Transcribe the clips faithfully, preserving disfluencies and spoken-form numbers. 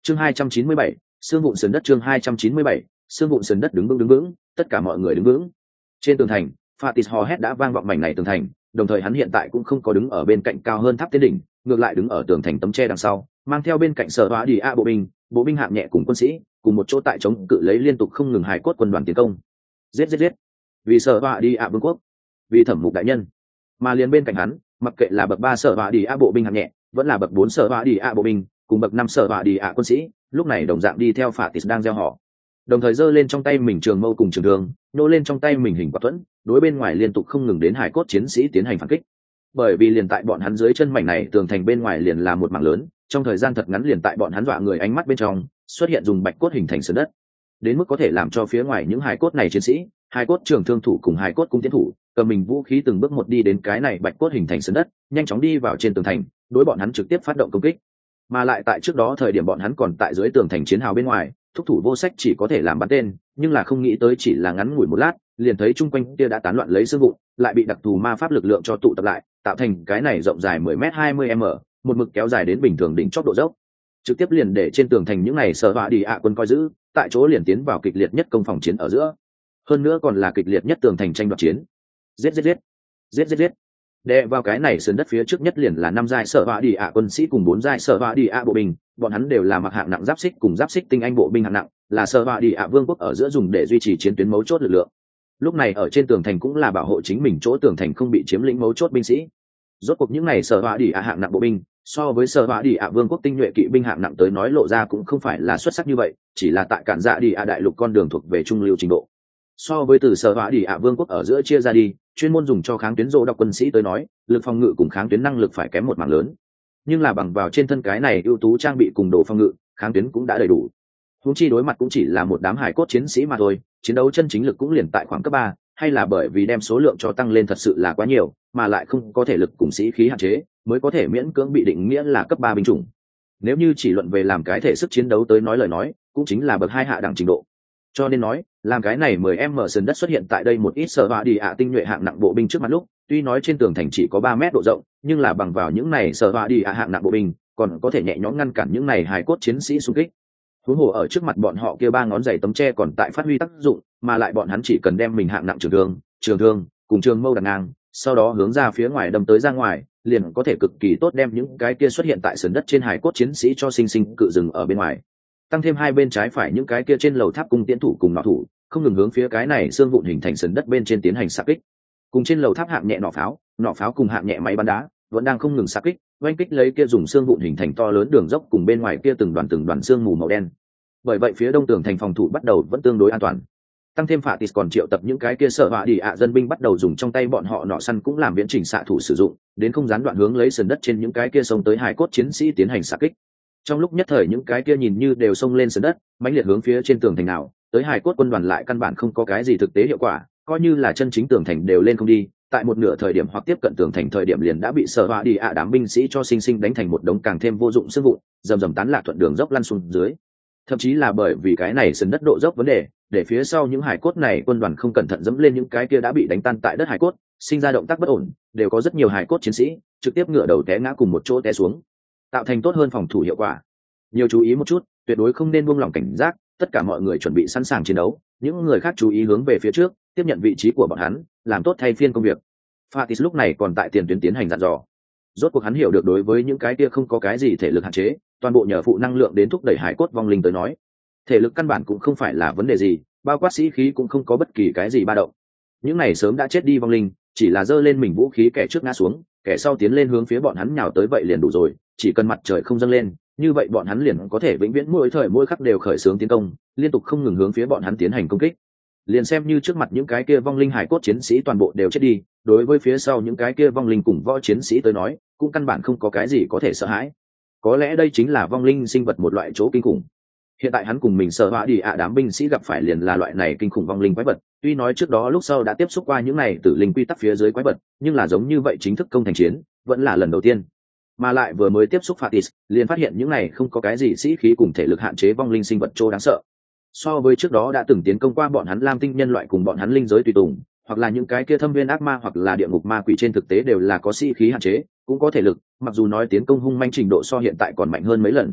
chương hai trăm chín mươi bảy, xương vụn sườn đất chương hai trăm chín mươi bảy, xương vụn sườn đất đứng vững đứng vững, tất cả mọi người đứng vững. Trên tường thành, Fatis hò hét đã vang vọng mảnh này tường thành, đồng thời hắn hiện tại cũng không có đứng ở bên cạnh cao hơn tháp tiến đỉnh, ngược lại đứng ở tường thành tấm tre đằng sau, mang theo bên cạnh sở hóa đi a bộ binh, bộ binh hạng nhẹ cùng quân sĩ, cùng một chỗ tại chống cự lấy liên tục không ngừng hài cốt quân đoàn tiến công. Giết giết giết. Vì sở hóa đi a vương quốc, vì Thẩm Mục đại nhân. Mà liền bên cạnh hắn, mặc kệ là bậc ba sở hóa đi a bộ binh hạng nhẹ, vẫn là bậc bốn sở hóa đi a bộ binh, cùng bậc năm sở hóa đi a quân sĩ, lúc này đồng dạng đi theo Fatis đang gieo họ. Đồng thời giơ lên trong tay mình trường mâu cùng trường thương, nô lên trong tay mình hình quả thuẫn, đối bên ngoài liên tục không ngừng đến hải cốt chiến sĩ tiến hành phản kích. Bởi vì liền tại bọn hắn dưới chân mảnh này tường thành bên ngoài liền là một mảng lớn, trong thời gian thật ngắn liền tại bọn hắn dọa người ánh mắt bên trong xuất hiện dùng bạch cốt hình thành sườn đất, đến mức có thể làm cho phía ngoài những hải cốt này chiến sĩ, hải cốt trường thương thủ cùng hải cốt cung tiến thủ, cầm mình vũ khí từng bước một đi đến cái này bạch cốt hình thành sườn đất, nhanh chóng đi vào trên tường thành, đối bọn hắn trực tiếp phát động công kích. Mà lại tại trước đó thời điểm bọn hắn còn tại dưới tường thành chiến hào bên ngoài, thúc thủ vô sách chỉ có thể làm bắn tên, nhưng là không nghĩ tới chỉ là ngắn ngủi một lát, liền thấy chung quanh kia đã tán loạn lấy xương vụn, lại bị đặc thù ma pháp lực lượng cho tụ tập lại, tạo thành cái này rộng dài mười mét hai mươi mét, một mực kéo dài đến bình thường đỉnh chóp độ dốc. Trực tiếp liền để trên tường thành những này sở họa đi ạ quân coi giữ, tại chỗ liền tiến vào kịch liệt nhất công phòng chiến ở giữa. Hơn nữa còn là kịch liệt nhất tường thành tranh đoạt chiến. Giết giết giết, giết giết giết. Đè vào cái này sườn đất phía trước nhất liền là năm giai sở họa đi ạ quân sĩ cùng bốn giai sở họa đi ạ bộ binh, bọn hắn đều là mặc hạng nặng giáp xích cùng giáp xích tinh anh bộ binh hạng nặng, là sở họa đi ạ vương quốc ở giữa dùng để duy trì chiến tuyến mấu chốt lực lượng. Lúc này ở trên tường thành cũng là bảo hộ chính mình chỗ tường thành không bị chiếm lĩnh mấu chốt binh sĩ. Rốt cuộc những này sở họa đi ạ hạng nặng bộ binh, so với sở họa đi ạ vương quốc tinh nhuệ kỵ binh hạng nặng tới nói lộ ra cũng không phải là xuất sắc như vậy, chỉ là tại cản dạ đi ạ đại lục con đường thuộc về trung lưu trình độ. So với từ sở họa đi ạ vương quốc ở giữa chia ra đi, chuyên môn dùng cho kháng tuyến rô đọc quân sĩ tới nói, lực phòng ngự cùng kháng tuyến năng lực phải kém một mảng lớn. Nhưng là bằng vào trên thân cái này ưu tú trang bị cùng đồ phòng ngự, kháng tuyến cũng đã đầy đủ. Huống chi đối mặt cũng chỉ là một đám hải cốt chiến sĩ mà thôi, chiến đấu chân chính lực cũng liền tại khoảng cấp ba, hay là bởi vì đem số lượng cho tăng lên thật sự là quá nhiều, mà lại không có thể lực cùng sĩ khí hạn chế, mới có thể miễn cưỡng bị định nghĩa là cấp ba binh chủng. Nếu như chỉ luận về làm cái thể sức chiến đấu tới nói lời nói, cũng chính là bậc hai hạ đẳng trình độ. Cho nên nói, làm cái này mười em mở sườn đất xuất hiện tại đây một ít sở họa đi ạ tinh nhuệ hạng nặng bộ binh trước mặt lúc, tuy nói trên tường thành chỉ có ba mét độ rộng, nhưng là bằng vào những này sở họa đi ạ hạng nặng bộ binh, còn có thể nhẹ nhõm ngăn cản những này hài cốt chiến sĩ xung kích. Huống hồ ở trước mặt bọn họ kia ba ngón giày tấm tre còn tại phát huy tác dụng, mà lại bọn hắn chỉ cần đem mình hạng nặng trường thương, trường thương cùng trường mâu đặt ngang, sau đó hướng ra phía ngoài đâm tới ra ngoài, liền có thể cực kỳ tốt đem những cái kia xuất hiện tại sườn đất trên hài cốt chiến sĩ cho sinh sinh cự dừng ở bên ngoài. Tăng thêm hai bên trái phải những cái kia trên lầu tháp cung tiễn thủ cùng nỏ thủ, không ngừng hướng phía cái này xương vụn hình thành sườn đất bên trên tiến hành xạ kích. Cùng trên lầu tháp hạng nhẹ nỏ pháo, nỏ pháo cùng hạng nhẹ máy bắn đá, vẫn đang không ngừng xạ kích, oanh kích lấy kia dùng xương vụn hình thành to lớn đường dốc cùng bên ngoài kia từng đoàn từng đoàn xương mù màu đen. Bởi vậy phía đông tường thành phòng thủ bắt đầu vẫn tương đối an toàn. Tăng thêm Fatis còn triệu tập những cái kia sở họa đi ạ dân binh bắt đầu dùng trong tay bọn họ nỏ săn cũng làm viễn trình xạ thủ sử dụng, đến không gián đoạn hướng lấy sườn đất trên những cái kia sông tới hài cốt chiến sĩ tiến hành xạ kích. Trong lúc nhất thời những cái kia nhìn như đều xông lên sườn đất, mãnh liệt hướng phía trên tường thành nào, tới hài cốt quân đoàn lại căn bản không có cái gì thực tế hiệu quả, coi như là chân chính tường thành đều lên không đi, tại một nửa thời điểm hoặc tiếp cận tường thành thời điểm liền đã bị sở họa đi ạ đám binh sĩ cho sinh sinh đánh thành một đống càng thêm vô dụng xương vụn, rầm rầm tán lạc thuận đường dốc lăn xuống dưới. Thậm chí là bởi vì cái này sườn đất độ dốc vấn đề, để phía sau những hải cốt này quân đoàn không cẩn thận dẫm lên những cái kia đã bị đánh tan tại đất hải cốt, sinh ra động tác bất ổn, đều có rất nhiều hải cốt chiến sĩ trực tiếp ngửa đầu té ngã cùng một chỗ té xuống, tạo thành tốt hơn phòng thủ hiệu quả. Nhiều chú ý một chút, tuyệt đối không nên buông lỏng cảnh giác, tất cả mọi người chuẩn bị sẵn sàng chiến đấu, những người khác chú ý hướng về phía trước, tiếp nhận vị trí của bọn hắn, làm tốt thay phiên công việc. Fatis lúc này còn tại tiền tuyến tiến hành dặn dò. Rốt cuộc hắn hiểu được đối với những cái kia không có cái gì thể lực hạn chế, toàn bộ nhờ phụ năng lượng đến thúc đẩy hải cốt vong linh tới nói, thể lực căn bản cũng không phải là vấn đề gì, bao quát sĩ khí cũng không có bất kỳ cái gì ba động. Những này sớm đã chết đi vong linh, chỉ là giơ lên mình vũ khí, kẻ trước ngã xuống, kẻ sau tiến lên hướng phía bọn hắn nhào tới vậy liền đủ rồi, chỉ cần mặt trời không dâng lên, như vậy bọn hắn liền có thể vĩnh viễn mỗi thời mỗi khắc đều khởi xướng tiến công, liên tục không ngừng hướng phía bọn hắn tiến hành công kích. Liền xem như trước mặt những cái kia vong linh hải cốt chiến sĩ toàn bộ đều chết đi, đối với phía sau những cái kia vong linh cùng võ chiến sĩ tới nói, cũng căn bản không có cái gì có thể sợ hãi. Có lẽ đây chính là vong linh sinh vật một loại chỗ kinh khủng. Hiện tại hắn cùng mình sợ hãi đi ạ đám binh sĩ gặp phải liền là loại này kinh khủng vong linh quái vật, tuy nói trước đó lúc sau đã tiếp xúc qua những này tử linh quy tắc phía dưới quái vật, nhưng là giống như vậy chính thức công thành chiến, vẫn là lần đầu tiên. Mà lại vừa mới tiếp xúc Fatis, liền phát hiện những này không có cái gì sĩ khí cùng thể lực hạn chế vong linh sinh vật trô đáng sợ. So với trước đó đã từng tiến công qua bọn hắn lam tinh nhân loại cùng bọn hắn linh giới tùy tùng, hoặc là những cái kia thâm viên ác ma hoặc là địa ngục ma quỷ, trên thực tế đều là có sĩ khí hạn chế, cũng có thể lực, mặc dù nói tiến công hung manh trình độ so hiện tại còn mạnh hơn mấy lần.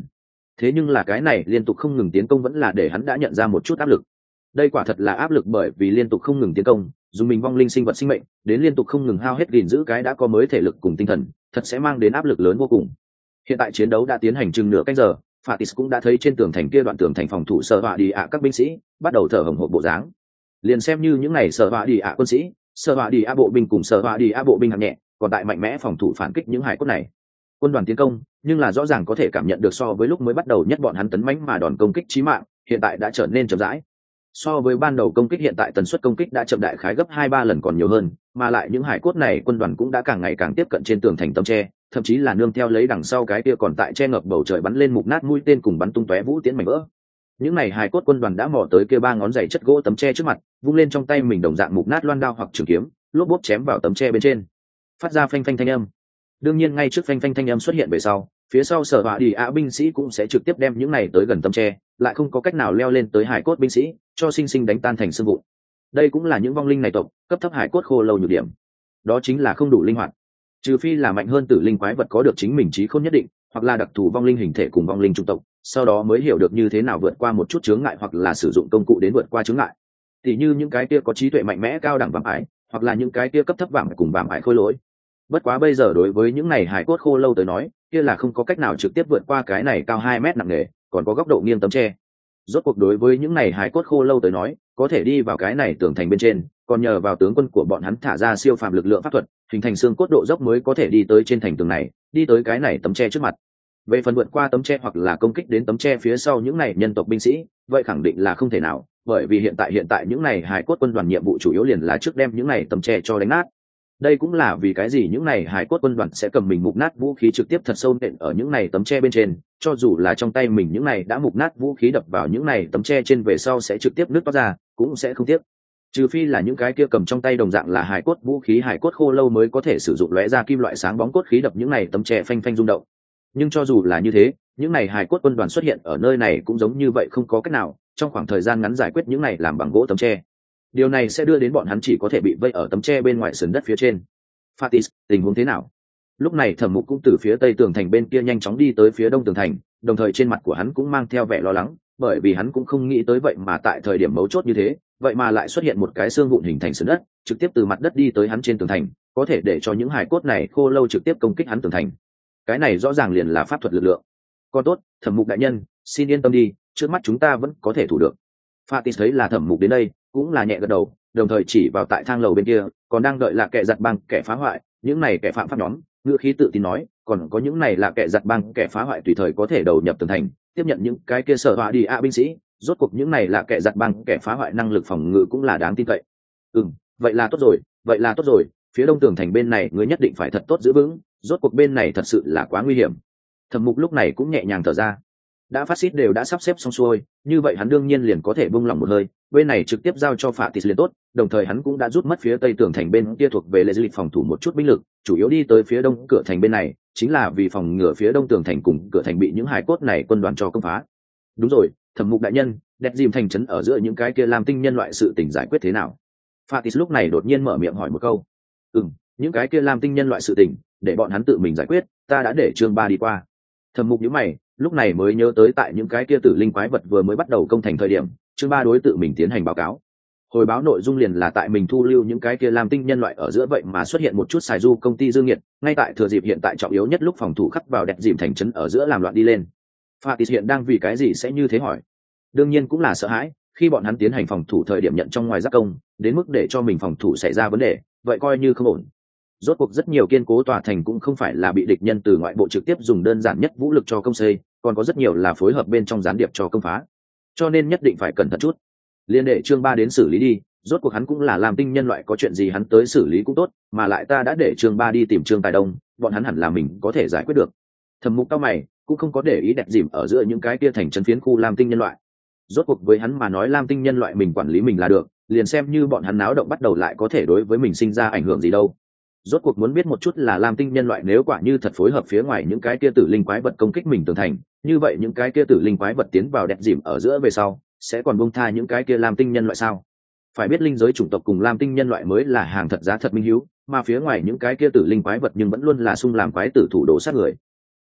thế nhưng là cái này liên tục không ngừng tiến công vẫn là để hắn đã nhận ra một chút áp lực. Đây quả thật là áp lực, bởi vì liên tục không ngừng tiến công, dùng mình vong linh sinh vật sinh mệnh đến liên tục không ngừng hao hết gìn giữ cái đã có mới thể lực cùng tinh thần, thật sẽ mang đến áp lực lớn vô cùng. Hiện tại chiến đấu đã tiến hành chừng nửa canh giờ, Fatis cũng đã thấy trên tường thành kia đoạn tường thành phòng thủ sở họa đi ạ các binh sĩ bắt đầu thở hổn hển bộ dáng. Liền xem như những ngày sở họa đi ạ quân sĩ, sở họa đi ạ bộ binh cùng sở họa đi ạ bộ binh hạng nhẹ, còn tại mạnh mẽ phòng thủ phản kích những hải cốt này. Quân đoàn tiến công, nhưng là rõ ràng có thể cảm nhận được so với lúc mới bắt đầu nhất bọn hắn tấn mãnh mà đòn công kích chí mạng, hiện tại đã trở nên chậm rãi. So với ban đầu công kích, hiện tại tần suất công kích đã chậm đại khái gấp hai ba lần còn nhiều hơn, mà lại những hải cốt này quân đoàn cũng đã càng ngày càng tiếp cận trên tường thành tấm tre, thậm chí là nương theo lấy đằng sau cái kia còn tại che ngập bầu trời bắn lên mục nát mũi tên cùng bắn tung tóe vũ tiễn mảnh vỡ. Những này hải cốt quân đoàn đã mò tới kia ba ngón giày chất gỗ tấm tre trước mặt, vung lên trong tay mình đồng dạng mục nát loan đao hoặc trường kiếm, lốp bốp chém vào tấm tre bên trên, phát ra phanh phanh thanh âm. Đương nhiên ngay trước phanh phanh thanh âm xuất hiện về sau, phía sau sở họa đi ạ binh sĩ cũng sẽ trực tiếp đem những này tới gần tấm tre, lại không có cách nào leo lên tới hải cốt binh sĩ, cho sinh sinh đánh tan thành xương vụn. Đây cũng là những vong linh này tộc cấp thấp hải cốt khô lâu nhược điểm, đó chính là không đủ linh hoạt. Trừ phi là mạnh hơn tử linh quái vật có được chính mình trí khôn nhất định, hoặc là đặc thù vong linh hình thể cùng vong linh chủng tộc, sau đó mới hiểu được như thế nào vượt qua một chút chướng ngại, hoặc là sử dụng công cụ đến vượt qua chướng ngại. Tỷ như những cái kia có trí tuệ mạnh mẽ cao đẳng vạm ải, hoặc là những cái kia cấp thấp vạm cùng vạm ải khôi lỗi. Bất quá bây giờ đối với những này hải cốt khô lâu tới nói, kia là không có cách nào trực tiếp vượt qua cái này cao hai mét nặng nề, còn có góc độ nghiêng tấm tre. Rốt cuộc đối với những này hải cốt khô lâu tới nói, có thể đi vào cái này tường thành bên trên, còn nhờ vào tướng quân của bọn hắn thả ra siêu phàm lực lượng pháp thuật, hình thành xương cốt độ dốc mới có thể đi tới trên thành tường này, đi tới cái này tấm tre trước mặt. Về phần vượt qua tấm tre hoặc là công kích đến tấm tre phía sau những này nhân tộc binh sĩ, vậy khẳng định là không thể nào, bởi vì hiện tại hiện tại những này hải cốt quân đoàn nhiệm vụ chủ yếu liền là trước đem những này tấm tre cho đánh nát. Đây cũng là vì cái gì những này hải cốt quân đoàn sẽ cầm mình mục nát vũ khí trực tiếp thật sâu nện ở những này tấm tre bên trên, cho dù là trong tay mình những này đã mục nát vũ khí đập vào những này tấm tre trên về sau sẽ trực tiếp nứt toát ra, cũng sẽ không tiếc. Trừ phi là những cái kia cầm trong tay đồng dạng là hải cốt vũ khí hải cốt khô lâu mới có thể sử dụng lóe ra kim loại sáng bóng cốt khí đập những này tấm tre phanh phanh rung động. Nhưng cho dù là như thế, những này hải cốt quân đoàn xuất hiện ở nơi này cũng giống như vậy, không có cách nào trong khoảng thời gian ngắn giải quyết những này làm bằng gỗ tấm tre. Điều này sẽ đưa đến bọn hắn chỉ có thể bị vây ở tấm tre bên ngoài sườn đất phía trên. Fatis, tình huống thế nào? Lúc này Thẩm Mục cũng từ phía tây tường thành bên kia nhanh chóng đi tới phía đông tường thành, đồng thời trên mặt của hắn cũng mang theo vẻ lo lắng, bởi vì hắn cũng không nghĩ tới vậy mà tại thời điểm mấu chốt như thế, vậy mà lại xuất hiện một cái xương vụn hình thành sườn đất, trực tiếp từ mặt đất đi tới hắn trên tường thành, có thể để cho những hài cốt này khô lâu trực tiếp công kích hắn tường thành. Cái này rõ ràng liền là pháp thuật lực lượng. Con tốt, Thẩm Mục đại nhân, xin yên tâm đi, trước mắt chúng ta vẫn có thể thủ được. Fatis thấy là Thẩm Mục đến đây, cũng là nhẹ gật đầu, đồng thời chỉ vào tại thang lầu bên kia còn đang đợi là kẻ giật băng kẻ phá hoại, những này kẻ phạm pháp nhóm, ngữ khí tự tin nói, còn có những này là kẻ giật băng kẻ phá hoại tùy thời có thể đầu nhập tường thành, tiếp nhận những cái kia sở họa đi a binh sĩ, rốt cuộc những này là kẻ giật băng kẻ phá hoại năng lực phòng ngự cũng là đáng tin cậy. Ừm, vậy là tốt rồi, vậy là tốt rồi, phía đông tường thành bên này ngươi nhất định phải thật tốt giữ vững, rốt cuộc bên này thật sự là quá nguy hiểm. Thẩm Mục lúc này cũng nhẹ nhàng thở ra, đã phát xít đều đã sắp xếp xong xuôi, như vậy hắn đương nhiên liền có thể buông lỏng một hơi, bên này trực tiếp giao cho Fatis liền tốt, đồng thời hắn cũng đã rút mất phía tây tường thành bên kia thuộc về lệ dịch phòng thủ một chút binh lực, chủ yếu đi tới phía đông cửa thành bên này, chính là vì phòng ngừa phía đông tường thành cùng cửa thành bị những hài cốt này quân đoàn cho công phá. Đúng rồi, Thẩm Mục đại nhân, đẹp dìm thành trấn ở giữa những cái kia làm tinh nhân loại sự tình giải quyết thế nào? Fatis lúc này đột nhiên mở miệng hỏi một câu. Ừm, những cái kia làm tinh nhân loại sự tình, để bọn hắn tự mình giải quyết, ta đã để Trương Ba đi qua. Thẩm Mục nhíu mày, lúc này mới nhớ tới tại những cái kia tử linh quái vật vừa mới bắt đầu công thành thời điểm, Trương Ba đối tự mình tiến hành báo cáo. Hồi báo nội dung liền là tại mình thu lưu những cái kia làm tinh nhân loại ở giữa, vậy mà xuất hiện một chút xài du công ty dương nghiệt, ngay tại thừa dịp hiện tại trọng yếu nhất lúc phòng thủ khắc vào đẹp dìm thành trấn ở giữa làm loạn đi lên. Fatis hiện đang vì cái gì sẽ như thế hỏi? Đương nhiên cũng là sợ hãi, khi bọn hắn tiến hành phòng thủ thời điểm nhận trong ngoài giác công, đến mức để cho mình phòng thủ xảy ra vấn đề, vậy coi như không ổn. Rốt cuộc rất nhiều kiên cố tòa thành cũng không phải là bị địch nhân từ ngoại bộ trực tiếp dùng đơn giản nhất vũ lực cho công xây, còn có rất nhiều là phối hợp bên trong gián điệp cho công phá, cho nên nhất định phải cẩn thận chút. Liên đệ Trương Ba đến xử lý đi, rốt cuộc hắn cũng là làm tinh nhân loại, có chuyện gì hắn tới xử lý cũng tốt, mà lại ta đã để Trương Ba đi tìm Trương Tài Đông, bọn hắn hẳn là mình có thể giải quyết được. Thẩm Mục cao mày, cũng không có để ý đẹp dìm ở giữa những cái kia thành trấn phiến khu làm tinh nhân loại. Rốt cuộc với hắn mà nói làm tinh nhân loại mình quản lý mình là được, liền xem như bọn hắn náo động bắt đầu lại có thể đối với mình sinh ra ảnh hưởng gì đâu. Rốt cuộc muốn biết một chút là làm tinh nhân loại nếu quả như thật phối hợp phía ngoài những cái kia tử linh quái vật công kích mình tường thành, như vậy những cái kia tử linh quái vật tiến vào đẹp dìm ở giữa về sau, sẽ còn buông tha những cái kia làm tinh nhân loại sao? Phải biết linh giới chủng tộc cùng làm tinh nhân loại mới là hàng thật giá thật minh hiếu, mà phía ngoài những cái kia tử linh quái vật nhưng vẫn luôn là xung làm quái tử thủ đồ sát người.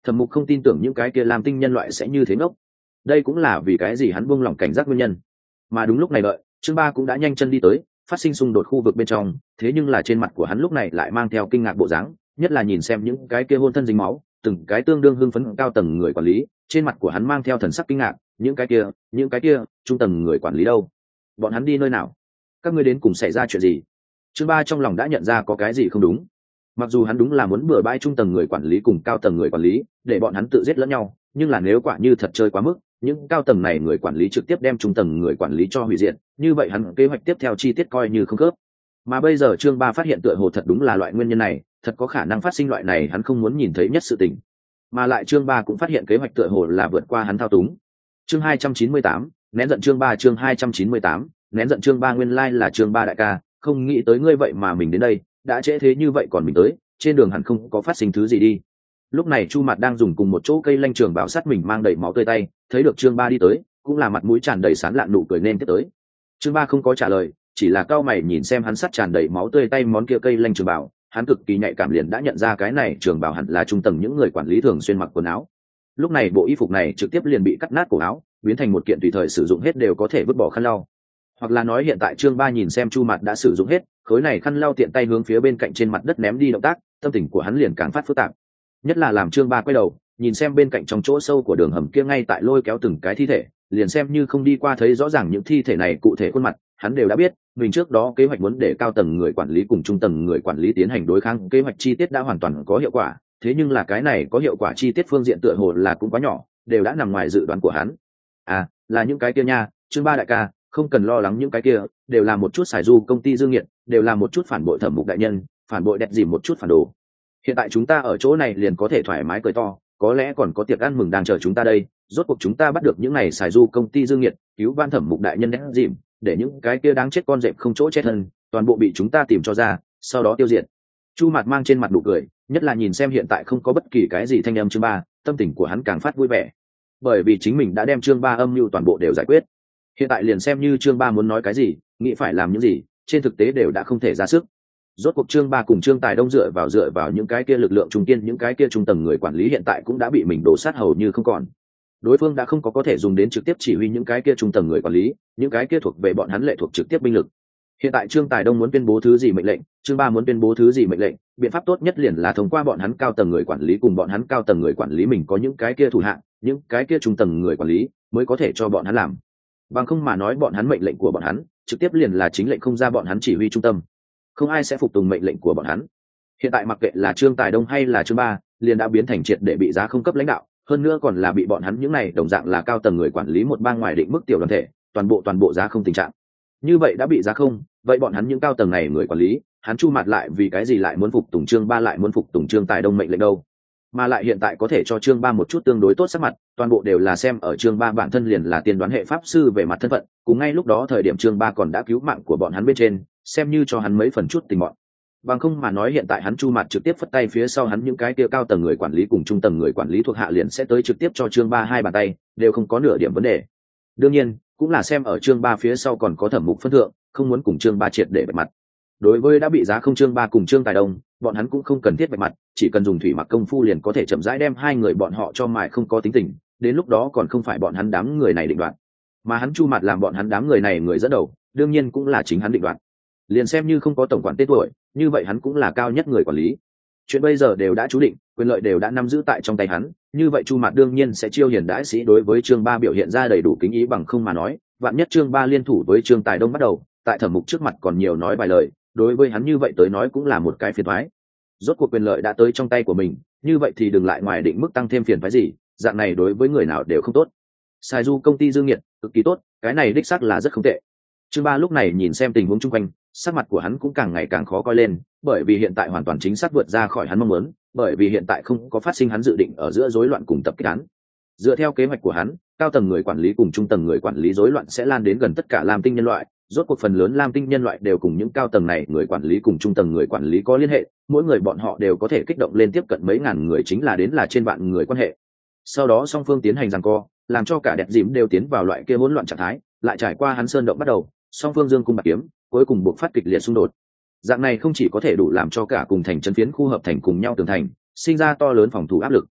Thẩm Mục không tin tưởng những cái kia lam tinh nhân loại sẽ như thế ngốc. Đây cũng là vì cái gì hắn buông lỏng cảnh giác nguyên nhân. Mà đúng lúc này đợi, chương ba cũng đã nhanh chân đi tới, phát sinh xung đột khu vực bên trong, thế nhưng là trên mặt của hắn lúc này lại mang theo kinh ngạc bộ dáng, nhất là nhìn xem những cái kia hôn thân dính máu, từng cái tương đương hưng phấn cao tầng người quản lý, trên mặt của hắn mang theo thần sắc kinh ngạc, những cái kia, những cái kia, trung tầng người quản lý đâu? Bọn hắn đi nơi nào? Các ngươi đến cùng xảy ra chuyện gì? Chương ba trong lòng đã nhận ra có cái gì không đúng. Mặc dù hắn đúng là muốn bừa bãi trung tầng người quản lý cùng cao tầng người quản lý, để bọn hắn tự giết lẫn nhau, nhưng là nếu quả như thật chơi quá mức, những cao tầng này người quản lý trực tiếp đem trung tầng người quản lý cho hủy diệt, như vậy hắn kế hoạch tiếp theo chi tiết coi như không khớp. Mà bây giờ chương ba phát hiện tựa hồ thật đúng là loại nguyên nhân này, thật có khả năng phát sinh loại này hắn không muốn nhìn thấy nhất sự tình. Mà lại chương ba cũng phát hiện kế hoạch tựa hồ là vượt qua hắn thao túng. Chương hai trăm chín mươi tám, nén giận chương ba chương hai trăm chín mươi tám, nén giận chương ba nguyên lai like là chương ba đại ca, không nghĩ tới ngươi vậy mà mình đến đây, đã trễ thế như vậy còn mình tới, trên đường hẳn không có phát sinh thứ gì đi. Lúc này Chu Mạt đang dùng cùng một chỗ cây lanh trường bảo sát mình mang đầy máu tươi tay, thấy được chương ba đi tới, cũng là mặt mũi tràn đầy sán lạn nụ cười nên tiếp tới. Chương ba không có trả lời, chỉ là cao mày nhìn xem hắn sắt tràn đầy máu tươi tay món kia cây lanh trường bảo, hắn cực kỳ nhạy cảm liền đã nhận ra cái này trường bảo hẳn là trung tầng những người quản lý thường xuyên mặc quần áo. Lúc này bộ y phục này trực tiếp liền bị cắt nát cổ áo, biến thành một kiện tùy thời sử dụng hết đều có thể vứt bỏ khăn lau. Hoặc là nói hiện tại chương ba nhìn xem Chu Mạt đã sử dụng hết, khối này khăn lau tiện tay hướng phía bên cạnh trên mặt đất ném đi động tác, tâm tình của hắn liền càng phát phức tạp. Nhất là làm chương ba quay đầu, nhìn xem bên cạnh trong chỗ sâu của đường hầm kia ngay tại lôi kéo từng cái thi thể, liền xem như không đi qua thấy rõ ràng những thi thể này cụ thể khuôn mặt, hắn đều đã biết, mình trước đó kế hoạch muốn để cao tầng người quản lý cùng trung tầng người quản lý tiến hành đối kháng, kế hoạch chi tiết đã hoàn toàn có hiệu quả, thế nhưng là cái này có hiệu quả chi tiết phương diện tựa hồ là cũng quá nhỏ, đều đã nằm ngoài dự đoán của hắn. À, là những cái kia nha, chương ba đại ca, không cần lo lắng những cái kia, đều là một chút xài du công ty dương nghiệt, đều là một chút phản bội Thẩm Mục đại nhân, phản bội đẹp gì một chút phản đồ. Hiện tại chúng ta ở chỗ này liền có thể thoải mái cười to, có lẽ còn có tiệc ăn mừng đang chờ chúng ta đây, rốt cuộc chúng ta bắt được những này xài du công ty dương nghiệt, cứu ban Thẩm Mục đại nhân đẹp dìm, để những cái kia đáng chết con dẹp không chỗ chết thân, toàn bộ bị chúng ta tìm cho ra, sau đó tiêu diệt. Chu Mạt mang trên mặt nụ cười, nhất là nhìn xem hiện tại không có bất kỳ cái gì thanh âm chương ba, tâm tình của hắn càng phát vui vẻ, bởi vì chính mình đã đem chương ba âm mưu toàn bộ đều giải quyết. Hiện tại liền xem như chương ba muốn nói cái gì, nghĩ phải làm những gì, trên thực tế đều đã không thể ra sức. Rốt cuộc chương ba cùng Trương Tài Đông dựa vào dựa vào những cái kia lực lượng trung kiên, những cái kia trung tầng người quản lý hiện tại cũng đã bị mình đổ sát hầu như không còn. Đối phương đã không có có thể dùng đến trực tiếp chỉ huy những cái kia trung tầng người quản lý, những cái kia thuộc về bọn hắn lệ thuộc trực tiếp binh lực. Hiện tại Trương Tài Đông muốn tuyên bố thứ gì mệnh lệnh, chương ba muốn tuyên bố thứ gì mệnh lệnh, biện pháp tốt nhất liền là thông qua bọn hắn cao tầng người quản lý cùng bọn hắn cao tầng người quản lý mình có những cái kia thủ hạng, những cái kia trung tầng người quản lý mới có thể cho bọn hắn làm. Bằng không mà nói bọn hắn mệnh lệnh của bọn hắn trực tiếp liền là chính lệnh không ra bọn hắn chỉ huy trung tâm, không ai sẽ phục tùng mệnh lệnh của bọn hắn. Hiện tại mặc kệ là Trương Tài Đông hay là chương ba, liền đã biến thành triệt để bị giá không cấp lãnh đạo, hơn nữa còn là bị bọn hắn những này đồng dạng là cao tầng người quản lý một bang ngoài định mức tiểu đoàn thể, toàn bộ toàn bộ giá không tình trạng. Như vậy đã bị giá không, vậy bọn hắn những cao tầng này người quản lý, hắn Chu Mạt lại vì cái gì lại muốn phục tùng chương ba lại muốn phục tùng Trương Tài Đông mệnh lệnh đâu? Mà lại hiện tại có thể cho chương ba một chút tương đối tốt sắc mặt, toàn bộ đều là xem ở chương ba bản thân liền là tiên đoán hệ pháp sư về mặt thân phận, cùng ngay lúc đó thời điểm chương ba còn đã cứu mạng của bọn hắn bên trên, xem như cho hắn mấy phần chút tình mọn. Bằng không mà nói hiện tại hắn Chu Mạt trực tiếp phất tay phía sau hắn những cái kia cao tầng người quản lý cùng trung tầng người quản lý thuộc hạ liền sẽ tới trực tiếp cho chương ba hai bàn tay, đều không có nửa điểm vấn đề. Đương nhiên, cũng là xem ở chương ba phía sau còn có Thẩm Mục phân thượng, không muốn cùng chương ba triệt để bạch mặt. Đối với đã bị giá không chương ba cùng Trương Tài Đông, bọn hắn cũng không cần thiết bạch mặt, chỉ cần dùng thủy mặc công phu liền có thể chậm rãi đem hai người bọn họ cho mài không có tính tình, đến lúc đó còn không phải bọn hắn đám người này định đoạt, mà hắn Chu Mạt làm bọn hắn đám người này người dẫn đầu, đương nhiên cũng là chính hắn định đoạt. Liền xem như không có tổng quản tên tuổi, như vậy hắn cũng là cao nhất người quản lý. Chuyện bây giờ đều đã chú định, quyền lợi đều đã nắm giữ tại trong tay hắn, như vậy Chu Mạt đương nhiên sẽ chiêu hiền đãi sĩ đối với Trương ba biểu hiện ra đầy đủ kính ý, bằng không mà nói, vạn nhất Trương ba liên thủ với Trương Tài Đông bắt đầu, tại Thẩm Mục trước mặt còn nhiều nói vài lời, đối với hắn như vậy tới nói cũng là một cái phiền toái. Rốt cuộc quyền lợi đã tới trong tay của mình, như vậy thì đừng lại ngoài định mức tăng thêm phiền toái gì, dạng này đối với người nào đều không tốt. Sai du công ty dương nghiệt, cực kỳ tốt, cái này đích xác là rất không tệ. Trương ba lúc này nhìn xem tình huống chung quanh, sắc mặt của hắn cũng càng ngày càng khó coi lên, bởi vì hiện tại hoàn toàn chính xác vượt ra khỏi hắn mong muốn, bởi vì hiện tại không có phát sinh hắn dự định ở giữa rối loạn cùng tập kích hắn. Dựa theo kế hoạch của hắn, cao tầng người quản lý cùng trung tầng người quản lý rối loạn sẽ lan đến gần tất cả Lam Tinh nhân loại, rốt cuộc phần lớn Lam Tinh nhân loại đều cùng những cao tầng này người quản lý cùng trung tầng người quản lý có liên hệ, mỗi người bọn họ đều có thể kích động lên tiếp cận mấy ngàn người, chính là đến là trên vạn người quan hệ. Sau đó song phương tiến hành giằng co, làm cho cả đẹp dìm đều tiến vào loại kia hỗn loạn trạng thái, lại trải qua hắn sơn động bắt đầu, song phương dương cung bạc kiếm, cuối cùng buộc phát kịch liệt xung đột. Dạng này không chỉ có thể đủ làm cho cả cùng thành trấn phiến khu hợp thành cùng nhau tường thành, sinh ra to lớn phòng thủ áp lực,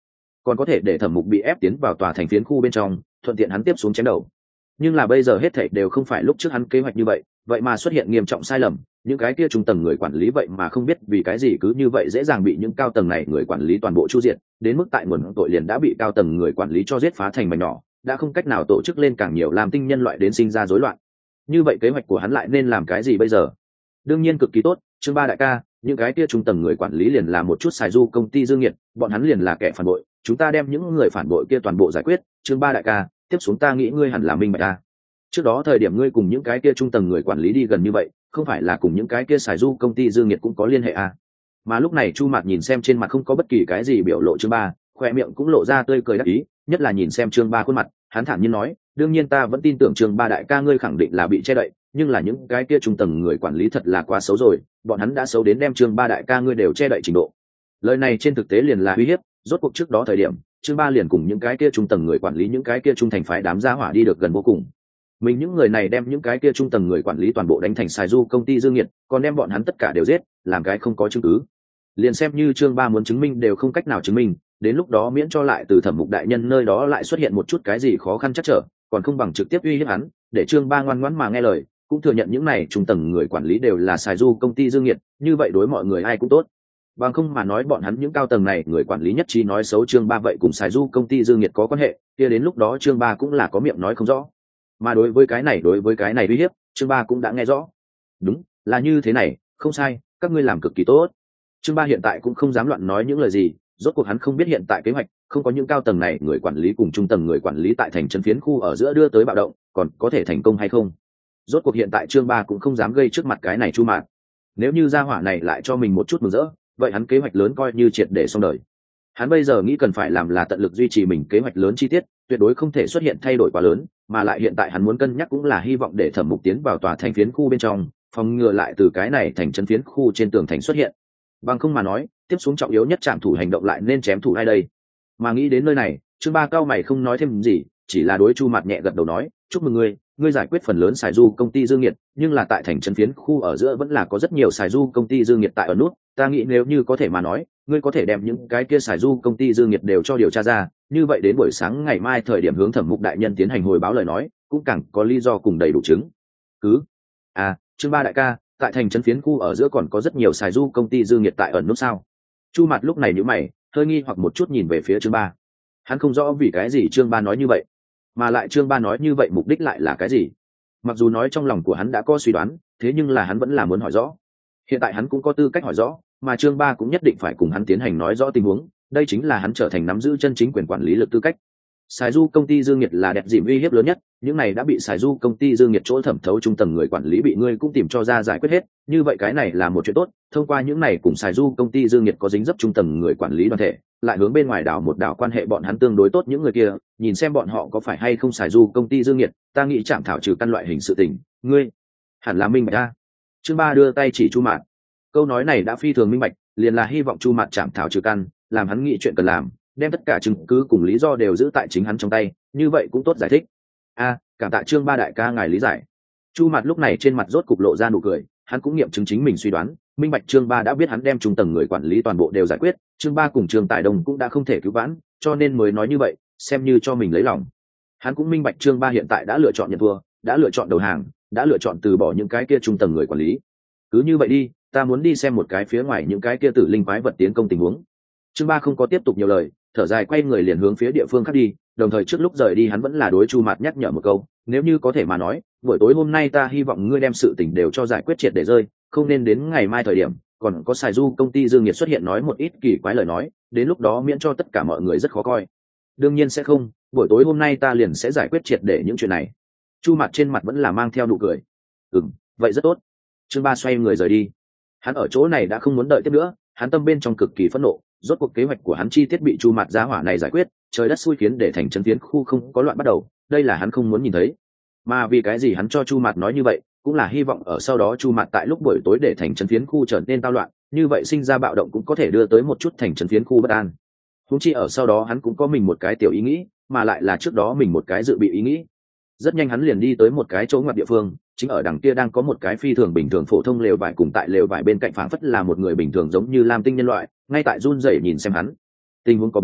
còn có thể để Thẩm Mục bị ép tiến vào tòa thành phiến khu bên trong, thuận tiện hắn tiếp xuống chém đầu. Nhưng là bây giờ hết thảy đều không phải lúc trước hắn kế hoạch như vậy, vậy mà xuất hiện nghiêm trọng sai lầm, những cái kia trung tầng người quản lý vậy mà không biết vì cái gì cứ như vậy dễ dàng bị những cao tầng này người quản lý toàn bộ chu diệt, đến mức tại nguồn tội liền đã bị cao tầng người quản lý cho giết phá thành mảnh nhỏ, đã không cách nào tổ chức lên càng nhiều làm tinh nhân loại đến sinh ra rối loạn. Như vậy kế hoạch của hắn lại nên làm cái gì bây giờ? Đương nhiên cực kỳ tốt, chương ba đại ca, những cái kia trung tầng người quản lý liền là một chút xài du công ty dương nghiệt, bọn hắn liền là kẻ phản bội, chúng ta đem những người phản bội kia toàn bộ giải quyết, chương ba đại ca, tiếp xuống ta nghĩ ngươi hẳn là minh bạch ta. Trước đó thời điểm ngươi cùng những cái kia trung tầng người quản lý đi gần như vậy, không phải là cùng những cái kia xài du công ty dương nghiệt cũng có liên hệ à? Mà lúc này Chu Mạt nhìn xem trên mặt không có bất kỳ cái gì biểu lộ chương ba, khoe miệng cũng lộ ra tươi cười đắc ý, nhất là nhìn xem chương ba khuôn mặt, hắn thản nhiên nói, đương nhiên ta vẫn tin tưởng chương ba đại ca ngươi khẳng định là bị che đậy, nhưng là những cái kia trung tầng người quản lý thật là quá xấu rồi, bọn hắn đã xấu đến đem chương ba đại ca ngươi đều che đậy trình độ. Lời này trên thực tế liền là uy hiếp, rốt cuộc trước đó thời điểm chương ba liền cùng những cái kia trung tầng người quản lý những cái kia trung thành phái đám gia hỏa đi được gần vô cùng. Mình những người này đem những cái kia trung tầng người quản lý toàn bộ đánh thành xài du công ty dương nghiệt, còn đem bọn hắn tất cả đều giết, làm cái không có chứng cứ. Liền xem như chương ba muốn chứng minh đều không cách nào chứng minh, đến lúc đó miễn cho lại từ Thẩm Mục đại nhân nơi đó lại xuất hiện một chút cái gì khó khăn chắc trở, còn không bằng trực tiếp uy hiếp hắn, để chương ba ngoan ngoãn mà nghe lời, cũng thừa nhận những này trung tầng người quản lý đều là xài du công ty dương nghiệt, như vậy đối mọi người ai cũng tốt. Bằng không mà nói bọn hắn những cao tầng này người quản lý nhất trí nói xấu chương ba vậy cùng xài du công ty dương nghiệt có quan hệ, kia đến lúc đó chương ba cũng là có miệng nói không rõ. Mà đối với cái này đối với cái này uy hiếp, chương ba cũng đã nghe rõ. Đúng, là như thế này, không sai, các ngươi làm cực kỳ tốt. Chương ba hiện tại cũng không dám loạn nói những lời gì, rốt cuộc hắn không biết hiện tại kế hoạch, không có những cao tầng này người quản lý cùng trung tầng người quản lý tại thành trấn phiến khu ở giữa đưa tới bạo động, còn có thể thành công hay không. Rốt cuộc hiện tại chương ba cũng không dám gây trước mặt cái này Chu Mạt. Nếu như gia hỏa này lại cho mình một chút mừng rỡ, vậy hắn kế hoạch lớn coi như triệt để xong đời. Hắn bây giờ nghĩ cần phải làm là tận lực duy trì mình kế hoạch lớn chi tiết, tuyệt đối không thể xuất hiện thay đổi quá lớn, mà lại hiện tại hắn muốn cân nhắc cũng là hy vọng để Thẩm Mục tiến vào tòa thành phiến khu bên trong, phòng ngừa lại từ cái này thành trấn phiến khu trên tường thành xuất hiện. Bằng không mà nói, tiếp xuống trọng yếu nhất trạm thủ hành động lại nên chém thủ ai đây? Mà nghĩ đến nơi này, chương ba cao mày không nói thêm gì, chỉ là đối Chu Mạt nhẹ gật đầu nói, chúc mừng ngươi, ngươi giải quyết phần lớn xài du công ty dương nghiệt, nhưng là tại thành trấn phiến khu ở giữa vẫn là có rất nhiều xài du công ty dương nghiệt tại ở nút, ta nghĩ nếu như có thể mà nói, ngươi có thể đem những cái kia xài du công ty dương nghiệt đều cho điều tra ra, như vậy đến buổi sáng ngày mai thời điểm hướng Thẩm Mục đại nhân tiến hành hồi báo lời nói, cũng càng có lý do cùng đầy đủ chứng cứ. À, chương ba đại ca, tại thành trấn phiến khu ở giữa còn có rất nhiều xài du công ty dương nghiệt tại ẩn nút sao? Chu Mạt lúc này nhíu mày, hơi nghi hoặc một chút nhìn về phía chương ba. Hắn không rõ vì cái gì chương ba nói như vậy, mà lại chương ba nói như vậy mục đích lại là cái gì. Mặc dù nói trong lòng của hắn đã có suy đoán, thế nhưng là hắn vẫn là muốn hỏi rõ. Hiện tại hắn cũng có tư cách hỏi rõ, mà chương ba cũng nhất định phải cùng hắn tiến hành nói rõ tình huống, đây chính là hắn trở thành nắm giữ chân chính quyền quản lý lực tư cách. Sài du công ty dương nghiệt là đẹp dìm uy hiếp lớn nhất, những này đã bị Sài du công ty dương nghiệt chỗ thẩm thấu trung tầng người quản lý bị ngươi cũng tìm cho ra giải quyết hết, như vậy cái này là một chuyện tốt, thông qua những này cùng Sài du công ty dương nghiệt có dính dấp trung tầng người quản lý đoàn thể, lại hướng bên ngoài đảo một đảo quan hệ bọn hắn tương đối tốt những người kia, nhìn xem bọn họ có phải hay không Sài du công ty dương nghiệt, ta nghĩ chạm thảo trừ căn loại hình sự tình, ngươi hẳn là minh bạch a. Chương ba đưa tay chỉ Chu Mạt. Câu nói này đã phi thường minh bạch, liền là hy vọng Chu Mạt chạm thảo trừ căn, làm hắn nghĩ chuyện cần làm, đem tất cả chứng cứ cùng lý do đều giữ tại chính hắn trong tay, như vậy cũng tốt giải thích. A, à, cảm tạ chương ba đại ca ngài lý giải. Chu Mạt lúc này trên mặt rốt cục lộ ra nụ cười, hắn cũng nghiệm chứng chính mình suy đoán, minh bạch chương ba đã biết hắn đem trung tầng người quản lý toàn bộ đều giải quyết, chương ba cùng chương Tài Đông cũng đã không thể cứu vãn, cho nên mới nói như vậy, xem như cho mình lấy lòng. Hắn cũng minh bạch chương ba hiện tại đã lựa chọn nhận thua, đã lựa chọn đầu hàng, đã lựa chọn từ bỏ những cái kia trung tầng người quản lý. Cứ như vậy đi, ta muốn đi xem một cái phía ngoài những cái kia tử linh quái vật tiến công tình huống. Chương ba không có tiếp tục nhiều lời, thở dài quay người liền hướng phía địa phương khác đi, đồng thời trước lúc rời đi hắn vẫn là đối Chu Mạt nhắc nhở một câu, nếu như có thể mà nói, buổi tối hôm nay ta hy vọng ngươi đem sự tình đều cho giải quyết triệt để rơi, không nên đến ngày mai thời điểm còn có Sài du công ty dương nghiệt xuất hiện nói một ít kỳ quái lời nói, đến lúc đó miễn cho tất cả mọi người rất khó coi. Đương nhiên sẽ không, buổi tối hôm nay ta liền sẽ giải quyết triệt để những chuyện này. Chu Mạt trên mặt vẫn là mang theo nụ cười. Ừm, vậy rất tốt. Chương ba xoay người rời đi. Hắn ở chỗ này đã không muốn đợi tiếp nữa, hắn tâm bên trong cực kỳ phẫn nộ, rốt cuộc kế hoạch của hắn chi tiết bị Chu Mạt giá hỏa này giải quyết, trời đất xui khiến để thành trấn phiến khu không có loạn bắt đầu, đây là hắn không muốn nhìn thấy. Mà vì cái gì hắn cho Chu Mạt nói như vậy, cũng là hy vọng ở sau đó Chu Mạt tại lúc buổi tối để thành trấn phiến khu trở nên tao loạn, như vậy sinh ra bạo động cũng có thể đưa tới một chút thành trấn phiến khu bất an. Huống chi ở sau đó hắn cũng có mình một cái tiểu ý nghĩ, mà lại là trước đó mình một cái dự bị ý nghĩ. Rất nhanh hắn liền đi tới một cái chỗ ngoặt địa phương, chính ở đằng kia đang có một cái phi thường bình thường phổ thông lều vải, cùng tại lều vải bên cạnh phảng phất là một người bình thường giống như lam tinh nhân loại, ngay tại run rẩy nhìn xem hắn. Tình huống có biến,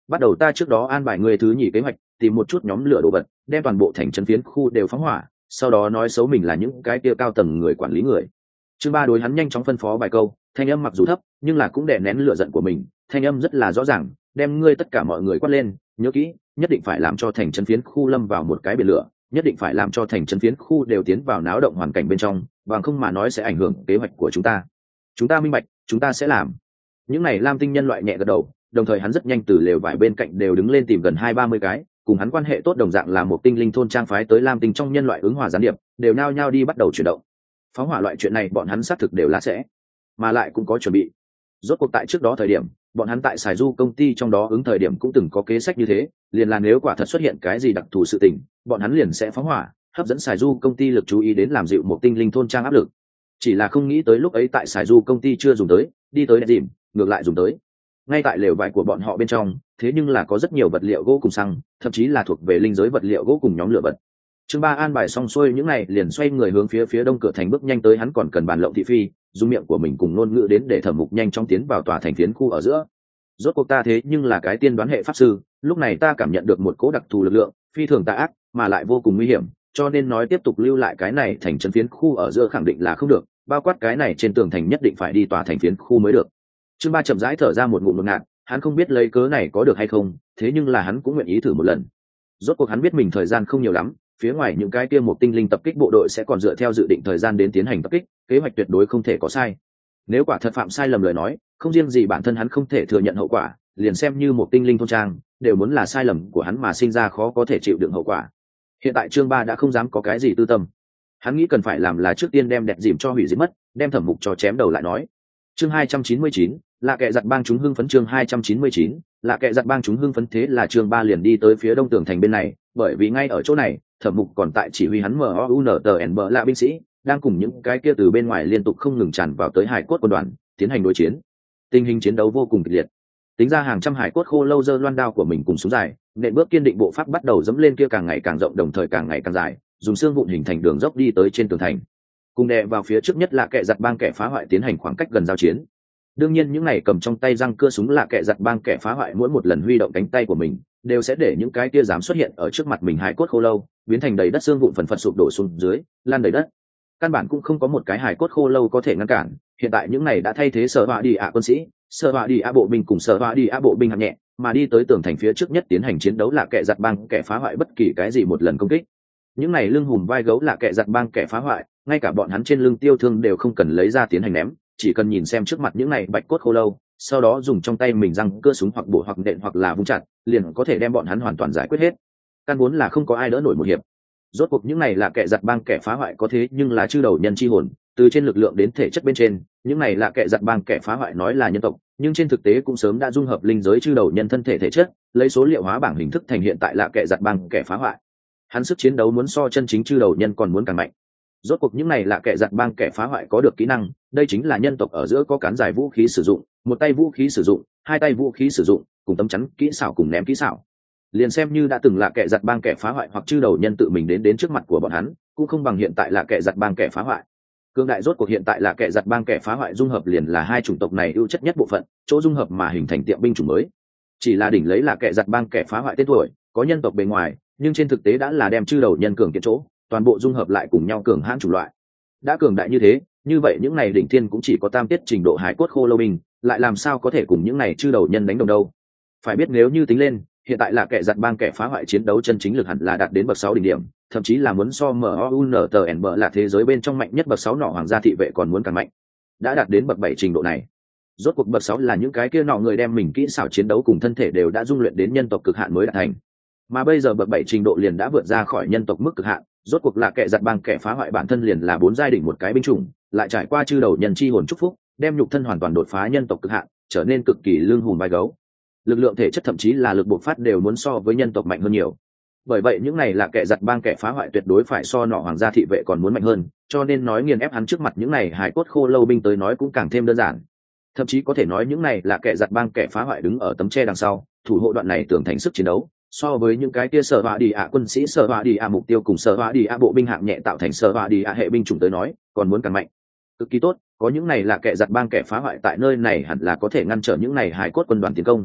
bắt đầu ta trước đó an bài người thứ nhì kế hoạch, tìm một chút nhóm lửa đồ vật, đem toàn bộ thành trấn phiến khu đều phóng hỏa, sau đó nói xấu mình là những cái kia cao tầng người quản lý người. Chương ba đối hắn nhanh chóng phân phó vài câu, thanh âm mặc dù thấp nhưng là cũng đè nén lửa giận của mình, thanh âm rất là rõ ràng, đem ngươi tất cả mọi người quát lên, nhớ kỹ, nhất định phải làm cho thành trấn phiến khu lâm vào một cái biển lửa, nhất định phải làm cho thành trấn phiến khu đều tiến vào náo động hoàn cảnh bên trong, bằng không mà nói sẽ ảnh hưởng kế hoạch của chúng ta. Chúng ta minh bạch, chúng ta sẽ làm. Những này lam tinh nhân loại nhẹ gật đầu, đồng thời hắn rất nhanh từ lều vải bên cạnh đều đứng lên tìm gần hai ba mươi cái cùng hắn quan hệ tốt đồng dạng là một tinh linh thôn trang phái tới lam tinh trong nhân loại ứng hòa gián điệp, đều nao nhao đi bắt đầu chuyển động. Phóng hỏa loại chuyện này bọn hắn xác thực đều là sẽ, mà lại cũng có chuẩn bị. Rốt cuộc tại trước đó thời điểm, bọn hắn tại Sài Du công ty trong đó ứng thời điểm cũng từng có kế sách như thế, liền là nếu quả thật xuất hiện cái gì đặc thù sự tình, bọn hắn liền sẽ phóng hỏa, hấp dẫn Sài Du công ty lực chú ý đến làm dịu một tinh linh thôn trang áp lực. Chỉ là không nghĩ tới lúc ấy tại Sài Du công ty chưa dùng tới, đi tới đẹp dìm, ngược lại dùng tới. Ngay tại lều vải của bọn họ bên trong, thế nhưng là có rất nhiều vật liệu gỗ cùng xăng, thậm chí là thuộc về linh giới vật liệu gỗ cùng nhóm lửa vật. Chương ba an bài xong xuôi những này, liền xoay người hướng phía phía đông cửa thành bước nhanh tới, hắn còn cần bàn lộng thị phi, dùng miệng của mình cùng ngôn ngữ đến để Thẩm Mục nhanh chóng tiến vào tòa thành phiến khu ở giữa. Rốt cuộc ta thế nhưng là cái tiên đoán hệ pháp sư, lúc này ta cảm nhận được một cỗ đặc thù lực lượng, phi thường tà ác, mà lại vô cùng nguy hiểm, cho nên nói tiếp tục lưu lại cái này thành trấn phiến khu ở giữa khẳng định là không được, bao quát cái này trên tường thành nhất định phải đi tòa thành phiến khu mới được. Chương ba chậm rãi thở ra một ngụm ngột ngạt, hắn không biết lấy cớ này có được hay không, thế nhưng là hắn cũng nguyện ý thử một lần. Rốt cuộc hắn biết mình thời gian không nhiều lắm, phía ngoài những cái kia một tinh linh tập kích bộ đội sẽ còn dựa theo dự định thời gian đến tiến hành tập kích, kế hoạch tuyệt đối không thể có sai. Nếu quả thật phạm sai lầm lời nói, không riêng gì bản thân hắn không thể thừa nhận hậu quả, liền xem như một tinh linh thôn trang, đều muốn là sai lầm của hắn mà sinh ra khó có thể chịu đựng hậu quả. Hiện tại Chương ba đã không dám có cái gì tư tâm. Hắn nghĩ cần phải làm là trước tiên đem đẹp dìm cho hủy diệt mất, đem Thẩm Mục cho chém đầu lại nói. Chương hai trăm chín mươi chín, là kẻ giật bang chúng hưng phấn. Chương hai trăm chín mươi chín, là kẻ giật bang chúng hưng phấn. Thế là Chương ba liền đi tới phía đông tường thành bên này, bởi vì ngay ở chỗ này, Thẩm Mục còn tại chỉ huy hắn M O U N T N B là binh sĩ, đang cùng những cái kia từ bên ngoài liên tục không ngừng tràn vào tới hải cốt quân đoàn, tiến hành đối chiến. Tình hình chiến đấu vô cùng kịch liệt. Tính ra hàng trăm hải cốt khô lâu giơ loan đao của mình cùng súng dài, nện bước kiên định bộ pháp bắt đầu dẫm lên kia càng ngày càng rộng đồng thời càng ngày càng dài, dùng xương vụn hình thành đường dốc đi tới trên tường thành. Cùng đè vào phía trước nhất là kẻ giật bang kẻ phá hoại tiến hành khoảng cách gần giao chiến. Đương nhiên những này cầm trong tay răng cưa súng là kẻ giật bang kẻ phá hoại mỗi một lần huy động cánh tay của mình, đều sẽ để những cái kia dám xuất hiện ở trước mặt mình hải cốt khô lâu biến thành đầy đất xương vụn phần phật sụp đổ xuống dưới, lan đầy đất. Căn bản cũng không có một cái hải cốt khô lâu có thể ngăn cản. Hiện tại những này đã thay thế sở họa đi ạ quân sĩ, sở họa đi ạ bộ binh cùng sở họa đi ạ bộ binh hạng nhẹ, mà đi tới tường thành phía trước nhất tiến hành chiến đấu là kẻ giật bang kẻ phá hoại bất kỳ cái gì một lần công kích. Những này lưng hùm vai gấu là kẻ giật bang kẻ phá hoại, ngay cả bọn hắn trên lưng tiêu thương đều không cần lấy ra tiến hành ném, chỉ cần nhìn xem trước mặt những này bạch cốt khô lâu, sau đó dùng trong tay mình răng cưa súng hoặc bổ hoặc nện hoặc là vung chặt, liền có thể đem bọn hắn hoàn toàn giải quyết hết. Căn vốn là không có ai đỡ nổi một hiệp. Rốt cuộc những này là kẻ giật bang kẻ phá hoại có thế nhưng là chư đầu nhân chi hồn, từ trên lực lượng đến thể chất bên trên, những này là kẻ giật bang kẻ phá hoại nói là nhân tộc, nhưng trên thực tế cũng sớm đã dung hợp linh giới chư đầu nhân thân thể thể chất, lấy số liệu hóa bảng hình thức thành hiện tại là kẻ giật bang kẻ phá hoại. Hắn sức chiến đấu muốn so chân chính chư đầu nhân còn muốn càng mạnh. Rốt cuộc những này là kẻ giật bang kẻ phá hoại có được kỹ năng, đây chính là nhân tộc ở giữa có cán dài vũ khí sử dụng, một tay vũ khí sử dụng, hai tay vũ khí sử dụng, cùng tấm chắn kỹ xảo cùng ném kỹ xảo. Liền xem như đã từng là kẻ giật bang kẻ phá hoại hoặc chư đầu nhân tự mình đến đến trước mặt của bọn hắn, cũng không bằng hiện tại là kẻ giật bang kẻ phá hoại. Cương đại rốt cuộc hiện tại là kẻ giật bang kẻ phá hoại dung hợp liền là hai chủng tộc này ưu chất nhất bộ phận, chỗ dung hợp mà hình thành tiệm binh chủng mới. Chỉ là đỉnh lấy là kẻ giật bang kẻ phá hoại tên tuổi, có nhân tộc bề ngoài, nhưng trên thực tế đã là đem chư đầu nhân cường kiện chỗ, toàn bộ dung hợp lại cùng nhau cường hãn chủng loại. Đã cường đại như thế, như vậy những này đỉnh thiên cũng chỉ có tam tiết trình độ hải cốt khô lâu binh, lại làm sao có thể cùng những này chư đầu nhân đánh đồng đâu? Phải biết nếu như tính lên, hiện tại là kẻ giật bang kẻ phá hoại chiến đấu chân chính lực hẳn là đạt đến bậc sáu đỉnh điểm, thậm chí là muốn so M O U N T N B là thế giới bên trong mạnh nhất bậc sáu nọ hoàng gia thị vệ còn muốn càng mạnh. Đã đạt đến bậc bảy trình độ này. Rốt cuộc bậc sáu là những cái kia nọ người đem mình kỹ xảo chiến đấu cùng thân thể đều đã dung luyện đến nhân tộc cực hạn mới đạt thành. Mà bây giờ bậc bảy trình độ liền đã vượt ra khỏi nhân tộc mức cực hạn, rốt cuộc là kẻ giật bang kẻ phá hoại bản thân liền là bốn giai đỉnh một cái binh chủng, lại trải qua chư đầu nhân chi hồn chúc phúc, đem nhục thân hoàn toàn đột phá nhân tộc cực hạn, trở nên cực kỳ lương hùm vai gấu. Lực lượng thể chất thậm chí là lực bộc phát đều muốn so với nhân tộc mạnh hơn nhiều. Bởi vậy những này là kẻ giật bang kẻ phá hoại tuyệt đối phải so nọ hoàng gia thị vệ còn muốn mạnh hơn, cho nên nói nghiền ép hắn trước mặt những này hải cốt khô lâu binh tới nói cũng càng thêm đơn giản. Thậm chí có thể nói những này là kẻ giật bang kẻ phá hoại đứng ở tấm tre đằng sau, thủ hộ đoạn này tưởng thành sức chiến đấu, so với những cái kia sở họa đi ạ quân sĩ sở họa đi ạ mục tiêu cùng sở họa đi ạ bộ binh hạng nhẹ tạo thành sở họa đi ạ hệ binh chủng tới nói còn muốn càng mạnh. Cực kỳ tốt, có những này là kẻ giật bang kẻ phá hoại tại nơi này hẳn là có thể ngăn trở những này hải cốt quân đoàn tiến công.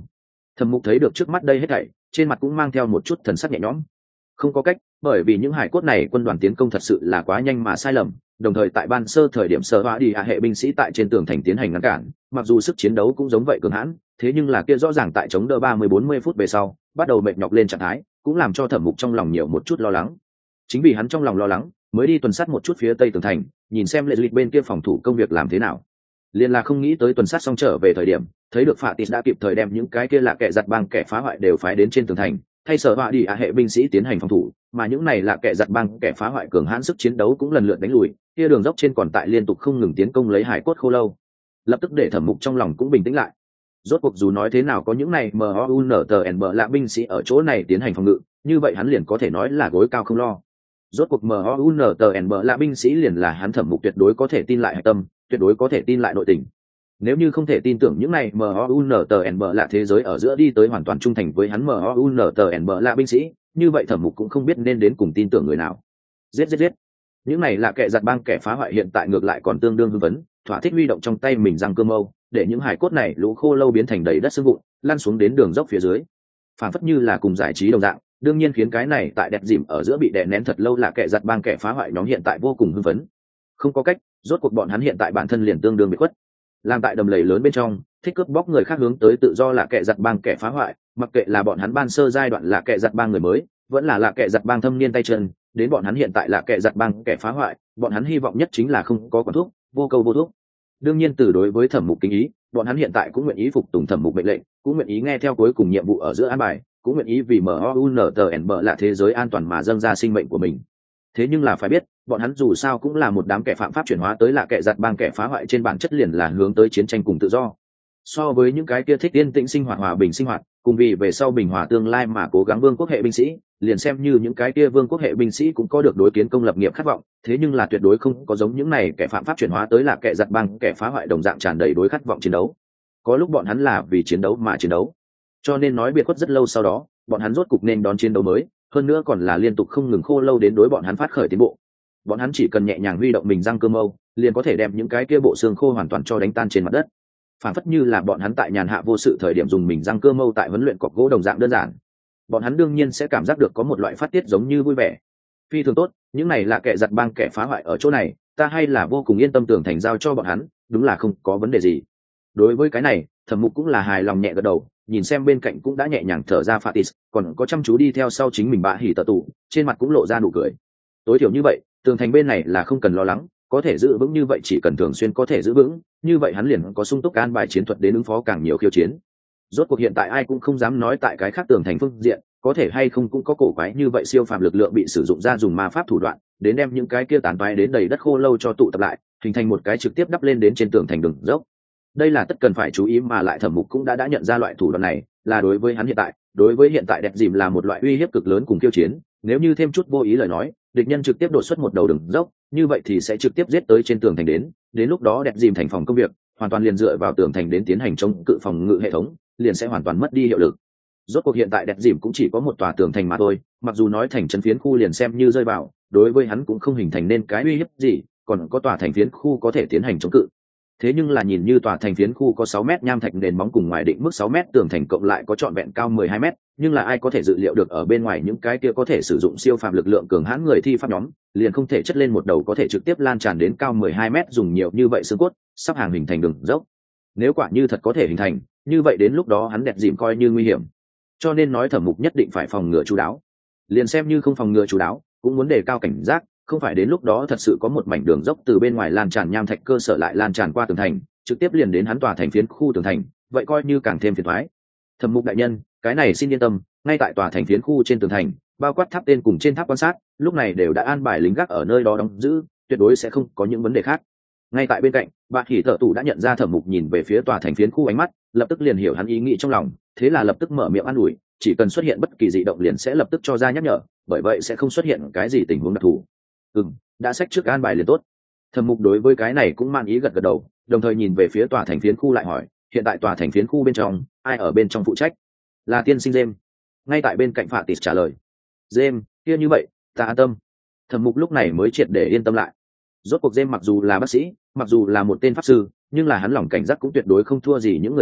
Thẩm Mục thấy được trước mắt đây hết thảy, trên mặt cũng mang theo một chút thần sắc nhẹ nhõm. Không có cách, bởi vì những hải cốt này quân đoàn tiến công thật sự là quá nhanh mà sai lầm, đồng thời tại ban sơ thời điểm sơ hóa đi hạ hệ binh sĩ tại trên tường thành tiến hành ngăn cản, mặc dù sức chiến đấu cũng giống vậy cường hãn, thế nhưng là kia rõ ràng tại chống đỡ ba mươi bốn mươi phút về sau, bắt đầu mệt nhọc lên trạng thái, cũng làm cho Thẩm Mục trong lòng nhiều một chút lo lắng. Chính vì hắn trong lòng lo lắng, mới đi tuần sát một chút phía tây tường thành, nhìn xem lệ lịch bên kia phòng thủ công việc làm thế nào. Liên là không nghĩ tới tuần sát xong trở về thời điểm, thấy được Phạ Tịt đã kịp thời đem những cái kia là kẻ giật băng kẻ phá hoại đều phái đến trên tường thành, thay sở họa đi hạ hệ binh sĩ tiến hành phòng thủ, mà những này là kẻ giật băng kẻ phá hoại cường hãn sức chiến đấu cũng lần lượt đánh lùi, kia đường dốc trên còn tại liên tục không ngừng tiến công lấy hải cốt khô lâu. Lập tức để Thẩm Mục trong lòng cũng bình tĩnh lại. Rốt cuộc dù nói thế nào có những này MOUNTN lạ binh sĩ ở chỗ này tiến hành phòng ngự, như vậy hắn liền có thể nói là gối cao không lo. Rốt cuộc MOUNTN lạ binh sĩ liền là hắn Thẩm Mục tuyệt đối có thể tin lại hải tâm, tuyệt đối có thể tin lại nội tình. Nếu như không thể tin tưởng những này MOUNTN lạ thế giới ở giữa đi tới hoàn toàn trung thành với hắn MOUNTN lạ binh sĩ, như vậy Thẩm Mục cũng không biết nên đến cùng tin tưởng người nào. Giết giết giết. Những này là kẻ giật băng kẻ phá hoại hiện tại ngược lại còn tương đương hưng vấn, thỏa thích huy động trong tay mình răng cơm mâu, để những hải cốt này lũ khô lâu biến thành đầy đất sương vụn, lăn xuống đến đường dốc phía dưới. Phản phất như là cùng giải trí đồng dạng, đương nhiên khiến cái này tại đẹp dìm ở giữa bị đè nén thật lâu là kẻ giật băng kẻ phá hoại nhóm hiện tại vô cùng hưng phấn. Không có cách, rốt cuộc bọn hắn hiện tại bản thân liền tương đương bị khuất. Làm tại đầm lầy lớn bên trong, thích cướp bóc người khác hướng tới tự do là kẻ giật băng kẻ phá hoại, mặc kệ là bọn hắn ban sơ giai đoạn là kẻ giật băng người mới, vẫn là là kẻ giật băng thâm niên tay chân, đến bọn hắn hiện tại là kẻ giật băng kẻ phá hoại, bọn hắn hy vọng nhất chính là không có quản thuốc, vô câu vô thuốc. Đương nhiên từ đối với Thẩm Mục kính ý, bọn hắn hiện tại cũng nguyện ý phục tùng Thẩm Mục mệnh lệnh, cũng nguyện ý nghe theo cuối cùng nhiệm vụ ở giữa an bài, cũng nguyện ý vì MOUNTN là thế giới an toàn mà dâng ra sinh mệnh của mình. Thế nhưng là phải biết, bọn hắn dù sao cũng là một đám kẻ phạm pháp chuyển hóa tới là kẻ giật băng kẻ phá hoại trên bản chất liền là hướng tới chiến tranh cùng tự do. So với những cái kia thích yên tĩnh sinh hoạt hòa bình sinh hoạt, cùng vì về sau bình hòa tương lai mà cố gắng vương quốc hệ binh sĩ, liền xem như những cái kia vương quốc hệ binh sĩ cũng có được đối kiến công lập nghiệp khát vọng, thế nhưng là tuyệt đối không có giống những này kẻ phạm pháp chuyển hóa tới là kẻ giật băng kẻ phá hoại đồng dạng tràn đầy đối khát vọng chiến đấu. Có lúc bọn hắn là vì chiến đấu mà chiến đấu. Cho nên nói biệt khuất rất lâu sau đó, bọn hắn rốt cục nên đón chiến đấu mới, hơn nữa còn là liên tục không ngừng khô lâu đến đối bọn hắn phát khởi tiến bộ. Bọn hắn chỉ cần nhẹ nhàng huy động mình răng cơm mâu, liền có thể đem những cái kia bộ xương khô hoàn toàn cho đánh tan trên mặt đất. Phản phất như là bọn hắn tại nhàn hạ vô sự thời điểm dùng mình răng cơm mâu tại huấn luyện cọc gỗ đồng dạng đơn giản. Bọn hắn đương nhiên sẽ cảm giác được có một loại phát tiết giống như vui vẻ. Phi thường tốt, những này là kẻ giật băng kẻ phá hoại ở chỗ này, ta hay là vô cùng yên tâm tưởng thành giao cho bọn hắn, đúng là không có vấn đề gì. Đối với cái này, Thẩm Mục cũng là hài lòng nhẹ gật đầu, nhìn xem bên cạnh cũng đã nhẹ nhàng thở ra Fatis, còn có chăm chú đi theo sau chính mình bạ hỉ tợ tụ, trên mặt cũng lộ ra nụ cười. Tối thiểu như vậy, tường thành bên này là không cần lo lắng, có thể giữ vững như vậy chỉ cần thường xuyên có thể giữ vững, như vậy hắn liền có sung túc an bài chiến thuật đến ứng phó càng nhiều khiêu chiến. Rốt cuộc hiện tại ai cũng không dám nói tại cái khác tường thành phương diện, có thể hay không cũng có cổ quái như vậy siêu phàm lực lượng bị sử dụng ra dùng ma pháp thủ đoạn, đến đem những cái kia tàn toái đến đầy đất khô lâu cho tụ tập lại, hình thành một cái trực tiếp đắp lên đến trên tường thành đường dốc. Đây là tất cần phải chú ý mà lại Thẩm Mục cũng đã đã nhận ra loại thủ đoạn này, là đối với hắn hiện tại, đối với hiện tại đẹp dìm là một loại uy hiếp cực lớn cùng khiêu chiến, nếu như thêm chút vô ý lời nói, địch nhân trực tiếp đột xuất một đầu đường dốc, như vậy thì sẽ trực tiếp giết tới trên tường thành đến, đến lúc đó đẹp dìm thành phòng công việc, hoàn toàn liền dựa vào tường thành đến tiến hành chống cự phòng ngự hệ thống, liền sẽ hoàn toàn mất đi hiệu lực. Rốt cuộc hiện tại đẹp dìm cũng chỉ có một tòa tường thành mà thôi, mặc dù nói thành trấn phiến khu liền xem như rơi vào, đối với hắn cũng không hình thành nên cái uy hiếp gì, còn có tòa thành phiến khu có thể tiến hành chống cự. Thế nhưng là nhìn như tòa thành phiến khu có sáu mét nham thạch nền móng cùng ngoài định mức sáu mét tường thành cộng lại có trọn vẹn cao mười hai mét, nhưng là ai có thể dự liệu được ở bên ngoài những cái kia có thể sử dụng siêu phàm lực lượng cường hãn người thi pháp nhóm, liền không thể chất lên một đầu có thể trực tiếp lan tràn đến cao mười hai mét dùng nhiều như vậy xương cốt, sắp hàng hình thành đường dốc. Nếu quả như thật có thể hình thành, như vậy đến lúc đó hắn đẹp dìm coi như nguy hiểm. Cho nên nói Thẩm Mục nhất định phải phòng ngừa chú đáo. Liền xem như không phòng ngừa chú đáo, cũng muốn đề cao cảnh giác, không phải đến lúc đó thật sự có một mảnh đường dốc từ bên ngoài lan tràn nham thạch cơ sở lại lan tràn qua tường thành, trực tiếp liền đến hắn tòa thành phiến khu tường thành, vậy coi như càng thêm phiền toái. Thẩm Mục đại nhân, cái này xin yên tâm, ngay tại tòa thành phiến khu trên tường thành, bao quát tháp tên cùng trên tháp quan sát, lúc này đều đã an bài lính gác ở nơi đó đóng giữ, tuyệt đối sẽ không có những vấn đề khác. Ngay tại bên cạnh, Bạc Hỉ Tở Tụ đã nhận ra Thẩm Mục nhìn về phía tòa thành phiến khu ánh mắt, lập tức liền hiểu hắn ý nghĩ trong lòng, thế là lập tức mở miệng an ủi, chỉ cần xuất hiện bất kỳ dị động liền sẽ lập tức cho ra nhắc nhở, bởi vậy sẽ không xuất hiện cái gì tình huống đặc thù. Ừm, đã sách trước an bài liền tốt. Thẩm Mục đối với cái này cũng man ý gật gật đầu, đồng thời nhìn về phía tòa thành phiến khu lại hỏi, hiện tại tòa thành phiến khu bên trong, ai ở bên trong phụ trách? Là tiên sinh James. Ngay tại bên cạnh Phạ Tịt trả lời. James, kia như vậy, ta an tâm. Thẩm Mục lúc này mới triệt để yên tâm lại. Rốt cuộc James mặc dù là bác sĩ, mặc dù là một tên pháp sư, nhưng là hắn lòng cảnh giác cũng tuyệt đối không thua gì những người khác,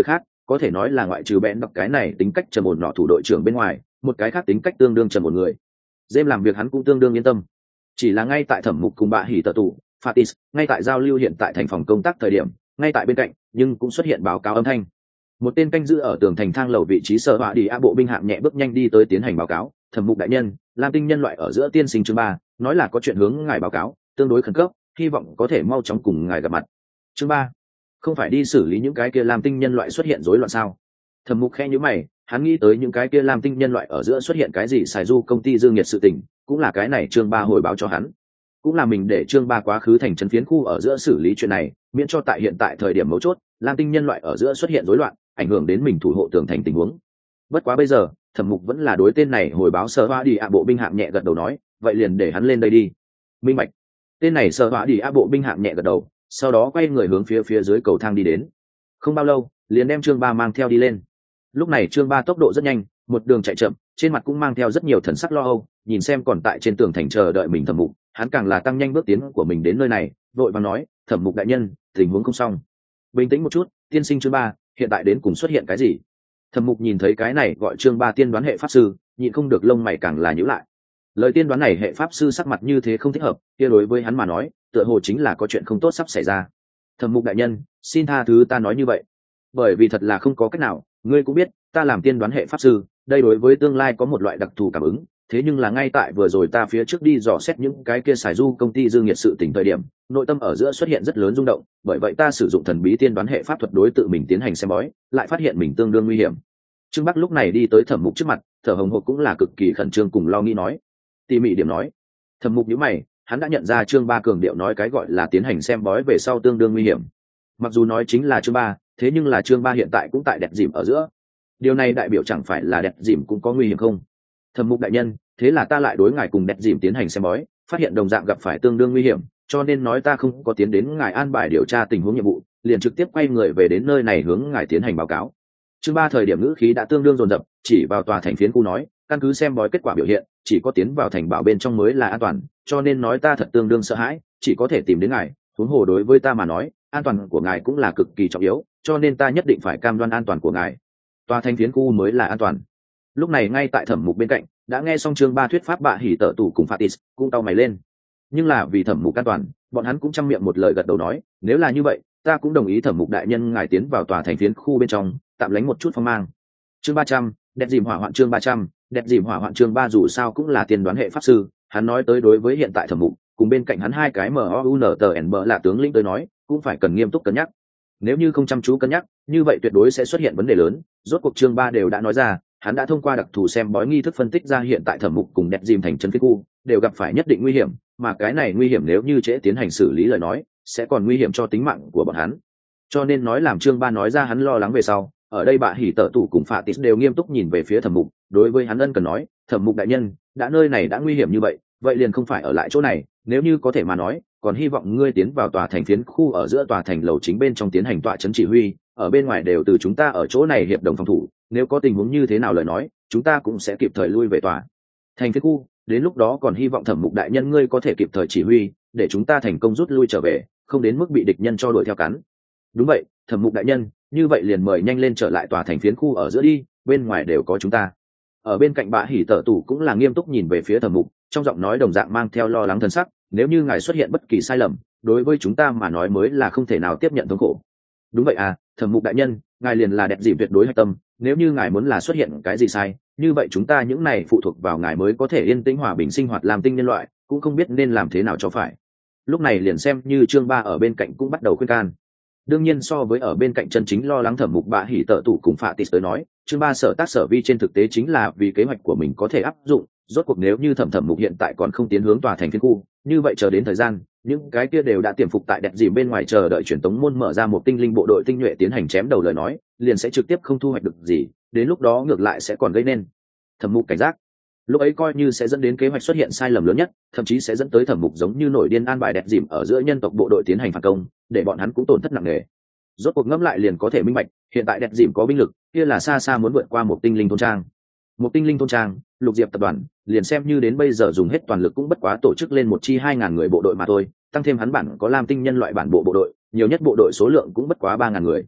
có thể nói là ngoại trừ bẽn đọc cái này tính cách trầm ổn nọ thủ đội trưởng bên ngoài, một cái khác tính cách tương đương trầm ổn người James làm việc hắn cũng tương đương yên tâm. Chỉ là ngay tại thẩm mục cùng bạ hỉ tờ tụ Fatis, ngay tại giao lưu hiện tại thành phòng công tác thời điểm, ngay tại bên cạnh nhưng cũng xuất hiện báo cáo âm thanh. Một tên canh giữ ở tường thành thang lầu vị trí sở họa đi a bộ binh hạng nhẹ bước nhanh đi tới tiến hành báo cáo. Thẩm mục đại nhân, lam tinh nhân loại ở giữa tiên sinh chương ba, nói là có chuyện hướng ngài báo cáo, tương đối khẩn cấp, hy vọng có thể mau chóng cùng ngài gặp mặt. Chương ba, không phải đi xử lý những cái kia lam tinh nhân loại xuất hiện rối loạn sao? Thẩm mục khẽ nhíu mày, hắn nghĩ tới những cái kia lam tinh nhân loại ở giữa xuất hiện cái gì xài du công ty dương nhiệt sự tình, cũng là cái này chương ba hồi báo cho hắn, cũng là mình để chương ba quá khứ thành trấn phiến khu ở giữa xử lý chuyện này, miễn cho tại hiện tại thời điểm mấu chốt lam tinh nhân loại ở giữa xuất hiện rối loạn, ảnh hưởng đến mình thủ hộ tường thành tình huống. Bất quá bây giờ thẩm mục vẫn là đối tên này hồi báo sơ hoa đi ạ bộ binh hạng nhẹ gật đầu nói, vậy liền để hắn lên đây đi. Minh bạch. Tên này sơ hoa đi ạ bộ binh hạng nhẹ gật đầu, sau đó quay người hướng phía phía dưới cầu thang đi đến. Không bao lâu liền đem chương ba mang theo đi lên. Lúc này chương ba tốc độ rất nhanh, một đường chạy chậm, trên mặt cũng mang theo rất nhiều thần sắc lo âu, nhìn xem còn tại trên tường thành chờ đợi mình thẩm mục, hắn càng là tăng nhanh bước tiến của mình đến nơi này, vội vàng nói, thẩm mục đại nhân, tình huống không xong. Bình tĩnh một chút, tiên sinh chương ba, hiện tại đến cùng xuất hiện cái gì? Thẩm mục nhìn thấy cái này gọi chương ba tiên đoán hệ pháp sư, nhịn không được lông mày càng là nhíu lại. Lời tiên đoán này hệ pháp sư sắc mặt như thế không thích hợp, kia đối với hắn mà nói, tựa hồ chính là có chuyện không tốt sắp xảy ra. Thẩm mục đại nhân, xin tha thứ ta nói như vậy, bởi vì thật là không có cách nào, ngươi cũng biết, ta làm tiên đoán hệ pháp sư, đây đối với tương lai có một loại đặc thù cảm ứng, thế nhưng là ngay tại vừa rồi ta phía trước đi dò xét những cái kia xài du công ty dương nhiệt sự tình thời điểm, nội tâm ở giữa xuất hiện rất lớn rung động, bởi vậy ta sử dụng thần bí tiên đoán hệ pháp thuật đối tự mình tiến hành xem bói, lại phát hiện mình tương đương nguy hiểm. Trương Bắc lúc này đi tới thẩm mục trước mặt, thở hồng hộc cũng là cực kỳ khẩn trương cùng lo nghĩ nói, tỉ mỉ điểm nói. Thẩm mục nhíu mày, hắn đã nhận ra Trương Ba cường điệu nói cái gọi là tiến hành xem bói về sau tương đương nguy hiểm. Mặc dù nói chính là Trương Ba, thế nhưng là Trương Ba hiện tại cũng tại đẹp dìm ở giữa, điều này đại biểu chẳng phải là đẹp dìm cũng có nguy hiểm không? Thẩm mục đại nhân, thế là ta lại đối ngài cùng đẹp dìm tiến hành xem bói, phát hiện đồng dạng gặp phải tương đương nguy hiểm, cho nên nói ta không có tiến đến ngài an bài điều tra tình huống nhiệm vụ, liền trực tiếp quay người về đến nơi này hướng ngài tiến hành báo cáo. Chương ba thời điểm ngữ khí đã tương đương dồn dập, chỉ vào tòa thành phiến khu nói, căn cứ xem bói kết quả biểu hiện, chỉ có tiến vào thành bảo bên trong mới là an toàn, cho nên nói ta thật tương đương sợ hãi, chỉ có thể tìm đến ngài, huống hồ đối với ta mà nói, an toàn của ngài cũng là cực kỳ trọng yếu, cho nên ta nhất định phải cam đoan an toàn của ngài. Tòa thành phiến khu mới là an toàn. Lúc này ngay tại thẩm mục bên cạnh, đã nghe xong chương ba thuyết pháp bạ hỉ tở tủ cùng Fatis, cũng tao mày lên. Nhưng là vì thẩm mục an toàn, bọn hắn cũng chăm miệng một lời gật đầu nói, nếu là như vậy, ta cũng đồng ý thẩm mục đại nhân ngài tiến vào tòa thành phiến khu bên trong, tạm lánh một chút phong mang. Chương ba trăm, đẹp dìm hỏa hoạn chương ba trăm, đẹp dìm hỏa hoạn chương ba dù sao cũng là tiên đoán hệ pháp sư, hắn nói tới đối với hiện tại thẩm mục, cùng bên cạnh hắn hai cái M O U N T N B là tướng lĩnh tới nói, cũng phải cần nghiêm túc cân nhắc. Nếu như không chăm chú cân nhắc, như vậy tuyệt đối sẽ xuất hiện vấn đề lớn. Rốt cuộc chương ba đều đã nói ra, hắn đã thông qua đặc thù xem bói nghi thức phân tích ra hiện tại thẩm mục cùng đẹp dìm thành chân phiến khu đều gặp phải nhất định nguy hiểm, mà cái này nguy hiểm nếu như trễ tiến hành xử lý lời nói, sẽ còn nguy hiểm cho tính mạng của bọn hắn. Cho nên nói làm chương ba nói ra hắn lo lắng về sau, ở đây bạ hỉ tở tủ cùng Fatis đều nghiêm túc nhìn về phía thẩm mục, đối với hắn ân cần nói, thẩm mục đại nhân, đã nơi này đã nguy hiểm như vậy, vậy liền không phải ở lại chỗ này, nếu như có thể mà nói, còn hy vọng ngươi tiến vào tòa thành phiến khu ở giữa tòa thành lầu chính bên trong tiến hành tọa trấn chỉ huy, ở bên ngoài đều từ chúng ta ở chỗ này hiệp đồng phòng thủ, nếu có tình huống như thế nào lời nói, chúng ta cũng sẽ kịp thời lui về tòa thành phiến khu, đến lúc đó còn hy vọng thẩm mục đại nhân ngươi có thể kịp thời chỉ huy, để chúng ta thành công rút lui trở về, không đến mức bị địch nhân cho đuổi theo cắn. Đúng vậy, thẩm mục đại nhân, như vậy liền mời nhanh lên trở lại tòa thành phiến khu ở giữa đi, bên ngoài đều có chúng ta. Ở bên cạnh bạ hỉ tở tủ cũng là nghiêm túc nhìn về phía thẩm mục, trong giọng nói đồng dạng mang theo lo lắng thân sắc, nếu như ngài xuất hiện bất kỳ sai lầm, đối với chúng ta mà nói mới là không thể nào tiếp nhận thống khổ. Đúng vậy à, thẩm mục đại nhân, ngài liền là đẹp dìm tuyệt đối hạch tâm, nếu như ngài muốn là xuất hiện cái gì sai, như vậy chúng ta những này phụ thuộc vào ngài mới có thể yên tĩnh hòa bình sinh hoạt làm tinh nhân loại, cũng không biết nên làm thế nào cho phải. Lúc này liền xem như chương ba ở bên cạnh cũng bắt đầu khuyên can. Đương nhiên so với ở bên cạnh chân chính lo lắng thẩm mục bạ hỉ tở tủ cùng Fatis tới nói, chương ba sở tác sở vi trên thực tế chính là vì kế hoạch của mình có thể áp dụng. Rốt cuộc nếu như thẩm thẩm mục hiện tại còn không tiến hướng tòa thành phiến khu, như vậy chờ đến thời gian, những cái kia đều đã tiềm phục tại đẹp dìm bên ngoài chờ đợi truyền tống môn mở ra một tinh linh bộ đội tinh nhuệ tiến hành chém đầu lời nói, liền sẽ trực tiếp không thu hoạch được gì, đến lúc đó ngược lại sẽ còn gây nên thẩm mục cảnh giác. Lúc ấy coi như sẽ dẫn đến kế hoạch xuất hiện sai lầm lớn nhất, thậm chí sẽ dẫn tới thẩm mục giống như nổi điên an bài đẹp dìm ở giữa nhân tộc bộ đội tiến hành phản công, để bọn hắn cũng tổn thất nặng nề. Rốt cuộc ngẫm lại liền có thể minh bạch, hiện tại đẹp dìm có binh lực, kia là xa xa muốn vượt qua một tinh linh thôn trang. Một tinh linh thôn trang, lục diệp tập đoàn, liền xem như đến bây giờ dùng hết toàn lực cũng bất quá tổ chức lên một chi hai ngàn người bộ đội mà thôi, tăng thêm hắn bản có lam tinh nhân loại bản bộ bộ đội, nhiều nhất bộ đội số lượng cũng bất quá ba ngàn người.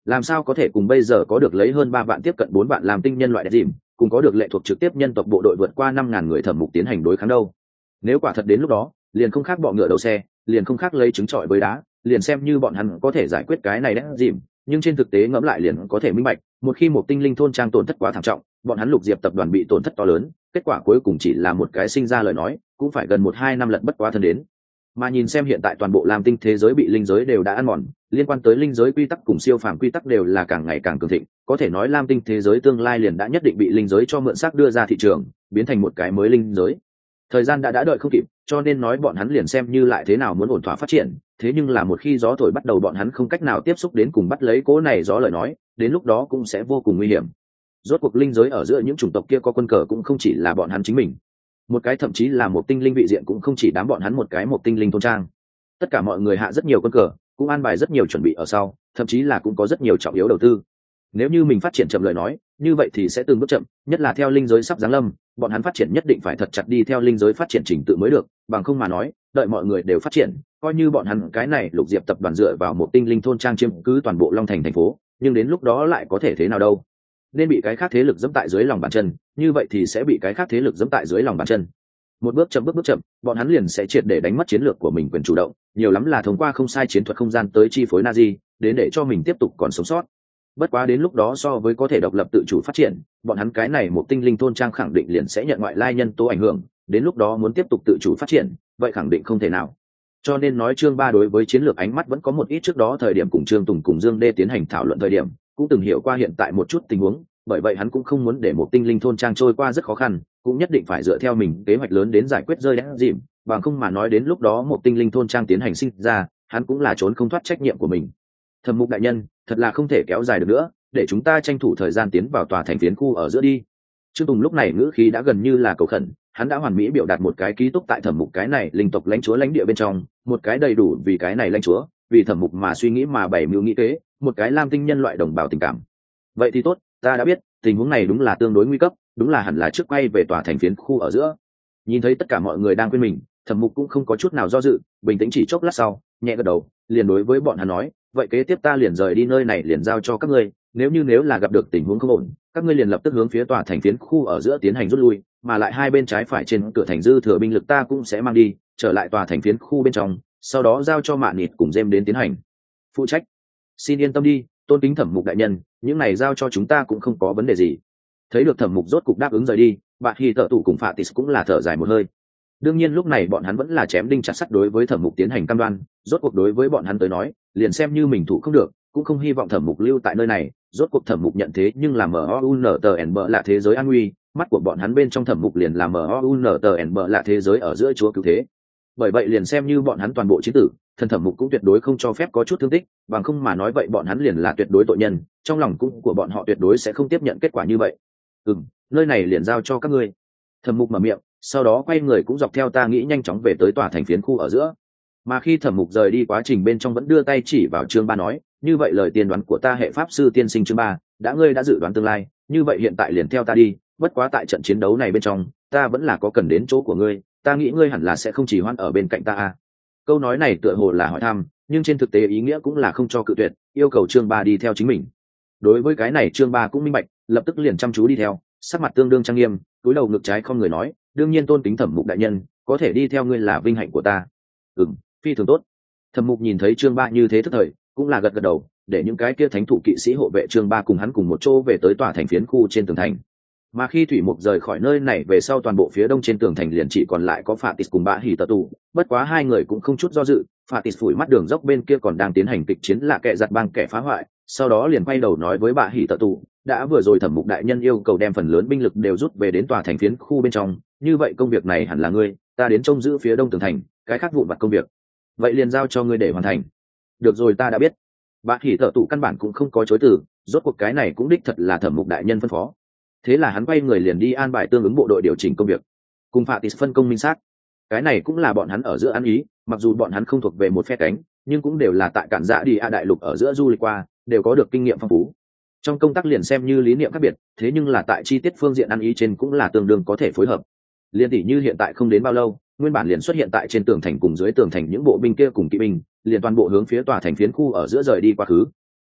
làm sao có thể cùng bây giờ có được lấy hơn ba vạn tiếp cận bốn vạn làm tinh nhân loại đẹp dìm, cùng có được lệ thuộc trực tiếp nhân tộc bộ đội vượt qua năm ngàn người thẩm mục tiến hành đối kháng đâu. Nếu quả thật đến lúc đó, liền không khác bọ ngựa đầu xe, liền không khác lấy trứng trọi với đá, liền xem như bọn hắn có thể giải quyết cái này đẹp dìm, nhưng trên thực tế ngẫm lại liền có thể minh bạch, một khi một tinh linh thôn trang tổn thất quá thảm trọng, bọn hắn Lục Diệp tập đoàn bị tổn thất to lớn, kết quả cuối cùng chỉ là một cái sinh ra lời nói, cũng phải gần một hai năm lận bất quá thân đến. Mà nhìn xem hiện tại toàn bộ Lam Tinh thế giới bị linh giới đều đã ăn mòn, liên quan tới linh giới quy tắc cùng siêu phàm quy tắc đều là càng ngày càng cường thịnh, có thể nói Lam Tinh thế giới tương lai liền đã nhất định bị linh giới cho mượn xác đưa ra thị trường, biến thành một cái mới linh giới. Thời gian đã đã đợi không kịp, cho nên nói bọn hắn liền xem như lại thế nào muốn ổn thỏa phát triển, thế nhưng là một khi gió thổi bắt đầu bọn hắn không cách nào tiếp xúc đến cùng bắt lấy cố này gió lời nói, đến lúc đó cũng sẽ vô cùng nguy hiểm. Rốt cuộc linh giới ở giữa những chủng tộc kia có quân cờ cũng không chỉ là bọn hắn chính mình, một cái thậm chí là một tinh linh vị diện cũng không chỉ đám bọn hắn một cái một tinh linh thôn trang. Tất cả mọi người hạ rất nhiều quân cờ, cũng an bài rất nhiều chuẩn bị ở sau, thậm chí là cũng có rất nhiều trọng yếu đầu tư. Nếu như mình phát triển chậm lời nói, như vậy thì sẽ từng bước chậm, nhất là theo linh giới sắp giáng lâm, bọn hắn phát triển nhất định phải thật chặt đi theo linh giới phát triển trình tự mới được, bằng không mà nói, đợi mọi người đều phát triển, coi như bọn hắn cái này Lục Diệp tập đoàn dựa vào một tinh linh thôn trang chiếm cứ toàn bộ Long Thành thành phố, nhưng đến lúc đó lại có thể thế nào đâu? Nên bị cái khác thế lực giẫm tại dưới lòng bàn chân, như vậy thì sẽ bị cái khác thế lực giẫm tại dưới lòng bàn chân. Một bước chậm bước bước chậm, bọn hắn liền sẽ triệt để đánh mất chiến lược của mình quyền chủ động, nhiều lắm là thông qua không sai chiến thuật không gian tới chi phối Nazi, đến để cho mình tiếp tục còn sống sót. Bất quá đến lúc đó so với có thể độc lập tự chủ phát triển, bọn hắn cái này một tinh linh thôn trang khẳng định liền sẽ nhận ngoại lai nhân tố ảnh hưởng, đến lúc đó muốn tiếp tục tự chủ phát triển, vậy khẳng định không thể nào. Cho nên nói chương ba đối với chiến lược ánh mắt vẫn có một ít trước đó thời điểm cùng Trương Tùng cùng Dương Đê tiến hành thảo luận thời điểm, cũng từng hiểu qua hiện tại một chút tình huống, bởi vậy hắn cũng không muốn để một tinh linh thôn trang trôi qua rất khó khăn, cũng nhất định phải dựa theo mình kế hoạch lớn đến giải quyết rơi đẽn dìm, bằng không mà nói đến lúc đó một tinh linh thôn trang tiến hành sinh ra, hắn cũng là trốn không thoát trách nhiệm của mình. Thẩm Mục đại nhân, thật là không thể kéo dài được nữa, để chúng ta tranh thủ thời gian tiến vào tòa thành phiến khu ở giữa đi. Trương Tùng lúc này ngữ khí đã gần như là cầu khẩn, hắn đã hoàn mỹ biểu đạt một cái ký túc tại Thẩm Mục cái này linh tộc lãnh chúa lãnh địa bên trong, một cái đầy đủ vì cái này lãnh chúa, vì Thẩm Mục mà suy nghĩ mà bày mưu nghĩ kế, một cái lam tinh nhân loại đồng bào tình cảm. Vậy thì tốt, ta đã biết, tình huống này đúng là tương đối nguy cấp, đúng là hẳn là trước quay về tòa thành phiến khu ở giữa. Nhìn thấy tất cả mọi người đang quên mình, Thẩm Mục cũng không có chút nào do dự, bình tĩnh chỉ chốc lát sau, nhẹ gật đầu, liền đối với bọn hắn nói, vậy kế tiếp ta liền rời đi nơi này liền giao cho các ngươi, nếu như nếu là gặp được tình huống không ổn, các ngươi liền lập tức hướng phía tòa thành phiến khu ở giữa tiến hành rút lui, mà lại hai bên trái phải trên cửa thành dư thừa binh lực ta cũng sẽ mang đi, trở lại tòa thành phiến khu bên trong, sau đó giao cho Mạn Nịt cùng Gem đến tiến hành phụ trách. Xin yên tâm đi, tôn kính Thẩm Mục đại nhân, những này giao cho chúng ta cũng không có vấn đề gì. Thấy được Thẩm Mục rốt cục đáp ứng rời đi, bạn Hy Tở Tủ cùng Fatis cũng là thở dài một hơi. Đương nhiên lúc này bọn hắn vẫn là chém đinh chặt sắt đối với Thẩm Mục tiến hành cam đoan, rốt cuộc đối với bọn hắn tới nói, liền xem như mình thủ không được, cũng không hy vọng Thẩm Mục lưu tại nơi này, rốt cuộc Thẩm Mục nhận thế nhưng là em o u en tê en bê là thế giới an nguy, mắt của bọn hắn bên trong Thẩm Mục liền là em o u en tê en bê là thế giới ở giữa chúa cứu thế. Bởi vậy liền xem như bọn hắn toàn bộ chiến tử, thần Thẩm Mục cũng tuyệt đối không cho phép có chút thương tích, bằng không mà nói vậy bọn hắn liền là tuyệt đối tội nhân, trong lòng cũng của bọn họ tuyệt đối sẽ không tiếp nhận kết quả như vậy. Ừm, nơi này liền giao cho các ngươi. Thẩm Mục mở miệng, sau đó quay người cũng dọc theo ta nghĩ nhanh chóng về tới tòa thành phiến khu ở giữa. Mà khi Thẩm Mục rời đi quá trình bên trong vẫn đưa tay chỉ vào chương ba nói, như vậy lời tiên đoán của ta hệ pháp sư tiên sinh chương ba, đã ngươi đã dự đoán tương lai, như vậy hiện tại liền theo ta đi, bất quá tại trận chiến đấu này bên trong, ta vẫn là có cần đến chỗ của ngươi, ta nghĩ ngươi hẳn là sẽ không chỉ hoan ở bên cạnh ta a. Câu nói này tựa hồ là hỏi thăm, nhưng trên thực tế ý nghĩa cũng là không cho cự tuyệt, yêu cầu chương ba đi theo chính mình. Đối với cái này chương ba cũng minh bạch, lập tức liền chăm chú đi theo, sắc mặt tương đương trang nghiêm, cúi đầu ngực trái không người nói, đương nhiên tôn kính Thẩm Mục đại nhân, có thể đi theo ngươi là vinh hạnh của ta. Ừm, phi thường tốt. Thẩm Mục nhìn thấy chương ba như thế tức thời, cũng là gật gật đầu, để những cái kia thánh thủ kỵ sĩ hộ vệ chương ba cùng hắn cùng một chỗ về tới tòa thành phiến khu trên tường thành. Mà khi Thủy Mục rời khỏi nơi này về sau toàn bộ phía đông trên tường thành liền chỉ còn lại có Fatis cùng Bạ Hỉ Tở Tù, bất quá hai người cũng không chút do dự, Fatis phủi mắt đường dốc bên kia còn đang tiến hành kịch chiến là kẻ giật băng kẻ phá hoại, sau đó liền quay đầu nói với Bạ Hỉ Tở Tù, đã vừa rồi Thẩm Mục đại nhân yêu cầu đem phần lớn binh lực đều rút về đến tòa thành phiến khu bên trong, như vậy công việc này hẳn là ngươi, ta đến trông giữ phía đông tường thành, cái khác vụn vặt công việc, vậy liền giao cho ngươi để hoàn thành. Được rồi, ta đã biết. Bạ Hỉ Tở Tù căn bản cũng không có chối từ, rốt cuộc cái này cũng đích thật là Thẩm Mục đại nhân phân phó. Thế là hắn quay người liền đi an bài tương ứng bộ đội điều chỉnh công việc, cùng Fatis phân công minh xác. Cái này cũng là bọn hắn ở giữa ăn ý, mặc dù bọn hắn không thuộc về một phe cánh, nhưng cũng đều là tại cản dạ đi a đại lục ở giữa du lịch qua, đều có được kinh nghiệm phong phú. Trong công tác liền xem như lý niệm khác biệt, thế nhưng là tại chi tiết phương diện ăn ý trên cũng là tương đương có thể phối hợp. Liên tỷ như hiện tại không đến bao lâu, nguyên bản liền xuất hiện tại trên tường thành cùng dưới tường thành những bộ binh kia cùng kỵ binh, liền toàn bộ hướng phía tòa thành phiến khu ở giữa rời đi quá khứ.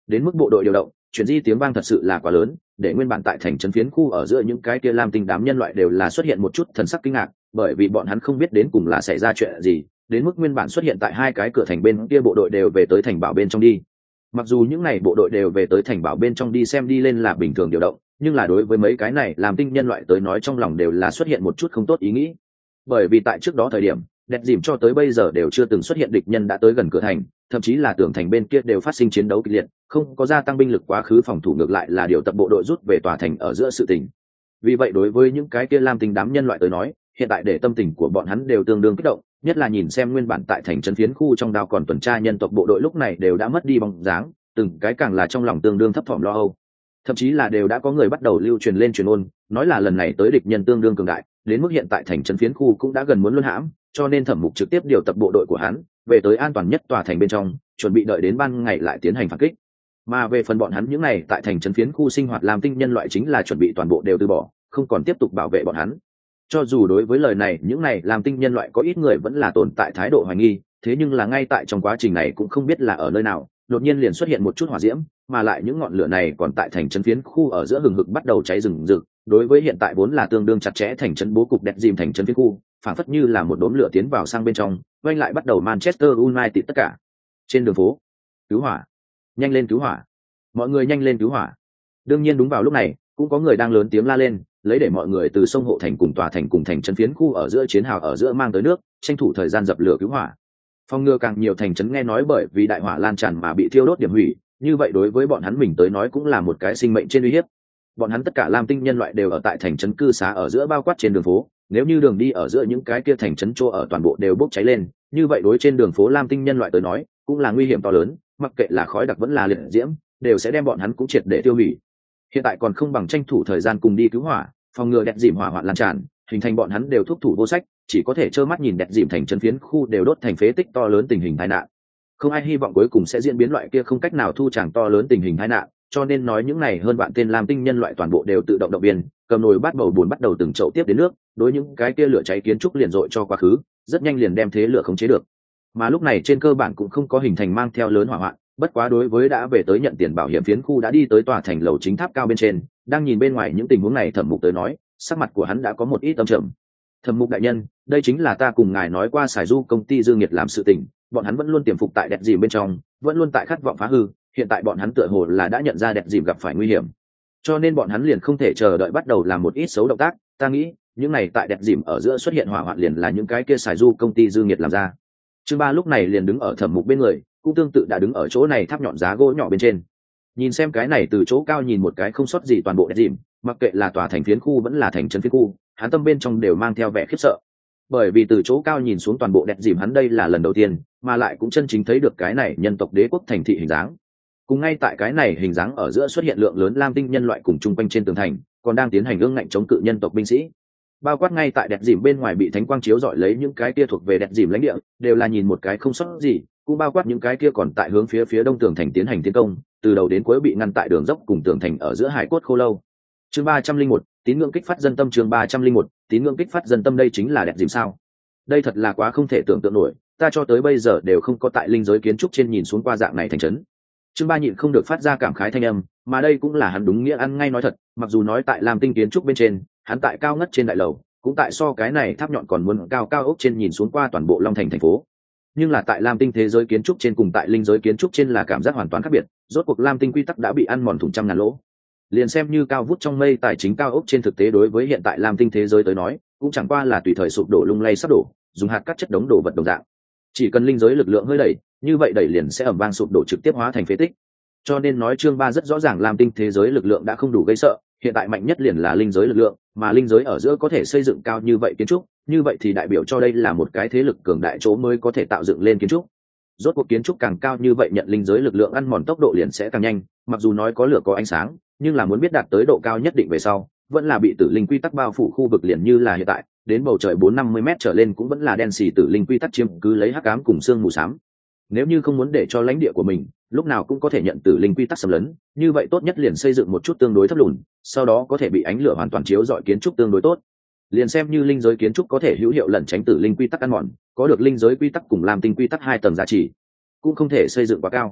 đến mức bộ đội điều động chuyển di tiếng vang thật sự là quá lớn, để nguyên bản tại thành trấn phiến khu ở giữa những cái kia lam tinh đám nhân loại đều là xuất hiện một chút thần sắc kinh ngạc, bởi vì bọn hắn không biết đến cùng là xảy ra chuyện gì, đến mức nguyên bản xuất hiện tại hai cái cửa thành bên kia bộ đội đều về tới thành bảo bên trong đi. Mặc dù những này bộ đội đều về tới thành bảo bên trong đi xem đi lên là bình thường điều động, nhưng là đối với mấy cái này làm tinh nhân loại tới nói trong lòng đều là xuất hiện một chút không tốt ý nghĩ, bởi vì tại trước đó thời điểm đẹp dìm cho tới bây giờ đều chưa từng xuất hiện địch nhân đã tới gần cửa thành, thậm chí là tường thành bên kia đều phát sinh chiến đấu kịch liệt, không có gia tăng binh lực quá khứ phòng thủ, ngược lại là điều tập bộ đội rút về tòa thành ở giữa sự tình. Vì vậy đối với những cái kia lam tinh đám nhân loại tới nói, hiện tại để tâm tình của bọn hắn đều tương đương kích động, nhất là nhìn xem nguyên bản tại thành trấn phiến khu trong đao còn tuần tra nhân tộc bộ đội lúc này đều đã mất đi bóng dáng, từng cái càng là trong lòng tương đương thấp thỏm lo âu. Thậm chí là đều đã có người bắt đầu lưu truyền lên truyền ôn, nói là lần này tới địch nhân tương đương cường đại, đến mức hiện tại thành trấn phiến khu cũng đã gần muốn luân hãm, cho nên Thẩm Mục trực tiếp điều tập bộ đội của hắn về tới an toàn nhất tòa thành bên trong, chuẩn bị đợi đến ban ngày lại tiến hành phản kích. Mà về phần bọn hắn những này tại thành trấn phiến khu sinh hoạt làm tinh nhân loại chính là chuẩn bị toàn bộ đều từ bỏ, không còn tiếp tục bảo vệ bọn hắn. Cho dù đối với lời này những này làm tinh nhân loại có ít người vẫn là tồn tại thái độ hoài nghi, thế nhưng là ngay tại trong quá trình này cũng không biết là ở nơi nào đột nhiên liền xuất hiện một chút hỏa diễm, mà lại những ngọn lửa này còn tại thành trấn phiến khu ở giữa hừng hực bắt đầu cháy rừng rực. Đối với hiện tại vốn là tương đương chặt chẽ thành trấn bố cục đẹp dìm thành trấn phiến khu, phản phất như là một đốm lửa tiến vào sang bên trong, quanh lại bắt đầu Manchester United tất cả. Trên đường phố, cứu hỏa, nhanh lên cứu hỏa, mọi người nhanh lên cứu hỏa. Đương nhiên đúng vào lúc này cũng có người đang lớn tiếng la lên, lấy để mọi người từ sông hộ thành cùng tòa thành cùng thành trấn phiến khu ở giữa chiến hào ở giữa mang tới nước, tranh thủ thời gian dập lửa cứu hỏa. Phòng ngừa càng nhiều thành trấn nghe nói bởi vì đại hỏa lan tràn mà bị thiêu đốt điểm hủy, như vậy đối với bọn hắn mình tới nói cũng là một cái sinh mệnh trên uy hiếp. Bọn hắn tất cả lam tinh nhân loại đều ở tại thành trấn cư xá ở giữa bao quát trên đường phố, nếu như đường đi ở giữa những cái kia thành trấn chỗ ở toàn bộ đều bốc cháy lên, như vậy đối trên đường phố lam tinh nhân loại tới nói cũng là nguy hiểm to lớn, mặc kệ là khói đặc vẫn là liệt diễm đều sẽ đem bọn hắn cũng triệt để tiêu hủy. Hiện tại còn không bằng tranh thủ thời gian cùng đi cứu hỏa, phòng ngừa đẹp dìm hỏa hoạn lan tràn, hình thành bọn hắn đều thúc thủ vô sách, chỉ có thể trơ mắt nhìn đẹp dìm thành trấn phiến khu đều đốt thành phế tích to lớn tình hình tai nạn. Không ai hy vọng cuối cùng sẽ diễn biến loại kia không cách nào thu tràng to lớn tình hình tai nạn, cho nên nói những này hơn bạn tên lam tinh nhân loại toàn bộ đều tự động động viên, cầm nồi bát bầu buồn bắt đầu từng chậu tiếp đến nước, đối những cái kia lửa cháy kiến trúc liền dội cho quá khứ, rất nhanh liền đem thế lửa khống chế được. Mà lúc này trên cơ bản cũng không có hình thành mang theo lớn hỏa hoạn, bất quá đối với đã về tới nhận tiền bảo hiểm phiến khu đã đi tới tòa thành lầu chính tháp cao bên trên, đang nhìn bên ngoài những tình huống này Thẩm Mục tới nói, sắc mặt của hắn đã có một ít âm trầm. Thẩm Mục đại nhân, đây chính là ta cùng ngài nói qua Sải Du công ty Dương Nhiệt làm sự tình, bọn hắn vẫn luôn tiềm phục tại đẹp dìm bên trong, vẫn luôn tại khát vọng phá hư, hiện tại bọn hắn tựa hồ là đã nhận ra đẹp dìm gặp phải nguy hiểm, cho nên bọn hắn liền không thể chờ đợi bắt đầu làm một ít xấu động tác. Ta nghĩ những này tại đẹp dìm ở giữa xuất hiện hỏa hoạn liền là những cái kia Sải Du công ty Dương Nhiệt làm ra. Chương Ba lúc này liền đứng ở Thẩm Mục bên người, cũng tương tự đã đứng ở chỗ này tháp nhọn giá gỗ nhỏ bên trên, nhìn xem cái này từ chỗ cao nhìn một cái không sót gì toàn bộ đẹp dìm, mặc kệ là tòa thành phiến khu vẫn là thành trấn phiến khu, hắn tâm bên trong đều mang theo vẻ khiếp sợ, bởi vì từ chỗ cao nhìn xuống toàn bộ đẹp dìm hắn đây là lần đầu tiên, mà lại cũng chân chính thấy được cái này nhân tộc đế quốc thành thị hình dáng. Cùng ngay tại cái này hình dáng ở giữa xuất hiện lượng lớn lam tinh nhân loại cùng chung quanh trên tường thành còn đang tiến hành ương ngạnh chống cự nhân tộc binh sĩ, bao quát ngay tại đẹp dìm bên ngoài bị thánh quang chiếu dọi lấy những cái kia thuộc về đẹp dìm lãnh địa đều là nhìn một cái không sót gì, cũng bao quát những cái kia còn tại hướng phía phía đông tường thành tiến hành tiến công, từ đầu đến cuối bị ngăn tại đường dốc cùng tường thành ở giữa hải cốt khô lâu. Chương ba trăm linh một, tín ngưỡng kích phát dân tâm. Chương ba trăm linh một, tín ngưỡng kích phát dân tâm. Đây chính là đẹp dìm sao? Đây thật là quá không thể tưởng tượng nổi, ta cho tới bây giờ đều không có tại linh giới kiến trúc trên nhìn xuống qua dạng này thành trấn. Chương Ba nhịn không được phát ra cảm khái thanh âm, mà đây cũng là hắn đúng nghĩa ăn ngay nói thật, mặc dù nói tại Lam Tinh kiến trúc bên trên, hắn tại cao ngất trên đại lầu, cũng tại so cái này tháp nhọn còn muốn cao cao ốc trên nhìn xuống qua toàn bộ Long Thành thành phố. Nhưng là tại Lam Tinh thế giới kiến trúc trên cùng tại linh giới kiến trúc trên là cảm giác hoàn toàn khác biệt, rốt cuộc Lam Tinh quy tắc đã bị ăn mòn thủng trăm ngàn lỗ. Liền xem như cao vút trong mây tài chính cao ốc trên thực tế đối với hiện tại Lam Tinh thế giới tới nói, cũng chẳng qua là tùy thời sụp đổ lung lay sắp đổ, dùng hạt cát chất đống đồ vật đồng dạng. Chỉ cần linh giới lực lượng hơi đẩy, như vậy đẩy liền sẽ ầm vang sụp đổ trực tiếp hóa thành phế tích. Cho nên nói chương ba rất rõ ràng Lam Tinh thế giới lực lượng đã không đủ gây sợ, hiện tại mạnh nhất liền là linh giới lực lượng, mà linh giới ở giữa có thể xây dựng cao như vậy kiến trúc, như vậy thì đại biểu cho đây là một cái thế lực cường đại chỗ mới có thể tạo dựng lên kiến trúc. Rốt cuộc kiến trúc càng cao như vậy nhận linh giới lực lượng ăn mòn tốc độ liền sẽ càng nhanh, mặc dù nói có lửa có ánh sáng, nhưng là muốn biết đạt tới độ cao nhất định về sau, vẫn là bị tử linh quy tắc bao phủ khu vực liền như là hiện tại, đến bầu trời bốn năm mươi mét trở lên cũng vẫn là đen xì tử linh quy tắc chiếm cứ lấy hắc ám cùng sương mù xám. Nếu như không muốn để cho lãnh địa của mình lúc nào cũng có thể nhận tử linh quy tắc xâm lấn, như vậy tốt nhất liền xây dựng một chút tương đối thấp lùn, sau đó có thể bị ánh lửa hoàn toàn chiếu rọi kiến trúc tương đối tốt. Liền xem như linh giới kiến trúc có thể hữu hiệu lẩn tránh tử linh quy tắc ăn mòn, có được linh giới quy tắc cùng Lam Tinh quy tắc hai tầng giá trị, cũng không thể xây dựng quá cao.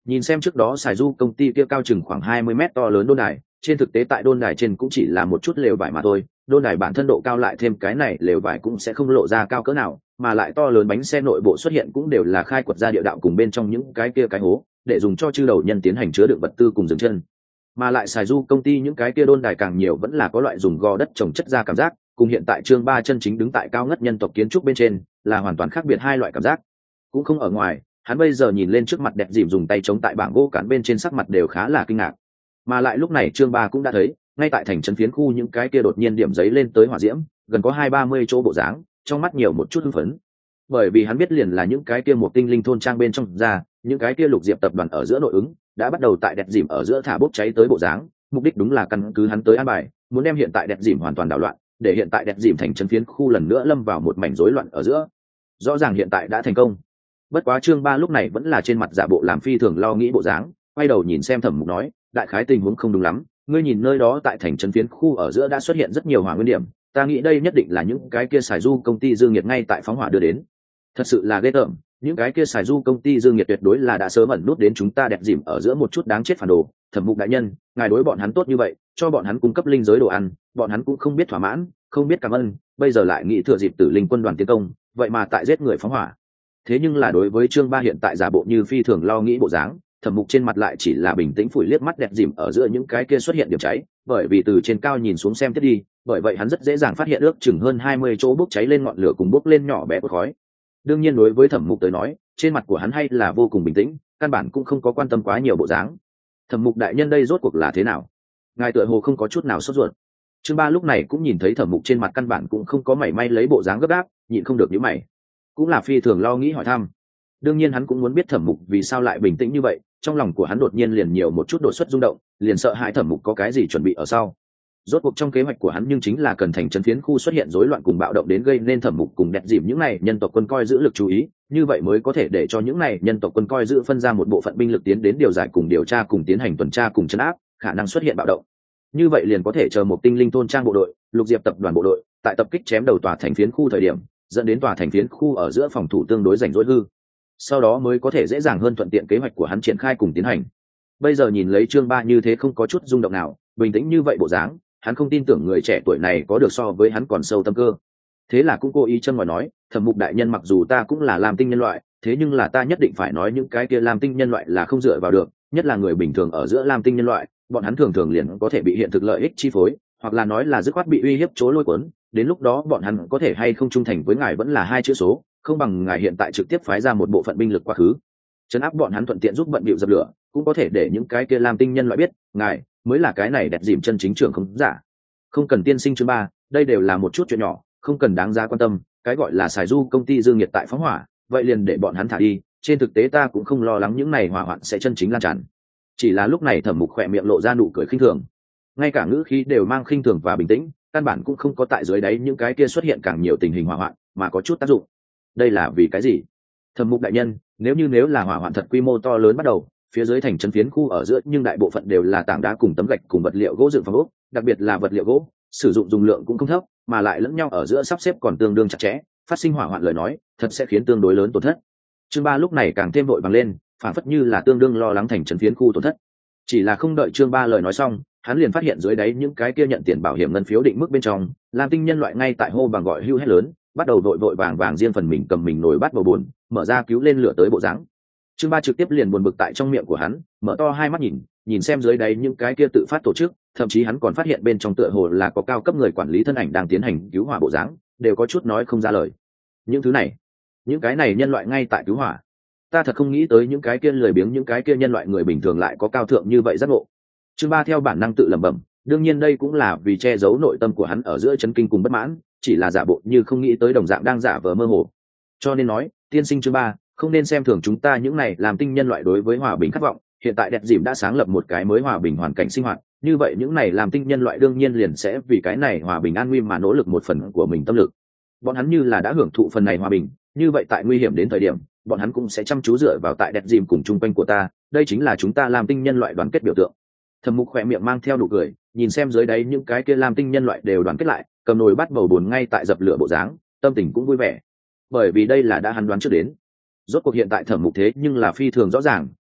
Nhìn xem trước đó xài du công ty kia cao chừng khoảng hai mươi mét to lớn đôn đài, trên thực tế tại đôn đài trên cũng chỉ là một chút lều vải mà thôi, đôn đài bản thân độ cao lại thêm cái này lều vải cũng sẽ không lộ ra cao cỡ nào, mà lại to lớn bánh xe nội bộ xuất hiện cũng đều là khai quật ra địa đạo cùng bên trong những cái kia cái hố để dùng cho chư đầu nhân tiến hành chứa đựng vật tư cùng dừng chân. Mà lại xài du công ty những cái kia đôn đài càng nhiều vẫn là có loại dùng gò đất trồng chất ra cảm giác, cùng hiện tại chương ba chân chính đứng tại cao ngất nhân tộc kiến trúc bên trên là hoàn toàn khác biệt hai loại cảm giác. Cũng không ở ngoài, hắn bây giờ nhìn lên trước mặt đẹp dìm dùng tay chống tại bảng gỗ cán bên trên, sắc mặt đều khá là kinh ngạc. Mà lại lúc này chương ba cũng đã thấy, ngay tại thành trấn phiến khu những cái kia đột nhiên điểm giấy lên tới hỏa diễm, gần có hai ba mươi chỗ bộ dáng, trong mắt nhiều một chút hưng phấn. Bởi vì hắn biết liền là những cái kia một tinh linh thôn trang bên trong ra, những cái kia lục diệp tập đoàn ở giữa nội ứng đã bắt đầu tại đẹp dìm ở giữa thả bốc cháy tới bộ dáng, mục đích đúng là căn cứ hắn tới an bài, muốn đem hiện tại đẹp dìm hoàn toàn đảo loạn, để hiện tại đẹp dìm thành trấn phiến khu lần nữa lâm vào một mảnh rối loạn ở giữa. Rõ ràng hiện tại đã thành công. Bất quá chương ba lúc này vẫn là trên mặt giả bộ làm phi thường lo nghĩ bộ dáng, quay đầu nhìn xem Thẩm Mục nói, đại khái tình huống không đúng lắm, ngươi nhìn nơi đó tại thành trấn phiến khu ở giữa đã xuất hiện rất nhiều hỏa nguyên điểm, ta nghĩ đây nhất định là những cái kia xài du công ty dương nhiệt ngay tại phóng hỏa đưa đến. Thật sự là ghê tởm, những cái kia xài du công ty dương nhiệt tuyệt đối là đã sớm ẩn nút đến chúng ta đẹp dìm ở giữa một chút đáng chết phản đồ. Thẩm Mục đại nhân, ngài đối bọn hắn tốt như vậy, cho bọn hắn cung cấp linh giới đồ ăn, bọn hắn cũng không biết thỏa mãn, không biết cảm ơn, bây giờ lại nghĩ thừa dịp tử linh quân đoàn tiến công, vậy mà tại giết người phóng hỏa. Thế nhưng là đối với chương ba hiện tại giả bộ như phi thường lo nghĩ bộ dáng, Thẩm Mục trên mặt lại chỉ là bình tĩnh phủi liếc mắt đẹp dìm ở giữa những cái kia xuất hiện điểm cháy, bởi vì từ trên cao nhìn xuống xem tiếp đi, bởi vậy hắn rất dễ dàng phát hiện ước chừng hơn hai mươi chỗ bốc cháy lên ngọn lửa cùng bốc lên nhỏ bé của khói. Đương nhiên đối với Thẩm Mục tới nói, trên mặt của hắn hay là vô cùng bình tĩnh, căn bản cũng không có quan tâm quá nhiều bộ dáng. Thẩm Mục đại nhân đây rốt cuộc là thế nào? Ngài tựa hồ không có chút nào sốt ruột. Chương ba lúc này cũng nhìn thấy Thẩm Mục trên mặt căn bản cũng không có mảy may lấy bộ dáng gấp gáp, nhịn không được nhíu mày, cũng là phi thường lo nghĩ hỏi thăm. Đương nhiên hắn cũng muốn biết Thẩm Mục vì sao lại bình tĩnh như vậy, trong lòng của hắn đột nhiên liền nhiều một chút đột xuất rung động, liền sợ hãi Thẩm Mục có cái gì chuẩn bị ở sau. Rốt cuộc trong kế hoạch của hắn nhưng chính là cần thành trấn phiến khu xuất hiện rối loạn cùng bạo động đến gây nên Thẩm Mục cùng đẹp dìm những này nhân tộc quân coi giữ lực chú ý, như vậy mới có thể để cho những này nhân tộc quân coi giữ phân ra một bộ phận binh lực tiến đến điều giải cùng điều tra cùng tiến hành tuần tra cùng trấn áp khả năng xuất hiện bạo động. Như vậy liền có thể chờ một tinh linh thôn trang bộ đội, lục diệp tập đoàn bộ đội tại tập kích chém đầu tòa thành phiến khu thời điểm, dẫn đến tòa thành phiến khu ở giữa phòng thủ tương đối rảnh rỗi hư, sau đó mới có thể dễ dàng hơn thuận tiện kế hoạch của hắn triển khai cùng tiến hành. Bây giờ nhìn lấy chương ba như thế không có chút rung động nào, bình tĩnh như vậy bộ dáng, hắn không tin tưởng người trẻ tuổi này có được so với hắn còn sâu tâm cơ. Thế là cũng cố ý châm ngòi nói, Thẩm Mục đại nhân, mặc dù ta cũng là lam tinh nhân loại, thế nhưng là ta nhất định phải nói những cái kia lam tinh nhân loại là không dựa vào được, nhất là người bình thường ở giữa lam tinh nhân loại, bọn hắn thường thường liền có thể bị hiện thực lợi ích chi phối, hoặc là nói là dứt khoát bị uy hiếp chối lôi cuốn, đến lúc đó bọn hắn có thể hay không trung thành với ngài vẫn là hai chữ số, không bằng ngài hiện tại trực tiếp phái ra một bộ phận binh lực quá khứ, trấn áp bọn hắn thuận tiện giúp bận bịu dập lửa, cũng có thể để những cái kia lam tinh nhân loại biết, ngài mới là cái này đẹp dìm chân chính trưởng không giả. Không cần tiên sinh chương ba, đây đều là một chút chuyện nhỏ, không cần đáng giá quan tâm, cái gọi là xài du công ty dương nhiệt tại phóng hỏa, vậy liền để bọn hắn thả đi, trên thực tế ta cũng không lo lắng những này hỏa hoạn sẽ chân chính lan tràn. Chỉ là lúc này Thẩm Mục khỏe miệng lộ ra nụ cười khinh thường, ngay cả ngữ khí đều mang khinh thường và bình tĩnh, căn bản cũng không có tại dưới đáy những cái kia xuất hiện càng nhiều tình hình hỏa hoạn mà có chút tác dụng. Đây là vì cái gì? Thẩm Mục đại nhân, nếu như nếu là hỏa hoạn thật quy mô to lớn bắt đầu, phía dưới thành trấn phiến khu ở giữa nhưng đại bộ phận đều là tảng đá cùng tấm gạch cùng vật liệu gỗ dựng phòng ốc, đặc biệt là vật liệu gỗ sử dụng dùng lượng cũng không thấp, mà lại lẫn nhau ở giữa sắp xếp còn tương đương chặt chẽ, phát sinh hỏa hoạn lời nói thật sẽ khiến tương đối lớn tổn thất. Chương ba lúc này càng thêm vội vàng lên, phản phất như là tương đương lo lắng thành trấn phiến khu tổn thất. Chỉ là không đợi chương ba lời nói xong, hắn liền phát hiện dưới đáy những cái kia nhận tiền bảo hiểm ngân phiếu định mức bên trong, lam tinh nhân loại ngay tại hô bằng gọi hưu hét lớn, bắt đầu vội vội vàng vàng riêng phần mình cầm mình nồi bát bầu buồn, mở ra cứu lên lửa tới bộ dáng. Chương ba trực tiếp liền buồn bực tại trong miệng của hắn, mở to hai mắt nhìn, nhìn xem dưới đáy những cái kia tự phát tổ chức, thậm chí hắn còn phát hiện bên trong tựa hồ là có cao cấp người quản lý thân ảnh đang tiến hành cứu hỏa bộ dáng, đều có chút nói không ra lời. Những thứ này, những cái này nhân loại ngay tại cứu hỏa. Ta thật không nghĩ tới những cái kia lười biếng những cái kia nhân loại người bình thường lại có cao thượng như vậy giác ngộ. Chương ba theo bản năng tự lẩm bẩm, đương nhiên đây cũng là vì che giấu nội tâm của hắn ở giữa chấn kinh cùng bất mãn, chỉ là giả bộ như không nghĩ tới đồng dạng đang giả vờ mơ hồ. Cho nên nói, tiên sinh chương ba, không nên xem thường chúng ta những này làm tinh nhân loại đối với hòa bình khát vọng, hiện tại đẹp dìm đã sáng lập một cái mới hòa bình hoàn cảnh sinh hoạt, như vậy những này làm tinh nhân loại đương nhiên liền sẽ vì cái này hòa bình an nguy mà nỗ lực một phần của mình tâm lực. Bọn hắn như là đã hưởng thụ phần này hòa bình, như vậy tại nguy hiểm đến thời điểm, bọn hắn cũng sẽ chăm chú dựa vào tại đẹp dìm cùng chung quanh của ta, đây chính là chúng ta làm tinh nhân loại đoàn kết biểu tượng. Thẩm Mục khỏe miệng mang theo nụ cười, nhìn xem dưới đấy những cái kia làm tinh nhân loại đều đoàn kết lại, cầm nồi bắt bầu buồn ngay tại dập lửa bộ dáng, tâm tình cũng vui vẻ, bởi vì đây là đã hắn đoán trước đến. Rốt cuộc hiện tại Thẩm Mục thế nhưng là phi thường rõ ràng,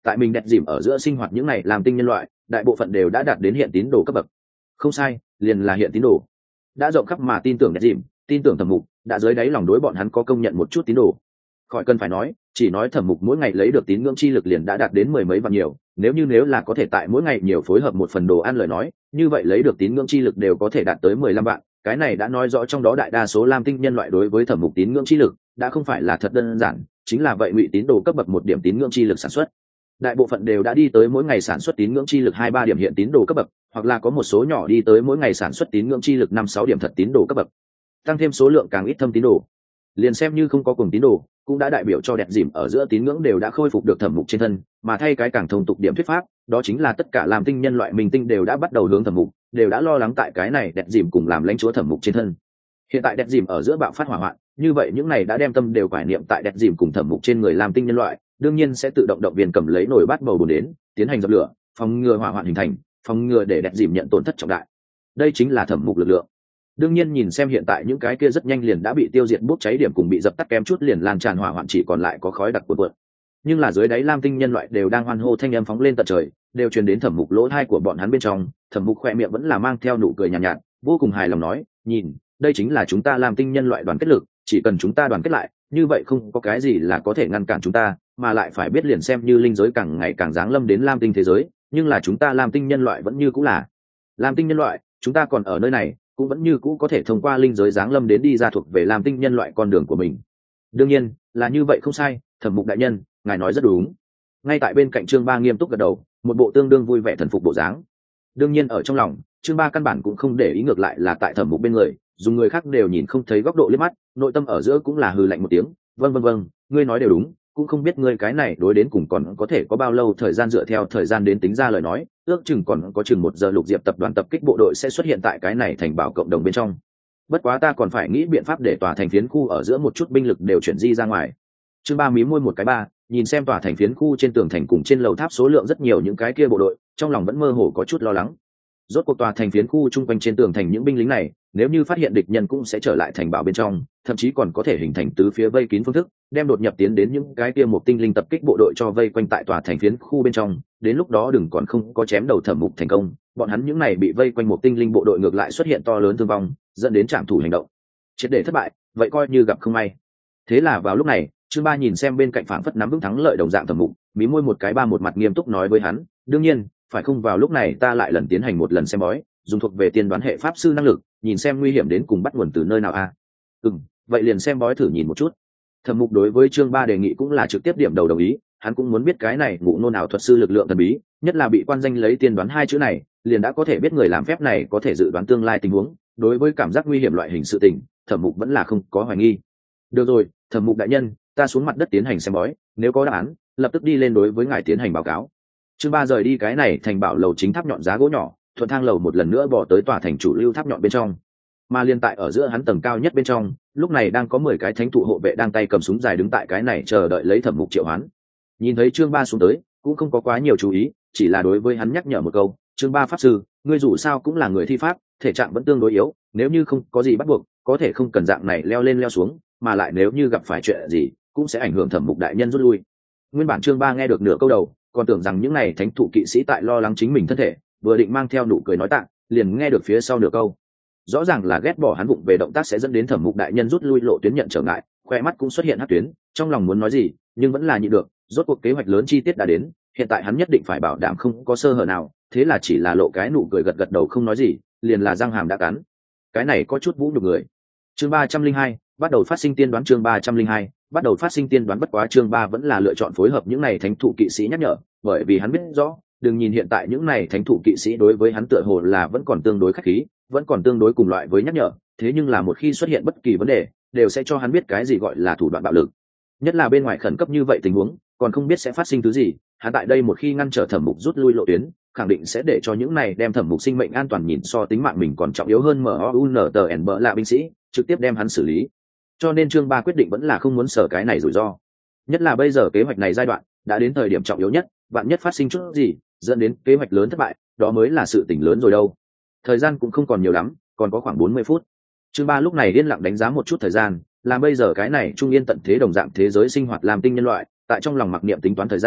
tại mình đẹp dìm ở giữa sinh hoạt những này làm tinh nhân loại đại bộ phận đều đã đạt đến hiện tín đồ cấp bậc. Không sai, liền là hiện tín đồ, đã rộng khắp mà tin tưởng đẹp dìm, tin tưởng Thẩm Mục, đã dưới đáy lòng đối bọn hắn có công nhận một chút tín đồ. Khỏi cần phải nói, chỉ nói Thẩm Mục mỗi ngày lấy được tín ngưỡng chi lực liền đã đạt đến mười mấy vạn nhiều, nếu như nếu là có thể tại mỗi ngày nhiều phối hợp một phần đồ ăn lời nói, như vậy lấy được tín ngưỡng chi lực đều có thể đạt tới mười lăm vạn. Cái này đã nói rõ trong đó đại đa số lam tinh nhân loại đối với Thẩm Mục tín ngưỡng chi lực đã không phải là thật đơn giản, chính là vậy ngụy tín đồ cấp bậc một điểm tín ngưỡng chi lực sản xuất. Đại bộ phận đều đã đi tới mỗi ngày sản xuất tín ngưỡng chi lực hai ba điểm hiện tín đồ cấp bậc, hoặc là có một số nhỏ đi tới mỗi ngày sản xuất tín ngưỡng chi lực năm sáu điểm thật tín đồ cấp bậc. Tăng thêm số lượng càng ít thâm tín đồ, liền xem như không có cùng tín đồ, cũng đã đại biểu cho đẹp dìm ở giữa tín ngưỡng đều đã khôi phục được Thẩm Mục trên thân, mà thay cái càng thông tục điểm thuyết pháp, đó chính là tất cả làm tinh nhân loại minh tinh đều đã bắt đầu hướng Thẩm Mục, đều đã lo lắng tại cái này đẹp dìm cùng làm lãnh chúa Thẩm Mục trên thân. Hiện tại đẹp dìm ở giữa bạo phát hỏa hoạn, như vậy những này đã đem tâm đều quải niệm tại đẹp dìm cùng Thẩm Mục trên người làm tinh nhân loại, đương nhiên sẽ tự động động viên cầm lấy nồi bát bầu bùn đến tiến hành dập lửa, phòng ngừa hỏa hoạn hình thành, phòng ngừa để đẹp dìm nhận tổn thất trọng đại. Đây chính là Thẩm Mục lực lượng. Đương nhiên nhìn xem hiện tại những cái kia rất nhanh liền đã bị tiêu diệt bốc cháy điểm cùng bị dập tắt kém chút liền lan tràn hỏa hoạn chỉ còn lại có khói đặc cuộn cuộn. Nhưng là dưới đáy lam tinh nhân loại đều đang hoan hô thanh âm phóng lên tận trời, đều truyền đến Thẩm Mục lỗ tai của bọn hắn bên trong. Thẩm Mục khoe miệng vẫn là mang theo nụ cười nhàn nhạt, nhạt, vô cùng hài lòng nói, nhìn, đây chính là chúng ta lam tinh nhân loại đoàn kết lực, chỉ cần chúng ta đoàn kết lại, như vậy không có cái gì là có thể ngăn cản chúng ta, mà lại phải biết liền xem như linh giới càng ngày càng giáng lâm đến lam tinh thế giới, nhưng là chúng ta lam tinh nhân loại vẫn như cũ là lam tinh nhân loại, chúng ta còn ở nơi này cũng vẫn như cũ có thể thông qua linh giới giáng lâm đến đi ra thuộc về lam tinh nhân loại con đường của mình. Đương nhiên là như vậy không sai, Thẩm Mục đại nhân, ngài nói rất đúng. Ngay tại bên cạnh Trương Ba nghiêm túc gật đầu, một bộ tương đương vui vẻ thần phục bộ dáng. Đương nhiên ở trong lòng, Trương Ba căn bản cũng không để ý, ngược lại là tại Thẩm Mục bên người, dùng người khác đều nhìn không thấy góc độ liếc mắt, nội tâm ở giữa cũng là hừ lạnh một tiếng, vâng vâng vâng, ngươi nói đều đúng, cũng không biết ngươi cái này đối đến cùng còn có thể có bao lâu thời gian, dựa theo thời gian đến tính ra lời nói, ước chừng còn có chừng một giờ Lục Diệp tập đoàn tập kích bộ đội sẽ xuất hiện tại cái này thành bảo cộng đồng bên trong. Bất quá ta còn phải nghĩ biện pháp để tòa thành phiến khu ở giữa một chút binh lực đều chuyển di ra ngoài. Chương Ba mí môi một cái ba, nhìn xem tòa thành phiến khu trên tường thành cùng trên lầu tháp số lượng rất nhiều những cái kia bộ đội, trong lòng vẫn mơ hồ có chút lo lắng. Rốt cuộc tòa thành phiến khu chung quanh trên tường thành những binh lính này, nếu như phát hiện địch nhân cũng sẽ trở lại thành bảo bên trong, thậm chí còn có thể hình thành tứ phía vây kín phương thức, đem đột nhập tiến đến những cái kia một tinh linh tập kích bộ đội cho vây quanh tại tòa thành phiến khu bên trong, đến lúc đó đừng còn không có chém đầu Thẩm Mục thành công, bọn hắn những này bị vây quanh một tinh linh bộ đội ngược lại xuất hiện to lớn thương vong, dẫn đến trảm thủ hành động triệt để thất bại, vậy coi như gặp không may. Thế là vào lúc này, Trương Ba nhìn xem bên cạnh phảng phất nắm vững thắng lợi đồng dạng Thẩm Mục, mí môi một cái ba, một mặt nghiêm túc nói với hắn, đương nhiên phải không vào lúc này ta lại lần tiến hành một lần xem bói, dùng thuộc về tiên đoán hệ pháp sư năng lực, nhìn xem nguy hiểm đến cùng bắt nguồn từ nơi nào a. À? Ừm, vậy liền xem bói thử nhìn một chút. Thẩm Mục đối với Trương Ba đề nghị cũng là trực tiếp điểm đầu đồng ý, hắn cũng muốn biết cái này ngụ nôn ảo thuật sư lực lượng thần bí, nhất là bị quan danh lấy tiên đoán hai chữ này, liền đã có thể biết người làm phép này có thể dự đoán tương lai tình huống, đối với cảm giác nguy hiểm loại hình sự tình, Thẩm Mục vẫn là không có hoài nghi. Được rồi, Thẩm Mục đại nhân, ta xuống mặt đất tiến hành xem bói, nếu có đáp án, lập tức đi lên đối với ngài tiến hành báo cáo. Trương Ba rời đi cái này thành bảo lầu chính tháp nhọn giá gỗ nhỏ, thuận thang lầu một lần nữa bỏ tới tòa thành chủ lưu tháp nhọn bên trong. Mà liên tại ở giữa hắn tầng cao nhất bên trong, lúc này đang có mười cái thánh thụ hộ vệ đang tay cầm súng dài đứng tại cái này chờ đợi lấy Thẩm Mục triệu hoán. Nhìn thấy Trương Ba xuống tới, cũng không có quá nhiều chú ý, chỉ là đối với hắn nhắc nhở một câu, Trương Ba pháp sư, ngươi dù sao cũng là người thi pháp, thể trạng vẫn tương đối yếu, nếu như không có gì bắt buộc, có thể không cần dạng này leo lên leo xuống, mà lại nếu như gặp phải chuyện gì, cũng sẽ ảnh hưởng Thẩm Mục đại nhân rút lui. Nguyên bản Trương Ba nghe được nửa câu đầu, còn tưởng rằng những này thánh thụ kỵ sĩ tại lo lắng chính mình thân thể, vừa định mang theo nụ cười nói tạng, liền nghe được phía sau nửa câu, rõ ràng là ghét bỏ hắn vụng về động tác sẽ dẫn đến Thẩm Mục đại nhân rút lui lộ tuyến nhận trở ngại, khoe mắt cũng xuất hiện hắc tuyến, trong lòng muốn nói gì nhưng vẫn là nhịn được, rốt cuộc kế hoạch lớn chi tiết đã đến, hiện tại hắn nhất định phải bảo đảm không có sơ hở nào, thế là chỉ là lộ cái nụ cười gật gật đầu không nói gì, liền là răng hàm đã cắn. Cái này có chút vũ nhục người. Chương ba trăm linh hai, bắt đầu phát sinh tiên đoán. Chương ba trăm linh hai, bắt đầu phát sinh tiên đoán. Bất quá Chương Ba vẫn là lựa chọn phối hợp những này thánh thụ kỵ sĩ nhắc nhở, bởi vì hắn biết rõ, đừng nhìn hiện tại những này thánh thụ kỵ sĩ đối với hắn tựa hồ là vẫn còn tương đối khách khí, vẫn còn tương đối cùng loại với nhắc nhở, thế nhưng là một khi xuất hiện bất kỳ vấn đề, đều sẽ cho hắn biết cái gì gọi là thủ đoạn bạo lực. Nhất là bên ngoài khẩn cấp như vậy tình huống, còn không biết sẽ phát sinh thứ gì, hắn tại đây một khi ngăn trở Thẩm Mục rút lui lộ tuyến, khẳng định sẽ để cho những này đem Thẩm Mục sinh mệnh an toàn nhìn so tính mạng mình còn trọng yếu hơn MOUNTN bỡ lạ binh sĩ, trực tiếp đem hắn xử lý. Cho nên Trương Ba quyết định vẫn là không muốn sở cái này rủi ro. Nhất là bây giờ kế hoạch này giai đoạn đã đến thời điểm trọng yếu nhất, vạn nhất phát sinh chút gì, dẫn đến kế hoạch lớn thất bại, đó mới là sự tình lớn rồi đâu. Thời gian cũng không còn nhiều lắm, còn có khoảng bốn mươi phút. Trương Ba lúc này yên lặng đánh giá một chút thời gian, làm bây giờ cái này trung yên tận thế đồng dạng thế giới sinh hoạt làm tinh nhân loại, tại trong lòng mặc niệm tính toán thời gian,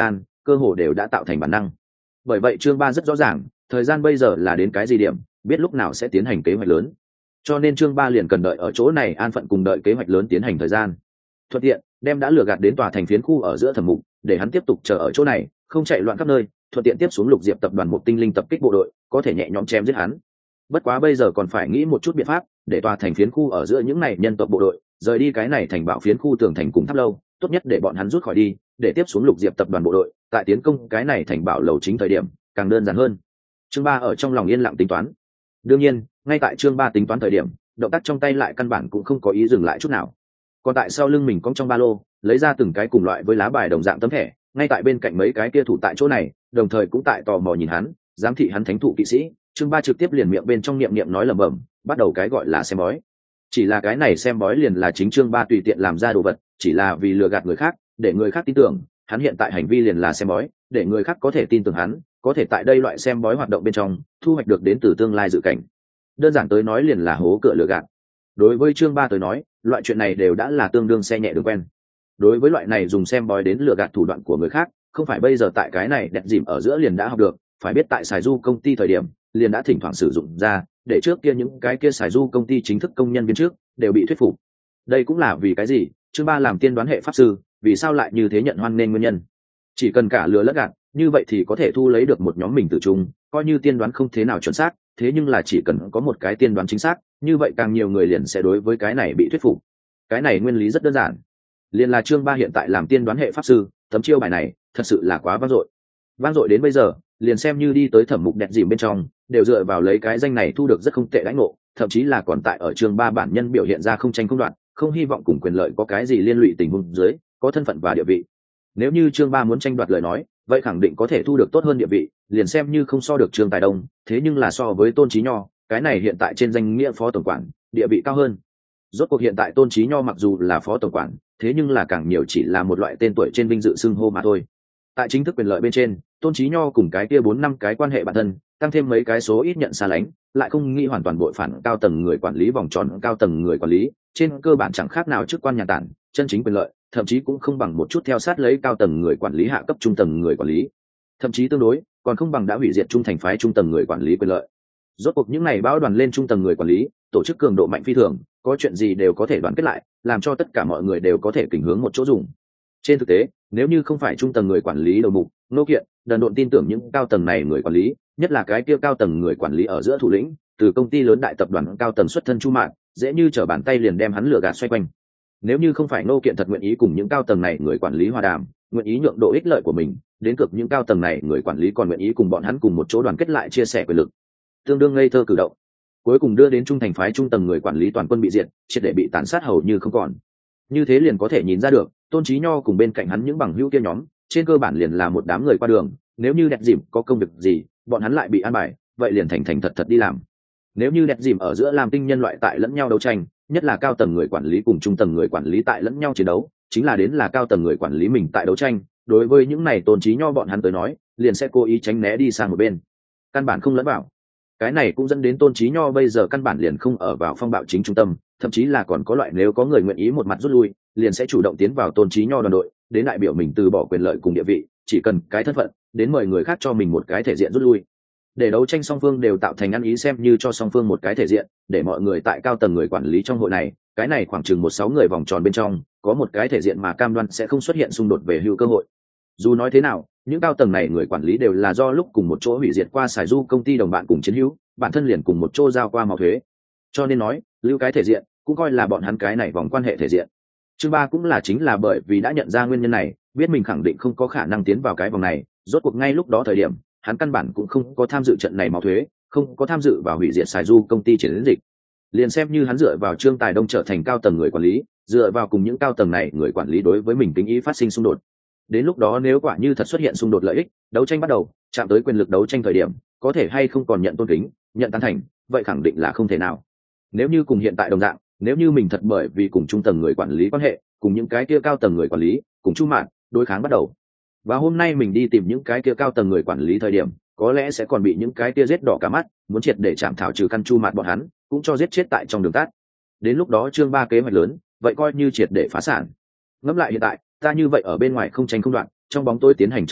cơ hồ đều đã tạo thành bản năng. Bởi vậy chương ba rất rõ ràng thời gian bây giờ là đến cái gì điểm, biết lúc nào sẽ tiến hành kế hoạch lớn, cho nên chương ba liền cần đợi ở chỗ này an phận cùng đợi kế hoạch lớn tiến hành thời gian, thuận tiện đem đã lừa gạt đến tòa thành phiến khu ở giữa Thẩm Mục, để hắn tiếp tục chờ ở chỗ này không chạy loạn khắp nơi, thuận tiện tiếp xuống Lục Diệp tập đoàn một tinh linh tập kích bộ đội có thể nhẹ nhõm chém giết hắn. Bất quá bây giờ còn phải nghĩ một chút biện pháp để tòa thành phiến khu ở giữa những này nhân tộc bộ đội rời đi cái này thành bạo phiến khu tường thành cùng tháp lâu, tốt nhất để bọn hắn rút khỏi đi, để tiếp xuống Lục Diệp tập đoàn bộ đội tại tiến công cái này thành bảo lầu chính thời điểm càng đơn giản hơn. Chương ba ở trong lòng yên lặng tính toán. Đương nhiên ngay tại chương ba tính toán thời điểm, động tác trong tay lại căn bản cũng không có ý dừng lại chút nào. Còn tại sau lưng mình cong trong ba lô lấy ra từng cái cùng loại với lá bài đồng dạng tấm thẻ, ngay tại bên cạnh mấy cái kia thủ tại chỗ này đồng thời cũng tại tò mò nhìn hắn, giám thị hắn thánh thụ kỵ sĩ. Chương ba trực tiếp liền miệng bên trong niệm niệm nói lẩm bẩm, bắt đầu cái gọi là xem bói. Chỉ là cái này xem bói liền là chính chương ba tùy tiện làm ra đồ vật, chỉ là vì lừa gạt người khác, để người khác tin tưởng hắn hiện tại hành vi liền là xem bói, để người khác có thể tin tưởng hắn, có thể tại đây loại xem bói hoạt động bên trong thu hoạch được đến từ tương lai dự cảnh. Đơn giản tới nói liền là hố cửa lừa gạt. Đối với chương ba tới nói, loại chuyện này đều đã là tương đương xe nhẹ đường quen. Đối với loại này dùng xem bói đến lừa gạt thủ đoạn của người khác, không phải bây giờ tại cái này đẹp dìm ở giữa liền đã học được, phải biết tại xài du công ty thời điểm liền đã thỉnh thoảng sử dụng ra, để trước kia những cái kia xài du công ty chính thức công nhân viên trước đều bị thuyết phục. Đây cũng là vì cái gì chương ba làm tiên đoán hệ pháp sư vì sao lại như thế nhận hoan nên nguyên nhân. Chỉ cần cả lừa lẫn gạt như vậy thì có thể thu lấy được một nhóm mình tử trung, coi như tiên đoán không thế nào chuẩn xác, thế nhưng là chỉ cần có một cái tiên đoán chính xác, như vậy càng nhiều người liền sẽ đối với cái này bị thuyết phục. Cái này nguyên lý rất đơn giản, liền là chương ba hiện tại làm tiên đoán hệ pháp sư, tấm chiêu bài này thật sự là quá vang dội. Vang dội đến bây giờ liền xem như đi tới Thẩm Mục đẹp dìm bên trong đều dựa vào lấy cái danh này thu được rất không tệ đãi ngộ, thậm chí là còn tại ở chương ba bản nhân biểu hiện ra không tranh không đoạn, không hy vọng cùng quyền lợi có cái gì liên lụy tình huống dưới có thân phận và địa vị. Nếu như chương ba muốn tranh đoạt lời nói, vậy khẳng định có thể thu được tốt hơn địa vị, liền xem như không so được Trương Tài Đông, thế nhưng là so với Tôn Chí Nho, cái này hiện tại trên danh nghĩa phó tổng quản, địa vị cao hơn. Rốt cuộc hiện tại Tôn Chí Nho mặc dù là phó tổng quản, thế nhưng là càng nhiều chỉ là một loại tên tuổi trên vinh dự xưng hô mà thôi. Tại chính thức quyền lợi bên trên, Tôn Chí Nho cùng cái kia bốn năm cái quan hệ bản thân, tăng thêm mấy cái số ít nhận xa lánh, lại không nghĩ hoàn toàn bội phản cao tầng người quản lý vòng tròn cao tầng người quản lý, trên cơ bản chẳng khác nào chức quan nhà tản, chân chính quyền lợi, thậm chí cũng không bằng một chút theo sát lấy cao tầng người quản lý hạ cấp trung tầng người quản lý, thậm chí tương đối còn không bằng đã hủy diệt trung thành phái trung tầng người quản lý quyền lợi. Rốt cuộc những này bão đoàn lên trung tầng người quản lý, tổ chức cường độ mạnh phi thường, có chuyện gì đều có thể đoàn kết lại, làm cho tất cả mọi người đều có thể kình hướng một chỗ dùng. Trên thực tế, nếu như không phải trung tầng người quản lý đầu mục, nô kiện, đần độn tin tưởng những cao tầng này người quản lý, nhất là cái kia cao tầng người quản lý ở giữa thủ lĩnh, từ công ty lớn đại tập đoàn cao tầng xuất thân Chu Mạn, dễ như trở bàn tay liền đem hắn lừa gạt xoay quanh. Nếu như không phải nô kiện thật nguyện ý cùng những cao tầng này người quản lý hòa đàm, nguyện ý nhượng độ ích lợi của mình, đến cực những cao tầng này người quản lý còn nguyện ý cùng bọn hắn cùng một chỗ đoàn kết lại chia sẻ quyền lực, tương đương ngây thơ cử động, cuối cùng đưa đến trung thành phái trung tầng người quản lý toàn quân bị diệt, triệt để bị tàn sát hầu như không còn. Như thế liền có thể nhìn ra được, Tôn Chí Nho cùng bên cạnh hắn những bằng hữu kia nhóm, trên cơ bản liền là một đám người qua đường, nếu như đẹp dìm có công việc gì, bọn hắn lại bị an bài, vậy liền thành thành thật thật đi làm. Nếu như đẹp dìm ở giữa làm tinh nhân loại tại lẫn nhau đấu tranh, nhất là cao tầng người quản lý cùng trung tầng người quản lý tại lẫn nhau chiến đấu, chính là đến là cao tầng người quản lý mình tại đấu tranh, đối với những này Tôn Chí Nho bọn hắn tới nói, liền sẽ cố ý tránh né đi sang một bên, căn bản không lẫn vào. Cái này cũng dẫn đến Tôn Chí Nho bây giờ căn bản liền không ở vào phong bạo chính trung tâm, thậm chí là còn có loại nếu có người nguyện ý một mặt rút lui, liền sẽ chủ động tiến vào Tôn Chí Nho đoàn đội, đến đại biểu mình từ bỏ quyền lợi cùng địa vị, chỉ cần cái thân phận, đến mời người khác cho mình một cái thể diện rút lui. Để đấu tranh song phương đều tạo thành ăn ý, xem như cho song phương một cái thể diện, để mọi người tại cao tầng người quản lý trong hội này, cái này khoảng chừng một sáu người vòng tròn bên trong, có một cái thể diện mà cam đoan sẽ không xuất hiện xung đột về hưu cơ hội. Dù nói thế nào, những cao tầng này người quản lý đều là do lúc cùng một chỗ hủy diệt qua xài du công ty đồng bạn cùng chiến hữu, bản thân liền cùng một chỗ giao qua máu thuế, cho nên nói lưu cái thể diện cũng coi là bọn hắn cái này vòng quan hệ thể diện. Chương ba cũng là chính là bởi vì đã nhận ra nguyên nhân này, biết mình khẳng định không có khả năng tiến vào cái vòng này, rốt cuộc ngay lúc đó thời điểm hắn căn bản cũng không có tham dự trận này máu thuế, không có tham dự vào hủy diệt xài du công ty triển dịch. Liền xem như hắn dựa vào Trương Tài Đông trở thành cao tầng người quản lý, dựa vào cùng những cao tầng này người quản lý đối với mình tính ý phát sinh xung đột, đến lúc đó nếu quả như thật xuất hiện xung đột lợi ích, đấu tranh bắt đầu chạm tới quyền lực đấu tranh thời điểm, có thể hay không còn nhận tôn kính, nhận tán thành, vậy khẳng định là không thể nào. Nếu như cùng hiện tại đồng dạng, nếu như mình thật bởi vì cùng trung tầng người quản lý quan hệ, cùng những cái kia cao tầng người quản lý, cùng Chu Mạn đối kháng bắt đầu, và hôm nay mình đi tìm những cái kia cao tầng người quản lý thời điểm, có lẽ sẽ còn bị những cái kia giết đỏ cả mắt, muốn triệt để chạm thảo trừ căn Chu Mạn bọn hắn, cũng cho giết chết tại trong đường tắt. Đến lúc đó chương ba kế hoạch lớn, vậy coi như triệt để phá sản. Ngẫm lại hiện tại, ta như vậy ở bên ngoài không tranh không đoạn, trong bóng tối tiến hành trợ giúp,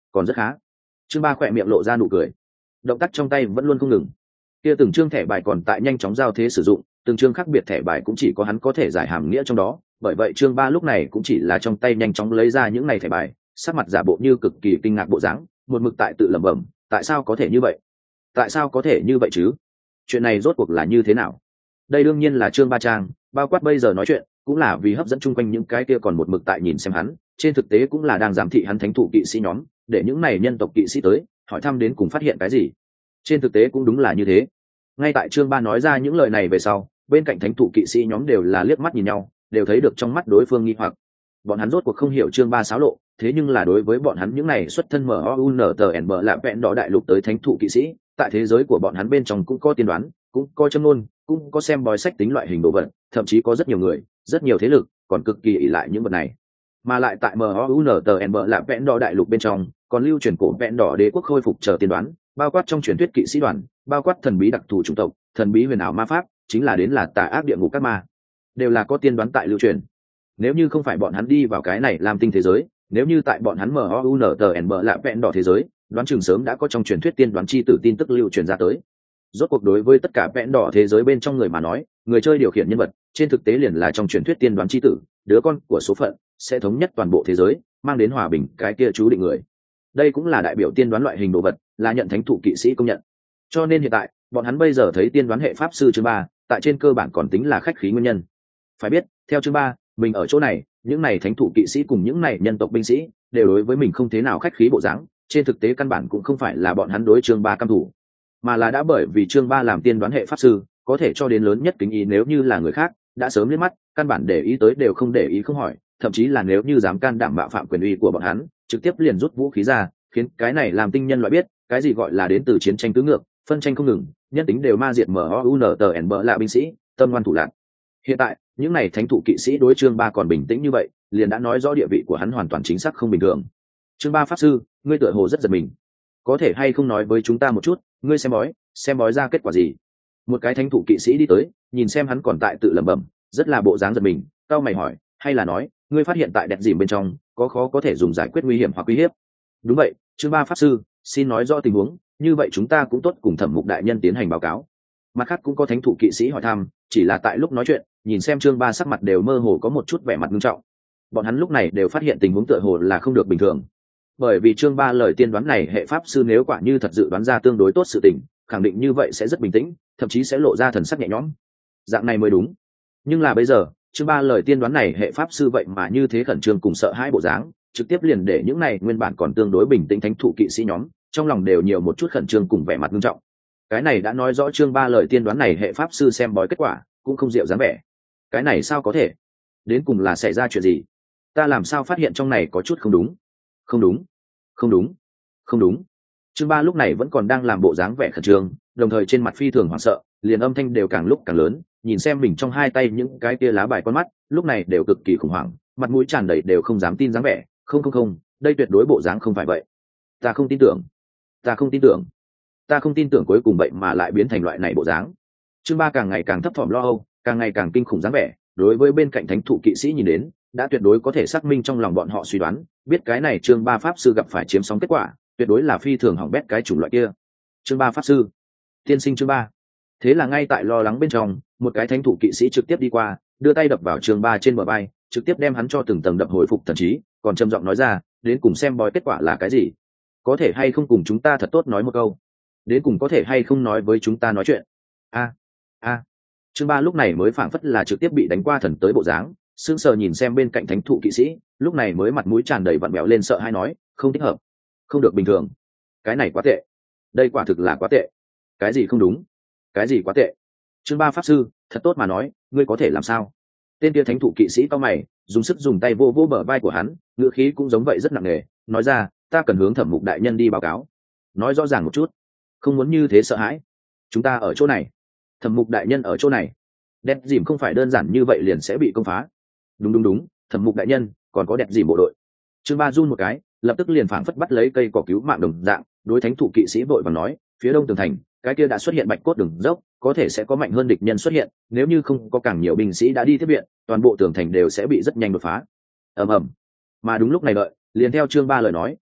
còn rất khá. Chương ba khỏe miệng lộ ra nụ cười, động tác trong tay vẫn luôn không ngừng. Kia từng chương thẻ bài còn tại nhanh chóng giao thế sử dụng, từng chương khác biệt thẻ bài cũng chỉ có hắn có thể giải hàm nghĩa trong đó, bởi vậy chương ba lúc này cũng chỉ là trong tay nhanh chóng lấy ra những này thẻ bài, sắc mặt giả bộ như cực kỳ kinh ngạc bộ dáng, một mực tại tự lẩm bẩm, tại sao có thể như vậy? Tại sao có thể như vậy chứ? Chuyện này rốt cuộc là như thế nào? Đây đương nhiên là chương ba trang, bao quát bây giờ nói chuyện, cũng là vì hấp dẫn chung quanh những cái kia còn một mực tại nhìn xem hắn, trên thực tế cũng là đang giám thị hắn thánh thủ kỵ sĩ nhóm, để những này nhân tộc kỵ sĩ tới, hỏi thăm đến cùng phát hiện cái gì. Trên thực tế cũng đúng là như thế. Ngay tại chương ba nói ra những lời này về sau, bên cạnh thánh thủ kỵ sĩ nhóm đều là liếc mắt nhìn nhau, đều thấy được trong mắt đối phương nghi hoặc. Bọn hắn rốt cuộc không hiểu chương ba xáo lộ, thế nhưng là đối với bọn hắn những này xuất thân mở o u n t n b là vẹn đỏ đại lục tới thánh thủ kỵ sĩ, tại thế giới của bọn hắn bên trong cũng có tiên đoán, cũng có châm ngôn, cũng có xem bói sách tính loại hình đồ vật, thậm chí có rất nhiều người, rất nhiều thế lực còn cực kỳ ỷ lại những vật này. Mà lại tại em o u n t n b là vẹn đỏ đại lục bên trong còn lưu truyền cổ vẹn đỏ đế quốc khôi phục chờ tiên đoán, bao quát trong truyền thuyết kỵ sĩ đoàn, bao quát thần bí đặc thù chủng tộc, thần bí huyền ảo ma pháp, chính là đến là tà ác địa ngục các ma, đều là có tiên đoán tại lưu truyền. Nếu như không phải bọn hắn đi vào cái này làm tinh thế giới, nếu như tại bọn hắn em o u n t n b là vẹn đỏ thế giới, đoán chừng sớm đã có trong truyền thuyết tiên đoán chi tử tin tức lưu truyền ra tới. Rốt cuộc đối với tất cả vẹn đỏ thế giới bên trong người mà nói, người chơi điều khiển nhân vật trên thực tế liền là trong truyền thuyết tiên đoán chi tử, đứa con của số phận sẽ thống nhất toàn bộ thế giới, mang đến hòa bình cái kia chú định người. Đây cũng là đại biểu tiên đoán loại hình đồ vật, là nhận thánh thủ kỵ sĩ công nhận. Cho nên hiện tại bọn hắn bây giờ thấy tiên đoán hệ pháp sư chương ba, tại trên cơ bản còn tính là khách khí nguyên nhân. Phải biết theo chương ba, mình ở chỗ này, những này thánh thủ kỵ sĩ cùng những này nhân tộc binh sĩ đều đối với mình không thế nào khách khí bộ dáng, trên thực tế căn bản cũng không phải là bọn hắn đối chương ba căm thủ, mà là đã bởi vì chương ba làm tiên đoán hệ pháp sư, có thể cho đến lớn nhất kính ý, nếu như là người khác đã sớm liếc mắt, căn bản để ý tới đều không để ý không hỏi, thậm chí là nếu như dám can đảm mạo phạm quyền uy của bọn hắn, trực tiếp liền rút vũ khí ra, khiến cái này làm tinh nhân loại biết cái gì gọi là đến từ chiến tranh tứ ngược, phân tranh không ngừng, nhân tính đều ma diệt em o u n t n b là binh sĩ tâm ngoan thủ lạc. Hiện tại những này thánh thủ kỵ sĩ đối chương ba còn bình tĩnh như vậy, liền đã nói rõ địa vị của hắn hoàn toàn chính xác không bình thường. Chương ba pháp sư, ngươi tựa hồ rất giật mình, có thể hay không nói với chúng ta một chút, ngươi xem bói xem bói ra kết quả gì? Một cái thánh thủ kỵ sĩ đi tới, nhìn xem hắn còn tại tự lẩm bẩm, rất là bộ dáng giật mình, cao mày hỏi, hay là nói ngươi phát hiện tại đẹp dìm bên trong có khó có thể dùng giải quyết nguy hiểm hoặc uy hiếp? Đúng vậy, chương ba pháp sư, xin nói rõ tình huống, như vậy chúng ta cũng tốt cùng thẩm mục đại nhân tiến hành báo cáo. Mặt khác cũng có thánh thủ kỵ sĩ hỏi thăm, chỉ là tại lúc nói chuyện, nhìn xem chương ba sắc mặt đều mơ hồ có một chút vẻ mặt nghiêm trọng. Bọn hắn lúc này đều phát hiện tình huống tựa hồ là không được bình thường, bởi vì chương ba lời tiên đoán này hệ pháp sư nếu quả như thật dự đoán ra tương đối tốt sự tình, khẳng định như vậy sẽ rất bình tĩnh, thậm chí sẽ lộ ra thần sắc nhẹ nhõm, dạng này mới đúng. Nhưng là bây giờ chương ba lời tiên đoán này hệ pháp sư vậy mà như thế khẩn trương cùng sợ hãi bộ dáng, trực tiếp liền để những này nguyên bản còn tương đối bình tĩnh thánh thủ kỵ sĩ nhóm trong lòng đều nhiều một chút khẩn trương cùng vẻ mặt nghiêm trọng. Cái này đã nói rõ chương ba lời tiên đoán này hệ pháp sư xem bói kết quả cũng không dịu dáng vẻ. Cái này sao có thể? Đến cùng là xảy ra chuyện gì? Ta làm sao phát hiện trong này có chút không đúng? Không đúng, không đúng, không đúng. Chương ba lúc này vẫn còn đang làm bộ dáng vẻ khẩn trương, đồng thời trên mặt phi thường hoảng sợ, liền âm thanh đều càng lúc càng lớn, nhìn xem mình trong hai tay những cái kia lá bài con mắt, lúc này đều cực kỳ khủng hoảng, mặt mũi tràn đầy đều không dám tin dáng vẻ. Không không không, đây tuyệt đối bộ dáng không phải vậy. Ta không tin tưởng, ta không tin tưởng, ta không tin tưởng, cuối cùng vậy mà lại biến thành loại này bộ dáng. Chương ba càng ngày càng thấp thỏm lo âu, càng ngày càng kinh khủng dáng vẻ, đối với bên cạnh thánh thủ kỵ sĩ nhìn đến, đã tuyệt đối có thể xác minh trong lòng bọn họ suy đoán, biết cái này chương ba pháp sư gặp phải chiếm sóng kết quả, tuyệt đối là phi thường hỏng bét cái chủng loại kia. Chương ba pháp sư, tiên sinh chương ba. Thế là ngay tại lo lắng bên trong, một cái thánh thủ kỵ sĩ trực tiếp đi qua, đưa tay đập vào chương ba trên bờ vai, trực tiếp đem hắn cho từng tầng đập hồi phục thần trí, còn trầm giọng nói ra, đến cùng xem bói kết quả là cái gì? Có thể hay không cùng chúng ta thật tốt nói một câu? Đến cùng có thể hay không nói với chúng ta nói chuyện? A a. Chương ba lúc này mới phảng phất là trực tiếp bị đánh qua thần tới bộ dáng, sững sờ nhìn xem bên cạnh thánh thủ kỵ sĩ, lúc này mới mặt mũi tràn đầy vặn vẹo lên, sợ hay nói, không thích hợp, không được bình thường, cái này quá tệ, đây quả thực là quá tệ. Cái gì không đúng? Cái gì quá tệ? Chương ba pháp sư, thật tốt mà nói, ngươi có thể làm sao? Tên kia thánh thủ kỵ sĩ cao mày, dùng sức dùng tay vô vô bờ vai của hắn, ngữ khí cũng giống vậy rất nặng nề, nói ra, ta cần hướng thẩm mục đại nhân đi báo cáo. Nói rõ ràng một chút, không muốn như thế sợ hãi. Chúng ta ở chỗ này, thẩm mục đại nhân ở chỗ này. Đẹp dìm không phải đơn giản như vậy liền sẽ bị công phá. Đúng đúng đúng, thẩm mục đại nhân, còn có đẹp dìm bộ đội. Chương ba run một cái, lập tức liền phảng phất bắt lấy cây cỏ cứu mạng đồng dạng, đối thánh thủ kỵ sĩ vội vàng nói, phía đông tường thành, cái kia đã xuất hiện bạch cốt đường dốc, có thể sẽ có mạnh hơn địch nhân xuất hiện, nếu như không có càng nhiều binh sĩ đã đi tiếp viện, toàn bộ tường thành đều sẽ bị rất nhanh đột phá. Ầm ầm. Mà đúng lúc này đợi, liền theo chương ba lời nói,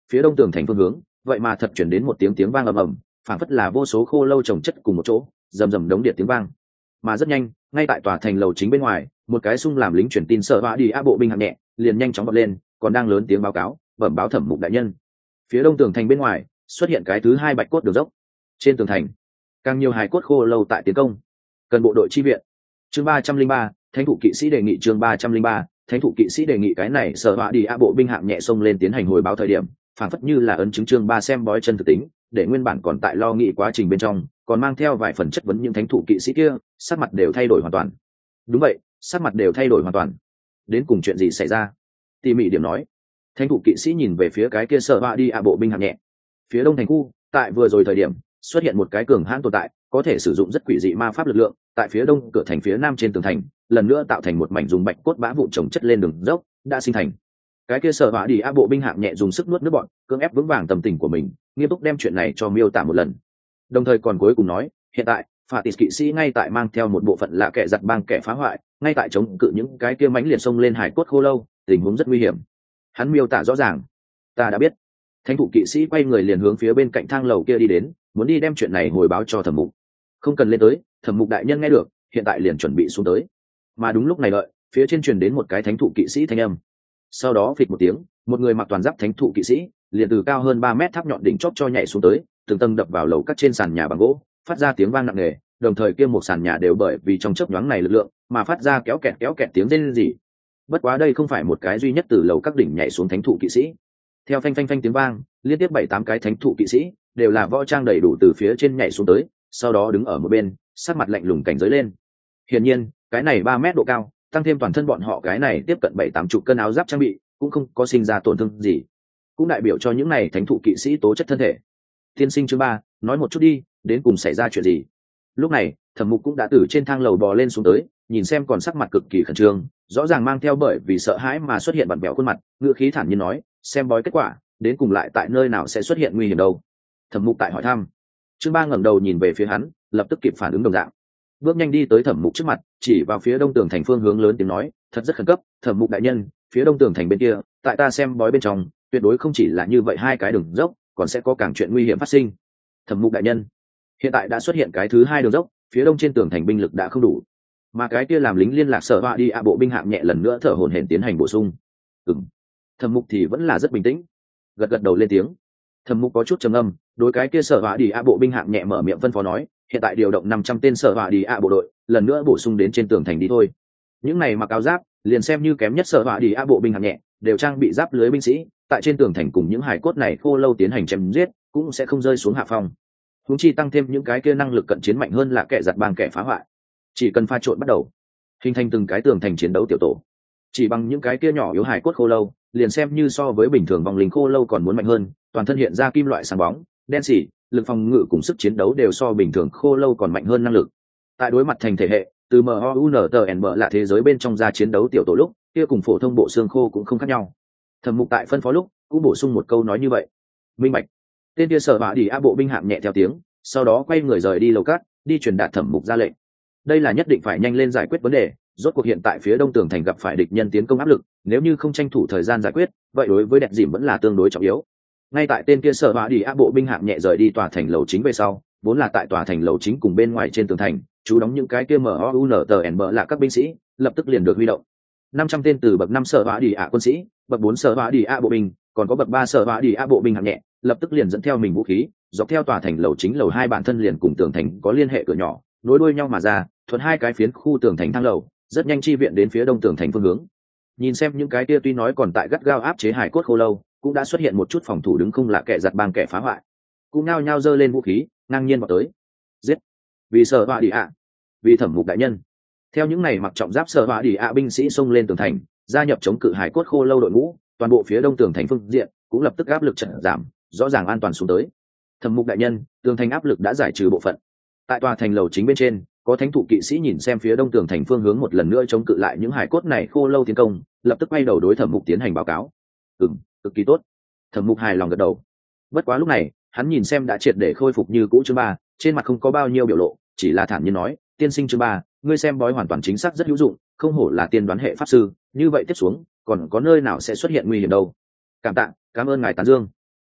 phía đông tường thành phương hướng vậy mà thật chuyển đến một tiếng tiếng vang ầm ầm, phảng phất là vô số khô lâu chồng chất cùng một chỗ, rầm rầm đống điện tiếng vang. Mà rất nhanh, ngay tại tòa thành lầu chính bên ngoài, một cái xung làm lính truyền tin sợ vã đi a bộ binh hạng nhẹ liền nhanh chóng vọt lên, còn đang lớn tiếng báo cáo, bẩm báo Thẩm Mục đại nhân. Phía đông tường thành bên ngoài xuất hiện cái thứ hai bạch cốt đường dốc. Trên tường thành, càng nhiều hài cốt khô lâu tại tiến công, cần bộ đội chi viện. Chương ba trăm linh ba, Thánh thủ kỵ sĩ đề nghị chương ba trăm linh ba, Thánh thủ kỵ sĩ đề nghị cái này sợ vã đi a bộ binh hạng nhẹ xông lên tiến hành hồi báo thời điểm, phảng phất như là ấn chứng chương ba xem bói chân thực tính, để nguyên bản còn tại lo nghĩ quá trình bên trong, còn mang theo vài phần chất vấn những thánh thủ kỵ sĩ kia, sắc mặt đều thay đổi hoàn toàn. Đúng vậy, sắc mặt đều thay đổi hoàn toàn. Đến cùng chuyện gì xảy ra? Tỉ mỉ điểm nói. Thánh thủ kỵ sĩ nhìn về phía cái kia sợ vã đi a bộ binh hạng nhẹ. Phía đông thành khu, tại vừa rồi thời điểm, xuất hiện một cái cường hãn tồn tại, có thể sử dụng rất quỷ dị ma pháp lực lượng, tại phía đông cửa thành phía nam trên tường thành, lần nữa tạo thành một mảnh dùng bạch cốt bã vụn chồng chất lên đường dốc, đã sinh thành. Cái kia sợ vã đi a bộ binh hạng nhẹ dùng sức nuốt nước bọn, cưỡng ép vững vàng tâm tình của mình, nghiêm túc đem chuyện này cho miêu tả một lần. Đồng thời còn cuối cùng nói, hiện tại phạt tịt kỵ sĩ ngay tại mang theo một bộ phận lạ kẻ giặt bang kẻ phá hoại, ngay tại chống cự những cái kia mãnh liệt xông lên hải cốt khô lâu, tình huống rất nguy hiểm. Hắn miêu tả rõ ràng. Ta đã biết. Thánh thủ kỵ sĩ quay người liền hướng phía bên cạnh thang lầu kia đi đến, muốn đi đem chuyện này hồi báo cho Thẩm Mục. Không cần lên tới, Thẩm Mục đại nhân nghe được, hiện tại liền chuẩn bị xuống tới. Mà đúng lúc này đợi, phía trên truyền đến một cái thánh thủ kỵ sĩ thanh âm. Sau đó phịch một tiếng, một người mặc toàn giáp thánh thủ kỵ sĩ liền từ cao hơn ba mét tháp nhọn đỉnh chóp cho nhảy xuống tới, từng tầng đập vào lầu các trên sàn nhà bằng gỗ, phát ra tiếng vang nặng nề, đồng thời kia một sàn nhà đều bởi vì trong chớp nhoáng này lực lượng mà phát ra kéo kẹt kéo kẹt tiếng rên rỉ. Bất quá đây không phải một cái duy nhất từ lầu các đỉnh nhảy xuống thánh thủ kỵ sĩ. Theo phanh phanh phanh tiếng vang, liên tiếp bảy tám cái thánh thủ kỵ sĩ đều là võ trang đầy đủ từ phía trên nhảy xuống tới, sau đó đứng ở một bên, sắc mặt lạnh lùng cảnh giới lên. Hiển nhiên, cái này ba mét độ cao, tăng thêm toàn thân bọn họ cái này tiếp cận bảy tám chục cân áo giáp trang bị, cũng không có sinh ra tổn thương gì, cũng đại biểu cho những này thánh thủ kỵ sĩ tố chất thân thể. Tiên sinh chương ba, nói một chút đi, đến cùng xảy ra chuyện gì? Lúc này, Thẩm Mục cũng đã từ trên thang lầu bò lên xuống tới, nhìn xem còn sắc mặt cực kỳ khẩn trương, rõ ràng mang theo bởi vì sợ hãi mà xuất hiện vặn vẹo khuôn mặt, ngữ khí thản nhiên nói, xem bói kết quả, đến cùng lại tại nơi nào sẽ xuất hiện nguy hiểm đâu? Thẩm Mục tại hỏi thăm. Chương ba ngẩng đầu nhìn về phía hắn, lập tức kịp phản ứng đồng dạng, bước nhanh đi tới Thẩm Mục trước mặt, chỉ vào phía đông tường thành phương hướng lớn tiếng nói, thật rất khẩn cấp, Thẩm Mục đại nhân, phía đông tường thành bên kia, tại ta xem bói bên trong, tuyệt đối không chỉ là như vậy hai cái đường dốc, còn sẽ có càng chuyện nguy hiểm phát sinh. Thẩm Mục đại nhân, hiện tại đã xuất hiện cái thứ hai đường dốc, phía đông trên tường thành binh lực đã không đủ, mà cái kia làm lính liên lạc sở họa đi a bộ binh hạng nhẹ lần nữa thở hổn hển tiến hành bổ sung. Ừm. Thẩm Mục thì vẫn là rất bình tĩnh, gật gật đầu lên tiếng. Thẩm Mục có chút trầm ngâm, đối cái kia sở họa đi a bộ binh hạng nhẹ mở miệng phân phó nói, hiện tại điều động năm trăm tên sở họa đi a bộ đội, lần nữa bổ sung đến trên tường thành đi thôi. Những này mặc áo giáp, liền xem như kém nhất sở họa đi a bộ binh hạng nhẹ, đều trang bị giáp lưới binh sĩ, tại trên tường thành cùng những hải cốt này khô lâu tiến hành chém giết, cũng sẽ không rơi xuống hạ phong. Huống chi tăng thêm những cái kia năng lực cận chiến mạnh hơn là kẻ giật bang kẻ phá hoại, chỉ cần pha trộn bắt đầu, hình thành từng cái tường thành chiến đấu tiểu tổ, chỉ bằng những cái kia nhỏ yếu hải cốt khô lâu, liền xem như so với bình thường vòng linh khô lâu còn muốn mạnh hơn, toàn thân hiện ra kim loại sáng bóng, đen xỉ, lực phòng ngự cùng sức chiến đấu đều so bình thường khô lâu còn mạnh hơn năng lực. Tại đối mặt thành thể hệ, từ MOUNTNB là thế giới bên trong ra chiến đấu tiểu tổ lúc, kia cùng phổ thông bộ xương khô cũng không khác nhau. Thẩm Mục tại phân phó lúc cũng bổ sung một câu nói như vậy. Minh bạch. Tên kia sở bạ đi a bộ binh hạng nhẹ theo tiếng, sau đó quay người rời đi lầu cát, đi truyền đạt Thẩm Mục ra lệnh. Đây là nhất định phải nhanh lên giải quyết vấn đề, rốt cuộc hiện tại phía đông tường thành gặp phải địch nhân tiến công áp lực, nếu như không tranh thủ thời gian giải quyết, vậy đối với đẹp dìm vẫn là tương đối trọng yếu. Ngay tại tên kia sở bạ đi a bộ binh hạng nhẹ rời đi tòa thành lầu chính về sau, vốn là tại tòa thành lầu chính cùng bên ngoài trên tường thành, chú đóng những cái kia MOUNTNB là các binh sĩ, lập tức liền được huy động. năm trăm tên từ bậc năm sở bạ đi a quân sĩ, bậc bốn sở bạ đi a bộ binh, còn có bậc ba sở bạ đi a bộ binh hạng nhẹ, lập tức liền dẫn theo mình vũ khí, dọc theo tòa thành lầu chính lầu hai bản thân liền cùng tường thành có liên hệ cửa nhỏ, nối đuôi nhau mà ra, thuận hai cái phiến khu tường thành thang lầu, rất nhanh chi viện đến phía đông tường thành phương hướng. Nhìn xem những cái kia tuy nói còn tại gắt gao áp chế hải cốt khô lâu, cũng đã xuất hiện một chút phòng thủ đứng không là kẻ giật bang kẻ phá hoại, cũng nao nhao giơ lên vũ khí, ngang nhiên vào tới. Giết! Vì sở họa đi ạ, vì Thẩm Mục đại nhân. Theo những này mặc trọng giáp sở họa đi ạ binh sĩ xông lên tường thành, gia nhập chống cự hải cốt khô lâu đội ngũ, toàn bộ phía đông tường thành phương diện cũng lập tức áp lực trận giảm, rõ ràng an toàn xuống tới. Thẩm Mục đại nhân, tường thành áp lực đã giải trừ bộ phận. Tại tòa thành lầu chính bên trên, có thánh thủ kỵ sĩ nhìn xem phía đông tường thành phương hướng một lần nữa chống cự lại những hải cốt này khô lâu tiến công, lập tức quay đầu đối Thẩm Mục tiến hành báo cáo. Ừm, cực kỳ tốt. Thẩm Mục hài lòng gật đầu. Bất quá lúc này, hắn nhìn xem đã triệt để khôi phục như cũ chương ba, trên mặt không có bao nhiêu biểu lộ, chỉ là thản nhiên nói, tiên sinh chương ba, ngươi xem bói hoàn toàn chính xác rất hữu dụng, không hổ là tiên đoán hệ pháp sư, như vậy tiếp xuống, còn có nơi nào sẽ xuất hiện nguy hiểm đâu. Cảm tạ, cảm ơn ngài tán dương.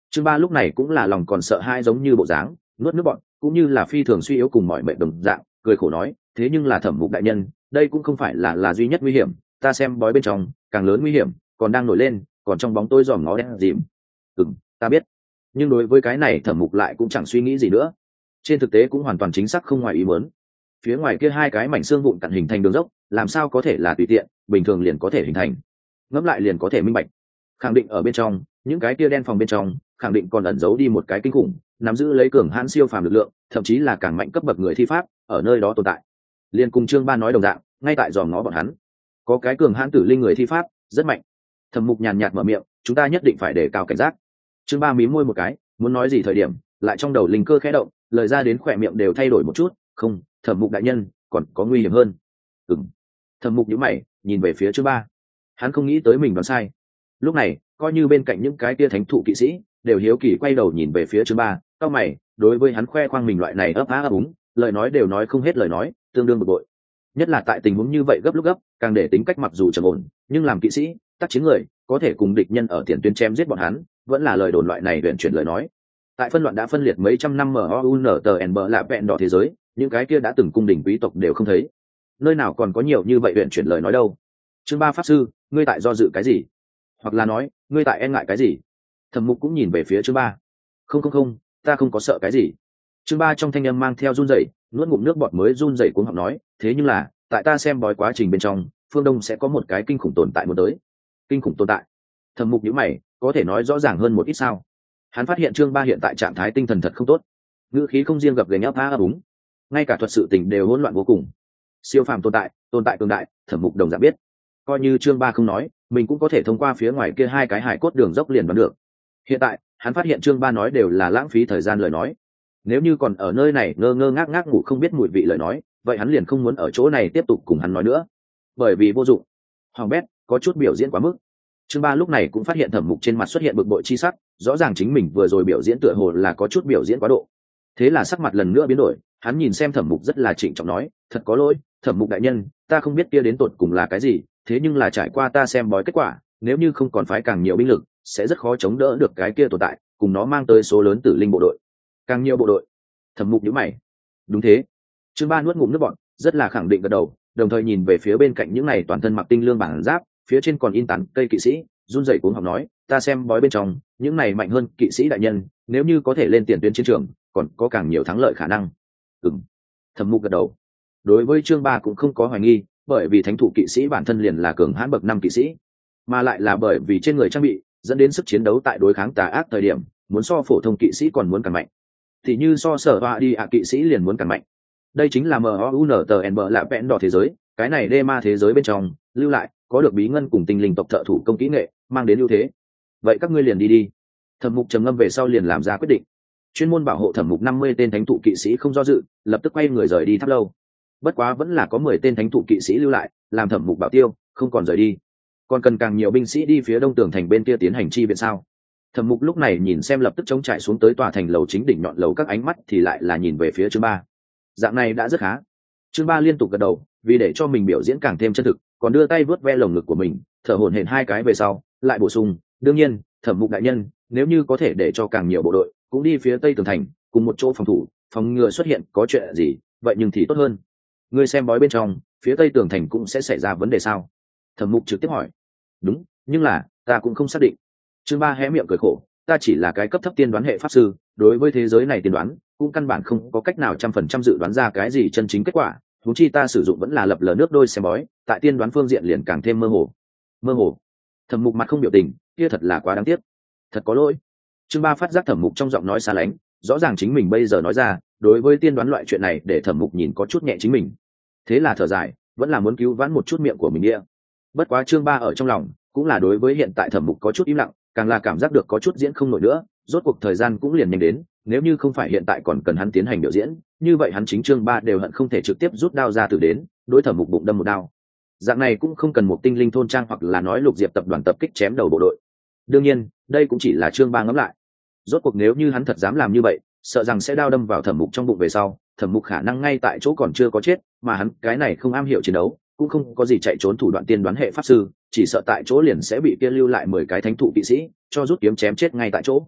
Chương ba lúc này cũng là lòng còn sợ hãi giống như bộ dáng, nuốt nước bọn, cũng như là phi thường suy yếu cùng mọi mệnh đồng dạng, cười khổ nói, thế nhưng là Thẩm Mục đại nhân, đây cũng không phải là là duy nhất nguy hiểm, ta xem bói bên trong, càng lớn nguy hiểm, còn đang nổi lên, còn trong bóng tối dòm ngó đen dìm. Ừm, ta biết. Nhưng đối với cái này Thẩm Mục lại cũng chẳng suy nghĩ gì nữa. Trên thực tế cũng hoàn toàn chính xác không ngoài ý muốn. Phía ngoài kia hai cái mảnh xương vụn cặn hình thành đường dốc, làm sao có thể là tùy tiện, bình thường liền có thể hình thành. Ngẫm lại liền có thể minh bạch. Khẳng định ở bên trong, những cái kia đen phòng bên trong, khẳng định còn ẩn giấu đi một cái kinh khủng, nắm giữ lấy cường hãn siêu phàm lực lượng, thậm chí là càng mạnh cấp bậc người thi pháp, ở nơi đó tồn tại. Liên cùng Chương Ba nói đồng dạng, ngay tại dòm ngó bọn hắn, có cái cường hãn tử linh người thi pháp, rất mạnh. Thẩm Mục nhàn nhạt mở miệng, chúng ta nhất định phải đề cao cảnh giác. Chương Ba mím môi một cái, muốn nói gì thời điểm, lại trong đầu linh cơ khẽ động, lời ra đến khỏe miệng đều thay đổi một chút, không, Thẩm Mục đại nhân, còn có nguy hiểm hơn. Ừm. Thẩm Mục nhíu mày, nhìn về phía Chương Ba. Hắn không nghĩ tới mình đoán sai. Lúc này, coi như bên cạnh những cái tia thánh thụ kỵ sĩ đều hiếu kỳ quay đầu nhìn về phía Chương Ba, cao mày, đối với hắn khoe khoang mình loại này ấp á ấp úng, lời nói đều nói không hết lời nói, tương đương bực bội. Nhất là tại tình huống như vậy gấp lúc gấp, càng để tính cách mặc dù trầm ổn, nhưng làm kỵ sĩ, tác chiến người, có thể cùng địch nhân ở tiền tuyến chém giết bọn hắn, vẫn là lời đồn loại này huyền chuyển lời nói. Tại phân loạn đã phân liệt mấy trăm năm M O U N T N B là vẹn đỏ thế giới, những cái kia đã từng cung đình quý tộc đều không thấy. Nơi nào còn có nhiều như vậy huyền chuyển lời nói đâu. Chương Ba pháp sư, ngươi tại do dự cái gì? Hoặc là nói, ngươi tại e ngại cái gì? Thẩm Mục cũng nhìn về phía Chương Ba. Không không không, ta không có sợ cái gì. Chương Ba trong thanh âm mang theo run rẩy, nuốt ngụm nước bọt mới run rẩy cuống họng nói, thế nhưng là, tại ta xem bói quá trình bên trong, phương Đông sẽ có một cái kinh khủng tồn tại muốn tới. Kinh khủng tồn tại? Thẩm Mục nhíu mày, có thể nói rõ ràng hơn một ít sao? Hắn phát hiện Chương Ba hiện tại trạng thái tinh thần thật không tốt, ngữ khí không riêng gặp gầy nhão tha úng, ngay cả thuật sự tình đều hỗn loạn vô cùng. Siêu phàm tồn tại, tồn tại cường đại, Thẩm Mục đồng dạng biết. Coi như Chương Ba không nói, mình cũng có thể thông qua phía ngoài kia hai cái hải cốt đường dốc liền đoán được. Hiện tại, hắn phát hiện Chương Ba nói đều là lãng phí thời gian lời nói. Nếu như còn ở nơi này ngơ ngơ ngác ngác ngủ không biết mùi vị lời nói, vậy hắn liền không muốn ở chỗ này tiếp tục cùng hắn nói nữa, bởi vì vô dụng. Hoàng bét, có chút biểu diễn quá mức. Chương Ba lúc này cũng phát hiện Thẩm Mục trên mặt xuất hiện bực bội chi sắc, rõ ràng chính mình vừa rồi biểu diễn tựa hồ là có chút biểu diễn quá độ. Thế là sắc mặt lần nữa biến đổi, hắn nhìn xem Thẩm Mục rất là trịnh trọng nói, thật có lỗi, Thẩm Mục đại nhân, ta không biết kia đến tột cùng là cái gì, thế nhưng là trải qua ta xem bói kết quả, nếu như không còn phái càng nhiều binh lực, sẽ rất khó chống đỡ được cái kia tồn tại, cùng nó mang tới số lớn tử linh bộ đội. Càng nhiều bộ đội? Thẩm Mục nhíu mày. Đúng thế. Chương Ba nuốt ngụm nước bọt, rất là khẳng định gật đầu, đồng thời nhìn về phía bên cạnh những này toàn thân mặc tinh lương bản giáp, phía trên còn in tán cây kỵ sĩ, run rẩy cuống họng nói, ta xem bói bên trong, những này mạnh hơn kỵ sĩ đại nhân, nếu như có thể lên tiền tuyến chiến trường, còn có càng nhiều thắng lợi khả năng. Ừm. Thẩm Mục gật đầu. Đối với Chương Ba cũng không có hoài nghi, bởi vì thánh thủ kỵ sĩ bản thân liền là cường hãn bậc năm kỵ sĩ, mà lại là bởi vì trên người trang bị dẫn đến sức chiến đấu tại đối kháng tà ác thời điểm muốn so phổ thông kỵ sĩ còn muốn càng mạnh, thì như so sở hoa đi ạ kỵ sĩ liền muốn càng mạnh. Đây chính là M O U N T N B là vẹn đỏ thế giới, cái này đê ma thế giới bên trong lưu lại có được bí ngân cùng tinh linh tộc thợ thủ công kỹ nghệ mang đến ưu thế. Vậy các ngươi liền đi đi. Thẩm Mục trầm ngâm về sau liền làm ra quyết định. Chuyên môn bảo hộ Thẩm Mục năm mươi tên thánh thụ kỵ sĩ không do dự, lập tức quay người rời đi tháp lâu. Bất quá vẫn là có mười tên thánh thụ kỵ sĩ lưu lại, làm Thẩm Mục bảo tiêu, không còn rời đi. Còn cần càng nhiều binh sĩ đi phía đông tường thành bên kia tiến hành chi viện sao? Thẩm Mục lúc này nhìn xem lập tức chống trải xuống tới tòa thành lầu chính đỉnh nhọn lầu, các ánh mắt thì lại là nhìn về phía Chương Ba. Dạng này đã rất khá. Chương Ba liên tục gật đầu, vì để cho mình biểu diễn càng thêm chân thực, còn đưa tay vớt ve lồng ngực của mình, thở hổn hển hai cái về sau, lại bổ sung, đương nhiên, Thẩm Mục đại nhân, nếu như có thể để cho càng nhiều bộ đội cũng đi phía tây tường thành, cùng một chỗ phòng thủ, phòng ngừa xuất hiện có chuyện gì, vậy nhưng thì tốt hơn. Ngươi xem bói bên trong, phía tây tường thành cũng sẽ xảy ra vấn đề sao? Thẩm Mục trực tiếp hỏi. Đúng, nhưng là ta cũng không xác định. Chương Ba hé miệng cười khổ, ta chỉ là cái cấp thấp tiên đoán hệ pháp sư, đối với thế giới này tiên đoán cũng căn bản không có cách nào trăm phần trăm dự đoán ra cái gì chân chính kết quả, huống chi ta sử dụng vẫn là lập lờ nước đôi xem bói, tại tiên đoán phương diện liền càng thêm mơ hồ. Mơ hồ? Thẩm Mục mặt không biểu tình, kia thật là quá đáng tiếc. Thật có lỗi. Chương Ba phát giác Thẩm Mục trong giọng nói xa lánh, rõ ràng chính mình bây giờ nói ra, đối với tiên đoán loại chuyện này để Thẩm Mục nhìn có chút nhẹ chính mình. Thế là thở dài, vẫn là muốn cứu vãn một chút miệng của mình địa. Bất quá Chương Ba ở trong lòng cũng là đối với hiện tại Thẩm Mục có chút im lặng, càng là cảm giác được có chút diễn không nổi nữa, rốt cuộc thời gian cũng liền nhanh đến, nếu như không phải hiện tại còn cần hắn tiến hành biểu diễn, như vậy hắn chính Chương Ba đều hận không thể trực tiếp rút đao ra từ đến, đối Thẩm Mục bụng đâm một đao. Dạng này cũng không cần một tinh linh thôn trang hoặc là nói Lục Diệp tập đoàn tập kích chém đầu bộ đội. Đương nhiên, đây cũng chỉ là Chương Ba ngẫm lại. Rốt cuộc nếu như hắn thật dám làm như vậy, sợ rằng sẽ đao đâm vào Thẩm Mục trong bụng về sau, Thẩm Mục khả năng ngay tại chỗ còn chưa có chết, mà hắn cái này không am hiểu chiến đấu, cũng không có gì chạy trốn thủ đoạn tiên đoán hệ pháp sư, chỉ sợ tại chỗ liền sẽ bị kia lưu lại mười cái thánh thụ kỵ sĩ cho rút kiếm chém chết ngay tại chỗ.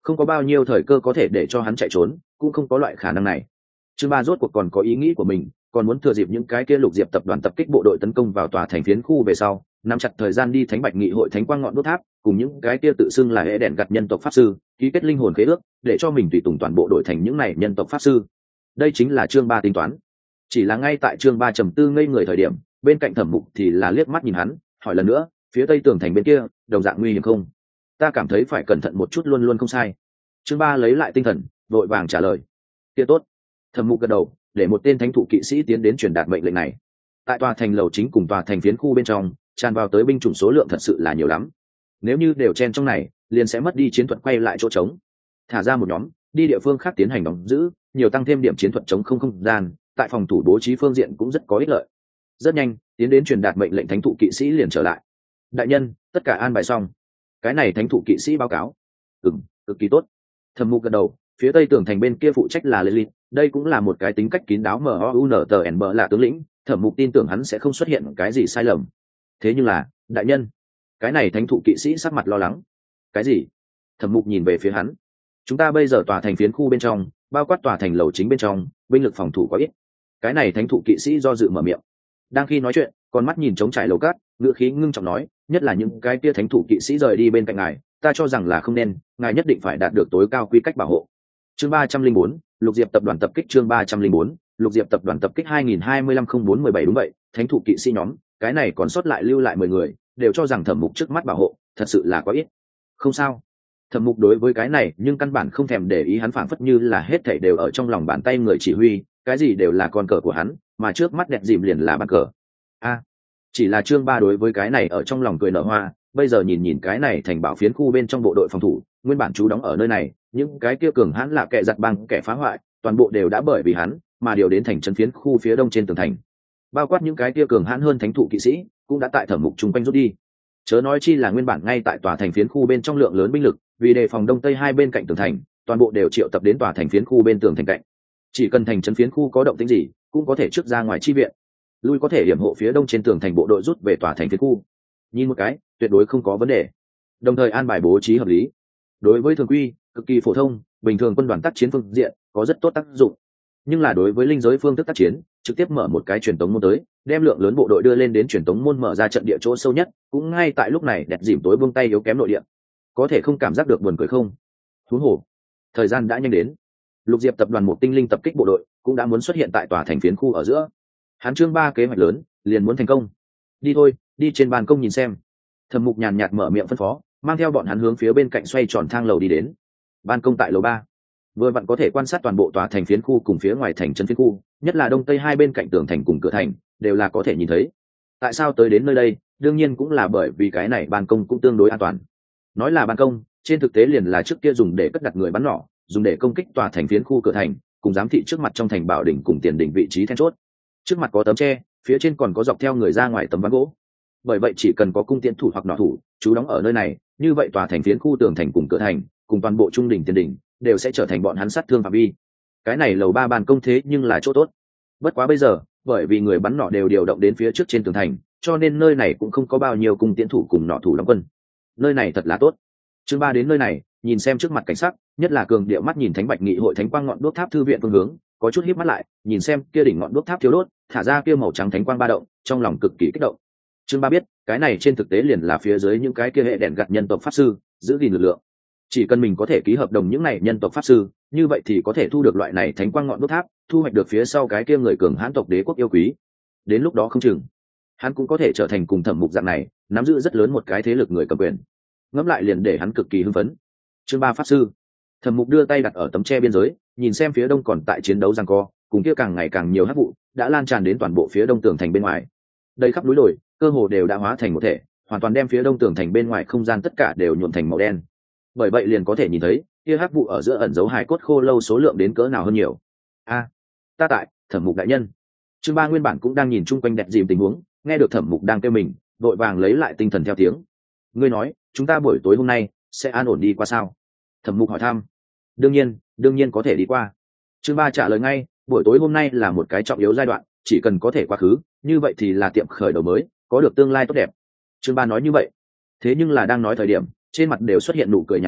không có bao nhiêu thời cơ có thể để cho hắn chạy trốn, cũng không có loại khả năng này. Chương ba rốt cuộc còn có ý nghĩ của mình, còn muốn thừa dịp những cái kia Lục Diệp tập đoàn tập kích bộ đội tấn công vào tòa thành phiến khu về sau, nắm chặt thời gian đi Thánh Bạch Nghị hội Thánh Quang ngọn đốt tháp, cùng những cái kia tự xưng là hệ đèn gặt nhân tộc pháp sư, ký kết linh hồn khế ước, để cho mình tùy tùng toàn bộ đội thành những này nhân tộc pháp sư. Đây chính là chương ba tính toán. Chỉ là ngay tại chương ba trầm tư ngây người thời điểm, bên cạnh Thẩm Mục thì là liếc mắt nhìn hắn, hỏi lần nữa, phía tây tường thành bên kia, đồng dạng nguy hiểm không? Ta cảm thấy phải cẩn thận một chút luôn luôn không sai. Chương ba lấy lại tinh thần, vội vàng trả lời. Kia tốt. Thẩm Mục gật đầu, để một tên thánh thụ kỵ sĩ tiến đến truyền đạt mệnh lệnh này. Tại tòa thành lầu chính cùng tòa thành phiến khu bên trong, tràn vào tới binh chủng số lượng thật sự là nhiều lắm. Nếu như đều chen trong này, liền sẽ mất đi chiến thuật quay lại chỗ trống. Thả ra một nhóm, đi địa phương khác tiến hành đóng giữ, nhiều tăng thêm điểm chiến thuật chống không không gian, tại phòng thủ bố trí phương diện cũng rất có ích lợi. Rất nhanh, tiến đến truyền đạt mệnh lệnh thánh thụ kỵ sĩ liền trở lại. Đại nhân, tất cả an bài xong. Cái này thánh thụ kỵ sĩ báo cáo. Ừm, cực kỳ tốt. Thẩm Mục gật đầu, phía tây tường thành bên kia phụ trách là Lilith, đây cũng là một cái tính cách kín đáo mờ o u n t n b là tướng lĩnh, Thẩm Mục tin tưởng hắn sẽ không xuất hiện cái gì sai lầm. Thế nhưng là, đại nhân, cái này thánh thụ kỵ sĩ sắc mặt lo lắng. Cái gì? Thẩm Mục nhìn về phía hắn. Chúng ta bây giờ tòa thành phiến khu bên trong, bao quát tòa thành lầu chính bên trong, binh lực phòng thủ quá ít. Cái này thánh thụ kỵ sĩ do dự mở miệng. Đang khi nói chuyện, con mắt nhìn trống trải lầu cát, ngữ khí ngưng trọng nói, nhất là những cái kia thánh thụ kỵ sĩ rời đi bên cạnh ngài, ta cho rằng là không nên, ngài nhất định phải đạt được tối cao quy cách bảo hộ. Chương ba trăm linh bốn, Lục Diệp tập đoàn tập kích chương ba trăm linh bốn, Lục Diệp tập đoàn tập kích hai nghìn hai mươi lăm không bốn mười bảy đúng vậy, thánh thụ kỵ sĩ nhóm, cái này còn sót lại lưu lại mười người, đều cho rằng Thẩm Mục trước mắt bảo hộ, thật sự là quá ít. Không sao. Thẩm Mục đối với cái này, nhưng căn bản không thèm để ý, hắn phảng phất như là hết thảy đều ở trong lòng bàn tay người chỉ huy, cái gì đều là con cờ của hắn, mà trước mắt đẹp dìm liền là bàn cờ. A, chỉ là chương ba đối với cái này ở trong lòng cười nở hoa, bây giờ nhìn nhìn cái này thành bảo phiến khu bên trong bộ đội phòng thủ, nguyên bản chú đóng ở nơi này, những cái kia cường hãn là kẻ giật băng, kẻ phá hoại, toàn bộ đều đã bởi vì hắn mà điều đến thành trấn phiến khu phía đông trên tường thành. Bao quát những cái kia cường hãn hơn thánh thụ kỵ sĩ, cũng đã tại Thẩm Mục chung quanh rút đi. Chớ nói chi là nguyên bản ngay tại tòa thành phiến khu bên trong lượng lớn binh lực, vì đề phòng đông tây hai bên cạnh tường thành, toàn bộ đều triệu tập đến tòa thành phiến khu bên tường thành cạnh. Chỉ cần thành trấn phiến khu có động tĩnh gì, cũng có thể trước ra ngoài chi viện, lui có thể hiểm hộ phía đông trên tường thành bộ đội rút về tòa thành phiến khu. Nhìn một cái, tuyệt đối không có vấn đề. Đồng thời an bài bố trí hợp lý. Đối với thường quy, cực kỳ phổ thông, bình thường quân đoàn tác chiến phương diện có rất tốt tác dụng. Nhưng là đối với linh giới phương thức tác chiến, trực tiếp mở một cái truyền tống môn tới, đem lượng lớn bộ đội đưa lên đến truyền tống môn mở ra trận địa chỗ sâu nhất, cũng ngay tại lúc này đẹp dìm tối buông tay yếu kém nội địa. Có thể không cảm giác được buồn cười không? Huống hồ, thời gian đã nhanh đến. Lục Diệp tập đoàn một tinh linh tập kích bộ đội cũng đã muốn xuất hiện tại tòa thành phiến khu ở giữa. Hắn chương ba kế hoạch lớn, liền muốn thành công. Đi thôi, đi trên ban công nhìn xem. Thẩm Mục nhàn nhạt mở miệng phân phó, mang theo bọn hắn hướng phía bên cạnh xoay tròn thang lầu đi đến. Ban công tại lầu ba, vừa vặn có thể quan sát toàn bộ tòa thành phiến khu cùng phía ngoài thành trấn phiến khu, nhất là đông tây hai bên cạnh tường thành cùng cửa thành, đều là có thể nhìn thấy. Tại sao tới đến nơi đây? Đương nhiên cũng là bởi vì cái này ban công cũng tương đối an toàn. Nói là ban công, trên thực tế liền là trước kia dùng để cất đặt người bắn nỏ, dùng để công kích tòa thành phiến khu cửa thành, cùng giám thị trước mặt trong thành bảo đỉnh cùng tiền đỉnh vị trí then chốt. Trước mặt có tấm tre, phía trên còn có dọc theo người ra ngoài tấm ván gỗ. Bởi vậy chỉ cần có cung tiễn thủ hoặc nỏ thủ chú đóng ở nơi này, như vậy tòa thành phiến khu tường thành cùng cửa thành, cùng toàn bộ trung đỉnh tiền đỉnh đều sẽ trở thành bọn hắn sát thương phạm vi. Cái này lầu ba ban công thế nhưng là chỗ tốt. Bất quá bây giờ, bởi vì người bắn nỏ đều điều động đến phía trước trên tường thành, cho nên nơi này cũng không có bao nhiêu cung tiễn thủ cùng nỏ thủ đóng quân. Nơi này thật là tốt. Chương ba đến nơi này, nhìn xem trước mặt cảnh sắc, nhất là cường điệu mắt nhìn Thánh Bạch Nghị hội Thánh Quang ngọn đuốc tháp thư viện phương hướng, có chút híp mắt lại, nhìn xem kia đỉnh ngọn đuốc tháp thiếu đốt, thả ra kia màu trắng thánh quang ba động, trong lòng cực kỳ kích động. Chương ba biết, cái này trên thực tế liền là phía dưới những cái kia hệ đèn gặt nhân tộc pháp sư, giữ gìn lực lượng. Chỉ cần mình có thể ký hợp đồng những này nhân tộc pháp sư, như vậy thì có thể thu được loại này thánh quang ngọn đuốc tháp, thu hoạch được phía sau cái kia người cường hãn tộc đế quốc yêu quý. Đến lúc đó không chừng, hắn cũng có thể trở thành cùng Thẩm Mục dạng này, nắm giữ rất lớn một cái thế lực người cầm quyền. Ngẫm lại liền để hắn cực kỳ hưng phấn. Chương ba pháp sư. Thẩm Mục đưa tay đặt ở tấm tre biên giới, nhìn xem phía đông còn tại chiến đấu giằng co, cùng kia càng ngày càng nhiều hắc vụ đã lan tràn đến toàn bộ phía đông tường thành bên ngoài. Đây khắp núi đồi, cơ hồ đều đã hóa thành một thể, hoàn toàn đem phía đông tường thành bên ngoài không gian tất cả đều nhuộm thành màu đen. Bởi vậy liền có thể nhìn thấy, kia hắc vụ ở giữa ẩn dấu hài cốt khô lâu số lượng đến cỡ nào hơn nhiều. A, ta tại, Thẩm Mục đại nhân. Chương ba nguyên bản cũng đang nhìn chung quanh đẹp dìm tình huống, nghe được Thẩm Mục đang kêu mình, đội vàng lấy lại tinh thần theo tiếng. Ngươi nói, chúng ta buổi tối hôm nay sẽ an ổn đi qua sao? Thẩm Mục hỏi thăm. Đương nhiên, đương nhiên có thể đi qua. Chương ba trả lời ngay, buổi tối hôm nay là một cái trọng yếu giai đoạn, chỉ cần có thể quá khứ, như vậy thì là tiệm khởi đầu mới, có được tương lai tốt đẹp. Chương ba nói như vậy, thế nhưng là đang nói thời điểm, trên mặt đều xuất hiện nụ cười nhàn nhạt, nhạt,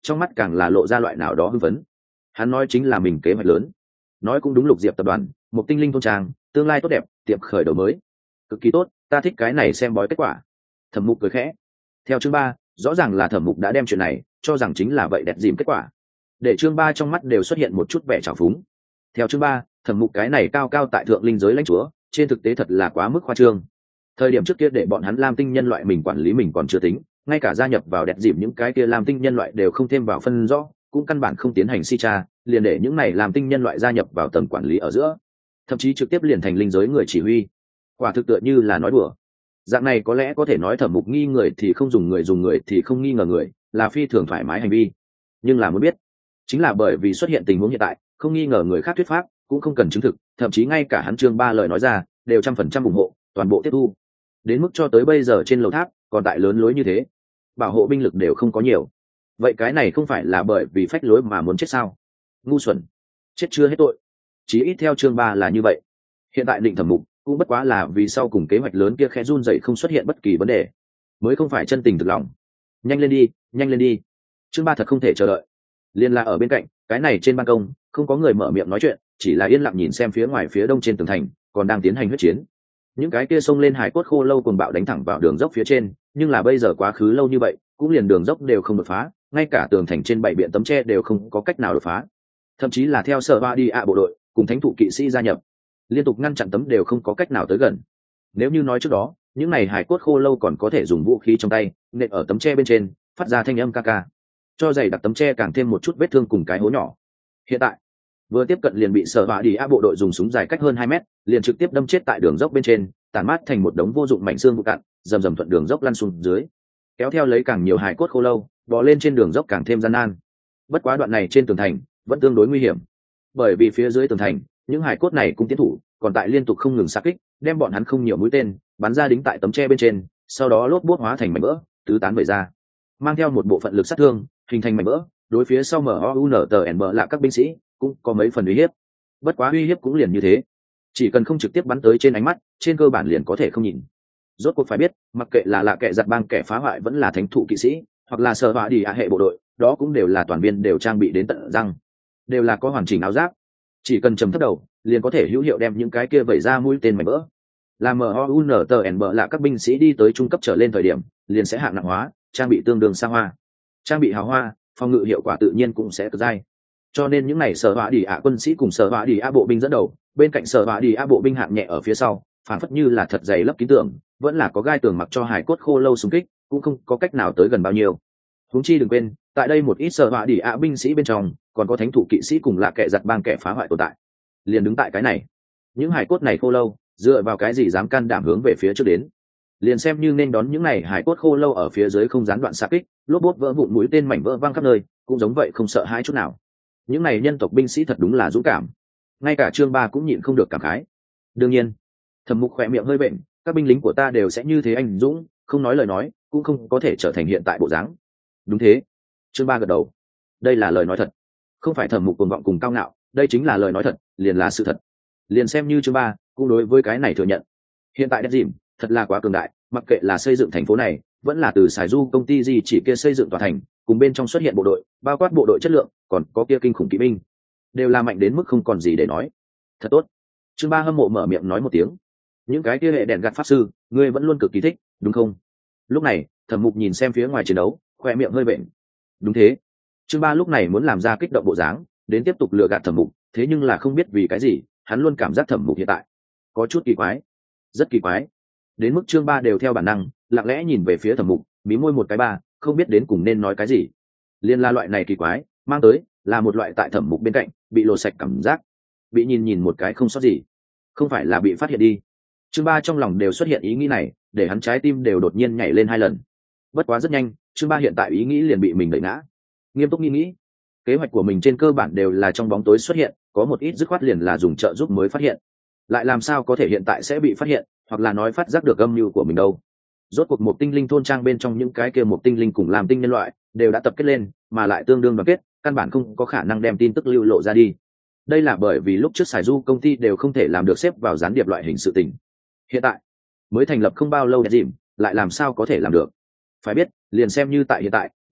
trong mắt càng là lộ ra loại nào đó hưng phấn. Hắn nói chính là mình kế hoạch lớn. Nói cũng đúng, Lục Diệp tập đoàn, một tinh linh thôn trang, tương lai tốt đẹp, tiệm khởi đầu mới. Cực kỳ tốt, ta thích cái này xem bói kết quả. Thẩm Mục cười khẽ. Theo chương ba, rõ ràng là Thẩm Mục đã đem chuyện này cho rằng chính là vậy đẹp dìm kết quả. Để chương ba trong mắt đều xuất hiện một chút vẻ trào phúng. Theo chương ba, Thẩm Mục cái này cao cao tại thượng linh giới lãnh chúa, trên thực tế thật là quá mức khoa trương. Thời điểm trước kia để bọn hắn Lam Tinh nhân loại mình quản lý mình còn chưa tính, ngay cả gia nhập vào đẹp dìm những cái kia Lam Tinh nhân loại đều không thêm vào phân rõ, cũng căn bản không tiến hành si tra, liền để những này làm tinh nhân loại gia nhập vào tầng quản lý ở giữa, thậm chí trực tiếp liền thành linh giới người chỉ huy. Quả thực tựa như là nói đùa. Dạng này có lẽ có thể nói Thẩm Mục nghi người thì không dùng người, dùng người thì không nghi ngờ người, là phi thường thoải mái hành vi. Nhưng là muốn biết, chính là bởi vì xuất hiện tình huống hiện tại, không nghi ngờ người khác thuyết pháp, cũng không cần chứng thực, thậm chí ngay cả hắn chương ba lời nói ra, đều trăm phần trăm ủng hộ, toàn bộ tiếp thu. Đến mức cho tới bây giờ trên lầu tháp, còn tại lớn lối như thế, bảo hộ binh lực đều không có nhiều. Vậy cái này không phải là bởi vì phách lối mà muốn chết sao? Ngu xuẩn, chết chưa hết tội. Chí ít theo chương ba là như vậy. Hiện tại định Thẩm Mục cũng bất quá là vì sau cùng kế hoạch lớn kia khẽ run dậy không xuất hiện bất kỳ vấn đề, mới không phải chân tình thực lòng. Nhanh lên đi, nhanh lên đi. Chương ba thật không thể chờ đợi. Liên là ở bên cạnh, cái này trên ban công, không có người mở miệng nói chuyện, chỉ là yên lặng nhìn xem phía ngoài phía đông trên tường thành, còn đang tiến hành huyết chiến. Những cái kia xông lên hải cốt khô lâu cuồng bạo đánh thẳng vào đường dốc phía trên, nhưng là bây giờ quá khứ lâu như vậy, cũng liền đường dốc đều không đột phá, ngay cả tường thành trên bảy biện tấm tre đều không có cách nào đột phá. Thậm chí là theo sở ba đi ạ bộ đội cùng thánh thụ kỵ sĩ gia nhập, liên tục ngăn chặn tấm đều không có cách nào tới gần. Nếu như nói trước đó, những này hải cốt khô lâu còn có thể dùng vũ khí trong tay nện ở tấm tre bên trên, phát ra thanh âm ca ca, cho dày đặc tấm tre càng thêm một chút vết thương cùng cái hố nhỏ. Hiện tại vừa tiếp cận liền bị sở bạ đi a bộ đội dùng súng dài cách hơn hai mét liền trực tiếp đâm chết tại đường dốc bên trên, tàn mát thành một đống vô dụng mảnh xương vụ cạn, rầm rầm thuận đường dốc lăn xuống dưới, kéo theo lấy càng nhiều hải cốt khô lâu bò lên trên đường dốc càng thêm gian nan. Bất quá đoạn này trên tường thành vẫn tương đối nguy hiểm, bởi vì phía dưới tường thành những hải cốt này cũng tiến thủ còn tại liên tục không ngừng xạ kích, đem bọn hắn không nhiều mũi tên bắn ra đính tại tấm tre bên trên, sau đó lốp bốt hóa thành mảnh vỡ tứ tán về ra, mang theo một bộ phận lực sát thương hình thành mảnh vỡ. Đối phía sau MOUNTN là các binh sĩ cũng có mấy phần uy hiếp, bất quá uy hiếp cũng liền như thế, chỉ cần không trực tiếp bắn tới trên ánh mắt, trên cơ bản liền có thể không nhìn. Rốt cuộc phải biết, mặc kệ là lạ kệ giặt bang kẻ phá hoại vẫn là thánh thụ kỵ sĩ, hoặc là sở họa đi ạ hệ bộ đội, đó cũng đều là toàn viên đều trang bị đến tận răng, đều là có hoàn chỉnh áo giáp, chỉ cần trầm thấp đầu liền có thể hữu hiệu đem những cái kia vẩy ra mũi tên mảnh vỡ. Là MOUNTN là các binh sĩ đi tới trung cấp trở lên thời điểm, liền sẽ hạng nặng hóa, trang bị tương đương xa hoa, trang bị hào hoa, phòng ngự hiệu quả tự nhiên cũng sẽ cực dai. Cho nên những này sở họa đi ạ quân sĩ cùng sở họa đi ạ bộ binh dẫn đầu, bên cạnh sở họa đi ạ bộ binh hạng nhẹ ở phía sau, phản phất như là thật dày lấp kín tường, vẫn là có gai tường mặc cho hải cốt khô lâu xung kích, cũng không có cách nào tới gần bao nhiêu. Huống chi đừng quên, tại đây một ít sở họa đi ạ binh sĩ bên trong, còn có thánh thủ kỵ sĩ cùng là kẻ giặt bang kẻ phá hoại tồn tại. Liền đứng tại cái này, những hải cốt này khô lâu, dựa vào cái gì dám can đảm hướng về phía trước đến? Liền xem như nên đón những này hải cốt khô lâu ở phía dưới không gián đoạn xạ kích, lốp bốt vỡ vụn mũi tên mảnh vỡ văng khắp nơi, cũng giống vậy không sợ hãi chút nào. Những này nhân tộc binh sĩ thật đúng là dũng cảm, ngay cả chương ba cũng nhịn không được cảm khái. Đương nhiên, Thẩm Mục khỏe miệng hơi bệnh, các binh lính của ta đều sẽ như thế anh dũng, không nói lời nói cũng không có thể trở thành hiện tại bộ dáng. Đúng thế, chương ba gật đầu, đây là lời nói thật, không phải Thẩm Mục cuồng vọng cùng cao ngạo, đây chính là lời nói thật, liền là sự thật. Liền xem như chương ba cũng đối với cái này thừa nhận. Hiện tại đất dìm thật là quá cường đại, mặc kệ là xây dựng thành phố này vẫn là từ Sài Du công ty gì chỉ kia xây dựng tòa thành, cùng bên trong xuất hiện bộ đội, bao quát bộ đội chất lượng, còn có kia kinh khủng kỵ binh, đều là mạnh đến mức không còn gì để nói. Thật tốt. Chương ba hâm mộ mở miệng nói một tiếng. Những cái kia hệ đèn gạt pháp sư, ngươi vẫn luôn cực kỳ thích, đúng không? Lúc này, Thẩm Mục nhìn xem phía ngoài chiến đấu, khoe miệng hơi bệnh. Đúng thế. Chương ba lúc này muốn làm ra kích động bộ dáng, đến tiếp tục lừa gạt Thẩm Mục, thế nhưng là không biết vì cái gì, hắn luôn cảm giác Thẩm Mục hiện tại có chút kỳ quái, rất kỳ quái. Đến mức chương ba đều theo bản năng, lặng lẽ nhìn về phía Thẩm Mục, mí môi một cái ba, không biết đến cùng nên nói cái gì. Liên la loại này kỳ quái, mang tới là một loại tại Thẩm Mục bên cạnh bị lột sạch cảm giác, bị nhìn nhìn một cái không sót gì, không phải là bị phát hiện đi. Chương ba trong lòng đều xuất hiện ý nghĩ này, để hắn trái tim đều đột nhiên nhảy lên hai lần. Bất quá rất nhanh, chương ba hiện tại ý nghĩ liền bị mình đẩy ngã. Nghiêm túc nghĩ nghĩ, kế hoạch của mình trên cơ bản đều là trong bóng tối xuất hiện, có một ít dứt khoát liền là dùng trợ giúp mới phát hiện, lại làm sao có thể hiện tại sẽ bị phát hiện, hoặc là nói phát giác được âm mưu của mình đâu. Rốt cuộc một tinh linh thôn trang bên trong những cái kia một tinh linh cùng làm tinh nhân loại đều đã tập kết lên, mà lại tương đương đoàn kết, căn bản không có khả năng đem tin tức lưu lộ ra đi. Đây là bởi vì lúc trước Sài Du công ty đều không thể làm được xếp vào gián điệp loại hình sự tình. Hiện tại mới thành lập không bao lâu đẹp dìm, lại làm sao có thể làm được? Phải biết, liền xem như tại hiện tại,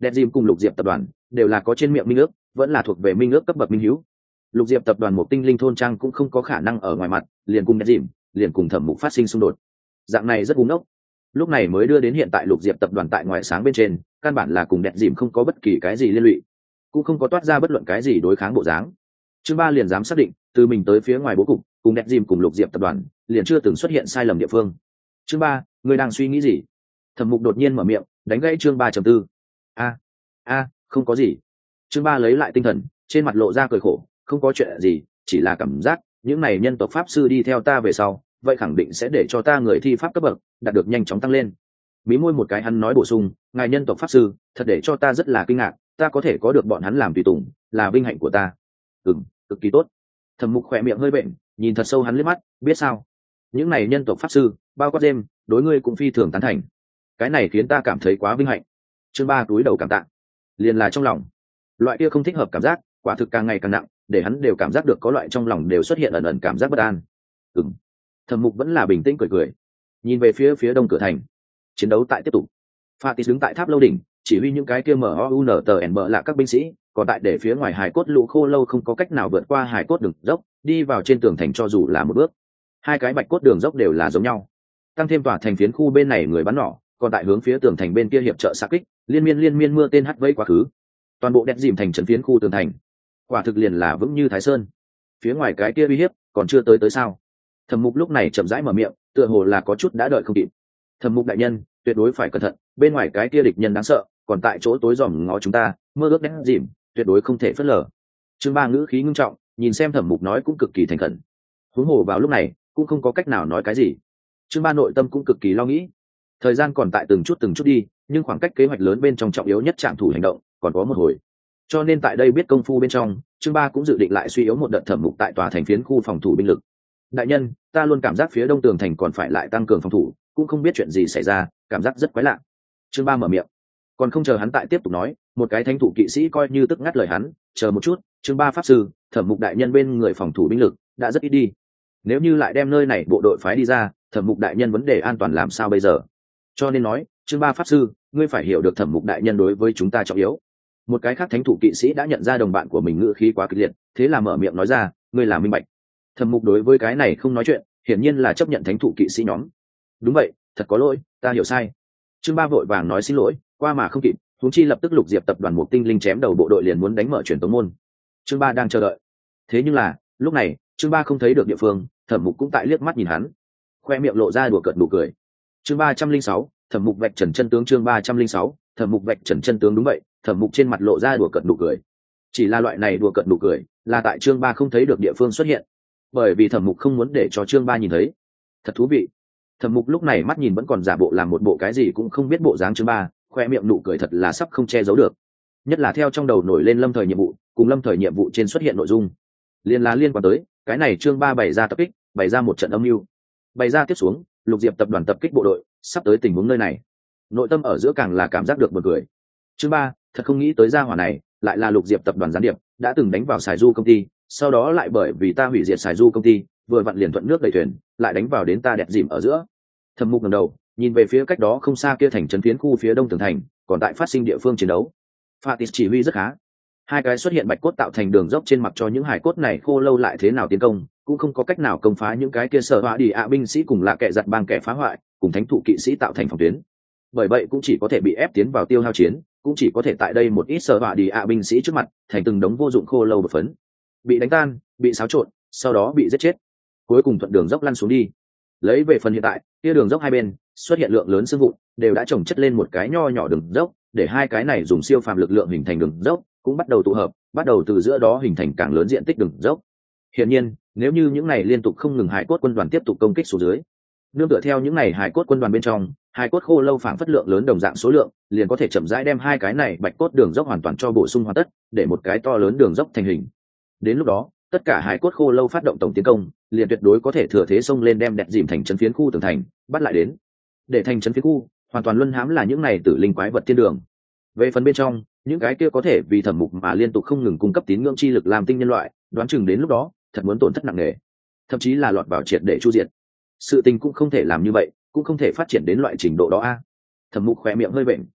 đẹp dìm cùng lục diệp tập đoàn đều là có trên miệng minh ước, vẫn là thuộc về minh ước cấp bậc minh hữu. Lục diệp tập đoàn một tinh linh thôn trang cũng không có khả năng ở ngoài mặt liền cùng đẹp dìm liền cùng thẩm mục phát sinh xung đột, dạng này rất búng ốc. Lúc này mới đưa đến hiện tại lục diệp tập đoàn tại ngoài sáng bên trên căn bản là cùng đẹp dìm không có bất kỳ cái gì liên lụy, cũng không có toát ra bất luận cái gì đối kháng bộ dáng. Chương ba liền dám xác định từ mình tới phía ngoài bố cục cùng đẹp dìm cùng lục diệp tập đoàn liền chưa từng xuất hiện sai lầm địa phương. Chương ba, người đang suy nghĩ gì? Thẩm mục đột nhiên mở miệng đánh gãy chương ba chấm tư. A a không có gì. Chương ba lấy lại tinh thần, trên mặt lộ ra cười khổ, không có chuyện gì, chỉ là cảm giác những này nhân tộc pháp sư đi theo ta về sau vậy khẳng định sẽ để cho ta người thi pháp cấp bậc đạt được nhanh chóng tăng lên. Mí môi một cái hắn nói bổ sung, ngài nhân tộc pháp sư thật để cho ta rất là kinh ngạc, ta có thể có được bọn hắn làm tùy tùng là vinh hạnh của ta. Ừm, cực kỳ tốt. Thẩm mục khỏe miệng hơi bệnh, nhìn thật sâu hắn liếc mắt, biết sao, những này nhân tộc pháp sư bao quát đêm đối ngươi cũng phi thường tán thành, cái này khiến ta cảm thấy quá vinh hạnh. Chương ba túi đầu cảm tạ, liền là trong lòng loại kia không thích hợp cảm giác quả thực càng ngày càng nặng, để hắn đều cảm giác được có loại trong lòng đều xuất hiện ẩn ẩn cảm giác bất an. Ừm. Thẩm mục vẫn là bình tĩnh cười cười, nhìn về phía phía đông cửa thành. Chiến đấu tại tiếp tục. Fatis đứng tại tháp lâu đỉnh chỉ huy những cái kia M O U N T N B là các binh sĩ, còn tại để phía ngoài hải cốt lũ khô lâu không có cách nào vượt qua hải cốt đường dốc đi vào trên tường thành cho dù là một bước. Hai cái bạch cốt đường dốc đều là giống nhau, tăng thêm tòa thành phiến khu bên này người bắn nỏ, còn tại hướng phía tường thành bên kia hiệp trợ xạ kích, liên miên liên miên mưa tên hắt vây quá khứ. Toàn bộ đẹp dìm thành trấn phiến khu tường thành quả thực liền là vững như Thái Sơn. Phía ngoài cái kia uy hiếp còn chưa tới tới sao? Thẩm mục lúc này chậm rãi mở miệng, tựa hồ là có chút đã đợi không kịp. Thẩm mục đại nhân tuyệt đối phải cẩn thận, bên ngoài cái kia địch nhân đáng sợ còn tại chỗ tối dòm ngó chúng ta, mơ ước đen dìm tuyệt đối không thể phớt lờ. Chương ba ngữ khí ngưng trọng, nhìn xem thẩm mục nói cũng cực kỳ thành khẩn. Huống hồ vào lúc này cũng không có cách nào nói cái gì. Chương ba nội tâm cũng cực kỳ lo nghĩ, thời gian còn tại từng chút từng chút đi, nhưng khoảng cách kế hoạch lớn bên trong trọng yếu nhất trạm thủ hành động còn có một hồi, cho nên tại đây biết công phu bên trong, chương ba cũng dự định lại suy yếu một đợt thẩm mục tại tòa thành phiến khu phòng thủ binh lực. Đại nhân, ta luôn cảm giác phía đông tường thành còn phải lại tăng cường phòng thủ, cũng không biết chuyện gì xảy ra, cảm giác rất quái lạ. Chương ba mở miệng, còn không chờ hắn tại tiếp tục nói, một cái thánh thủ kỵ sĩ coi như tức ngắt lời hắn, chờ một chút, chương ba pháp sư, thẩm mục đại nhân bên người phòng thủ binh lực đã rất ít đi, nếu như lại đem nơi này bộ đội phái đi ra, thẩm mục đại nhân vấn đề an toàn làm sao bây giờ? Cho nên nói, chương ba pháp sư, ngươi phải hiểu được thẩm mục đại nhân đối với chúng ta trọng yếu. Một cái khác thánh thủ kỵ sĩ đã nhận ra đồng bạn của mình ngữ khí quá kịch liệt, thế là mở miệng nói ra, ngươi là minh bạch. Thẩm mục đối với cái này không nói chuyện, hiển nhiên là chấp nhận thánh thủ kỵ sĩ nhóm. Đúng vậy, thật có lỗi, ta hiểu sai. Chương ba vội vàng nói xin lỗi, qua mà không kịp, huống chi lập tức lục diệp tập đoàn một tinh linh chém đầu bộ đội liền muốn đánh mở truyền tống môn. Chương ba đang chờ đợi. Thế nhưng là, lúc này, chương ba không thấy được địa phương, thẩm mục cũng tại liếc mắt nhìn hắn, khoe miệng lộ ra đùa cợt nụ cười. Chương ba trăm linh sáu, thẩm mục vạch trần chân tướng. Chương ba trăm linh sáu, thẩm mục vạch trần chân tướng. Đúng vậy, thẩm mục trên mặt lộ ra đùa cợt nụ cười, chỉ là loại này đùa cợt nụ cười là tại chương ba không thấy được địa phương xuất hiện, bởi vì thẩm mục không muốn để cho chương ba nhìn thấy. Thật thú vị. Thẩm mục lúc này mắt nhìn vẫn còn giả bộ làm một bộ cái gì cũng không biết bộ dáng chương ba, khoe miệng nụ cười thật là sắp không che giấu được, nhất là theo trong đầu nổi lên lâm thời nhiệm vụ cùng lâm thời nhiệm vụ trên xuất hiện nội dung liên là liên quan tới cái này. Chương ba bày ra tập kích, bày ra một trận âm mưu, bày ra tiếp xuống lục diệp tập đoàn tập kích bộ đội sắp tới tình huống nơi này, nội tâm ở giữa càng là cảm giác được buồn cười. Chương ba thật không nghĩ tới gia hỏa này lại là lục diệp tập đoàn gián điệp, đã từng đánh vào Sài Du công ty, sau đó lại bởi vì ta hủy diệt Sài Du công ty, vừa vặn liền thuận nước đẩy thuyền, lại đánh vào đến ta đẹp dìm ở giữa. Thẩm mục ngẩng đầu nhìn về phía cách đó không xa kia thành trấn phiến khu phía đông tường thành, còn tại phát sinh địa phương chiến đấu. Fatis chỉ huy rất khá, hai cái xuất hiện bạch cốt tạo thành đường dốc trên mặt cho những hải cốt này khô lâu lại thế nào tiến công cũng không có cách nào công phá những cái kia sở họa đi ạ binh sĩ cùng là kẻ giặt bang kẻ phá hoại cùng thánh thụ kỵ sĩ tạo thành phòng tuyến, bởi vậy cũng chỉ có thể bị ép tiến vào tiêu hao chiến, cũng chỉ có thể tại đây một ít sở họa đi ạ binh sĩ trước mặt thành từng đống vô dụng khô lâu bột phấn, bị đánh tan, bị xáo trộn, sau đó bị giết chết, cuối cùng thuận đường dốc lăn xuống đi. Lấy về phần hiện tại, kia đường dốc hai bên xuất hiện lượng lớn xương vụn, đều đã chồng chất lên một cái nho nhỏ đường dốc, để hai cái này dùng siêu phàm lực lượng hình thành đường dốc cũng bắt đầu tụ hợp, bắt đầu từ giữa đó hình thành càng lớn diện tích đường dốc. Hiển nhiên, nếu như những này liên tục không ngừng hải cốt quân đoàn tiếp tục công kích xuống dưới, nương tựa theo những này hải cốt quân đoàn bên trong, hải cốt khô lâu phảng phất lượng lớn đồng dạng số lượng, liền có thể chậm rãi đem hai cái này bạch cốt đường dốc hoàn toàn cho bổ sung hoàn tất, để một cái to lớn đường dốc thành hình. Đến lúc đó, tất cả hải cốt khô lâu phát động tổng tiến công, liền tuyệt đối có thể thừa thế xông lên đem đẹp dìm thành trấn phiến khu tường thành, bắt lại đến. Để thành trấn phiến khu, hoàn toàn luân hãm là những này tử linh quái vật thiên đường. Về phần bên trong, những cái kia có thể vì thẩm mục mà liên tục không ngừng cung cấp tín ngưỡng chi lực làm tinh nhân loại, đoán chừng đến lúc đó thật muốn tổn thất nặng nề, thậm chí là lọt vào triệt để chu diệt. Sự tình cũng không thể làm như vậy, cũng không thể phát triển đến loại trình độ đó a. Thẩm mục khỏe miệng hơi bệnh,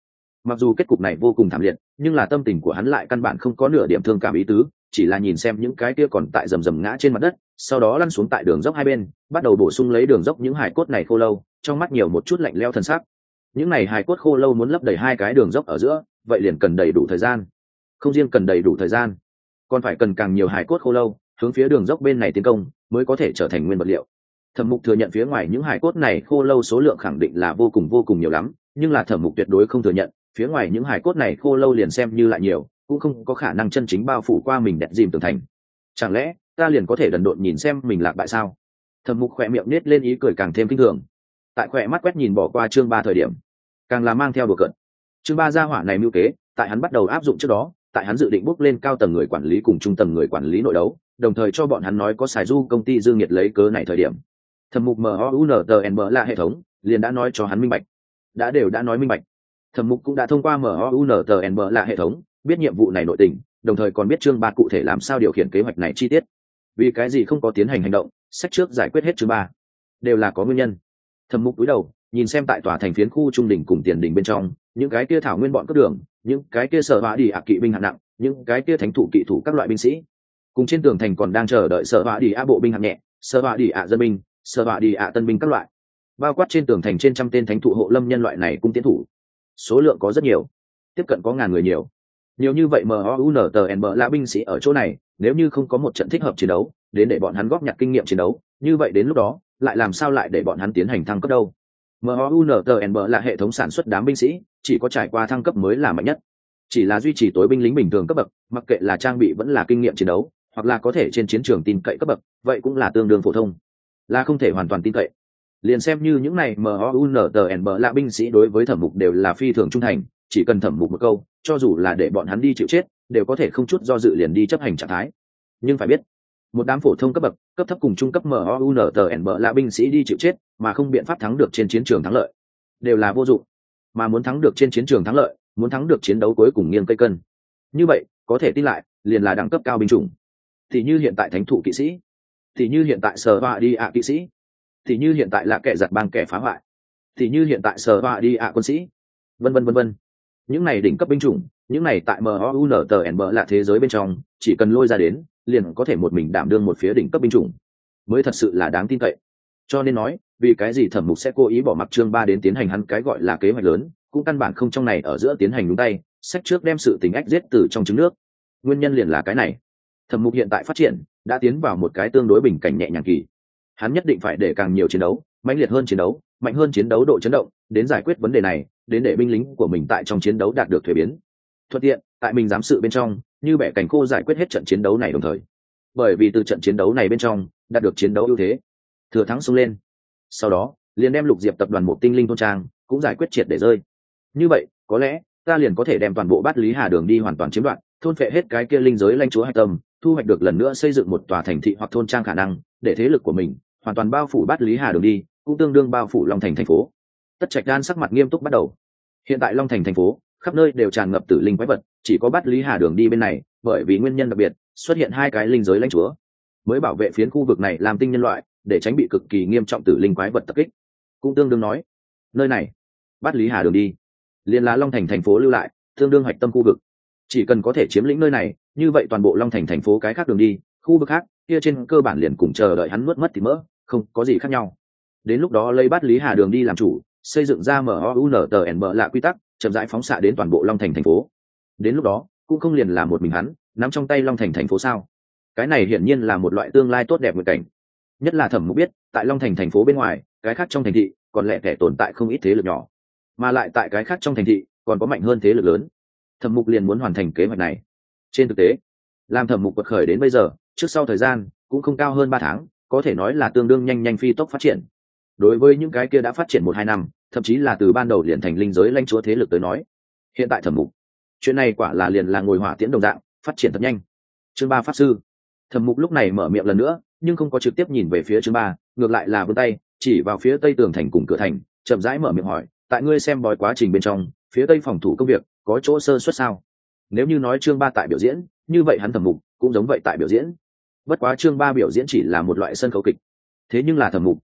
Mặc dù kết cục này vô cùng thảm liệt, nhưng là tâm tình của hắn lại căn bản không có nửa điểm thương cảm ý tứ, chỉ là nhìn xem những cái kia còn tại rầm rầm ngã trên mặt đất, sau đó lăn xuống tại đường dốc hai bên, bắt đầu bổ sung lấy đường dốc những hài cốt này khô lâu, trong mắt nhiều một chút lạnh lẽo thần sắc. Những này hài cốt khô lâu muốn lấp đầy hai cái đường dốc ở giữa, vậy liền cần đầy đủ thời gian. Không riêng cần đầy đủ thời gian, còn phải cần càng nhiều hài cốt khô lâu hướng phía đường dốc bên này tiến công mới có thể trở thành nguyên vật liệu. Thẩm Mục thừa nhận phía ngoài những hài cốt này khô lâu số lượng khẳng định là vô cùng vô cùng nhiều lắm, nhưng là Thẩm Mục tuyệt đối không thừa nhận phía ngoài những hài cốt này khô lâu liền xem như lại nhiều cũng không có khả năng chân chính bao phủ qua mình đẹp dìm tường thành. Chẳng lẽ ta liền có thể đần độn nhìn xem mình lạc bại sao? Thẩm Mục khỏe miệng nết lên ý cười càng thêm kinh thường, tại khỏe mắt quét nhìn bỏ qua chương ba thời điểm càng là mang theo đùa cợt. Chương ba gia hỏa này mưu kế tại hắn bắt đầu áp dụng trước đó, tại hắn dự định bước lên cao tầng người quản lý cùng trung tầng người quản lý nội đấu, đồng thời cho bọn hắn nói có xài du công ty dương nhiệt lấy cớ này thời điểm, Thẩm Mục MOUNTNB là hệ thống liền đã nói cho hắn minh bạch, đã đều đã nói minh bạch. Thẩm Mục cũng đã thông qua MOUNTNB là hệ thống biết nhiệm vụ này nội tình, đồng thời còn biết chương ba cụ thể làm sao điều khiển kế hoạch này chi tiết. Vì cái gì không có tiến hành hành động, sách trước giải quyết hết chương ba đều là có nguyên nhân. Thẩm Mục cúi đầu nhìn xem tại tòa thành phiến khu trung đỉnh cùng tiền đỉnh bên trong những cái kia thảo nguyên bọn cướp đường, những cái kia sở hỏa đi ạ kỵ binh hạng nặng, những cái kia thánh thủ kỵ thủ các loại binh sĩ, cùng trên tường thành còn đang chờ đợi sở hỏa đi ạ bộ binh hạng nhẹ, sở hỏa đi ạ dân binh, sở hỏa đi ạ tân binh các loại, bao quát trên tường thành trên trăm tên thánh thủ hộ lâm nhân loại này cung tiến thủ, số lượng có rất nhiều, tiếp cận có ngàn người nhiều. Nhiều như vậy MOUNTNB là binh sĩ ở chỗ này, nếu như không có một trận thích hợp chiến đấu đến để bọn hắn góp nhặt kinh nghiệm chiến đấu, như vậy đến lúc đó lại làm sao lại để bọn hắn tiến hành thăng cấp đâu? MOUNTNB là hệ thống sản xuất đám binh sĩ, chỉ có trải qua thăng cấp mới là mạnh nhất. Chỉ là duy trì tối binh lính bình thường cấp bậc, mặc kệ là trang bị vẫn là kinh nghiệm chiến đấu, hoặc là có thể trên chiến trường tin cậy cấp bậc, vậy cũng là tương đương phổ thông, là không thể hoàn toàn tin cậy. Liền xem như những này MOUNTNB là binh sĩ đối với Thẩm Mục đều là phi thường trung thành, chỉ cần Thẩm Mục một câu, cho dù là để bọn hắn đi chịu chết, đều có thể không chút do dự liền đi chấp hành trạng thái. Nhưng phải biết, một đám phổ thông cấp bậc, cấp thấp cùng trung cấp MOUNTNB là binh sĩ đi chịu chết mà không biện pháp thắng được trên chiến trường thắng lợi, đều là vô dụng. Mà muốn thắng được trên chiến trường thắng lợi, muốn thắng được chiến đấu cuối cùng nghiêng cây cân, như vậy có thể tin lại liền là đẳng cấp cao binh chủng. Thì như hiện tại thánh thụ kỵ sĩ, thì như hiện tại sở họa đi ạ kỵ sĩ, thì như hiện tại là kẻ giật bang kẻ phá hoại, thì như hiện tại sở họa đi ạ quân sĩ, vân vân vân vân. Những này đỉnh cấp binh chủng, những này tại MOUNTNB là thế giới bên trong, chỉ cần lôi ra đến, liền có thể một mình đảm đương một phía đỉnh cấp binh chủng, mới thật sự là đáng tin cậy. Cho nên nói, vì cái gì Thẩm Mục sẽ cố ý bỏ mặc chương ba đến tiến hành hắn cái gọi là kế hoạch lớn, cũng căn bản không trong này ở giữa tiến hành đúng tay, sách trước đem sự tình ách giết từ trong trứng nước. Nguyên nhân liền là cái này. Thẩm Mục hiện tại phát triển đã tiến vào một cái tương đối bình cảnh nhẹ nhàng kỳ. Hắn nhất định phải để càng nhiều chiến đấu, mãnh liệt hơn chiến đấu, mạnh hơn chiến đấu độ chấn động, đến giải quyết vấn đề này, đến để binh lính của mình tại trong chiến đấu đạt được thuế biến. Thuận tiện, tại mình giám sự bên trong, như bẻ cảnh khô giải quyết hết trận chiến đấu này đồng thời. Bởi vì từ trận chiến đấu này bên trong, đạt được chiến đấu ưu thế, thừa thắng xông lên. Sau đó, liền đem Lục Diệp tập đoàn một tinh linh thôn trang cũng giải quyết triệt để rơi. Như vậy, có lẽ ta liền có thể đem toàn bộ Bát Lý Hà Đường đi hoàn toàn chiếm đoạt, thôn phệ hết cái kia linh giới lãnh chúa hạch tâm, thu hoạch được lần nữa xây dựng một tòa thành thị hoặc thôn trang khả năng, để thế lực của mình hoàn toàn bao phủ Bát Lý Hà Đường đi, cũng tương đương bao phủ Long Thành thành phố. Tất Trạch Đan sắc mặt nghiêm túc bắt đầu. Hiện tại Long Thành thành phố, khắp nơi đều tràn ngập tử linh quái vật, chỉ có Bát Lý Hà Đường đi bên này, bởi vì nguyên nhân đặc biệt, xuất hiện hai cái linh giới lãnh chúa, mới bảo vệ phiến khu vực này làm tinh nhân loại, để tránh bị cực kỳ nghiêm trọng tử linh quái vật tập kích. Cũng tương đương nói, nơi này, Bát Lý Hà Đường đi, liên là Long Thành thành phố lưu lại, tương đương hoạch tâm khu vực. Chỉ cần có thể chiếm lĩnh nơi này, như vậy toàn bộ Long Thành thành phố cái khác đường đi, khu vực khác, kia trên cơ bản liền cùng chờ đợi hắn nuốt mất thì mỡ, không có gì khác nhau. Đến lúc đó lấy Bát Lý Hà Đường đi làm chủ, xây dựng ra MOUNTNB là quy tắc, chậm rãi phóng xạ đến toàn bộ Long Thành thành phố. Đến lúc đó, cũng không liền là một mình hắn nắm trong tay Long Thành thành phố sao? Cái này hiển nhiên là một loại tương lai tốt đẹp nguyện cảnh. Nhất là Thẩm Mục biết, tại Long Thành thành phố bên ngoài, cái khác trong thành thị còn lẻ tẻ tồn tại không ít thế lực nhỏ, mà lại tại cái khác trong thành thị còn có mạnh hơn thế lực lớn. Thẩm Mục liền muốn hoàn thành kế hoạch này. Trên thực tế, làm Thẩm Mục bật khởi đến bây giờ, trước sau thời gian cũng không cao hơn ba tháng, có thể nói là tương đương nhanh nhanh phi tốc phát triển. Đối với những cái kia đã phát triển một hai năm, thậm chí là từ ban đầu liền thành linh giới lãnh chúa thế lực tới nói, hiện tại Thẩm Mục, chuyện này quả là liền là ngồi hỏa tiễn đồng dạng, phát triển thật nhanh. Chương ba pháp sư. Thẩm Mục lúc này mở miệng lần nữa, nhưng không có trực tiếp nhìn về phía chương ba, ngược lại là vươn tay chỉ vào phía tây tường thành cùng cửa thành, chậm rãi mở miệng hỏi, tại ngươi xem bói quá trình bên trong, phía tây phòng thủ công việc có chỗ sơ suất sao? Nếu như nói chương ba tại biểu diễn, như vậy hắn Thẩm Mục cũng giống vậy tại biểu diễn. Bất quá chương ba biểu diễn chỉ là một loại sân khấu kịch, thế nhưng là Thẩm Mục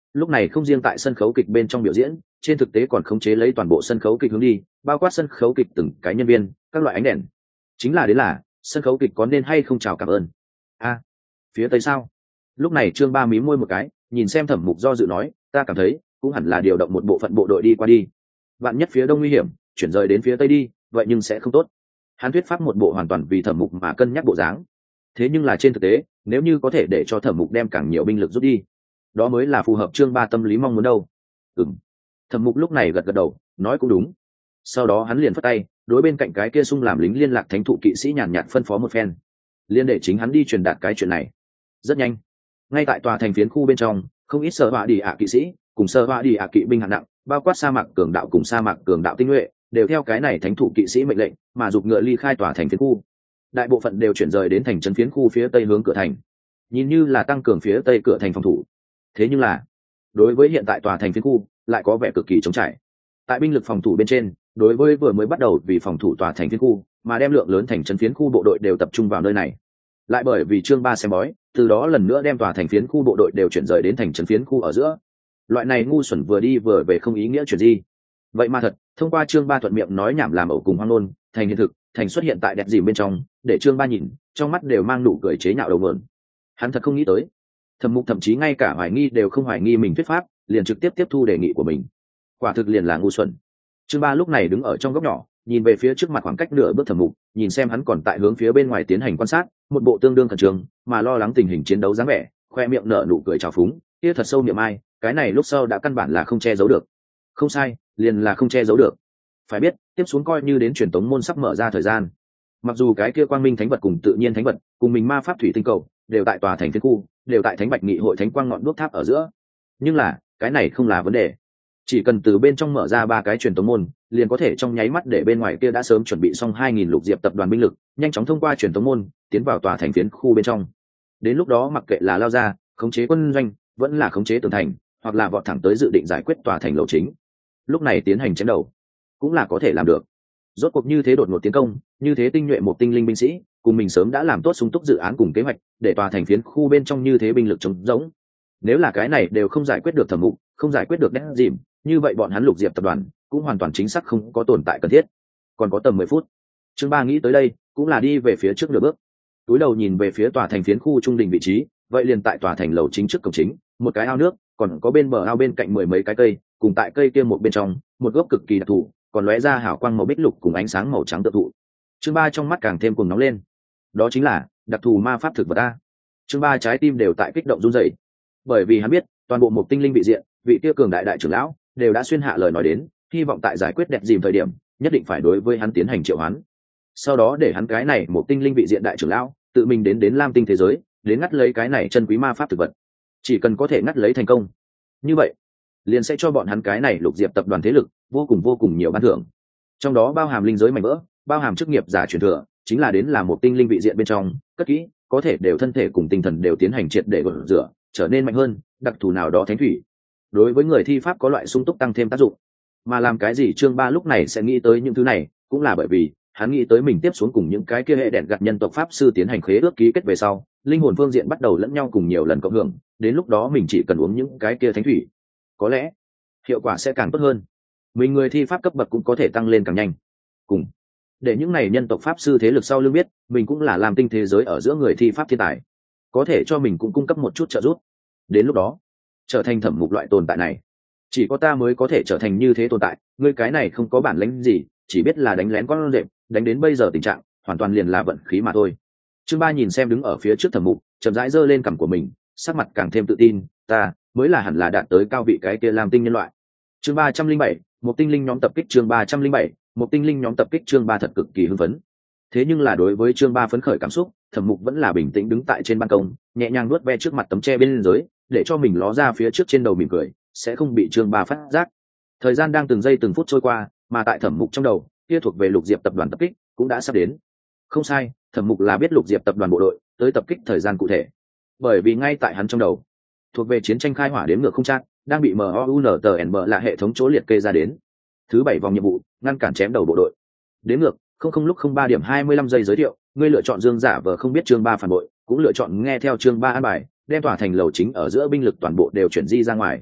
lúc này không riêng tại sân khấu kịch bên trong biểu diễn, trên thực tế còn khống chế lấy toàn bộ sân khấu kịch hướng đi, bao quát sân khấu kịch từng cái nhân viên, các loại ánh đèn. Chính là đến là sân khấu kịch có nên hay không chào cảm ơn. A, à, phía tây sao? Lúc này Trương Ba mí môi một cái, nhìn xem Thẩm Mục do dự nói, ta cảm thấy cũng hẳn là điều động một bộ phận bộ đội đi qua đi. Vạn nhất phía đông nguy hiểm, chuyển rời đến phía tây đi, vậy nhưng sẽ không tốt. Hắn thuyết pháp một bộ hoàn toàn vì Thẩm Mục mà cân nhắc bộ dáng. Thế nhưng là trên thực tế, nếu như có thể để cho Thẩm Mục đem càng nhiều binh lực rút đi, đó mới là phù hợp Trương Ba tâm lý mong muốn đâu. Ừm. Thẩm Mục lúc này gật gật đầu, nói cũng đúng. Sau đó hắn liền phất tay, đối bên cạnh cái kia sung làm lính liên lạc thánh thụ kỵ sĩ nhàn nhạt phân phó một phen, liên để chính hắn đi truyền đạt cái chuyện này. Rất nhanh, ngay tại tòa thành phiến khu bên trong, không ít sở họa đi ạ kỵ sĩ cùng sở họa đi ạ kỵ binh hạng nặng, bao quát sa mạc cường đạo cùng sa mạc cường đạo tinh nhuệ, đều theo cái này thánh thụ kỵ sĩ mệnh lệnh mà giục ngựa ly khai tòa thành phiến khu. Đại bộ phận đều chuyển rời đến thành trấn phiến khu phía tây hướng cửa thành, nhìn như là tăng cường phía tây cửa thành phòng thủ. Thế nhưng là đối với hiện tại tòa thành phiến khu lại có vẻ cực kỳ trống trải. Tại binh lực phòng thủ bên trên, đối với vừa mới bắt đầu vì phòng thủ tòa thành phiến khu mà đem lượng lớn thành trấn phiến khu bộ đội đều tập trung vào nơi này, lại bởi vì Trương Ba xem bói, từ đó lần nữa đem tòa thành phiến khu bộ đội đều chuyển rời đến thành trấn phiến khu ở giữa. Loại này ngu xuẩn vừa đi vừa về không ý nghĩa chuyện gì. Vậy mà thật, thông qua Trương Ba thuận miệng nói nhảm làm ẩu cùng hoang nôn, thành hiện thực, thành xuất hiện tại đẹp dìm bên trong, để Trương Ba nhìn, trong mắt đều mang nụ cười chế nhạo đầu mượn. Hắn thật không nghĩ tới, Thẩm Mục thậm chí ngay cả hoài nghi đều không hoài nghi mình thuyết pháp, liền trực tiếp tiếp thu đề nghị của mình. Quả thực liền là ngu xuẩn. Trương Ba lúc này đứng ở trong góc nhỏ, nhìn về phía trước mặt khoảng cách nửa bước Thẩm Mục, nhìn xem hắn còn tại hướng phía bên ngoài tiến hành quan sát, một bộ tương đương khẩn trương mà lo lắng tình hình chiến đấu dáng vẻ, khoe miệng nở nụ cười trào phúng, kia thật sâu niệm ai, cái này lúc sau đã căn bản là không che giấu được. Không sai, liền là không che giấu được. Phải biết, tiếp xuống coi như đến truyền tống môn sắp mở ra thời gian. Mặc dù cái kia quang minh thánh vật cùng tự nhiên thánh vật, cùng mình ma pháp thủy tinh cầu, đều tại tòa thành phiến khu, đều tại thánh bạch nghị hội thánh quang ngọn đuốc tháp ở giữa. Nhưng là, cái này không là vấn đề. Chỉ cần từ bên trong mở ra ba cái truyền tống môn, liền có thể trong nháy mắt để bên ngoài kia đã sớm chuẩn bị xong hai nghìn lục diệp tập đoàn binh lực, nhanh chóng thông qua truyền tống môn, tiến vào tòa thành phiến khu bên trong. Đến lúc đó mặc kệ là lao ra, khống chế quân doanh, vẫn là khống chế tường thành, hoặc là vọt thẳng tới dự định giải quyết tòa thành lầu chính, lúc này tiến hành chém đầu, cũng là có thể làm được. Rốt cuộc như thế đột ngột tiến công, như thế tinh nhuệ một tinh linh binh sĩ, cùng mình sớm đã làm tốt sung túc dự án cùng kế hoạch, để tòa thành phiến khu bên trong như thế binh lực trống rỗng. Nếu là cái này đều không giải quyết được Thẩm Mục, không giải quyết được đét dìm, như vậy bọn hắn lục diệp tập đoàn cũng hoàn toàn chính xác không có tồn tại cần thiết. Còn có tầm mười phút. Trương Ba nghĩ tới đây, cũng là đi về phía trước nửa bước. Túi đầu nhìn về phía tòa thành phiến khu trung đỉnh vị trí, vậy liền tại tòa thành lầu chính trước cổng chính, một cái ao nước, còn có bên bờ ao bên cạnh mười mấy cái cây, cùng tại cây kia một bên trong, một gốc cực kỳ đặc thù, còn lóe ra hào quang màu bích lục cùng ánh sáng màu trắng tự thụ. Trương Ba trong mắt càng thêm cuồng nóng lên. Đó chính là đặc thù ma pháp thực vật a. Trương Ba trái tim đều tại kích động run rẩy, bởi vì hắn biết, toàn bộ một tinh linh vị diện, vị kia cường đại đại trưởng lão đều đã xuyên hạ lời nói đến, hy vọng tại giải quyết đẹp dìm thời điểm, nhất định phải đối với hắn tiến hành triệu hoán. Sau đó để hắn cái này một tinh linh vị diện đại trưởng lão tự mình đến đến Lam Tinh thế giới, đến ngắt lấy cái này chân quý ma pháp thực vật. Chỉ cần có thể ngắt lấy thành công, như vậy liền sẽ cho bọn hắn cái này lục diệp tập đoàn thế lực vô cùng vô cùng nhiều ban thưởng, trong đó bao hàm linh giới mảnh vỡ, bao hàm chức nghiệp giả truyền thừa, chính là đến là một tinh linh vị diện bên trong cất kỹ, có thể đều thân thể cùng tinh thần đều tiến hành triệt để gột rửa, trở nên mạnh hơn, đặc thù nào đó thánh thủy, đối với người thi pháp có loại sung túc tăng thêm tác dụng. Mà làm cái gì Trương Ba lúc này sẽ nghĩ tới những thứ này, cũng là bởi vì hắn nghĩ tới mình tiếp xuống cùng những cái kia hệ đèn gặt nhân tộc pháp sư tiến hành khế ước ký kết về sau, linh hồn phương diện bắt đầu lẫn nhau cùng nhiều lần cộng hưởng, đến lúc đó mình chỉ cần uống những cái kia thánh thủy, có lẽ hiệu quả sẽ càng tốt hơn, mình người thi pháp cấp bậc cũng có thể tăng lên càng nhanh. Cùng để những này nhân tộc pháp sư thế lực sau lưng biết mình cũng là Lam Tinh thế giới ở giữa người thi pháp thiên tài, có thể cho mình cũng cung cấp một chút trợ giúp. Đến lúc đó trở thành Thẩm Mục loại tồn tại này, chỉ có ta mới có thể trở thành như thế tồn tại. Ngươi cái này không có bản lĩnh gì, chỉ biết là đánh lén con rệp, đánh đến bây giờ tình trạng hoàn toàn liền là vận khí mà thôi. Trương Ba nhìn xem đứng ở phía trước Thẩm Mục, chậm rãi giơ lên cằm của mình, sắc mặt càng thêm tự tin, ta mới là hẳn là đạt tới cao vị cái kia Lam Tinh nhân loại. Chương ba trăm linh bảy, một tinh linh nhóm tập kích. Chương ba trăm linh bảy, một tinh linh nhóm tập kích. Chương Ba thật cực kỳ hưng phấn. Thế nhưng là đối với Chương Ba phấn khởi cảm xúc, Thẩm Mục vẫn là bình tĩnh đứng tại trên ban công, nhẹ nhàng nuốt ve trước mặt tấm tre bên dưới, để cho mình ló ra phía trước trên đầu mỉm cười, sẽ không bị Chương Ba phát giác. Thời gian đang từng giây từng phút trôi qua, mà tại Thẩm Mục trong đầu, kia thuộc về Lục Diệp tập đoàn tập kích cũng đã sắp đến. Không sai, Thẩm Mục là biết Lục Diệp tập đoàn bộ đội tới tập kích thời gian cụ thể, bởi vì ngay tại hắn trong đầu, thuộc về chiến tranh khai hỏa đến ngược không chắc đang bị MOUNTNB là hệ thống chỗ liệt kê ra đến. Thứ bảy vòng nhiệm vụ, ngăn cản chém đầu bộ đội. Đến ngược, không không lúc không ba điểm hai mươi lăm giây giới thiệu, ngươi lựa chọn Dương giả vờ không biết Chương Ba phản bội, cũng lựa chọn nghe theo Chương Ba an bài, đem tỏa thành lầu chính ở giữa binh lực toàn bộ đều chuyển di ra ngoài.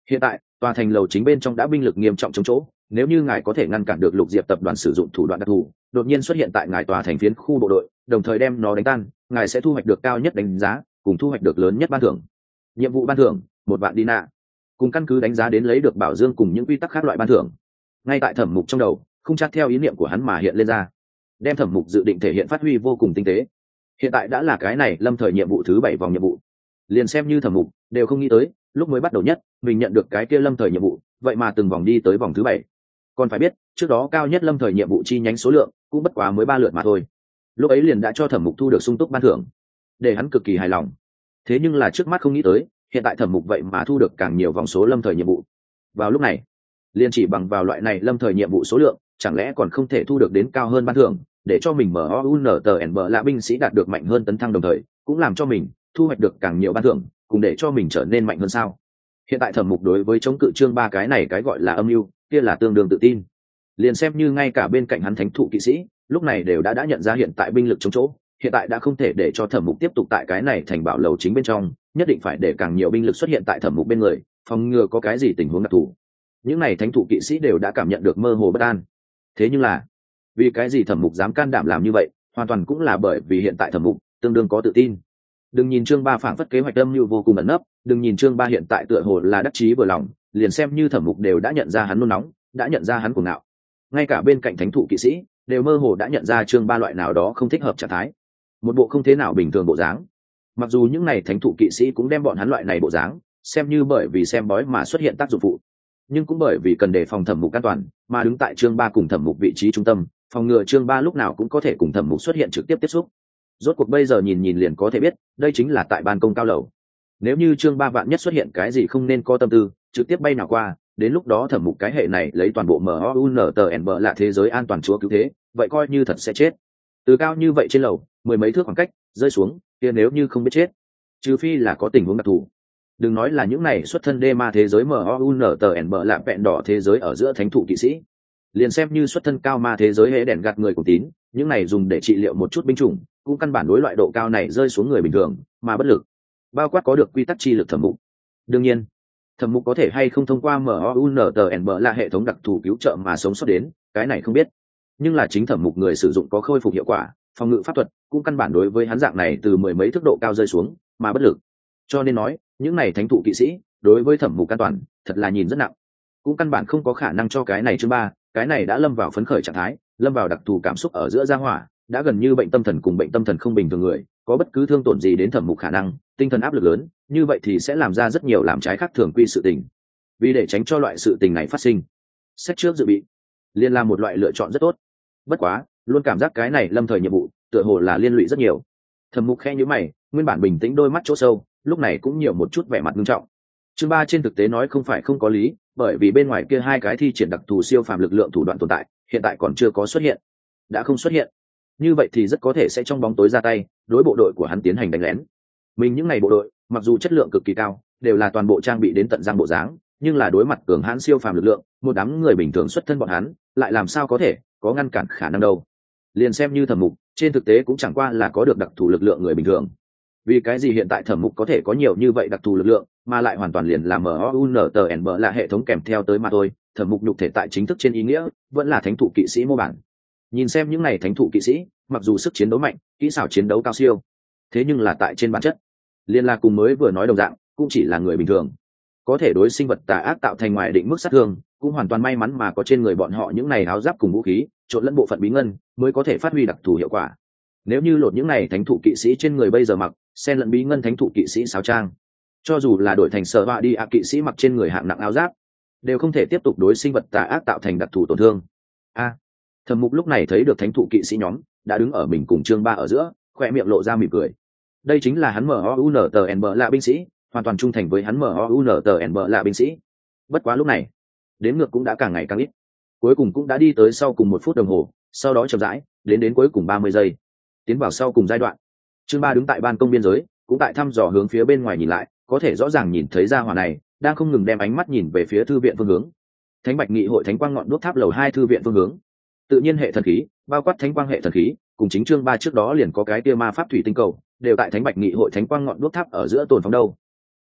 Hiện tại tòa thành lầu chính bên trong đã binh lực nghiêm trọng chống chỗ, nếu như ngài có thể ngăn cản được Lục Diệp tập đoàn sử dụng thủ đoạn đặc thù đột nhiên xuất hiện tại ngài tòa thành phiến khu bộ đội, đồng thời đem nó đánh tan, ngài sẽ thu hoạch được cao nhất đánh giá cùng thu hoạch được lớn nhất ban thưởng. Nhiệm vụ ban thưởng một vạn đi nạ, cùng căn cứ đánh giá đến lấy được bảo dương cùng những quy tắc khác loại ban thưởng. Ngay tại Thẩm Mục trong đầu, không chắc theo ý niệm của hắn mà hiện lên ra, đem Thẩm Mục dự định thể hiện phát huy vô cùng tinh tế. Hiện tại đã là cái này lâm thời nhiệm vụ thứ bảy vòng nhiệm vụ, liền xem như Thẩm Mục đều không nghĩ tới lúc mới bắt đầu nhất mình nhận được cái kia lâm thời nhiệm vụ, vậy mà từng vòng đi tới vòng thứ bảy. Còn phải biết trước đó cao nhất lâm thời nhiệm vụ chi nhánh số lượng cũng bất quá mới ba lượt mà thôi, lúc ấy liền đã cho Thẩm Mục thu được sung túc ban thưởng, để hắn cực kỳ hài lòng. Thế nhưng là trước mắt không nghĩ tới hiện tại Thẩm Mục vậy mà thu được càng nhiều vòng số lâm thời nhiệm vụ. Vào lúc này liền chỉ bằng vào loại này lâm thời nhiệm vụ số lượng, chẳng lẽ còn không thể thu được đến cao hơn ban thưởng, để cho mình mở o u n t n b là binh sĩ đạt được mạnh hơn tấn thăng, đồng thời cũng làm cho mình thu hoạch được càng nhiều ban thưởng, cùng để cho mình trở nên mạnh hơn sao? Hiện tại Thẩm Mục đối với chống cự chương ba cái này cái gọi là âm mưu kia là tương đương tự tin. Liền xem như ngay cả bên cạnh hắn thánh thụ kỵ sĩ lúc này đều đã đã nhận ra hiện tại binh lực chống chỗ, hiện tại đã không thể để cho Thẩm Mục tiếp tục tại cái này thành bảo lầu chính bên trong, nhất định phải để càng nhiều binh lực xuất hiện tại Thẩm Mục bên người, phòng ngừa có cái gì tình huống đặc thù. Những này thánh thụ kỵ sĩ đều đã cảm nhận được mơ hồ bất an. Thế nhưng là vì cái gì Thẩm Mục dám can đảm làm như vậy, hoàn toàn cũng là bởi vì hiện tại Thẩm Mục tương đương có tự tin. Đừng nhìn chương ba phảng phất kế hoạch âm mưu vô cùng ẩn nấp, đừng nhìn chương ba hiện tại tựa hồ là đắc chí vừa lòng, liền xem như Thẩm Mục đều đã nhận ra hắn nôn nóng, đã nhận ra hắn cuồng ngạo. Ngay cả bên cạnh thánh thụ kỵ sĩ đều mơ hồ đã nhận ra chương ba loại nào đó không thích hợp trạng thái, một bộ không thế nào bình thường bộ dáng. Mặc dù những này thánh thụ kỵ sĩ cũng đem bọn hắn loại này bộ dáng xem như bởi vì xem bói mà xuất hiện tác dụng phụ, nhưng cũng bởi vì cần đề phòng Thẩm Mục an toàn mà đứng tại chương ba cùng Thẩm Mục vị trí trung tâm, phòng ngừa chương ba lúc nào cũng có thể cùng Thẩm Mục xuất hiện trực tiếp tiếp xúc. Rốt cuộc bây giờ nhìn nhìn liền có thể biết đây chính là tại ban công cao lầu, nếu như chương ba vạn nhất xuất hiện cái gì không nên có tâm tư trực tiếp bay nào qua, đến lúc đó Thẩm Mục cái hệ này lấy toàn bộ em o u n t n b là thế giới an toàn chúa cứu thế, vậy coi như thật sẽ chết. Từ cao như vậy trên lầu mười mấy thước khoảng cách rơi xuống kia, nếu như không biết chết, trừ phi là có tình huống đặc thù. Đừng nói là những này xuất thân đê ma thế giới em o u n t n b là vẹn đỏ thế giới ở giữa thánh thụ kỵ sĩ, liền xem như xuất thân cao ma thế giới hễ đèn gạt người cùng tín, những này dùng để trị liệu một chút binh chủng cũng căn bản đối loại độ cao này rơi xuống người bình thường mà bất lực, bao quát có được quy tắc chi lực Thẩm Mục. Đương nhiên Thẩm Mục có thể hay không thông qua em o u n t n b là hệ thống đặc thù cứu trợ mà sống sót đến, cái này không biết, nhưng là chính Thẩm Mục người sử dụng có khôi phục hiệu quả phòng ngự pháp thuật cũng căn bản đối với hắn dạng này từ mười mấy thước độ cao rơi xuống mà bất lực. Cho nên nói những này thánh thụ kỵ sĩ đối với Thẩm Mục an toàn thật là nhìn rất nặng, cũng căn bản không có khả năng cho cái này chương ba, cái này đã lâm vào phấn khởi trạng thái, lâm vào đặc thù cảm xúc ở giữa gia hỏa, đã gần như bệnh tâm thần cùng bệnh tâm thần không bình thường người có bất cứ thương tổn gì đến Thẩm Mục khả năng, tinh thần áp lực lớn như vậy thì sẽ làm ra rất nhiều làm trái khác thường quy sự tình. Vì để tránh cho loại sự tình này phát sinh, xét trước dự bị liên là một loại lựa chọn rất tốt. Bất quá luôn cảm giác cái này lâm thời nhiệm vụ tựa hồ là liên lụy rất nhiều. Thẩm Mục khẽ nhíu mày, nguyên bản bình tĩnh đôi mắt chỗ sâu lúc này cũng nhiều một chút vẻ mặt nghiêm trọng. Chương ba trên thực tế nói không phải không có lý, bởi vì bên ngoài kia hai cái thi triển đặc thù siêu phàm lực lượng thủ đoạn tồn tại hiện tại còn chưa có xuất hiện. Đã không xuất hiện, như vậy thì rất có thể sẽ trong bóng tối ra tay đối bộ đội của hắn tiến hành đánh lén. Mình những ngày bộ đội mặc dù chất lượng cực kỳ cao, đều là toàn bộ trang bị đến tận răng bộ dáng, nhưng là đối mặt cường hãn siêu phàm lực lượng, một đám người bình thường xuất thân bọn hắn lại làm sao có thể có ngăn cản khả năng đâu. Liền xem như Thẩm Mục trên thực tế cũng chẳng qua là có được đặc thù lực lượng người bình thường. Vì cái gì hiện tại Thẩm Mục có thể có nhiều như vậy đặc thù lực lượng mà lại hoàn toàn liền làm em o u n t n b là hệ thống kèm theo tới mà thôi. Thẩm Mục nhục thể tại chính thức trên ý nghĩa vẫn là thánh thụ kỵ sĩ mô bản. Nhìn xem những này thánh thụ kỵ sĩ mặc dù sức chiến đấu mạnh, kỹ xảo chiến đấu cao siêu, thế nhưng là tại trên bản chất liên là cùng mới vừa nói đồng dạng, cũng chỉ là người bình thường, có thể đối sinh vật tà ác tạo thành ngoài định mức sát thương, cũng hoàn toàn may mắn mà có trên người bọn họ những này áo giáp cùng vũ khí trộn lẫn bộ phận bí ngân mới có thể phát huy đặc thù hiệu quả. Nếu như lột những này thánh thụ kỵ sĩ trên người bây giờ mặc xen lẫn bí ngân thánh thụ kỵ sĩ sáo trang, cho dù là đổi thành sở họa đi ạ kỵ sĩ mặc trên người hạng nặng áo giáp, đều không thể tiếp tục đối sinh vật tà ác tạo thành đặc thù tổn thương. A à, Thẩm Mục lúc này thấy được thánh thụ kỵ sĩ nhóm đã đứng ở mình cùng chương ba ở giữa, khoe miệng lộ ra mỉm cười. Đây chính là hắn em o u n t n b là binh sĩ, hoàn toàn trung thành với hắn em o u n t n b là binh sĩ. Bất quá lúc này đếm ngược cũng đã càng ngày càng ít, cuối cùng cũng đã đi tới sau cùng một phút đồng hồ, sau đó chậm rãi đến đến cuối cùng ba mươi giây, tiến vào sau cùng giai đoạn. Chương ba đứng tại ban công biên giới, cũng tại thăm dò hướng phía bên ngoài nhìn lại, có thể rõ ràng nhìn thấy gia hỏa này đang không ngừng đem ánh mắt nhìn về phía thư viện phương hướng. Thánh Bạch Nghị hội Thánh Quang ngọn đuốc tháp lầu hai thư viện phương hướng. Tự nhiên hệ thần khí, bao quát Thánh Quang hệ thần khí, cùng chính chương ba trước đó liền có cái kia ma pháp thủy tinh cầu, đều tại Thánh Bạch Nghị hội Thánh Quang ngọn đuốc tháp ở giữa tồn phóng đâu.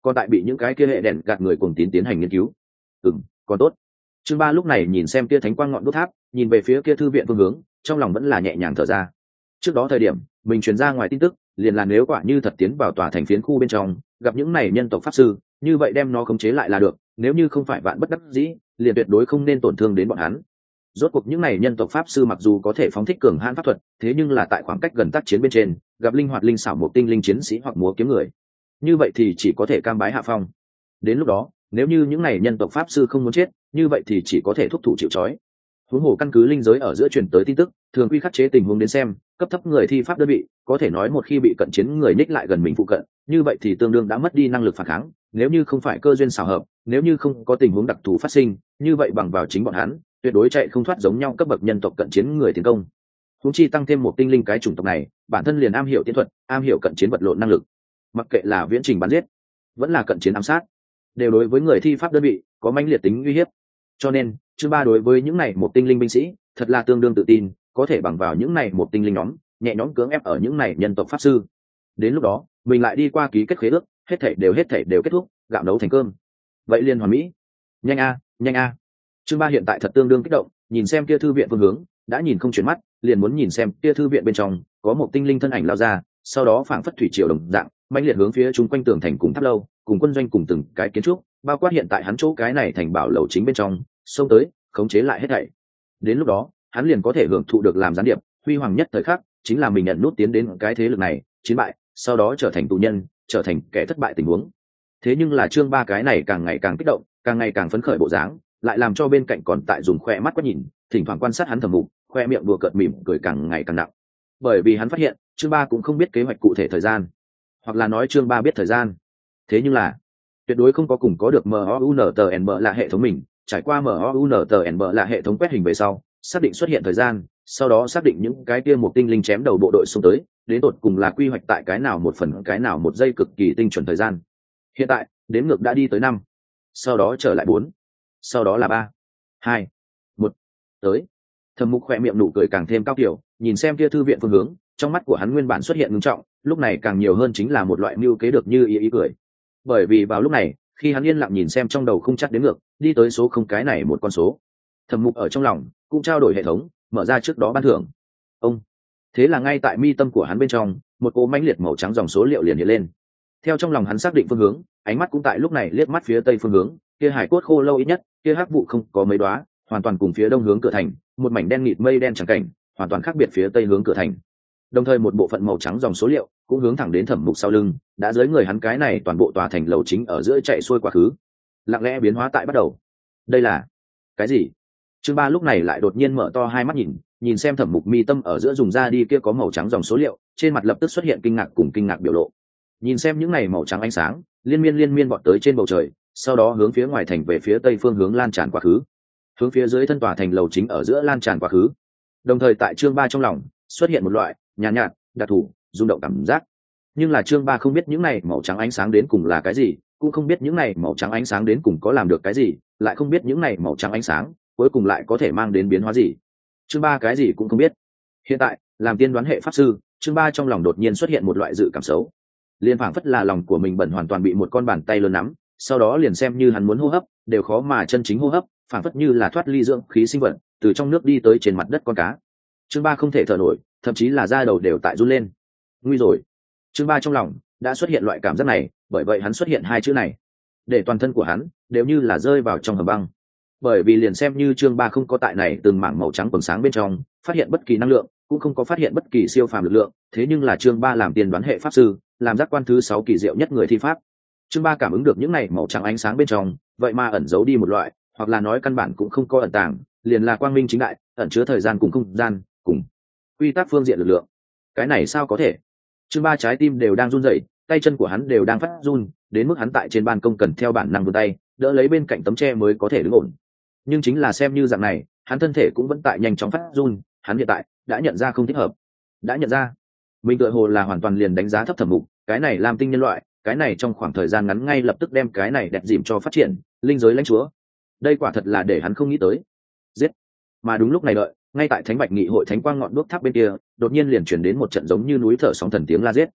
còn tại bị những cái kia hệ đèn gạt người cùng tín tiến hành nghiên cứu. Ừm, còn tốt. Chương ba lúc này nhìn xem kia thánh quang ngọn đốt tháp, nhìn về phía kia thư viện phương hướng, trong lòng vẫn là nhẹ nhàng thở ra. Trước đó thời điểm mình truyền ra ngoài tin tức, liền là nếu quả như thật tiến vào tòa thành phiến khu bên trong, gặp những này nhân tộc pháp sư, như vậy đem nó khống chế lại là được, nếu như không phải vạn bất đắc dĩ, liền tuyệt đối không nên tổn thương đến bọn hắn. Rốt cuộc những này nhân tộc pháp sư mặc dù có thể phóng thích cường hãn pháp thuật, thế nhưng là tại khoảng cách gần tác chiến bên trên, gặp linh hoạt linh xảo một tinh linh chiến sĩ hoặc múa kiếm người, như vậy thì chỉ có thể cam bái hạ phong. Đến lúc đó, nếu như những này nhân tộc pháp sư không muốn chết, như vậy thì chỉ có thể thúc thủ chịu trói. Huống hồ căn cứ linh giới ở giữa truyền tới tin tức, thường quy khắc chế tình huống đến xem, cấp thấp người thi pháp đơn vị, có thể nói một khi bị cận chiến người ních lại gần mình phụ cận, như vậy thì tương đương đã mất đi năng lực phản kháng. Nếu như không phải cơ duyên xảo hợp, nếu như không có tình huống đặc thù phát sinh, như vậy bằng vào chính bọn hắn, tuyệt đối chạy không thoát giống nhau cấp bậc nhân tộc cận chiến người tiến công. Huống chi tăng thêm một tinh linh cái chủng tộc này, bản thân liền am hiểu tiến thuật, am hiểu cận chiến vật lộn năng lực. Mặc kệ là viễn trình bắn giết, vẫn là cận chiến ám sát, đều đối với người thi pháp đơn vị có mãnh liệt tính uy hiếp. Cho nên chương ba đối với những này một tinh linh binh sĩ thật là tương đương tự tin, có thể bằng vào những này một tinh linh nhóm nhẹ nhõm cưỡng ép ở những này nhân tộc pháp sư. Đến lúc đó mình lại đi qua ký kết khế ước, hết thảy đều hết thảy đều kết thúc, gạo nấu thành cơm, vậy liền hoàn mỹ. Nhanh a nhanh a chương ba hiện tại thật tương đương kích động, nhìn xem kia thư viện phương hướng, đã nhìn không chuyển mắt, liền muốn nhìn xem kia thư viện bên trong có một tinh linh thân ảnh lao ra, sau đó phảng phất thủy triều đồng dạng mãnh liệt hướng phía chung quanh tường thành cùng tháp lâu cùng quân doanh cùng từng cái kiến trúc, bao quát hiện tại hắn chỗ cái này thành bảo lầu chính bên trong, xông tới khống chế lại hết thảy. Đến lúc đó hắn liền có thể hưởng thụ được làm gián điệp huy hoàng nhất thời khắc, chính là mình nhận nút tiến đến cái thế lực này, chiến bại sau đó trở thành tù nhân, trở thành kẻ thất bại tình huống. Thế nhưng là chương ba cái này càng ngày càng kích động, càng ngày càng phấn khởi bộ dáng, lại làm cho bên cạnh còn tại dùng khoe mắt quét nhìn, thỉnh thoảng quan sát hắn Thẩm Mục, khoe miệng đùa cợt mỉm cười càng ngày càng nặng. Bởi vì hắn phát hiện chương ba cũng không biết kế hoạch cụ thể thời gian, hoặc là nói chương ba biết thời gian, thế nhưng là tuyệt đối không có cùng có được MOUNTNB là hệ thống mình trải qua MOUNTNB là hệ thống quét hình về sau xác định xuất hiện thời gian, sau đó xác định những cái kia một tinh linh chém đầu bộ đội xông tới, đến tột cùng là quy hoạch tại cái nào một phần cái nào một giây cực kỳ tinh chuẩn thời gian. Hiện tại đếm ngược đã đi tới năm, sau đó trở lại bốn, sau đó là ba, hai, một, tới. Thẩm Mục khỏe miệng nụ cười càng thêm cao kiểu, nhìn xem kia thư viện phương hướng, trong mắt của hắn nguyên bản xuất hiện ngưng trọng, lúc này càng nhiều hơn chính là một loại mưu kế được như ý ý cười. Bởi vì vào lúc này, khi hắn yên lặng nhìn xem trong đầu không chắc đến ngược, đi tới số không cái này một con số, Thẩm Mục ở trong lòng cũng trao đổi hệ thống, mở ra trước đó ban thưởng. Ông. Thế là ngay tại mi tâm của hắn bên trong, một cỗ mãnh liệt màu trắng dòng số liệu liền hiện lên. Theo trong lòng hắn xác định phương hướng, ánh mắt cũng tại lúc này liếc mắt phía tây phương hướng, kia hải cốt khô lâu ít nhất, kia hắc vụ không có mấy đóa, hoàn toàn cùng phía đông hướng cửa thành, một mảnh đen nghịt mây đen chẳng cảnh, hoàn toàn khác biệt phía tây hướng cửa thành. Đồng thời một bộ phận màu trắng dòng số liệu cũng hướng thẳng đến Thẩm Mục sau lưng, đã dưới người hắn cái này toàn bộ tòa thành lầu chính ở giữa chạy xuôi quá khứ, lặng lẽ biến hóa tại bắt đầu. Đây là cái gì? Chương ba lúc này lại đột nhiên mở to hai mắt nhìn, nhìn xem Thẩm Mục mi tâm ở giữa dùng ra đi kia có màu trắng dòng số liệu, trên mặt lập tức xuất hiện kinh ngạc cùng kinh ngạc biểu lộ. Nhìn xem những này màu trắng ánh sáng, liên miên liên miên vọt tới trên bầu trời, sau đó hướng phía ngoài thành về phía tây phương hướng lan tràn quá khứ, hướng phía dưới thân tòa thành lầu chính ở giữa lan tràn quá khứ. Đồng thời tại chương ba trong lòng xuất hiện một loại nhàn nhạt, nhạt, đặc thù, rung động cảm giác. Nhưng là chương ba không biết những này màu trắng ánh sáng đến cùng là cái gì, cũng không biết những này màu trắng ánh sáng đến cùng có làm được cái gì, lại không biết những này màu trắng ánh sáng cuối cùng lại có thể mang đến biến hóa gì. Chương ba cái gì cũng không biết. Hiện tại, làm tiên đoán hệ pháp sư, chương ba trong lòng đột nhiên xuất hiện một loại dự cảm xấu. Liên phảng phất là lòng của mình bẩn hoàn toàn bị một con bàn tay lớn nắm, sau đó liền xem như hắn muốn hô hấp, đều khó mà chân chính hô hấp, phảng phất như là thoát ly dưỡng khí sinh vật, từ trong nước đi tới trên mặt đất con cá. Chương ba không thể thở nổi, thậm chí là da đầu đều tại run lên. Nguy rồi. Chương ba trong lòng đã xuất hiện loại cảm giác này, bởi vậy hắn xuất hiện hai chữ này, để toàn thân của hắn đều như là rơi vào trong hầm băng. Bởi vì liền xem như chương ba không có tại này từng mảng màu trắng quầng sáng bên trong phát hiện bất kỳ năng lượng, cũng không có phát hiện bất kỳ siêu phàm lực lượng, thế nhưng là chương ba làm tiên đoán hệ pháp sư, làm giác quan thứ sáu kỳ diệu nhất người thi pháp. Chương ba cảm ứng được những này màu trắng ánh sáng bên trong, vậy mà ẩn giấu đi một loại, hoặc là nói căn bản cũng không có ẩn tàng, liền là quang minh chính đại, ẩn chứa thời gian cùng không gian, cùng quy tắc phương diện lực lượng. Cái này sao có thể? Chương ba trái tim đều đang run rẩy, tay chân của hắn đều đang phát run, đến mức hắn tại trên ban công cần theo bản năng vươn tay, đỡ lấy bên cạnh tấm tre mới có thể đứng ổn. Nhưng chính là xem như dạng này, hắn thân thể cũng vẫn tại nhanh chóng phát run, hắn hiện tại đã nhận ra không thích hợp, đã nhận ra mình tựa hồ là hoàn toàn liền đánh giá thấp Thẩm Mục, cái này làm tinh nhân loại, cái này trong khoảng thời gian ngắn ngay lập tức đem cái này đẹp dìm cho phát triển linh giới lãnh chúa. Đây quả thật là để hắn không nghĩ tới. Giết. Mà đúng lúc này đợi, ngay tại Thánh Bạch Nghị hội thánh quang ngọn đuốc tháp bên kia, đột nhiên liền chuyển đến một trận giống như núi thở sóng thần tiếng la giết.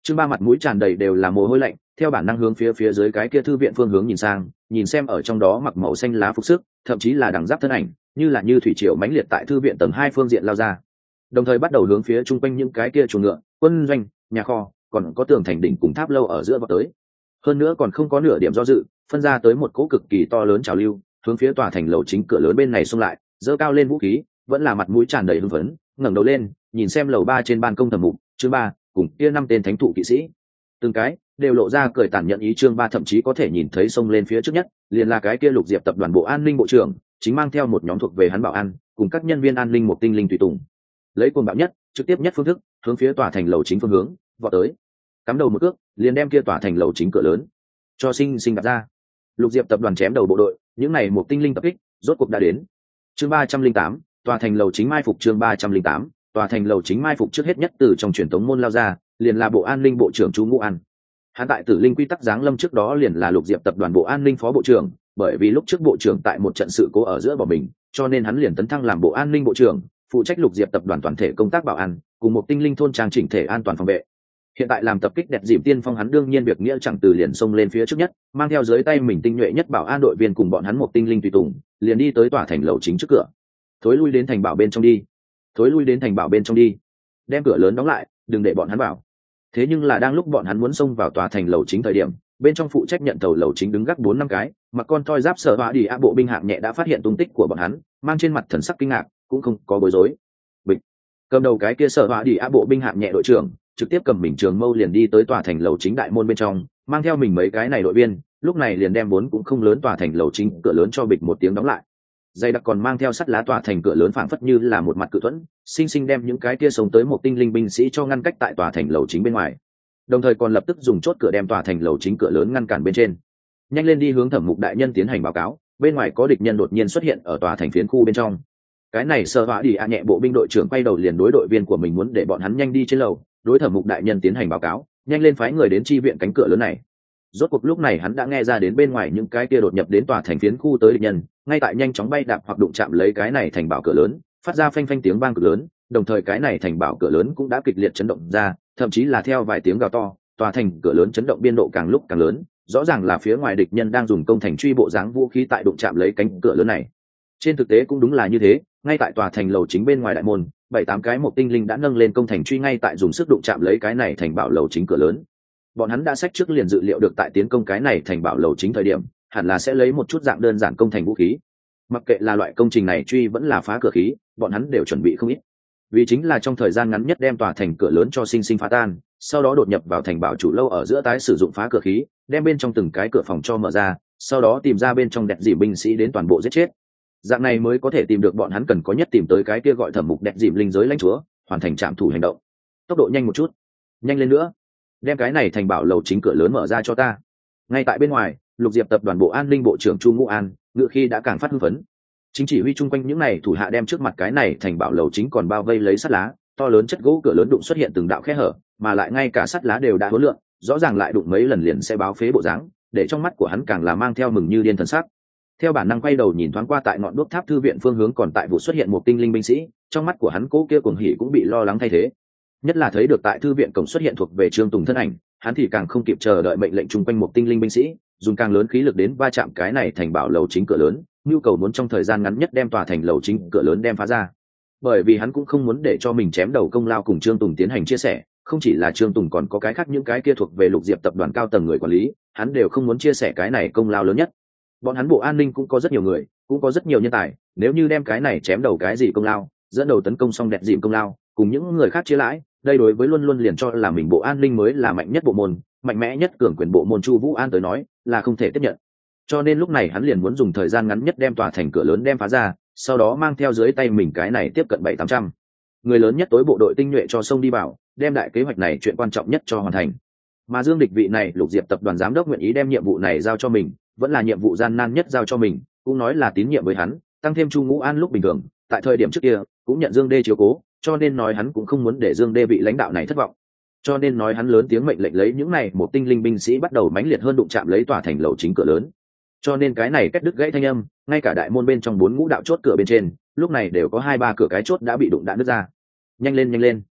Chương Ba mặt mũi tràn đầy đều là mồ hôi lạnh, theo bản năng hướng phía phía dưới cái kia thư viện phương hướng nhìn sang, nhìn xem ở trong đó mặc màu xanh lá phục sức, thậm chí là đằng giáp thân ảnh, như là như thủy triều mãnh liệt tại thư viện tầng hai phương diện lao ra. Đồng thời bắt đầu hướng phía chung quanh những cái kia chuồng ngựa, quân doanh, nhà kho, còn có tường thành đỉnh cùng tháp lâu ở giữa vọt tới. Hơn nữa còn không có nửa điểm do dự, phân ra tới một cỗ cực kỳ to lớn trào lưu, hướng phía tòa thành lầu chính cửa lớn bên này xông lại, giơ cao lên vũ khí, vẫn là mặt mũi tràn đầy hưng phấn, ngẩng đầu lên, nhìn xem lầu ba trên ban công thẩm mục, chương ba, cùng kia năm tên thánh thụ kỵ sĩ. Từng cái đều lộ ra cười tàn nhẫn ý, chương ba thậm chí có thể nhìn thấy xông lên phía trước nhất, liền là cái kia Lục Diệp tập đoàn bộ an ninh bộ trưởng, chính mang theo một nhóm thuộc về hắn bảo an, cùng các nhân viên an ninh một tinh linh tùy tùng. Lấy cuồng bạo nhất, trực tiếp nhất phương thức, hướng phía tòa thành lầu chính phương hướng vọt tới. Cắm đầu một cước, liền đem kia tòa thành lầu chính cửa lớn cho sinh sinh đặt ra. Lục Diệp tập đoàn chém đầu bộ đội, những này một tinh linh tập kích, rốt cuộc đã đến. Chương ba trăm linh tám, tòa thành lầu chính mai phục, chương ba trăm linh tám, tòa thành lầu chính mai phục trước hết nhất từ trong truyền thống môn lao ra, liền là bộ an ninh bộ trưởng Chu Ngũ An. Hắn tại Tử Linh quy tắc giáng lâm trước đó liền là Lục Diệp tập đoàn bộ an ninh phó bộ trưởng, bởi vì lúc trước bộ trưởng tại một trận sự cố ở giữa bỏ mình, cho nên hắn liền tấn thăng làm bộ an ninh bộ trưởng, phụ trách Lục Diệp tập đoàn toàn thể công tác bảo an, cùng một tinh linh thôn trang chỉnh thể an toàn phòng vệ. Hiện tại làm tập kích đẹp dìm tiên phong, hắn đương nhiên việc nghĩa chẳng từ liền xông lên phía trước nhất, mang theo dưới tay mình tinh nhuệ nhất bảo an đội viên cùng bọn hắn một tinh linh tùy tùng, liền đi tới tòa thành lầu chính trước cửa. Thối lui đến thành bảo bên trong đi, thối lui đến thành bảo bên trong đi, đem cửa lớn đóng lại, đừng để bọn hắn vào. Thế nhưng là đang lúc bọn hắn muốn xông vào tòa thành lầu chính thời điểm, bên trong phụ trách nhận tàu lầu chính đứng gác bốn năm cái mặc con toi giáp sở họa đi a bộ binh hạng nhẹ đã phát hiện tung tích của bọn hắn, mang trên mặt thần sắc kinh ngạc, cũng không có bối rối. Bịch, cầm đầu cái kia sở họa đi a bộ binh hạng nhẹ đội trưởng trực tiếp cầm mình trường mâu liền đi tới tòa thành lầu chính đại môn bên trong, mang theo mình mấy cái này đội viên, lúc này liền đem vốn cũng không lớn tòa thành lầu chính cửa lớn cho bịch một tiếng đóng lại. Dây đặc còn mang theo sắt lá tòa thành cửa lớn phảng phất như là một mặt cự thuẫn, sinh sinh đem những cái kia sống tới một tinh linh binh sĩ cho ngăn cách tại tòa thành lầu chính bên ngoài. Đồng thời còn lập tức dùng chốt cửa đem tòa thành lầu chính cửa lớn ngăn cản bên trên. Nhanh lên đi hướng Thẩm Mục đại nhân tiến hành báo cáo, bên ngoài có địch nhân đột nhiên xuất hiện ở tòa thành phiến khu bên trong. Cái này sơ họa đi a nhẹ bộ binh đội trưởng quay đầu liền đối đội viên của mình muốn để bọn hắn nhanh đi trên lầu, đối Thẩm Mục đại nhân tiến hành báo cáo, nhanh lên phái người đến chi viện cánh cửa lớn này. Rốt cuộc lúc này hắn đã nghe ra đến bên ngoài những cái kia đột nhập đến tòa thành phiến khu tới địch nhân, ngay tại nhanh chóng bay đạp hoặc đụng chạm lấy cái này thành bảo cửa lớn, phát ra phanh phanh tiếng vang cực lớn, đồng thời cái này thành bảo cửa lớn cũng đã kịch liệt chấn động ra, thậm chí là theo vài tiếng gào to, tòa thành cửa lớn chấn động biên độ càng lúc càng lớn, rõ ràng là phía ngoài địch nhân đang dùng công thành truy bộ dáng vũ khí tại đụng chạm lấy cánh cửa lớn này. Trên thực tế cũng đúng là như thế, ngay tại tòa thành lầu chính bên ngoài đại môn, bảy tám cái một tinh linh đã nâng lên công thành truy ngay tại dùng sức đụng chạm lấy cái này thành bảo lầu chính cửa lớn. Bọn hắn đã sách trước liền dự liệu được tại tiến công cái này thành bảo lầu chính thời điểm, hẳn là sẽ lấy một chút dạng đơn giản công thành vũ khí. Mặc kệ là loại công trình này truy vẫn là phá cửa khí, bọn hắn đều chuẩn bị không ít. Vì chính là trong thời gian ngắn nhất đem tòa thành cửa lớn cho sinh sinh phá tan, sau đó đột nhập vào thành bảo chủ lâu ở giữa tái sử dụng phá cửa khí, đem bên trong từng cái cửa phòng cho mở ra, sau đó tìm ra bên trong đẹp dìm binh sĩ đến toàn bộ giết chết. Dạng này mới có thể tìm được bọn hắn cần có nhất, tìm tới cái kia gọi Thẩm Mục đẹp dìm linh giới lãnh chúa, hoàn thành trạm thủ hành động. Tốc độ nhanh một chút, nhanh lên nữa, đem cái này thành bảo lầu chính cửa lớn mở ra cho ta. Ngay tại bên ngoài, Lục Diệp tập đoàn bộ an ninh bộ trưởng Chu Ngũ An ngựa khi đã càng phát hưng phấn, chính chỉ huy chung quanh những này thủ hạ đem trước mặt cái này thành bảo lầu chính còn bao vây lấy sắt lá, to lớn chất gỗ cửa lớn đụng xuất hiện từng đạo khe hở, mà lại ngay cả sắt lá đều đã hối lượng, rõ ràng lại đụng mấy lần liền sẽ báo phế bộ dáng, để trong mắt của hắn càng là mang theo mừng như điên thần sắc. Theo bản năng quay đầu nhìn thoáng qua tại ngọn đuốc tháp thư viện phương hướng còn tại vụ xuất hiện một tinh linh binh sĩ, trong mắt của hắn cố kia cuồng hỉ cũng bị lo lắng thay thế. Nhất là thấy được tại thư viện cổng xuất hiện thuộc về Trương Tùng thân ảnh, hắn thì càng không kịp chờ đợi mệnh lệnh chung quanh một tinh linh binh sĩ, dùng càng lớn khí lực đến va chạm cái này thành bảo lầu chính cửa lớn, nhu cầu muốn trong thời gian ngắn nhất đem tòa thành lầu chính cửa lớn đem phá ra. Bởi vì hắn cũng không muốn để cho mình chém đầu công lao cùng Trương Tùng tiến hành chia sẻ, không chỉ là Trương Tùng còn có cái khác những cái kia thuộc về Lục Diệp tập đoàn cao tầng người quản lý, hắn đều không muốn chia sẻ cái này công lao lớn nhất. Bọn hắn bộ an ninh cũng có rất nhiều người, cũng có rất nhiều nhân tài, nếu như đem cái này chém đầu cái gì công lao, dẫn đầu tấn công xong đẹp dìm công lao, cùng những người khác chia lãi, đây đối với luôn luôn liền cho là mình bộ an ninh mới là mạnh nhất bộ môn, mạnh mẽ nhất cường quyền bộ môn Chu Vũ An tới nói, là không thể tiếp nhận. Cho nên lúc này hắn liền muốn dùng thời gian ngắn nhất đem tòa thành cửa lớn đem phá ra, sau đó mang theo dưới tay mình cái này tiếp cận bảy tám trăm người lớn nhất tối bộ đội tinh nhuệ cho sông đi vào, đem đại kế hoạch này chuyện quan trọng nhất cho hoàn thành. Mà Dương Địch vị này Lục Diệp tập đoàn giám đốc nguyện ý đem nhiệm vụ này giao cho mình, vẫn là nhiệm vụ gian nan nhất giao cho mình, cũng nói là tín nhiệm với hắn, tăng thêm Chu Ngũ An lúc bình thường, tại thời điểm trước kia cũng nhận Dương Đê chiếu cố, cho nên nói hắn cũng không muốn để Dương Đê vị lãnh đạo này thất vọng. Cho nên nói hắn lớn tiếng mệnh lệnh lấy những này một tinh linh binh sĩ bắt đầu mãnh liệt hơn đụng chạm lấy tòa thành lầu chính cửa lớn. Cho nên cái này cách đứt gãy thanh âm, ngay cả đại môn bên trong bốn ngũ đạo chốt cửa bên trên, lúc này đều có hai ba cửa cái chốt đã bị đụng đã nứt ra. Nhanh lên nhanh lên,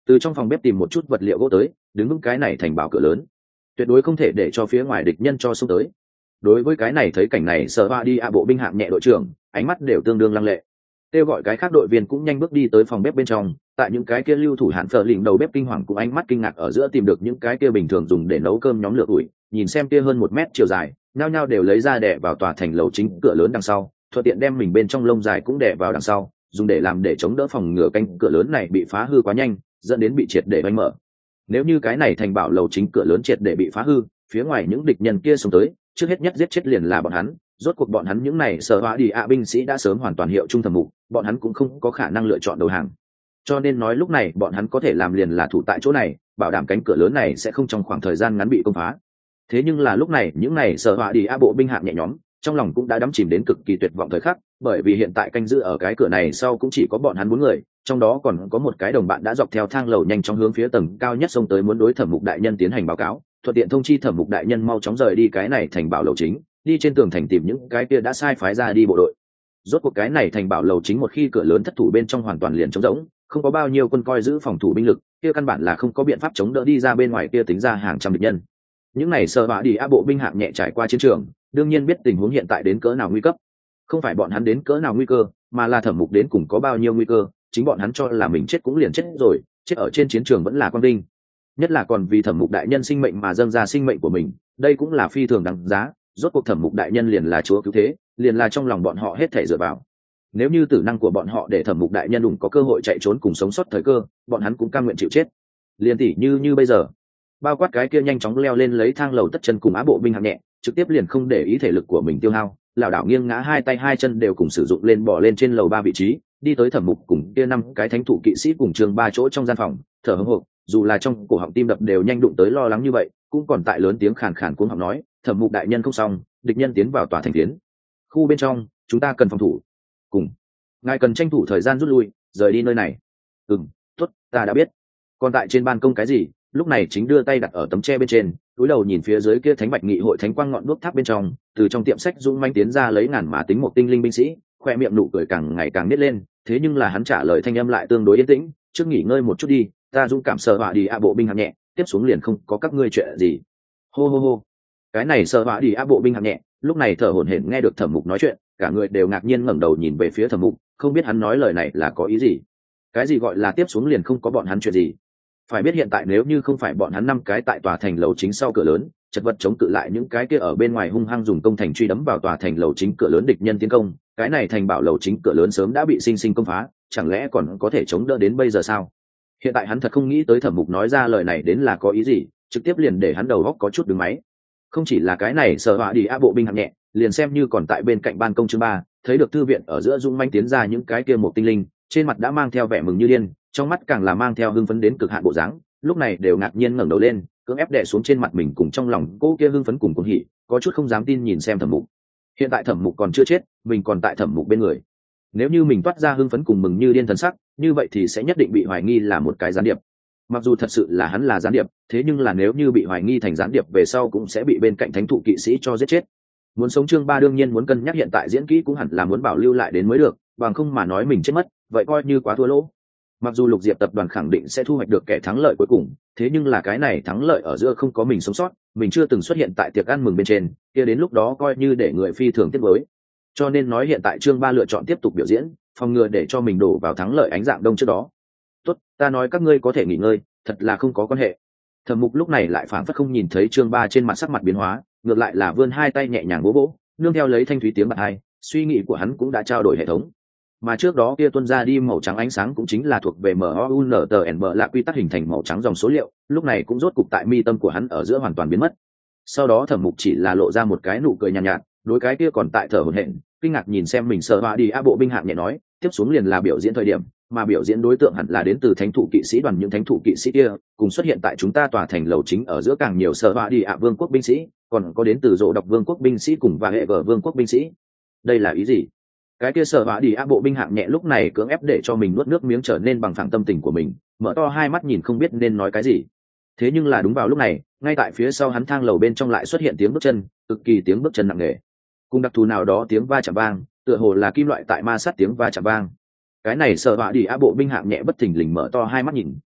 từ trong phòng bếp tìm một chút vật liệu gỗ tới, đứng vững cái này thành bảo cửa lớn, tuyệt đối không thể để cho phía ngoài địch nhân cho xông tới. Đối với cái này, thấy cảnh này Sở Hoa đi a bộ binh hạng nhẹ đội trưởng ánh mắt đều tương đương lăng lệ, kêu gọi cái khác đội viên cũng nhanh bước đi tới phòng bếp bên trong. Tại những cái kia lưu thủ hạn phở lỉnh đầu bếp kinh hoàng cũng ánh mắt kinh ngạc ở giữa tìm được những cái kia bình thường dùng để nấu cơm nhóm lửa ủi, nhìn xem kia hơn một mét chiều dài, nhao nhao đều lấy ra đè vào tòa thành lầu chính cửa lớn đằng sau, thuận tiện đem mình bên trong lông dài cũng đè vào đằng sau, dùng để làm để chống đỡ phòng ngừa cánh cửa lớn này bị phá hư quá nhanh, dẫn đến bị triệt để đánh mở. Nếu như cái này thành bảo lầu chính cửa lớn triệt để bị phá hư, phía ngoài những địch nhân kia xông tới, trước hết nhất giết chết liền là bọn hắn. Rốt cuộc bọn hắn những này Sở Hoa đi ạ binh sĩ đã sớm hoàn toàn hiệu trung Thẩm Mục, bọn hắn cũng không có khả năng lựa chọn đầu hàng. Cho nên nói lúc này bọn hắn có thể làm liền là thủ tại chỗ này, bảo đảm cánh cửa lớn này sẽ không trong khoảng thời gian ngắn bị công phá. Thế nhưng là lúc này những này Sở Hoa đi ạ bộ binh hạng nhẹ nhóm, trong lòng cũng đã đắm chìm đến cực kỳ tuyệt vọng thời khắc, bởi vì hiện tại canh giữ ở cái cửa này sau cũng chỉ có bọn hắn bốn người, trong đó còn có một cái đồng bạn đã dọc theo thang lầu nhanh chóng hướng phía tầng cao nhất xông tới, muốn đối Thẩm Mục đại nhân tiến hành báo cáo, thuận tiện thông chi Thẩm Mục đại nhân mau chóng rời đi cái này thành bảo lầu chính, đi trên tường thành tìm những cái kia đã sai phái ra đi bộ đội. Rốt cuộc cái này thành bảo lầu chính một khi cửa lớn thất thủ bên trong hoàn toàn liền trống rỗng, không có bao nhiêu quân coi giữ phòng thủ binh lực, kia căn bản là không có biện pháp chống đỡ đi ra bên ngoài kia tính ra hàng trăm địch nhân. Những này Sở Hoa đi á bộ binh hạng nhẹ trải qua chiến trường, đương nhiên biết tình huống hiện tại đến cỡ nào nguy cấp. Không phải bọn hắn đến cỡ nào nguy cơ, mà là Thẩm Mục đến cùng có bao nhiêu nguy cơ, chính bọn hắn cho là mình chết cũng liền chết rồi, chết ở trên chiến trường vẫn là quang vinh. Nhất là còn vì Thẩm Mục đại nhân sinh mệnh mà dâng ra sinh mệnh của mình, đây cũng là phi thường đáng giá. Rốt cuộc Thẩm Mục đại nhân liền là chúa cứu thế, liền là trong lòng bọn họ hết thảy dựa vào. Nếu như tử năng của bọn họ để Thẩm Mục đại nhân đụng có cơ hội chạy trốn cùng sống sót thời cơ, bọn hắn cũng cam nguyện chịu chết. Liên tỷ như như bây giờ, bao quát cái kia nhanh chóng leo lên lấy thang lầu tất chân cùng á bộ binh hạng nhẹ, trực tiếp liền không để ý thể lực của mình tiêu hao, lảo đảo nghiêng ngã, hai tay hai chân đều cùng sử dụng lên bỏ lên trên lầu ba vị trí, đi tới Thẩm Mục cùng kia năm cái thánh thủ kỵ sĩ cùng trường ba chỗ trong gian phòng, thở hổn hộc, dù là trong cổ họng tim đập đều nhanh đụng tới lo lắng như vậy, cũng còn tại lớn tiếng khàn khàn cuống họng nói, Thẩm Mục đại nhân không xong, địch nhân tiến vào tòa thành tiến khu bên trong, chúng ta cần phòng thủ, cùng ngài cần tranh thủ thời gian rút lui, rời đi nơi này. Ừm, tốt, ta đã biết. Còn tại trên ban công cái gì? Lúc này chính đưa tay đặt ở tấm tre bên trên, cúi đầu nhìn phía dưới kia thánh bạch nghị hội thánh quang ngọn đuốc tháp bên trong, từ trong tiệm sách dũng manh tiến ra lấy ngàn mà tính một tinh linh binh sĩ, khoe miệng nụ cười càng ngày càng nít lên. Thế nhưng là hắn trả lời thanh âm lại tương đối yên tĩnh, trước nghỉ ngơi một chút đi, ta dũng cảm Sở Hoa đi a bộ binh hạng nhẹ, tiếp xuống liền không có các ngươi chuyện gì. Hô hô hô. Cái này Sở Hoa đi a bộ binh hạng nhẹ, lúc này thở hổn hển nghe được Thẩm Mục nói chuyện, cả người đều ngạc nhiên ngẩng đầu nhìn về phía Thẩm Mục, không biết hắn nói lời này là có ý gì. Cái gì gọi là tiếp xuống liền không có bọn hắn chuyện gì? Phải biết hiện tại nếu như không phải bọn hắn năm cái tại tòa thành lầu chính sau cửa lớn chật vật chống cự lại những cái kia ở bên ngoài hung hăng dùng công thành truy đấm vào tòa thành lầu chính cửa lớn địch nhân tiến công, cái này thành bảo lầu chính cửa lớn sớm đã bị sinh sinh công phá, chẳng lẽ còn có thể chống đỡ đến bây giờ sao? Hiện tại hắn thật không nghĩ tới Thẩm Mục nói ra lời này đến là có ý gì, trực tiếp liền để hắn đầu góc có chút đứng máy. Không chỉ là cái này Sở Hoa đi á bộ binh hạng nhẹ, liền xem như còn tại bên cạnh ban công chương ba, thấy được thư viện ở giữa dũng manh tiến ra những cái kia một tinh linh, trên mặt đã mang theo vẻ mừng như điên, trong mắt càng là mang theo hưng phấn đến cực hạn bộ dáng, lúc này đều ngạc nhiên ngẩng đầu lên, cưỡng ép đè xuống trên mặt mình cùng trong lòng cô kia hưng phấn cùng cuồng hỉ, có chút không dám tin nhìn xem Thẩm Mục. Hiện tại Thẩm Mục còn chưa chết, mình còn tại Thẩm Mục bên người. Nếu như mình toát ra hưng phấn cùng mừng như điên thần sắc, như vậy thì sẽ nhất định bị hoài nghi là một cái gián điệp. Mặc dù thật sự là hắn là gián điệp, thế nhưng là nếu như bị hoài nghi thành gián điệp về sau cũng sẽ bị bên cạnh thánh thụ kỵ sĩ cho giết chết. Muốn sống chương ba đương nhiên muốn cân nhắc hiện tại diễn kỹ cũng hẳn là muốn bảo lưu lại đến mới được, bằng không mà nói mình chết mất, vậy coi như quá thua lỗ. Mặc dù Lục Diệp tập đoàn khẳng định sẽ thu hoạch được kẻ thắng lợi cuối cùng, thế nhưng là cái này thắng lợi ở giữa không có mình sống sót, mình chưa từng xuất hiện tại tiệc ăn mừng bên trên, kia đến lúc đó coi như để người phi thường tiếc nuối. Cho nên nói hiện tại chương ba lựa chọn tiếp tục biểu diễn, phòng ngừa để cho mình đổ vào thắng lợi ánh dạng đông trước đó. Tốt, ta nói các ngươi có thể nghỉ ngơi, thật là không có quan hệ. Thẩm Mục lúc này lại phảng phất không nhìn thấy chương ba trên mặt sắc mặt biến hóa, ngược lại là vươn hai tay nhẹ nhàng vỗ vỗ, nương theo lấy thanh thúy tiếng bật hai, suy nghĩ của hắn cũng đã trao đổi hệ thống. Mà trước đó kia tuôn ra đi màu trắng ánh sáng cũng chính là thuộc về em o u n t n b là quy tắc hình thành màu trắng dòng số liệu, lúc này cũng rốt cục tại mi tâm của hắn ở giữa hoàn toàn biến mất. Sau đó Thẩm Mục chỉ là lộ ra một cái nụ cười nhàn nhạt, nhạt, đối cái kia còn tại thở hổn hển, kinh ngạc nhìn xem mình Sở Hoa đi a bộ binh hạng nhẹ nói, tiếp xuống liền là biểu diễn thời điểm, mà biểu diễn đối tượng hẳn là đến từ thánh thủ kỵ sĩ đoàn, những thánh thủ kỵ sĩ kia cùng xuất hiện tại chúng ta tòa thành lầu chính ở giữa càng nhiều Sở Hoa đi a vương quốc binh sĩ, còn có đến từ Dỗ Độc vương quốc binh sĩ cùng và hệ gở vương quốc binh sĩ. Đây là ý gì? Cái kia Sở Hoa đi a bộ binh hạng nhẹ lúc này cưỡng ép để cho mình nuốt nước miếng trở nên bằng phẳng tâm tình của mình, mở to hai mắt nhìn không biết nên nói cái gì. Thế nhưng là đúng vào lúc này, ngay tại phía sau hắn thang lầu bên trong lại xuất hiện tiếng bước chân, cực kỳ tiếng bước chân nặng nề, cùng đặc thù nào đó tiếng va chạm vang, tựa hồ là kim loại tại ma sát tiếng va chạm vang. Cái này Sở Hoa đi a bộ binh hạng nhẹ bất thình lình mở to hai mắt nhìn,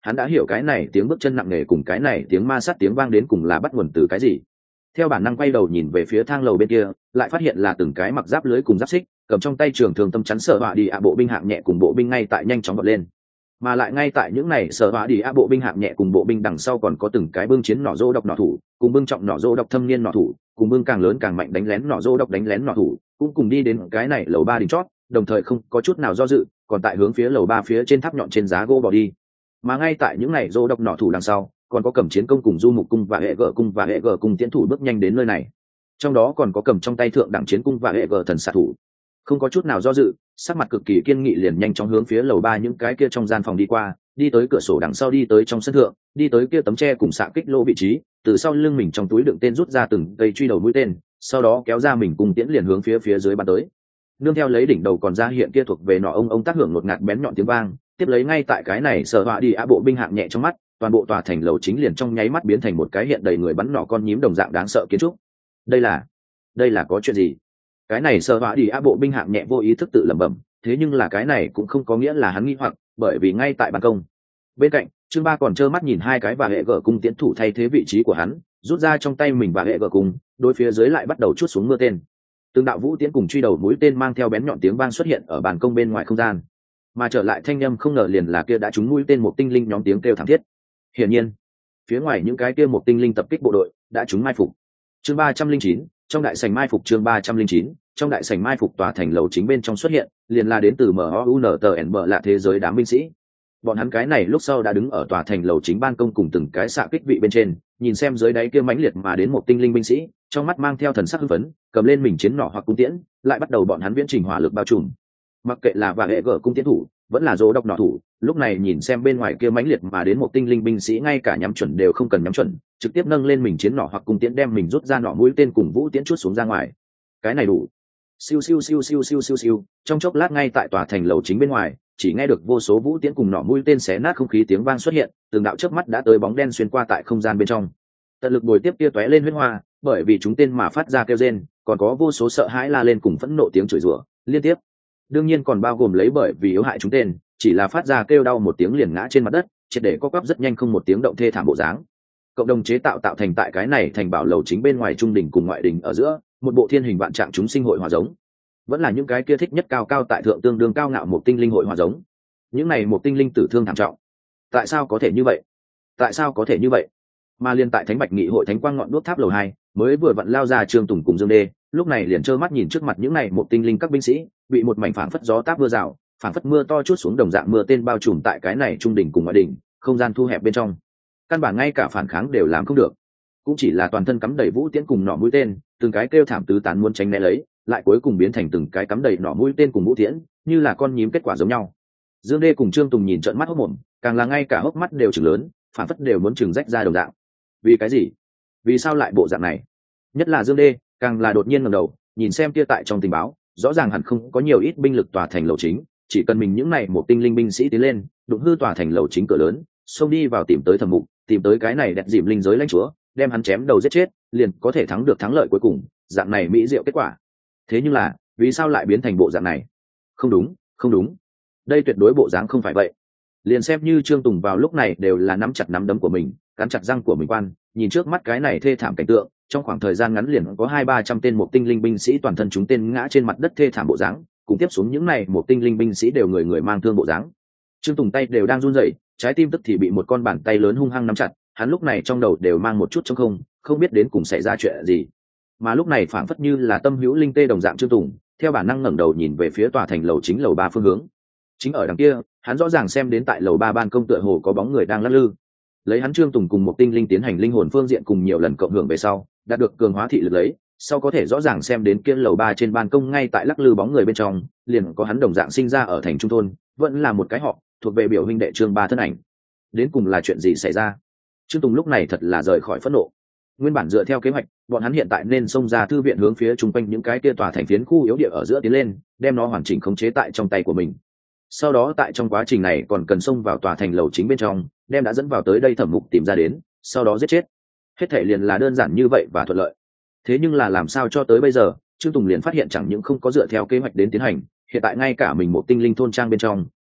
hắn đã hiểu cái này tiếng bước chân nặng nề cùng cái này tiếng ma sát tiếng vang đến cùng là bắt nguồn từ cái gì. Theo bản năng quay đầu nhìn về phía thang lầu bên kia, lại phát hiện là từng cái mặc giáp lưới cùng giáp xích, cầm trong tay trường thường tâm chắn sở họa đi ạ bộ binh hạng nhẹ cùng bộ binh ngay tại nhanh chóng vọt lên. Mà lại ngay tại những này sở họa đi ạ bộ binh hạng nhẹ cùng bộ binh đằng sau còn có từng cái bưng chiến nỏ rô độc nỏ thủ, cùng bưng trọng nỏ rô độc thâm niên nỏ thủ, cùng bưng càng lớn càng mạnh đánh lén nỏ rô độc đánh lén nỏ thủ, cũng cùng đi đến cái này lầu ba đỉnh chót, đồng thời không có chút nào do dự, còn tại hướng phía lầu ba phía trên tháp nhọn trên giá gỗ bỏ đi. Mà ngay tại những này rô độc nỏ thủ đằng sau, còn có cầm chiến công cùng du mục cung và hệ gở cung và hệ gở cung tiến thủ bước nhanh đến nơi này. Trong đó còn có cầm trong tay thượng đẳng chiến cung và hệ gở thần xạ thủ. Không có chút nào do dự, sắc mặt cực kỳ kiên nghị liền nhanh chóng hướng phía lầu ba những cái kia trong gian phòng đi qua, đi tới cửa sổ đằng sau, đi tới trong sân thượng, đi tới kia tấm tre cùng xạ kích lô vị trí, từ sau lưng mình trong túi đựng tên rút ra từng cây truy đầu mũi tên, sau đó kéo ra mình cùng tiễn liền hướng phía phía dưới bắn tới. Nương theo lấy đỉnh đầu còn ra hiện kia thuộc về nọ ông ông tác hưởng một ngạt bén nhọn tiếng vang, tiếp lấy ngay tại cái này sở họa đi á bộ binh hạng nhẹ trong mắt, toàn bộ tòa thành lầu chính liền trong nháy mắt biến thành một cái hiện đầy người bắn nỏ con nhím đồng dạng đáng sợ kiến trúc. Đây là, đây là có chuyện gì? Cái này sở họa đi á bộ binh hạng nhẹ vô ý thức tự lẩm bẩm, thế nhưng là cái này cũng không có nghĩa là hắn nghi hoặc, bởi vì ngay tại ban công bên cạnh, Trương Ba còn trơ mắt nhìn hai cái và hệ gở cung tiến thủ thay thế vị trí của hắn, rút ra trong tay mình và hệ gở cung, đối phía dưới lại bắt đầu chuốt xuống mưa tên. Từng đạo vũ tiễn cùng truy đầu mũi tên mang theo bén nhọn tiếng vang xuất hiện ở ban công bên ngoài không gian. Mà trở lại thanh âm không ngờ liền là kia đã trúng mũi tên một tinh linh nhóm tiếng kêu thảm thiết. Hiển nhiên, phía ngoài những cái kia một tinh linh tập kích bộ đội đã trúng mai phục. Chương ba trăm linh chín, trong đại sảnh mai phục chương ba trăm linh chín, trong đại sảnh mai phục tòa thành lầu chính bên trong xuất hiện, liền là đến từ em o u en tê en bờ lạ thế giới đám binh sĩ. Bọn hắn cái này lúc sau đã đứng ở tòa thành lầu chính ban công cùng từng cái xạ kích vị bên trên, nhìn xem dưới đáy kia mãnh liệt mà đến một tinh linh binh sĩ, trong mắt mang theo thần sắc hưng phấn, cầm lên mình chiến nỏ hoặc cung tiễn, lại bắt đầu bọn hắn viễn trình hỏa lực bao trùm. Mặc kệ là và hệ gở cung tiễn thủ, vẫn là rô độc nỏ thủ, lúc này nhìn xem bên ngoài kia mãnh liệt mà đến một tinh linh binh sĩ ngay cả nhắm chuẩn đều không cần nhắm chuẩn, trực tiếp nâng lên mình chiến nỏ hoặc cung tiễn đem mình rút ra nỏ mũi tên cùng vũ tiễn chuốt xuống ra ngoài. Cái này đủ. Siêu siêu siêu siêu siêu siêu siêu, trong chốc lát ngay tại tòa thành lầu chính bên ngoài, chỉ nghe được vô số vũ tiễn cùng nỏ mũi tên xé nát không khí tiếng vang xuất hiện, từng đạo chớp mắt đã tới bóng đen xuyên qua tại không gian bên trong. Tận lực bồi tiếp kia tóe lên huyết hoa, bởi vì chúng tên mà phát ra kêu rên, còn có vô số sợ hãi la lên cùng phẫn nộ tiếng chửi rủa liên tiếp. Đương nhiên còn bao gồm lấy bởi vì yếu hại chúng tên, chỉ là phát ra kêu đau một tiếng liền ngã trên mặt đất, triệt để co quắp rất nhanh không một tiếng động thê thảm bộ dáng. Cộng đồng chế tạo tạo thành tại cái này thành bảo lầu chính bên ngoài trung đỉnh cùng ngoại đỉnh ở giữa, một bộ thiên hình vạn trạng chúng sinh hội hòa giống. Vẫn là những cái kia thích nhất cao cao tại thượng tương đương cao ngạo một tinh linh hội hòa giống. Những này một tinh linh tử thương thảm trọng. Tại sao có thể như vậy? Tại sao có thể như vậy? Mà liên tại Thánh Bạch Nghị hội Thánh Quang ngọn đuốc tháp lầu hai, mới vừa vặn lao ra Trương Tùng cùng Dương Đê, lúc này liền trơ mắt nhìn trước mặt những này một tinh linh các binh sĩ, bị một mảnh phảng phất gió táp mưa rào, phảng phất mưa to chút xuống đồng dạng mưa tên bao trùm tại cái này trung đỉnh cùng ngoại đỉnh, không gian thu hẹp bên trong. Căn bản ngay cả phản kháng đều làm không được. Cũng chỉ là toàn thân cắm đầy vũ tiễn cùng nỏ mũi tên, từng cái kêu thảm tứ tán muốn tránh né lấy, lại cuối cùng biến thành từng cái cắm đầy nỏ mũi tên cùng vũ tiễn, như là con nhím kết quả giống nhau. Dương Đê cùng Trương Tùng nhìn trợn mắt hốc mồm, càng là ngay cả hốc mắt đều trừng lớn, phản phất đều muốn trừng rách ra đồng dạng. Vì cái gì? Vì sao lại bộ dạng này? Nhất là Dương Đê, càng là đột nhiên ngẩng đầu, nhìn xem kia tại trong tình báo, rõ ràng hẳn không có nhiều ít binh lực tòa thành lầu chính, chỉ cần mình những này một tinh linh binh sĩ tiến lên, đụng hư tòa thành lầu chính cửa lớn, xông đi vào tìm tới Thẩm Mục, tìm tới cái này đẹp dìm linh giới lãnh chúa, đem hắn chém đầu giết chết, liền có thể thắng được thắng lợi cuối cùng, dạng này mỹ diệu kết quả. Thế nhưng là, vì sao lại biến thành bộ dạng này? Không đúng, không đúng. Đây tuyệt đối bộ dáng không phải vậy. Liền xem như Trương Tùng vào lúc này đều là nắm chặt nắm đấm của mình, cắn chặt răng của mình quan, nhìn trước mắt cái này thê thảm cảnh tượng, trong khoảng thời gian ngắn liền có hai ba trăm tên một tinh linh binh sĩ toàn thân chúng tên ngã trên mặt đất thê thảm bộ dáng, cùng tiếp xuống những này một tinh linh binh sĩ đều người người mang thương bộ dáng. Trương Tùng tay đều đang run rẩy, trái tim tức thì bị một con bàn tay lớn hung hăng nắm chặt, hắn lúc này trong đầu đều mang một chút trống không, không biết đến cùng xảy ra chuyện gì. Mà lúc này phảng phất như là tâm hữu linh tê đồng dạng Trương Tùng, theo bản năng ngẩng đầu nhìn về phía tòa thành lầu chính lầu ba phương hướng. Chính ở đằng kia, hắn rõ ràng xem đến tại lầu ba ban công tựa hồ có bóng người đang lắc lư. Lấy hắn Trương Tùng cùng một tinh linh tiến hành linh hồn phương diện cùng nhiều lần cộng hưởng về sau, đạt được cường hóa thị lực lấy, sau có thể rõ ràng xem đến kia lầu ba trên ban công ngay tại lắc lư bóng người bên trong, liền có hắn đồng dạng sinh ra ở thành trung thôn, vẫn là một cái họ, thuộc về biểu huynh đệ Trương Ba thân ảnh. Đến cùng là chuyện gì xảy ra? Trương Tùng lúc này thật là rời khỏi phẫn nộ. Nguyên bản dựa theo kế hoạch, bọn hắn hiện tại nên xông ra thư viện hướng phía trung quanh những cái kia tòa thành phiến khu yếu địa ở giữa tiến lên, đem nó hoàn chỉnh khống chế tại trong tay của mình. Sau đó tại trong quá trình này còn cần xông vào tòa thành lầu chính bên trong, đem đã dẫn vào tới đây Thẩm Mục tìm ra đến, sau đó giết chết. Hết thể liền là đơn giản như vậy và thuận lợi. Thế nhưng là làm sao cho tới bây giờ, Trương Tùng liền phát hiện chẳng những không có dựa theo kế hoạch đến tiến hành, hiện tại ngay cả mình một tinh linh thôn trang bên trong,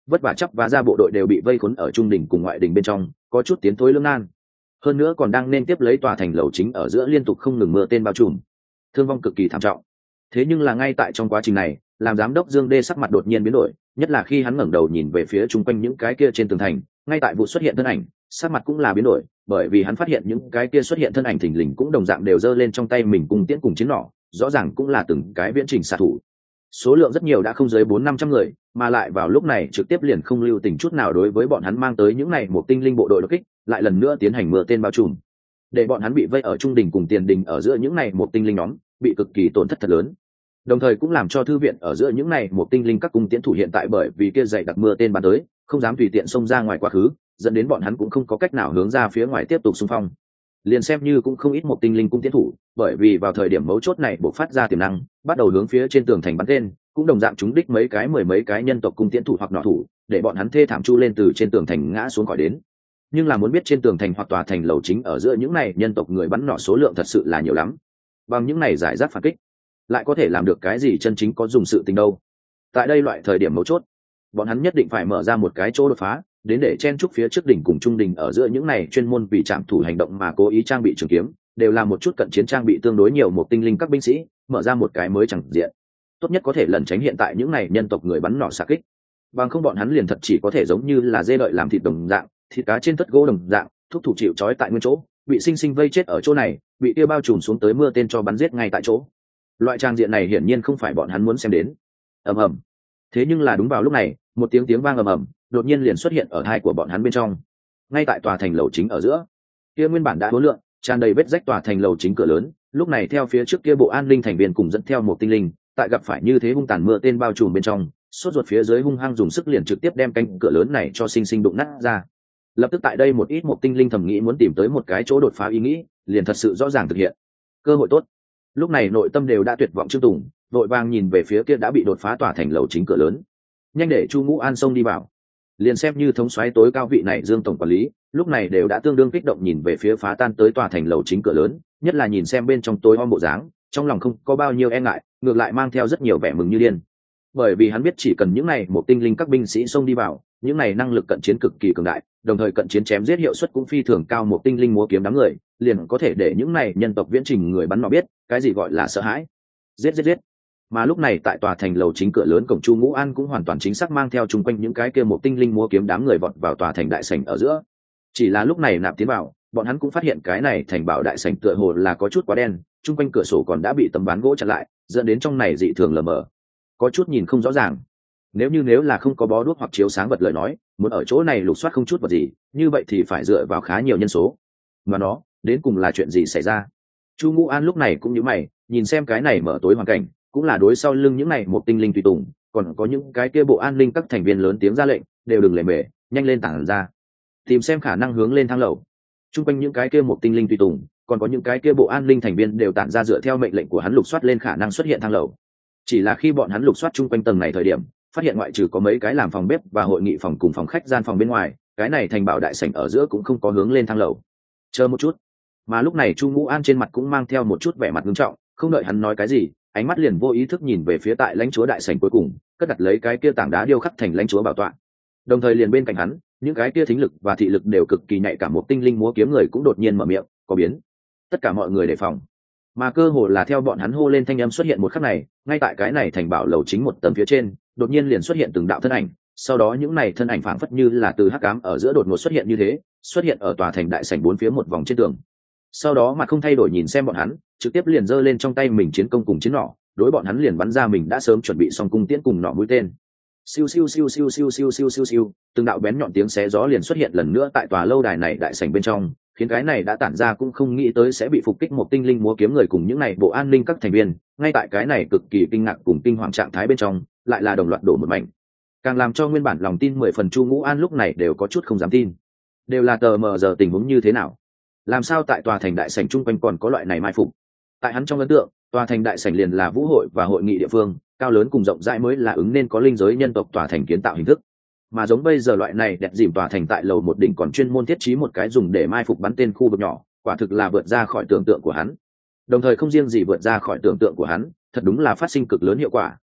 vất vả chấp và ra bộ đội đều bị vây khốn ở trung đỉnh cùng ngoại đỉnh bên trong, có chút tiến thối lưỡng nan. Hơn nữa còn đang nên tiếp lấy tòa thành lầu chính ở giữa liên tục không ngừng mưa tên bao trùm, thương vong cực kỳ thảm trọng. Thế nhưng là ngay tại trong quá trình này, làm giám đốc Dương Đê sắc mặt đột nhiên biến đổi, nhất là khi hắn ngẩng đầu nhìn về phía chung quanh những cái kia trên tường thành, ngay tại vụ xuất hiện thân ảnh, sắc mặt cũng là biến đổi, bởi vì hắn phát hiện những cái kia xuất hiện thân ảnh thình lình cũng đồng dạng đều giơ lên trong tay mình cung tiễn cùng chiến nỏ, rõ ràng cũng là từng cái viễn trình xạ thủ. Số lượng rất nhiều, đã không dưới bốn năm trăm người, mà lại vào lúc này trực tiếp liền không lưu tình chút nào đối với bọn hắn mang tới những này một tinh linh bộ đội đột kích, lại lần nữa tiến hành mưa tên bao trùm, để bọn hắn bị vây ở trung đỉnh cùng tiền đỉnh ở giữa những này một tinh linh nhóm bị cực kỳ tổn thất thật lớn. Đồng thời cũng làm cho thư viện ở giữa những này một tinh linh các cung tiễn thủ hiện tại bởi vì kia dày đặc mưa tên bắn tới, không dám tùy tiện xông ra ngoài quá khứ, dẫn đến bọn hắn cũng không có cách nào hướng ra phía ngoài tiếp tục xung phong. Liền xem như cũng không ít một tinh linh cung tiễn thủ, bởi vì vào thời điểm mấu chốt này bộc phát ra tiềm năng, bắt đầu hướng phía trên tường thành bắn tên, cũng đồng dạng trúng đích mấy cái mười mấy cái nhân tộc cung tiễn thủ hoặc nỏ thủ, để bọn hắn thê thảm chu lên từ trên tường thành ngã xuống khỏi đến. Nhưng là muốn biết trên tường thành hoặc tòa thành lầu chính ở giữa những này nhân tộc người bắn nỏ số lượng thật sự là nhiều lắm. Bằng những này giải rác phản kích, lại có thể làm được cái gì chân chính có dùng sự tình đâu. Tại đây loại thời điểm mấu chốt, bọn hắn nhất định phải mở ra một cái chỗ đột phá, đến để chen trúc phía trước đỉnh cùng trung đỉnh ở giữa những này chuyên môn vì trạm thủ hành động mà cố ý trang bị trường kiếm, đều là một chút cận chiến trang bị tương đối nhiều một tinh linh các binh sĩ, mở ra một cái mới chẳng diện. Tốt nhất có thể lẩn tránh hiện tại những này nhân tộc người bắn nỏ xạ kích. Bằng không bọn hắn liền thật chỉ có thể giống như là dê đợi làm thịt đồng dạng, thịt cá trên tất gỗ đồng dạng, thúc thủ chịu trói tại nguyên chỗ, bị sinh sinh vây chết ở chỗ này, bị kia bao trùm xuống tới mưa tên cho bắn giết ngay tại chỗ. Loại trang diện này hiển nhiên không phải bọn hắn muốn xem đến. Ầm ầm. Thế nhưng là đúng vào lúc này, một tiếng tiếng vang ầm ầm đột nhiên liền xuất hiện ở tai của bọn hắn bên trong. Ngay tại tòa thành lầu chính ở giữa, kia nguyên bản đã hỗn loạn, tràn đầy vết rách tòa thành lầu chính cửa lớn, lúc này theo phía trước kia bộ an ninh thành viên cùng dẫn theo một tinh linh, tại gặp phải như thế hung tàn mưa tên bao trùm bên trong, sốt ruột phía dưới hung hăng dùng sức liền trực tiếp đem cánh cửa lớn này cho sinh sinh đụng nát ra. Lập tức tại đây một ít một tinh linh thầm nghĩ muốn tìm tới một cái chỗ đột phá ý nghĩ, liền thật sự rõ ràng thực hiện. Cơ hội tốt. Lúc này nội tâm đều đã tuyệt vọng Trương Tùng, vội vàng nhìn về phía kia đã bị đột phá tòa thành lầu chính cửa lớn. Nhanh để Chu Ngũ An xông đi vào. Liền xem như thống soái tối cao vị này Dương tổng quản lý, lúc này đều đã tương đương kích động nhìn về phía phá tan tới tòa thành lầu chính cửa lớn, nhất là nhìn xem bên trong tối om bộ dáng, trong lòng không có bao nhiêu e ngại, ngược lại mang theo rất nhiều vẻ mừng như điên. Bởi vì hắn biết chỉ cần những này một tinh linh các binh sĩ xông đi vào, những này năng lực cận chiến cực kỳ cường đại, đồng thời cận chiến chém giết hiệu suất cũng phi thường cao, một tinh linh múa kiếm đám người, liền có thể để những này nhân tộc viễn trình người bắn nỏ biết, cái gì gọi là sợ hãi. Giết giết giết. Mà lúc này tại tòa thành lầu chính cửa lớn cổng, Chu Ngũ An cũng hoàn toàn chính xác mang theo chung quanh những cái kia một tinh linh múa kiếm đám người vọt vào tòa thành đại sảnh ở giữa. Chỉ là lúc này nạp tiến vào, bọn hắn cũng phát hiện cái này thành bảo đại sảnh tựa hồ là có chút quá đen, chung quanh cửa sổ còn đã bị tấm ván gỗ chặn lại, dẫn đến trong này dị thường lờ mờ, có chút nhìn không rõ ràng. Nếu như nếu là không có bó đuốc hoặc chiếu sáng vật lời nói, muốn ở chỗ này lục soát không chút vật gì, như vậy thì phải dựa vào khá nhiều nhân số. Mà nó, đến cùng là chuyện gì xảy ra? Chu Ngũ An lúc này cũng như mày, nhìn xem cái này mở tối hoàn cảnh, cũng là đối sau lưng những này một tinh linh tùy tùng, còn có những cái kia bộ an ninh các thành viên lớn tiếng ra lệnh, đều đừng lề mề, nhanh lên tản ra, tìm xem khả năng hướng lên thang lầu. Trung quanh những cái kia một tinh linh tùy tùng, còn có những cái kia bộ an ninh thành viên đều tản ra dựa theo mệnh lệnh của hắn lục soát lên khả năng xuất hiện thang lầu. Chỉ là khi bọn hắn lục soát chung quanh tầng này thời điểm, phát hiện ngoại trừ có mấy cái làm phòng bếp và hội nghị phòng cùng phòng khách gian phòng bên ngoài, cái này thành bảo đại sảnh ở giữa cũng không có hướng lên thang lầu. Chờ một chút. Mà lúc này Chu Ngũ An trên mặt cũng mang theo một chút vẻ mặt nghiêm trọng, không đợi hắn nói cái gì, ánh mắt liền vô ý thức nhìn về phía tại lãnh chúa đại sảnh cuối cùng, cất đặt lấy cái kia tảng đá điêu khắc thành lãnh chúa bảo tọa. Đồng thời liền bên cạnh hắn, những cái kia thính lực và thị lực đều cực kỳ nhạy cảm một tinh linh múa kiếm người cũng đột nhiên mở miệng, có biến. Tất cả mọi người đề phòng. Mà cơ hồ là theo bọn hắn hô lên thanh âm xuất hiện một khắc này, ngay tại cái này thành bảo lầu chính một tầng phía trên, đột nhiên liền xuất hiện từng đạo thân ảnh, sau đó những này thân ảnh phảng phất như là từ hắc ám ở giữa đột ngột xuất hiện như thế, xuất hiện ở tòa thành đại sảnh bốn phía một vòng trên tường. Sau đó mặt không thay đổi nhìn xem bọn hắn, trực tiếp liền giơ lên trong tay mình chiến công cùng chiến nỏ, đối bọn hắn liền bắn ra mình đã sớm chuẩn bị xong cung tiễn cùng nỏ mũi tên. Siêu siêu siêu siêu siêu siêu siêu siêu siêu, từng đạo bén nhọn tiếng xé gió liền xuất hiện lần nữa tại tòa lâu đài này đại sảnh bên trong, khiến cái này đã tản ra cũng không nghĩ tới sẽ bị phục kích một tinh linh múa kiếm người cùng những này bộ an ninh các thành viên, ngay tại cái này cực kỳ kinh ngạc cùng kinh hoàng trạng thái bên trong, lại là đồng loạt đổ một mảnh. Càng làm cho nguyên bản lòng tin mười phần Chu Ngũ An lúc này đều có chút không dám tin. Đều là tờ mờ giờ tình huống như thế nào? Làm sao tại tòa thành đại sảnh chung quanh còn có loại này mai phục? Tại hắn trong ấn tượng, tòa thành đại sảnh liền là vũ hội và hội nghị địa phương, cao lớn cùng rộng rãi mới là ứng nên có linh giới nhân tộc tòa thành kiến tạo hình thức. Mà giống bây giờ loại này đẹp dìm tòa thành tại lầu một đỉnh còn chuyên môn thiết trí một cái dùng để mai phục bắn tên khu vực nhỏ, quả thực là vượt ra khỏi tưởng tượng của hắn. Đồng thời không riêng gì vượt ra khỏi tưởng tượng của hắn, thật đúng là phát sinh cực lớn hiệu quả,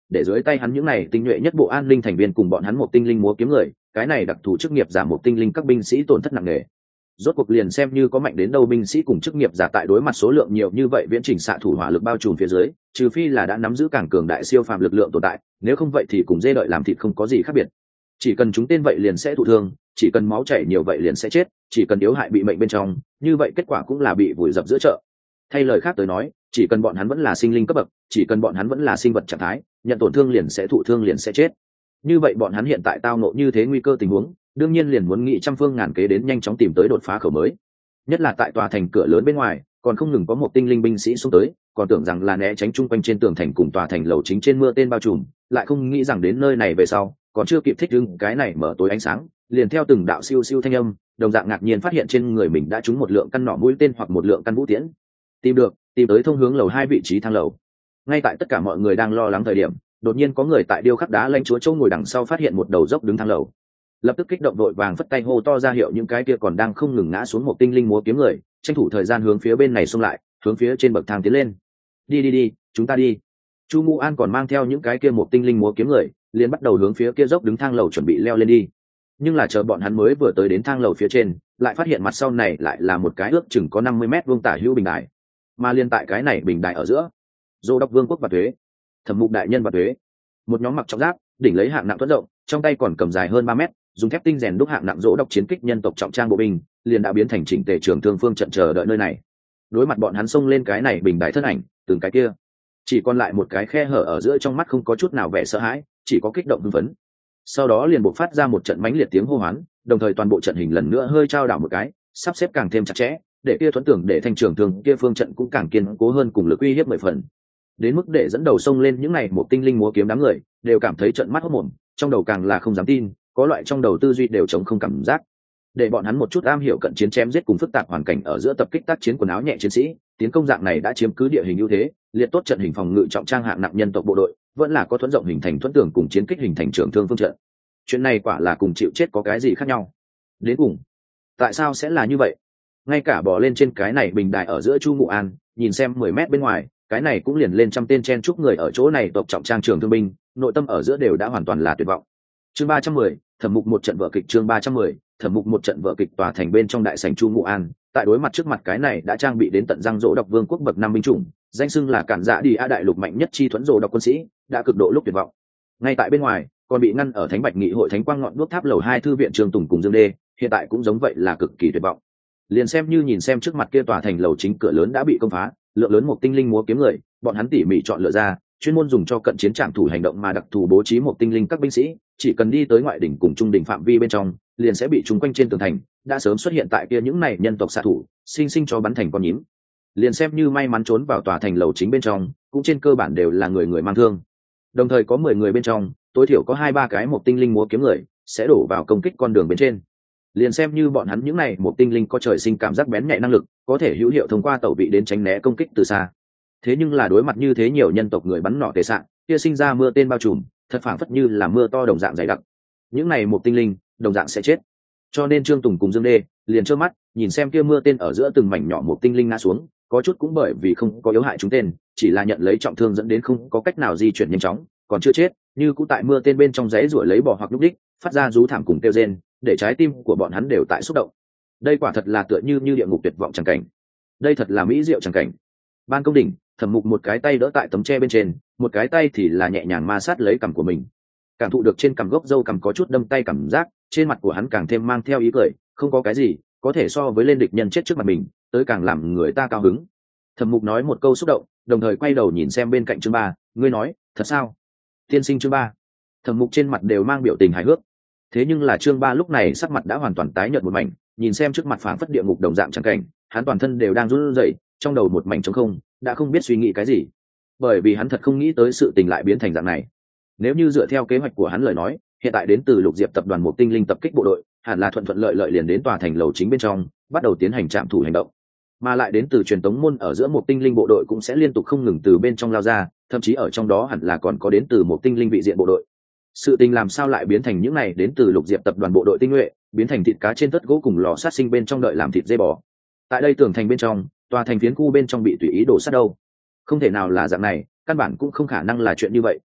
để dưới tay hắn những này tinh nhuệ nhất bộ an ninh thành viên cùng bọn hắn một tinh linh múa kiếm người, cái này đặc thù chức nghiệp giả một tinh linh các binh sĩ tổn thất nặng nề. Rốt cuộc liền xem như có mạnh đến đâu binh sĩ cùng chức nghiệp giả tại đối mặt số lượng nhiều như vậy viễn trình xạ thủ hỏa lực bao trùm phía dưới, trừ phi là đã nắm giữ càng cường đại siêu phàm lực lượng tồn tại, nếu không vậy thì cùng dê đợi làm thịt không có gì khác biệt. Chỉ cần chúng tên vậy liền sẽ thụ thương, chỉ cần máu chảy nhiều vậy liền sẽ chết, chỉ cần yếu hại bị mệnh bên trong, như vậy kết quả cũng là bị vùi dập giữa chợ. Thay lời khác tới nói, chỉ cần bọn hắn vẫn là sinh linh cấp bậc, chỉ cần bọn hắn vẫn là sinh vật trạng thái, nhận tổn thương liền sẽ thụ thương liền sẽ chết. Như vậy bọn hắn hiện tại tao ngộ như thế nguy cơ tình huống, đương nhiên liền muốn nghĩ trăm phương ngàn kế đến nhanh chóng tìm tới đột phá khẩu mới. Nhất là tại tòa thành cửa lớn bên ngoài, còn không ngừng có một tinh linh binh sĩ xuống tới, còn tưởng rằng là né tránh chung quanh trên tường thành cùng tòa thành lầu chính trên mưa tên bao trùm, lại không nghĩ rằng đến nơi này về sau, còn chưa kịp thích ứng cái này mở tối ánh sáng, liền theo từng đạo siêu siêu thanh âm, đồng dạng ngạc nhiên phát hiện trên người mình đã trúng một lượng căn nỏ mũi tên hoặc một lượng căn vũ tiễn. Tìm được, tìm tới thông hướng lầu hai vị trí thang lầu. Ngay tại tất cả mọi người đang lo lắng thời điểm, đột nhiên có người tại điêu khắc đá lãnh chúa châu ngồi đằng sau phát hiện một đầu dốc đứng thang lầu, lập tức kích động đội vàng phất tay hô to ra hiệu những cái kia còn đang không ngừng ngã xuống một tinh linh múa kiếm người, tranh thủ thời gian hướng phía bên này xông lại, hướng phía trên bậc thang tiến lên. Đi đi đi, chúng ta đi. Chu Mu An còn mang theo những cái kia một tinh linh múa kiếm người, liền bắt đầu hướng phía kia dốc đứng thang lầu chuẩn bị leo lên đi. Nhưng là chờ bọn hắn mới vừa tới đến thang lầu phía trên, lại phát hiện mặt sau này lại là một cái ước chừng có năm mươi mét vuông tả hữu bình đài, mà liên tại cái này bình đài ở giữa, Dô Đốc Vương quốc và thuế, Thẩm Mục đại nhân và thuế, một nhóm mặc trọng giáp, đỉnh lấy hạng nặng thuẫn rộng, trong tay còn cầm dài hơn ba mét, dùng thép tinh rèn đúc hạng nặng Dỗ Đốc chiến kích nhân tộc trọng trang bộ binh, liền đã biến thành chỉnh tề trường thương phương trận chờ đợi nơi này. Đối mặt bọn hắn xông lên cái này bình đài thân ảnh, từng cái kia, chỉ còn lại một cái khe hở ở giữa trong mắt không có chút nào vẻ sợ hãi, chỉ có kích động hưng phấn. Sau đó liền bộc phát ra một trận mãnh liệt tiếng hô hoán, đồng thời toàn bộ trận hình lần nữa hơi trao đảo một cái, sắp xếp càng thêm chặt chẽ, để kia thuẫn tưởng để thành trường thương kia phương trận cũng càng kiên cố hơn, cùng lực uy hiếp mười phần. Đến mức để dẫn đầu xông lên những này một tinh linh múa kiếm đám người, đều cảm thấy trận mắt hốt mồm, trong đầu càng là không dám tin, có loại trong đầu tư duy đều chống không cảm giác. Để bọn hắn một chút am hiểu cận chiến chém giết cùng phức tạp hoàn cảnh ở giữa tập kích tác chiến quần áo nhẹ chiến sĩ, tiến công dạng này đã chiếm cứ địa hình ưu thế, liệt tốt trận hình phòng ngự trọng trang hạng nặng nhân tộc bộ đội, vẫn là có thuẫn rộng hình thành thuẫn tường cùng chiến kích hình thành trường thương phương trận. Chuyện này quả là cùng chịu chết có cái gì khác nhau? Đến cùng, tại sao sẽ là như vậy? Ngay cả bò lên trên cái này bình đài ở giữa Chu Ngụ An, nhìn xem mười mét bên ngoài, cái này cũng liền lên trăm tên chen chúc người ở chỗ này tộc trọng trang trường thương binh, nội tâm ở giữa đều đã hoàn toàn là tuyệt vọng. Chương ba trăm mười, Thẩm Mục một trận vở kịch. Chương ba trăm mười, Thẩm Mục một trận vở kịch. Tòa thành bên trong đại sảnh Chu Ngụ An, tại đối mặt trước mặt cái này đã trang bị đến tận răng Dỗ Độc Vương quốc bậc năm binh chủng, danh xưng là cản dạ đi a đại lục mạnh nhất chi thuẫn Dỗ Độc quân sĩ, đã cực độ lúc tuyệt vọng. Ngay tại bên ngoài, còn bị ngăn ở Thánh Bạch Nghị hội Thánh Quang ngọn đuốc tháp lầu hai thư viện Trường Tùng cùng Dương Đê, hiện tại cũng giống vậy là cực kỳ tuyệt vọng. Liền xem như nhìn xem trước mặt kia tòa thành lầu chính cửa lớn đã bị công phá, lượng lớn một tinh linh múa kiếm người, bọn hắn tỉ mỉ chọn lựa ra, chuyên môn dùng cho cận chiến trạm thủ hành động mà đặc thù bố trí một tinh linh các binh sĩ, chỉ cần đi tới ngoại đỉnh cùng trung đỉnh phạm vi bên trong, liền sẽ bị trúng quanh trên tường thành, đã sớm xuất hiện tại kia những này nhân tộc xạ thủ, sinh sinh cho bắn thành con nhím. Liền xem như may mắn trốn vào tòa thành lầu chính bên trong, cũng trên cơ bản đều là người người mang thương. Đồng thời có mười người bên trong, tối thiểu có hai ba cái một tinh linh múa kiếm người sẽ đổ vào công kích con đường bên trên. Liền xem như bọn hắn những này một tinh linh có trời sinh cảm giác bén nhạy năng lực, có thể hữu hiệu thông qua tẩu vị đến tránh né công kích từ xa. Thế nhưng là đối mặt như thế nhiều nhân tộc người bắn nỏ tề sạn, kia sinh ra mưa tên bao trùm, thật phảng phất như là mưa to đồng dạng dày đặc. Những này một tinh linh, đồng dạng sẽ chết. Cho nên Trương Tùng cùng Dương Đê liền trơ mắt nhìn xem kia mưa tên ở giữa từng mảnh nhỏ một tinh linh ngã xuống, có chút cũng bởi vì không có yếu hại chúng tên, chỉ là nhận lấy trọng thương dẫn đến không có cách nào di chuyển nhanh chóng, còn chưa chết, như cũng tại mưa tên bên trong giấy rủa lấy bỏ hoặc lúc đích, phát ra rú thảm cùng kêu rên, để trái tim của bọn hắn đều tại xúc động. Đây quả thật là tựa như như địa ngục tuyệt vọng chẳng cảnh. Đây thật là mỹ diệu chẳng cảnh. Ban công đỉnh, Thẩm Mục một cái tay đỡ tại tấm tre bên trên, một cái tay thì là nhẹ nhàng ma sát lấy cằm của mình. Cảm thụ được trên cằm gốc râu cằm có chút đâm tay cảm giác, trên mặt của hắn càng thêm mang theo ý cười, không có cái gì có thể so với lên địch nhân chết trước mặt mình, tới càng làm người ta cao hứng. Thẩm Mục nói một câu xúc động, đồng thời quay đầu nhìn xem bên cạnh Chương Ba, ngươi nói, thật sao? Tiên sinh Chương Ba. Thẩm Mục trên mặt đều mang biểu tình hài hước. Thế nhưng là Chương Ba lúc này sắc mặt đã hoàn toàn tái nhợt một mảnh, nhìn xem trước mặt phảng phất địa ngục đồng dạng chẳng cảnh, hắn toàn thân đều đang run rẩy, trong đầu một mảnh trống không, đã không biết suy nghĩ cái gì. Bởi vì hắn thật không nghĩ tới sự tình lại biến thành dạng này. Nếu như dựa theo kế hoạch của hắn lời nói, hiện tại đến từ Lục Diệp tập đoàn một tinh linh tập kích bộ đội, hẳn là thuận thuận lợi lợi liền đến tòa thành lầu chính bên trong, bắt đầu tiến hành trạm thủ hành động. Mà lại đến từ truyền tống môn ở giữa một tinh linh bộ đội cũng sẽ liên tục không ngừng từ bên trong lao ra, thậm chí ở trong đó hẳn là còn có đến từ một tinh linh vị diện bộ đội. Sự tình làm sao lại biến thành những này đến từ Lục Diệp tập đoàn bộ đội tinh nhuệ, biến thành thịt cá trên tất gỗ cùng lò sát sinh bên trong đợi làm thịt dê bò. Tại đây tường thành bên trong, tòa thành phiến khu bên trong bị tùy ý đổ sát đâu. Không thể nào là dạng này, căn bản cũng không khả năng là chuyện như vậy,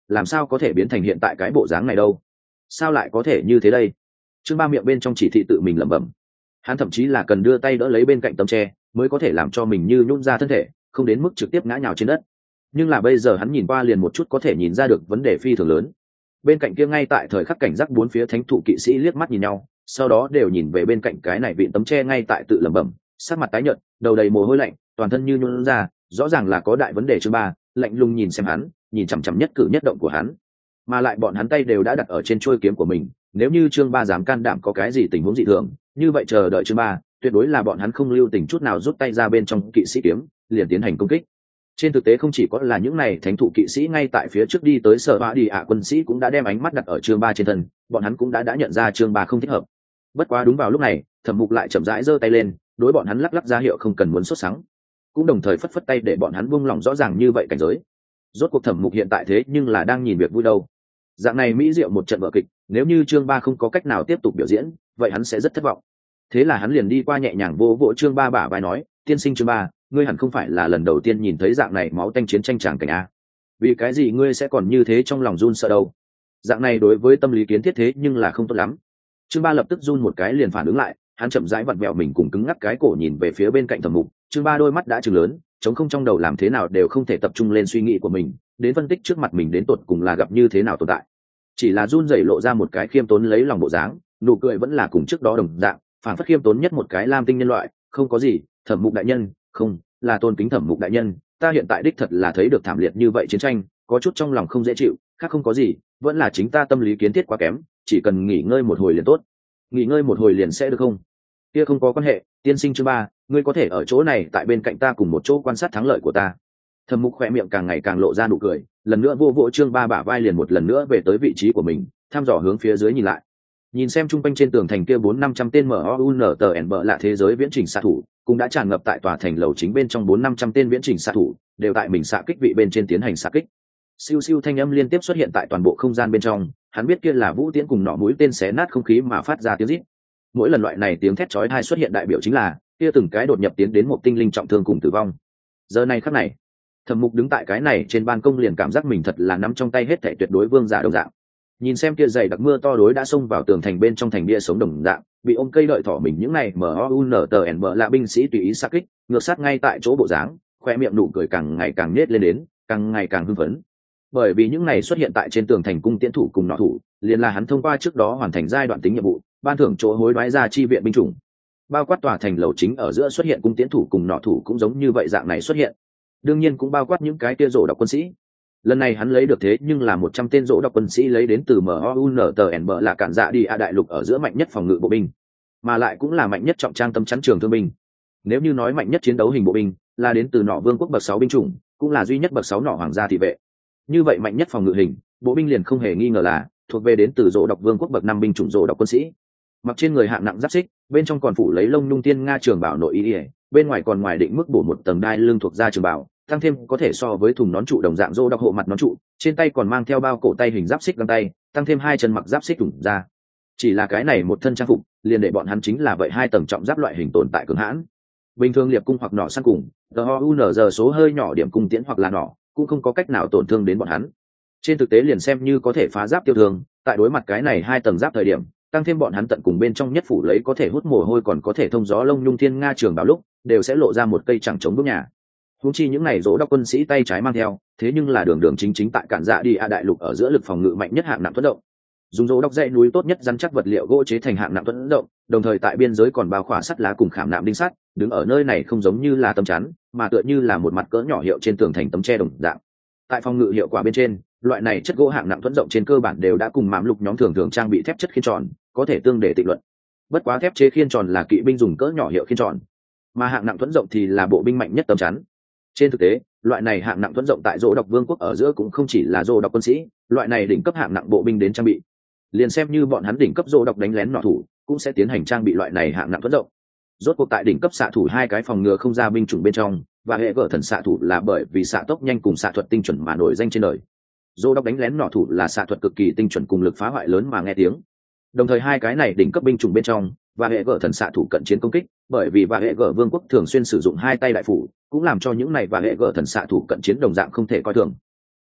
làm sao có thể biến thành hiện tại cái bộ dáng này đâu, sao lại có thể như thế đây. Chương Ba miệng bên trong chỉ thị tự mình lẩm bẩm, hắn thậm chí là cần đưa tay đỡ lấy bên cạnh tấm tre mới có thể làm cho mình như nhún ra thân thể, không đến mức trực tiếp ngã nhào trên đất. Nhưng là bây giờ hắn nhìn qua liền một chút có thể nhìn ra được vấn đề phi thường lớn. Bên cạnh kia ngay tại thời khắc cảnh giác bốn phía thánh thụ kỵ sĩ liếc mắt nhìn nhau, sau đó đều nhìn về bên cạnh cái này vị tấm tre ngay tại tự lẩm bẩm, sắc mặt tái nhợt, đầu đầy mồ hôi lạnh, toàn thân như nhún ra, rõ ràng là có đại vấn đề. Chương Ba lạnh lùng nhìn xem hắn, nhìn chằm chằm nhất cử nhất động của hắn, mà lại bọn hắn tay đều đã đặt ở trên chuôi kiếm của mình. Nếu như Chương Ba dám can đảm có cái gì tình huống dị thường, như vậy chờ đợi Chương Ba tuyệt đối là bọn hắn không lưu tình chút nào rút tay ra bên trong kỵ sĩ kiếm, liền tiến hành công kích. Trên thực tế không chỉ có là những này thánh thụ kỵ sĩ ngay tại phía trước đi tới sở bạ đi ạ quân sĩ cũng đã đem ánh mắt đặt ở Chương Ba trên thân, bọn hắn cũng đã đã nhận ra Chương Ba không thích hợp. Bất quá đúng vào lúc này, Thẩm Mục lại chậm rãi giơ tay lên, đối bọn hắn lắc lắc ra hiệu không cần muốn sốt sắng, cũng đồng thời phất phất tay để bọn hắn buông lỏng rõ ràng như vậy cảnh giới. Rốt cuộc Thẩm Mục hiện tại thế nhưng là đang nhìn việc vui đâu. Dạng này mỹ diệu một trận vở kịch, nếu như Chương Ba không có cách nào tiếp tục biểu diễn, vậy hắn sẽ rất thất vọng. Thế là hắn liền đi qua nhẹ nhàng vỗ vỗ Chương Ba bả vai nói, tiên sinh Chương Ba, ngươi hẳn không phải là lần đầu tiên nhìn thấy dạng này máu tanh chiến tranh tràng cảnh a, vì cái gì ngươi sẽ còn như thế trong lòng run sợ đâu. Dạng này đối với tâm lý kiến thiết thế nhưng là không tốt lắm. Chương Ba lập tức run một cái liền phản ứng lại, hắn chậm rãi vặn vẹo mình cùng cứng ngắc cái cổ nhìn về phía bên cạnh Thẩm Mục. Chương Ba đôi mắt đã trừng lớn, trống không trong đầu làm thế nào đều không thể tập trung lên suy nghĩ của mình, đến phân tích trước mặt mình đến tột cùng là gặp như thế nào tồn tại. Chỉ là run rẩy lộ ra một cái khiêm tốn lấy lòng bộ dáng, nụ cười vẫn là cùng trước đó đồng dạng, phản phất khiêm tốn nhất một cái lam tinh nhân loại. Không có gì, Thẩm Mục đại nhân, không, là tôn kính Thẩm Mục đại nhân, ta hiện tại đích thật là thấy được thảm liệt như vậy chiến tranh, có chút trong lòng không dễ chịu, khác không có gì, vẫn là chính ta tâm lý kiến thiết quá kém, chỉ cần nghỉ ngơi một hồi liền tốt. Nghỉ ngơi một hồi liền sẽ được không? Kia không có quan hệ, tiên sinh Chương Ba, ngươi có thể ở chỗ này tại bên cạnh ta cùng một chỗ quan sát thắng lợi của ta. Thẩm Mục khẽ miệng càng ngày càng lộ ra nụ cười, lần nữa vô vỗ Chương Ba bả vai liền một lần nữa về tới vị trí của mình, thăm dò hướng phía dưới nhìn lại. Nhìn xem trung quanh trên tường thành kia bốn năm trăm tên em o u en tê en bờ lạ thế giới viễn trình xạ thủ, cũng đã tràn ngập tại tòa thành lầu chính bên trong bốn năm trăm tên viễn trình xạ thủ, đều tại mình xạ kích vị bên trên tiến hành xạ kích. Siêu siêu thanh âm liên tiếp xuất hiện tại toàn bộ không gian bên trong, hắn biết kia là vũ tiễn cùng nỏ mũi tên xé nát không khí mà phát ra tiếng rít. Mỗi lần loại này tiếng thét chói tai xuất hiện đại biểu chính là kia từng cái đột nhập tiến đến một tinh linh trọng thương cùng tử vong. Giờ này khắc này, Thẩm Mục đứng tại cái này trên ban công liền cảm giác mình thật là nắm trong tay hết thảy tuyệt đối vương giả đồng dạng. Nhìn xem kia dày đặc mưa to đối đã xông vào tường thành bên trong thành bia sống đồng dạng, bị ôm cây đợi thỏ mình những này em o u en tê en bờ là binh sĩ tùy ý xạ kích, ngược sát ngay tại chỗ bộ dáng, khoe miệng nụ cười càng ngày càng nhếch lên đến, càng ngày càng hưng phấn. Bởi vì những này xuất hiện tại trên tường thành cung tiễn thủ cùng nọ thủ, liền là hắn thông qua trước đó hoàn thành giai đoạn tính nhiệm vụ, ban thưởng chỗ hối đoái ra chi viện binh chủng. Bao quát tòa thành lầu chính ở giữa xuất hiện cung tiễn thủ cùng nọ thủ cũng giống như vậy dạng này xuất hiện. Đương nhiên cũng bao quát những cái kia rổ độc quân sĩ. Lần này hắn lấy được thế nhưng là một trăm tên rỗ độc quân sĩ lấy đến từ em o u en tê en bờ là cản dạ đi a đại lục ở giữa mạnh nhất phòng ngự bộ binh, mà lại cũng là mạnh nhất trọng trang tâm chắn trường thương binh. Nếu như nói mạnh nhất chiến đấu hình bộ binh là đến từ nọ vương quốc bậc sáu binh chủng, cũng là duy nhất bậc sáu nọ hoàng gia thị vệ. Như vậy mạnh nhất phòng ngự hình bộ binh liền không hề nghi ngờ là thuộc về đến từ rỗ độc vương quốc bậc năm binh chủng rỗ độc quân sĩ. Mặc trên người hạng nặng giáp xích, bên trong còn phủ lấy lông nhung tiên nga trường bảo nội y, bên ngoài còn ngoài định mức bổ một tầng đai lưng thuộc da trường bảo, tăng thêm có thể so với thùng nón trụ đồng dạng rô đọc hộ mặt nón trụ, trên tay còn mang theo bao cổ tay hình giáp xích găng tay, tăng thêm hai chân mặc giáp xích thủng ra. Chỉ là cái này một thân trang phục liền để bọn hắn chính là vậy hai tầng trọng giáp loại hình tồn tại cường hãn. Bình thường liệp cung hoặc nỏ săn cùng tờ ho u n giờ số hơi nhỏ điểm cung tiễn hoặc là nỏ cũng không có cách nào tổn thương đến bọn hắn. Trên thực tế liền xem như có thể phá giáp tiêu thương, tại đối mặt cái này hai tầng giáp thời điểm, tăng thêm bọn hắn tận cùng bên trong nhất phủ lấy có thể hút mồ hôi còn có thể thông gió lông nhung thiên nga trường bảo lúc đều sẽ lộ ra một cây chẳng chống bước nhà. Huống chi những này rỗ đốc quân sĩ tay trái mang theo, thế nhưng là đường đường chính chính tại cản dạ đi a đại lục ở giữa lực phòng ngự mạnh nhất hạng nặng thuẫn động. Dùng rỗ đốc dãy núi tốt nhất rắn chắc vật liệu gỗ chế thành hạng nặng thuẫn động, đồng thời tại biên giới còn bao khỏa sắt lá cùng khảm nạm đinh sắt, đứng ở nơi này không giống như là tấm chắn, mà tựa như là một mặt cỡ nhỏ hiệu trên tường thành tấm tre đồng dạng. Tại phòng ngự hiệu quả bên trên, loại này chất gỗ hạng nặng thuẫn rộng trên cơ bản đều đã cùng mạm lục nhóm thường thường trang bị thép chất khiên tròn, có thể tương để tịnh luận. Bất quá thép chế khiên tròn là kỵ binh dùng cỡ nhỏ hiệu khiên tròn, mà hạng nặng thuẫn rộng thì là bộ binh mạnh nhất tấm chắn. Trên thực tế, loại này hạng nặng thuẫn rộng tại Dỗ Độc Vương quốc ở giữa cũng không chỉ là Dỗ Độc quân sĩ, loại này đỉnh cấp hạng nặng bộ binh đến trang bị. Liền xem như bọn hắn đỉnh cấp Dỗ Độc đánh lén nọ thủ, cũng sẽ tiến hành trang bị loại này hạng nặng thuẫn rộng. Rốt cuộc tại đỉnh cấp xạ thủ hai cái phòng ngừa không ra binh chủng bên trong, và hệ gở thần xạ thủ là bởi vì xạ tốc nhanh cùng xạ thuật tinh chuẩn mà nổi danh trên đời. Dỗ Độc đánh lén nọ thủ là xạ thuật cực kỳ tinh chuẩn cùng lực phá hoại lớn mà nghe tiếng. Đồng thời hai cái này đỉnh cấp binh chủng bên trong, và hệ gở thần xạ thủ cận chiến công kích, bởi vì và hệ gở vương quốc thường xuyên sử dụng hai tay đại phủ, cũng làm cho những này và hệ gở thần xạ thủ cận chiến đồng dạng không thể coi thường.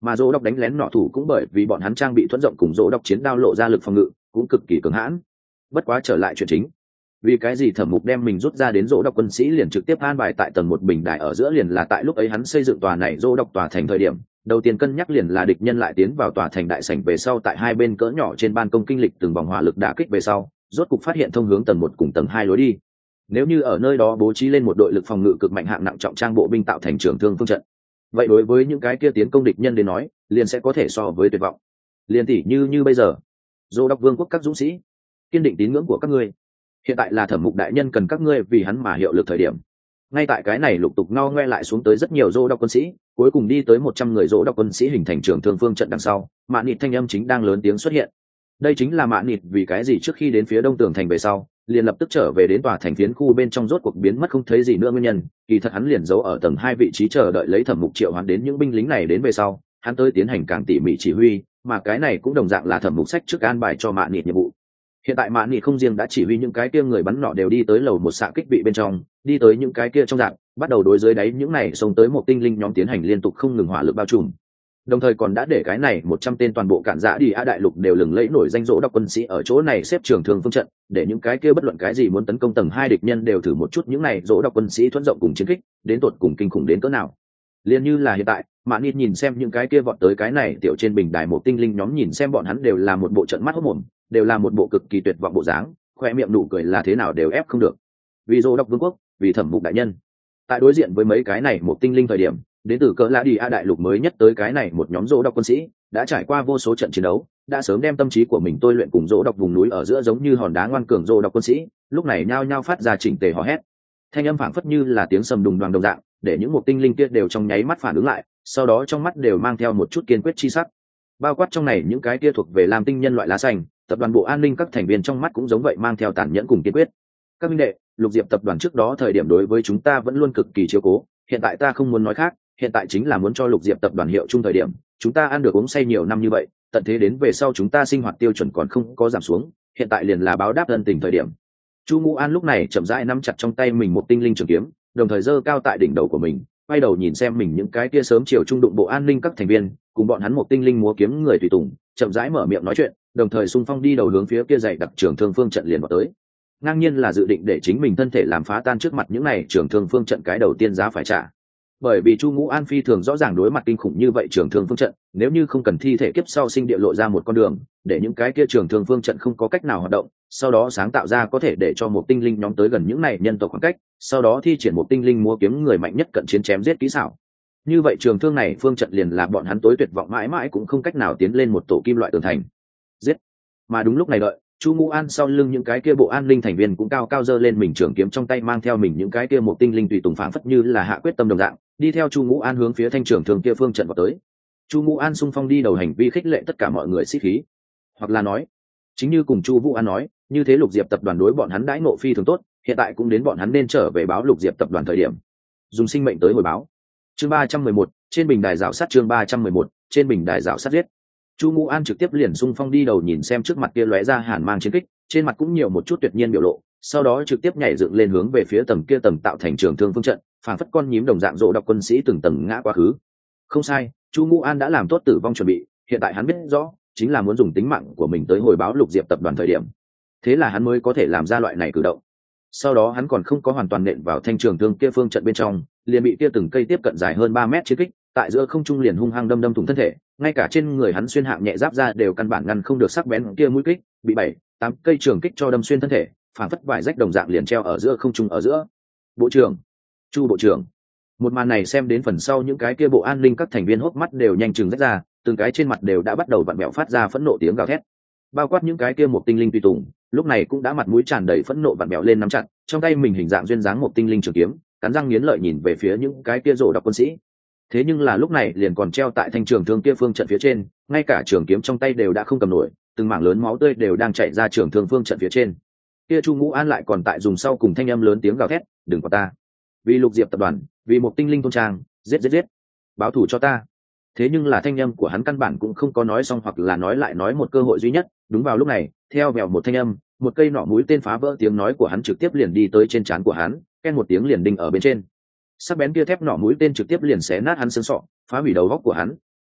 mà dỗ đọc đánh lén nọ thủ cũng bởi vì bọn hắn trang bị thuẫn rộng cùng dỗ đọc chiến đao lộ ra lực phòng ngự cũng cực kỳ cứng hãn. Bất quá trở lại chuyện chính, vì cái gì Thẩm Mục đem mình rút ra đến dỗ đọc quân sĩ liền trực tiếp an bài tại tầng một bình đài ở giữa, liền là tại lúc ấy hắn xây dựng tòa này dỗ đọc tòa thành thời điểm, đầu tiên cân nhắc liền là địch nhân lại tiến vào tòa thành đại sảnh về sau, tại hai bên cỡ nhỏ trên ban công kinh lịch từng vòng hỏa lực đả kích về sau, rốt cục phát hiện thông hướng tầng một cùng tầng hai lối đi. Nếu như ở nơi đó bố trí lên một đội lực phòng ngự cực mạnh hạng nặng trọng trang bộ binh tạo thành trường thương phương trận, vậy đối với những cái kia tiến công địch nhân đến nói, liền sẽ có thể so với tuyệt vọng. Liên tỷ như như bây giờ, Dô Đốc Vương quốc các dũng sĩ, kiên định tín ngưỡng của các ngươi. Hiện tại là Thẩm Mục đại nhân cần các ngươi vì hắn mà hiệu lực thời điểm. Ngay tại cái này lục tục no ngoe lại xuống tới rất nhiều Dô Đốc quân sĩ, cuối cùng đi tới một trăm người Dô Đốc quân sĩ hình thành trường thương phương trận đằng sau, Mạn Nịt thanh âm chính đang lớn tiếng xuất hiện. Đây chính là Mạn Nịt vì cái gì trước khi đến phía đông tường thành về sau, liền lập tức trở về đến tòa thành phiến khu bên trong rốt cuộc biến mất không thấy gì nữa nguyên nhân, kỳ thật hắn liền giấu ở tầng hai vị trí chờ đợi lấy Thẩm Mục triệu hoán đến những binh lính này đến về sau, hắn tới tiến hành càng tỉ mỉ chỉ huy, mà cái này cũng đồng dạng là Thẩm Mục sách trước an bài cho Mạn Nịt nhiệm vụ. Hiện tại Mạn Nịt không riêng đã chỉ huy những cái kia người bắn nọ đều đi tới lầu một xạ kích vị bên trong, đi tới những cái kia trong dạng, bắt đầu đối dưới đáy những này xông tới một tinh linh nhóm tiến hành liên tục không ngừng hỏa lực bao trùm. Đồng thời còn đã để cái này một trăm tên toàn bộ cản dạ đi a đại lục đều lừng lẫy nổi danh dỗ đọc quân sĩ ở chỗ này xếp trường thương phương trận, để những cái kia bất luận cái gì muốn tấn công tầng hai địch nhân đều thử một chút những này dỗ đọc quân sĩ thuẫn rộng cùng chiến kích, đến tột cùng kinh khủng đến cỡ nào. Liên như là hiện tại, Mạn Nịt nhìn xem những cái kia vọt tới cái này tiểu trên bình đài một tinh linh nhóm, nhìn xem bọn hắn đều là một bộ trận mắt hốt mồm, đều là một bộ cực kỳ tuyệt vọng bộ dáng, khoe miệng nụ cười là thế nào đều ép không được. Vì dỗ đọc vương quốc, vì Thẩm Mục đại nhân. Tại đối diện với mấy cái này một tinh linh thời điểm, đến từ cỡ lạ đi a đại lục mới nhất tới cái này một nhóm dỗ đọc quân sĩ đã trải qua vô số trận chiến đấu, đã sớm đem tâm trí của mình tôi luyện cùng dỗ đọc vùng núi ở giữa giống như hòn đá ngoan cường dỗ đọc quân sĩ, lúc này nhao nhao phát ra chỉnh tề hò hét, thanh âm phảng phất như là tiếng sầm đùng đoàng đồng dạng, để những một tinh linh kia đều trong nháy mắt phản ứng lại, sau đó trong mắt đều mang theo một chút kiên quyết chi sắc. Bao quát trong này những cái kia thuộc về Lam Tinh nhân loại lá xanh, tập đoàn bộ an ninh các thành viên trong mắt cũng giống vậy mang theo tàn nhẫn cùng kiên quyết. Các minh đệ, Lục Diệp tập đoàn trước đó thời điểm đối với chúng ta vẫn luôn cực kỳ chiếu cố, hiện tại ta không muốn nói khác, hiện tại chính là muốn cho Lục Diệp tập đoàn hiệu chung thời điểm, chúng ta ăn được uống say nhiều năm như vậy, tận thế đến về sau chúng ta sinh hoạt tiêu chuẩn còn không có giảm xuống, hiện tại liền là báo đáp ân tình thời điểm. Chu Ngũ An lúc này chậm rãi nắm chặt trong tay mình một tinh linh trường kiếm, đồng thời giơ cao tại đỉnh đầu của mình, quay đầu nhìn xem mình những cái kia sớm chiều trung đụng bộ an ninh các thành viên, cùng bọn hắn một tinh linh múa kiếm người tùy tùng, chậm rãi mở miệng nói chuyện, đồng thời xung phong đi đầu hướng phía kia dạy đặc trường thương phương trận liền vào tới. Ngang nhiên là dự định để chính mình thân thể làm phá tan trước mặt những này trường thương phương trận cái đầu tiên giá phải trả. Bởi vì Chu Ngũ An phi thường rõ ràng đối mặt kinh khủng như vậy trường thương phương trận, nếu như không cần thi thể kiếp sau sinh địa lộ ra một con đường, để những cái kia trường thương phương trận không có cách nào hoạt động, sau đó sáng tạo ra có thể để cho một tinh linh nhóm tới gần những này nhân tộc khoảng cách, sau đó thi triển một tinh linh múa kiếm người mạnh nhất cận chiến chém giết kỹ xảo. Như vậy trường thương này phương trận liền là bọn hắn tối tuyệt vọng mãi mãi cũng không cách nào tiến lên một tổ kim loại tường thành. Giết. Mà đúng lúc này đợi, Chu Ngũ An sau lưng những cái kia bộ an ninh thành viên cũng cao cao giơ lên mình trường kiếm trong tay, mang theo mình những cái kia một tinh linh tùy tùng phảng phất như là hạ quyết tâm đồng dạng, đi theo Chu Ngũ An hướng phía thanh trường thương kia phương trận vào tới. Chu Ngũ An xung phong đi đầu hành vi khích lệ tất cả mọi người sĩ khí, hoặc là nói, chính như cùng Chu Vũ An nói, như thế Lục Diệp tập đoàn đối bọn hắn đãi ngộ phi thường tốt, hiện tại cũng đến bọn hắn nên trở về báo Lục Diệp tập đoàn thời điểm, dùng sinh mệnh tới hồi báo. Chương ba trăm mười một, trên bình đài rào sát. Chương ba trăm mười một, trên bình đài rào sát giết. Chu Ngũ An trực tiếp liền xung phong đi đầu nhìn xem trước mặt kia lóe ra hàn mang chiến kích, trên mặt cũng nhiều một chút tuyệt nhiên biểu lộ, sau đó trực tiếp nhảy dựng lên hướng về phía tầng kia tầng tạo thành trường thương phương trận, phảng phất con nhím đồng dạng rộ độc quân sĩ từng tầng ngã quá khứ. Không sai, Chu Ngũ An đã làm tốt tử vong chuẩn bị, hiện tại hắn biết rõ, chính là muốn dùng tính mạng của mình tới hồi báo Lục Diệp tập đoàn thời điểm. Thế là hắn mới có thể làm ra loại này cử động. Sau đó hắn còn không có hoàn toàn nện vào thanh trường thương kia phương trận bên trong, liền bị kia từng cây tiếp cận dài hơn ba mét chiến kích, tại giữa không trung liền hung hăng đâm đâm thủng thân thể, ngay cả trên người hắn xuyên hạng nhẹ giáp ra đều căn bản ngăn không được sắc bén kia mũi kích, bị bảy, tám cây trường kích cho đâm xuyên thân thể, phản phất vải rách đồng dạng liền treo ở giữa không trung ở giữa. Bộ trưởng, Chu bộ trưởng. Một màn này xem đến phần sau những cái kia bộ an ninh các thành viên hốc mắt đều nhanh chừng rách ra, từng cái trên mặt đều đã bắt đầu vặn vẹo phát ra phẫn nộ tiếng gào thét. Bao quát những cái kia một tinh linh tùy tùng, lúc này cũng đã mặt mũi tràn đầy phẫn nộ vặn vẹo lên nắm chặt, trong tay mình hình dạng duyên dáng một tinh linh trường kiếm, cắn răng nghiến lợi nhìn về phía những cái kia rồ độc quân sĩ. Thế nhưng là lúc này liền còn treo tại thanh trường thương kia phương trận phía trên, ngay cả trường kiếm trong tay đều đã không cầm nổi, từng mảng lớn máu tươi đều đang chảy ra trường thương phương trận phía trên. Kia Chu Ngũ An lại còn tại dùng sau cùng thanh âm lớn tiếng gào thét, đừng có ta, vì Lục Diệp tập đoàn, vì một tinh linh thôn trang, giết giết giết, báo thù cho ta. Thế nhưng là thanh âm của hắn căn bản cũng không có nói xong hoặc là nói lại nói một cơ hội duy nhất. Đúng vào lúc này, theo vèo một thanh âm, một cây nỏ mũi tên phá vỡ tiếng nói của hắn trực tiếp liền đi tới trên trán của hắn, ken một tiếng liền đinh ở bên trên. Sắc bén kia thép nỏ mũi tên trực tiếp liền xé nát hắn xương sọ, phá hủy đầu góc của hắn,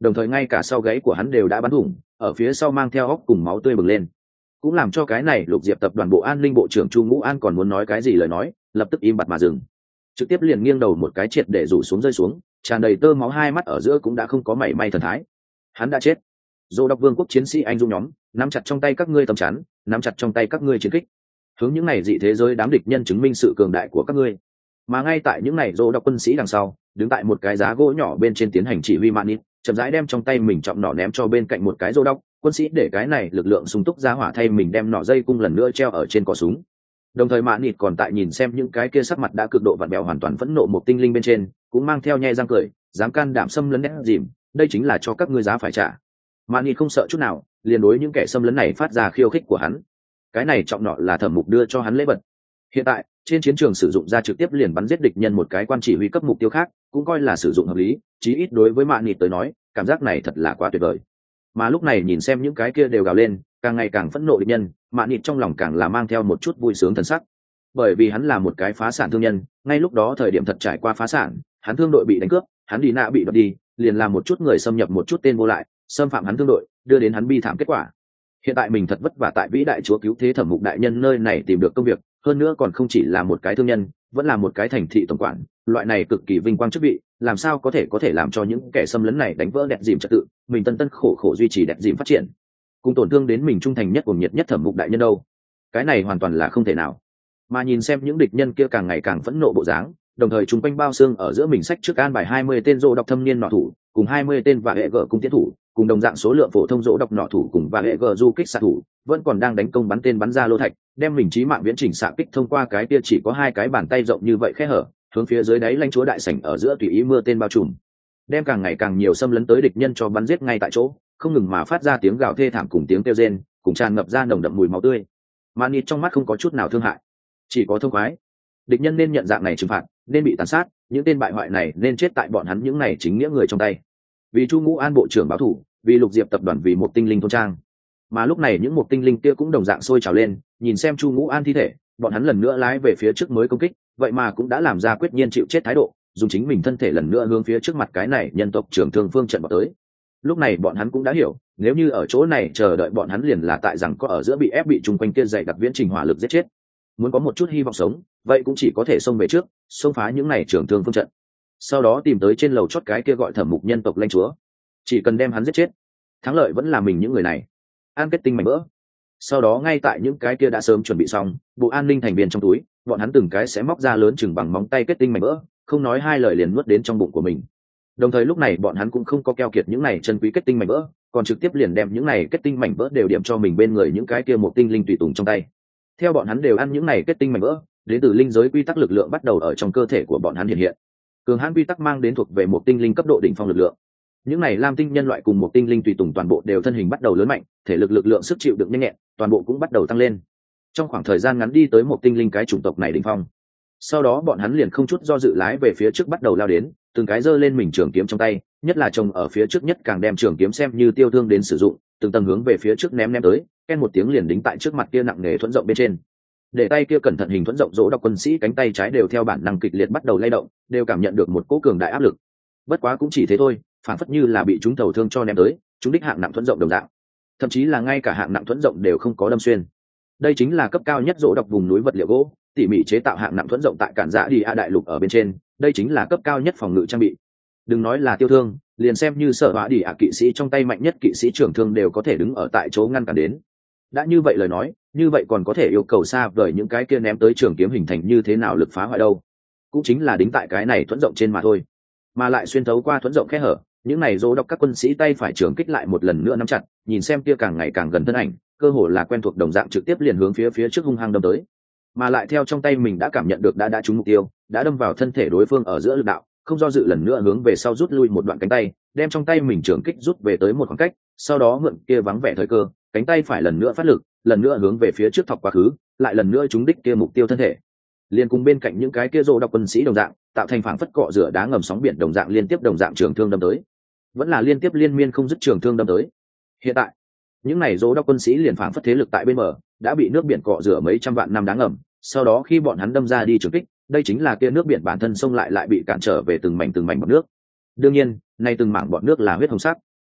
đồng thời ngay cả sau gáy của hắn đều đã bắn thủng, ở phía sau mang theo óc cùng máu tươi bừng lên, cũng làm cho cái này Lục Diệp tập đoàn bộ an ninh bộ trưởng Chu Ngũ An còn muốn nói cái gì lời nói, lập tức im bặt mà dừng, trực tiếp liền nghiêng đầu một cái triệt để rủ xuống rơi xuống, tràn đầy tơ máu, hai mắt ở giữa cũng đã không có mảy may thần thái. Hắn đã chết. Dô độc vương quốc chiến sĩ anh dũng nhóm, nắm chặt trong tay các ngươi tấm chắn, nắm chặt trong tay các ngươi chiến kích, hướng những này dị thế giới đám địch nhân chứng minh sự cường đại của các ngươi. Mà ngay tại những này dô độc quân sĩ đằng sau, đứng tại một cái giá gỗ nhỏ bên trên tiến hành chỉ huy Manit, chậm rãi đem trong tay mình trọng nỏ ném cho bên cạnh một cái dô độc quân sĩ, để cái này lực lượng súng túc ra hỏa thay mình đem nỏ dây cung lần nữa treo ở trên cò súng. Đồng thời Manit còn tại nhìn xem những cái kia sắc mặt đã cực độ vặn bèo hoàn toàn phẫn nộ một tinh linh bên trên, cũng mang theo nhe răng cười, dám can đảm xâm lấn nét dìm, đây chính là cho các ngươi giá phải trả. Manit không sợ chút nào, liền đối những kẻ xâm lấn này phát ra khiêu khích của hắn. Cái này trọng nỏ là Thẩm Mục đưa cho hắn lễ vật. Hiện tại trên chiến trường sử dụng ra trực tiếp liền bắn giết địch nhân một cái quan chỉ huy cấp mục tiêu khác, cũng coi là sử dụng hợp lý, chí ít đối với Manit tới nói, cảm giác này thật là quá tuyệt vời. Mà lúc này nhìn xem những cái kia đều gào lên, càng ngày càng phẫn nộ địch nhân, Manit trong lòng càng là mang theo một chút vui sướng thần sắc. Bởi vì hắn là một cái phá sản thương nhân, ngay lúc đó thời điểm thật trải qua phá sản, hắn thương đội bị đánh cướp, hắn đi nạ bị đoạt đi, liền làm một chút người xâm nhập một chút tên vô lại, xâm phạm hắn thương đội, đưa đến hắn bi thảm kết quả. Hiện tại mình thật vất vả tại vĩ đại chúa cứu thế Thẩm Mục đại nhân nơi này tìm được công việc, hơn nữa còn không chỉ là một cái thương nhân, vẫn là một cái thành thị tổng quản, loại này cực kỳ vinh quang chức vị, làm sao có thể có thể làm cho những kẻ xâm lấn này đánh vỡ đẹp dìm trật tự, mình tân tân khổ khổ duy trì đẹp dìm phát triển, cùng tổn thương đến mình trung thành nhất cùng nhiệt nhất Thẩm Mục đại nhân đâu? Cái này hoàn toàn là không thể nào. Mà nhìn xem những địch nhân kia càng ngày càng phẫn nộ bộ dáng, đồng thời chúng quanh bao xương ở giữa mình sách trước an bài hai mươi tên rô độc thâm niên nọ thủ, cùng hai mươi tên và hệ gở cung tiến thủ, cùng đồng dạng số lượng phổ thông rô độc nọ thủ cùng và hệ gở du kích xạ thủ, vẫn còn đang đánh công bắn tên bắn ra lô thạch, đem mình chí mạng viễn trình xạ kích thông qua cái kia chỉ có hai cái bàn tay rộng như vậy khe hở, hướng phía dưới đáy lãnh chúa đại sảnh ở giữa tùy ý mưa tên bao trùm, đem càng ngày càng nhiều xâm lấn tới địch nhân cho bắn giết ngay tại chỗ, không ngừng mà phát ra tiếng gào thê thảm cùng tiếng kêu rên, cùng tràn ngập ra nồng đậm mùi máu tươi. Manit trong mắt không có chút nào thương hại, chỉ có thông khoái. Địch nhân nên nhận dạng này trừng phạt, nên bị tàn sát, những tên bại hoại này nên chết tại bọn hắn những này chính nghĩa người trong tay. Vì Chu Ngũ An bộ trưởng báo thù, vì Lục Diệp tập đoàn, vì một tinh linh thôn trang. Mà lúc này những một tinh linh kia cũng đồng dạng sôi trào lên, nhìn xem Chu Ngũ An thi thể, bọn hắn lần nữa lái về phía trước mới công kích, vậy mà cũng đã làm ra quyết nhiên chịu chết thái độ, dùng chính mình thân thể lần nữa hướng phía trước mặt cái này nhân tộc trưởng thương phương trận vào tới. Lúc này bọn hắn cũng đã hiểu, nếu như ở chỗ này chờ đợi bọn hắn liền là tại rằng có ở giữa bị ép bị chung quanh kia dày đặc viễn trình hỏa lực giết chết. Muốn có một chút hy vọng sống, vậy cũng chỉ có thể xông về trước, xông phá những này trưởng thương phương trận, sau đó tìm tới trên lầu chót cái kia gọi Thẩm Mục nhân tộc lãnh chúa, chỉ cần đem hắn giết chết, thắng lợi vẫn là mình những người này. An kết tinh mảnh vỡ, sau đó ngay tại những cái kia đã sớm chuẩn bị xong, bộ an ninh thành viên trong túi, bọn hắn từng cái sẽ móc ra lớn chừng bằng móng tay kết tinh mảnh vỡ, không nói hai lời liền nuốt đến trong bụng của mình. Đồng thời lúc này bọn hắn cũng không có keo kiệt những này chân quý kết tinh mảnh vỡ, còn trực tiếp liền đem những này kết tinh mảnh vỡ đều điểm cho mình bên người những cái kia một tinh linh tùy tùng trong tay. Theo bọn hắn đều ăn những này kết tinh mảnh vỡ, đến từ linh giới quy tắc lực lượng bắt đầu ở trong cơ thể của bọn hắn hiện hiện. Cường hãn quy tắc mang đến thuộc về một tinh linh cấp độ đỉnh phong lực lượng. Những này lam tinh nhân loại cùng một tinh linh tùy tùng toàn bộ đều thân hình bắt đầu lớn mạnh, thể lực lực lượng sức chịu đựng nhanh nhẹn, toàn bộ cũng bắt đầu tăng lên. Trong khoảng thời gian ngắn đi tới một tinh linh cái chủng tộc này đỉnh phong. Sau đó bọn hắn liền không chút do dự lái về phía trước bắt đầu lao đến, từng cái giơ lên mình trường kiếm trong tay, nhất là chồng ở phía trước nhất càng đem trường kiếm xem như tiêu thương đến sử dụng, từng tầng hướng về phía trước ném ném tới, ken một tiếng liền đính tại trước mặt kia nặng nề thuẫn rộng bên trên. Để tay kia cẩn thận hình thuẫn rộng rỗ độc quân sĩ cánh tay trái đều theo bản năng kịch liệt bắt đầu lay động, đều cảm nhận được một cỗ cường đại áp lực. Bất quá cũng chỉ thế thôi, phản phất như là bị chúng tàu thương cho ném tới, chúng đích hạng nặng thuẫn rộng đồng dạng, thậm chí là ngay cả hạng nặng thuẫn rộng đều không có đâm xuyên. Đây chính là cấp cao nhất rỗ độc vùng núi vật liệu gỗ, tỉ mỉ chế tạo hạng nặng thuẫn rộng tại cản dạ đi a đại lục ở bên trên, đây chính là cấp cao nhất phòng ngự trang bị. Đừng nói là tiêu thương, liền xem như sở hỏa đi a kỵ sĩ trong tay mạnh nhất kỵ sĩ trưởng thương đều có thể đứng ở tại chỗ ngăn cản đến. Đã như vậy lời nói, như vậy còn có thể yêu cầu xa vời những cái kia ném tới trường kiếm hình thành như thế nào lực phá hoại đâu? Cũng chính là đính tại cái này thuẫn rộng trên mà thôi, mà lại xuyên thấu qua thuẫn rộng kẽ hở, những này rỗ độc các quân sĩ tay phải trường kích lại một lần nữa nắm chặt, nhìn xem kia càng ngày càng gần thân ảnh, cơ hồ là quen thuộc đồng dạng trực tiếp liền hướng phía phía trước hung hăng đâm tới, mà lại theo trong tay mình đã cảm nhận được đã đã trúng mục tiêu, đã đâm vào thân thể đối phương ở giữa lực đạo, không do dự lần nữa hướng về sau rút lui một đoạn cánh tay, đem trong tay mình trường kích rút về tới một khoảng cách, sau đó mượn kia vắng vẻ thời cơ, cánh tay phải lần nữa phát lực, lần nữa hướng về phía trước thọc quá khứ, lại lần nữa trúng đích kia mục tiêu thân thể. Liên cùng bên cạnh những cái kia rỗ độc quân sĩ đồng dạng, tạo thành phảng phất cọ rửa đá ngầm sóng biển đồng dạng liên tiếp đồng dạng trường thương đâm tới, vẫn là liên tiếp liên miên không dứt trường thương đâm tới. Hiện tại, những này rỗ độc quân sĩ liền phảng phất thế lực tại bên bờ, đã bị nước biển cọ rửa mấy trăm vạn năm đá ngầm, sau đó khi bọn hắn đâm ra đi trường kích, đây chính là kia nước biển bản thân sông lại lại bị cản trở về từng mảnh từng mảnh bọt nước. Đương nhiên, nay từng mảng bọt nước là huyết hồng sắc,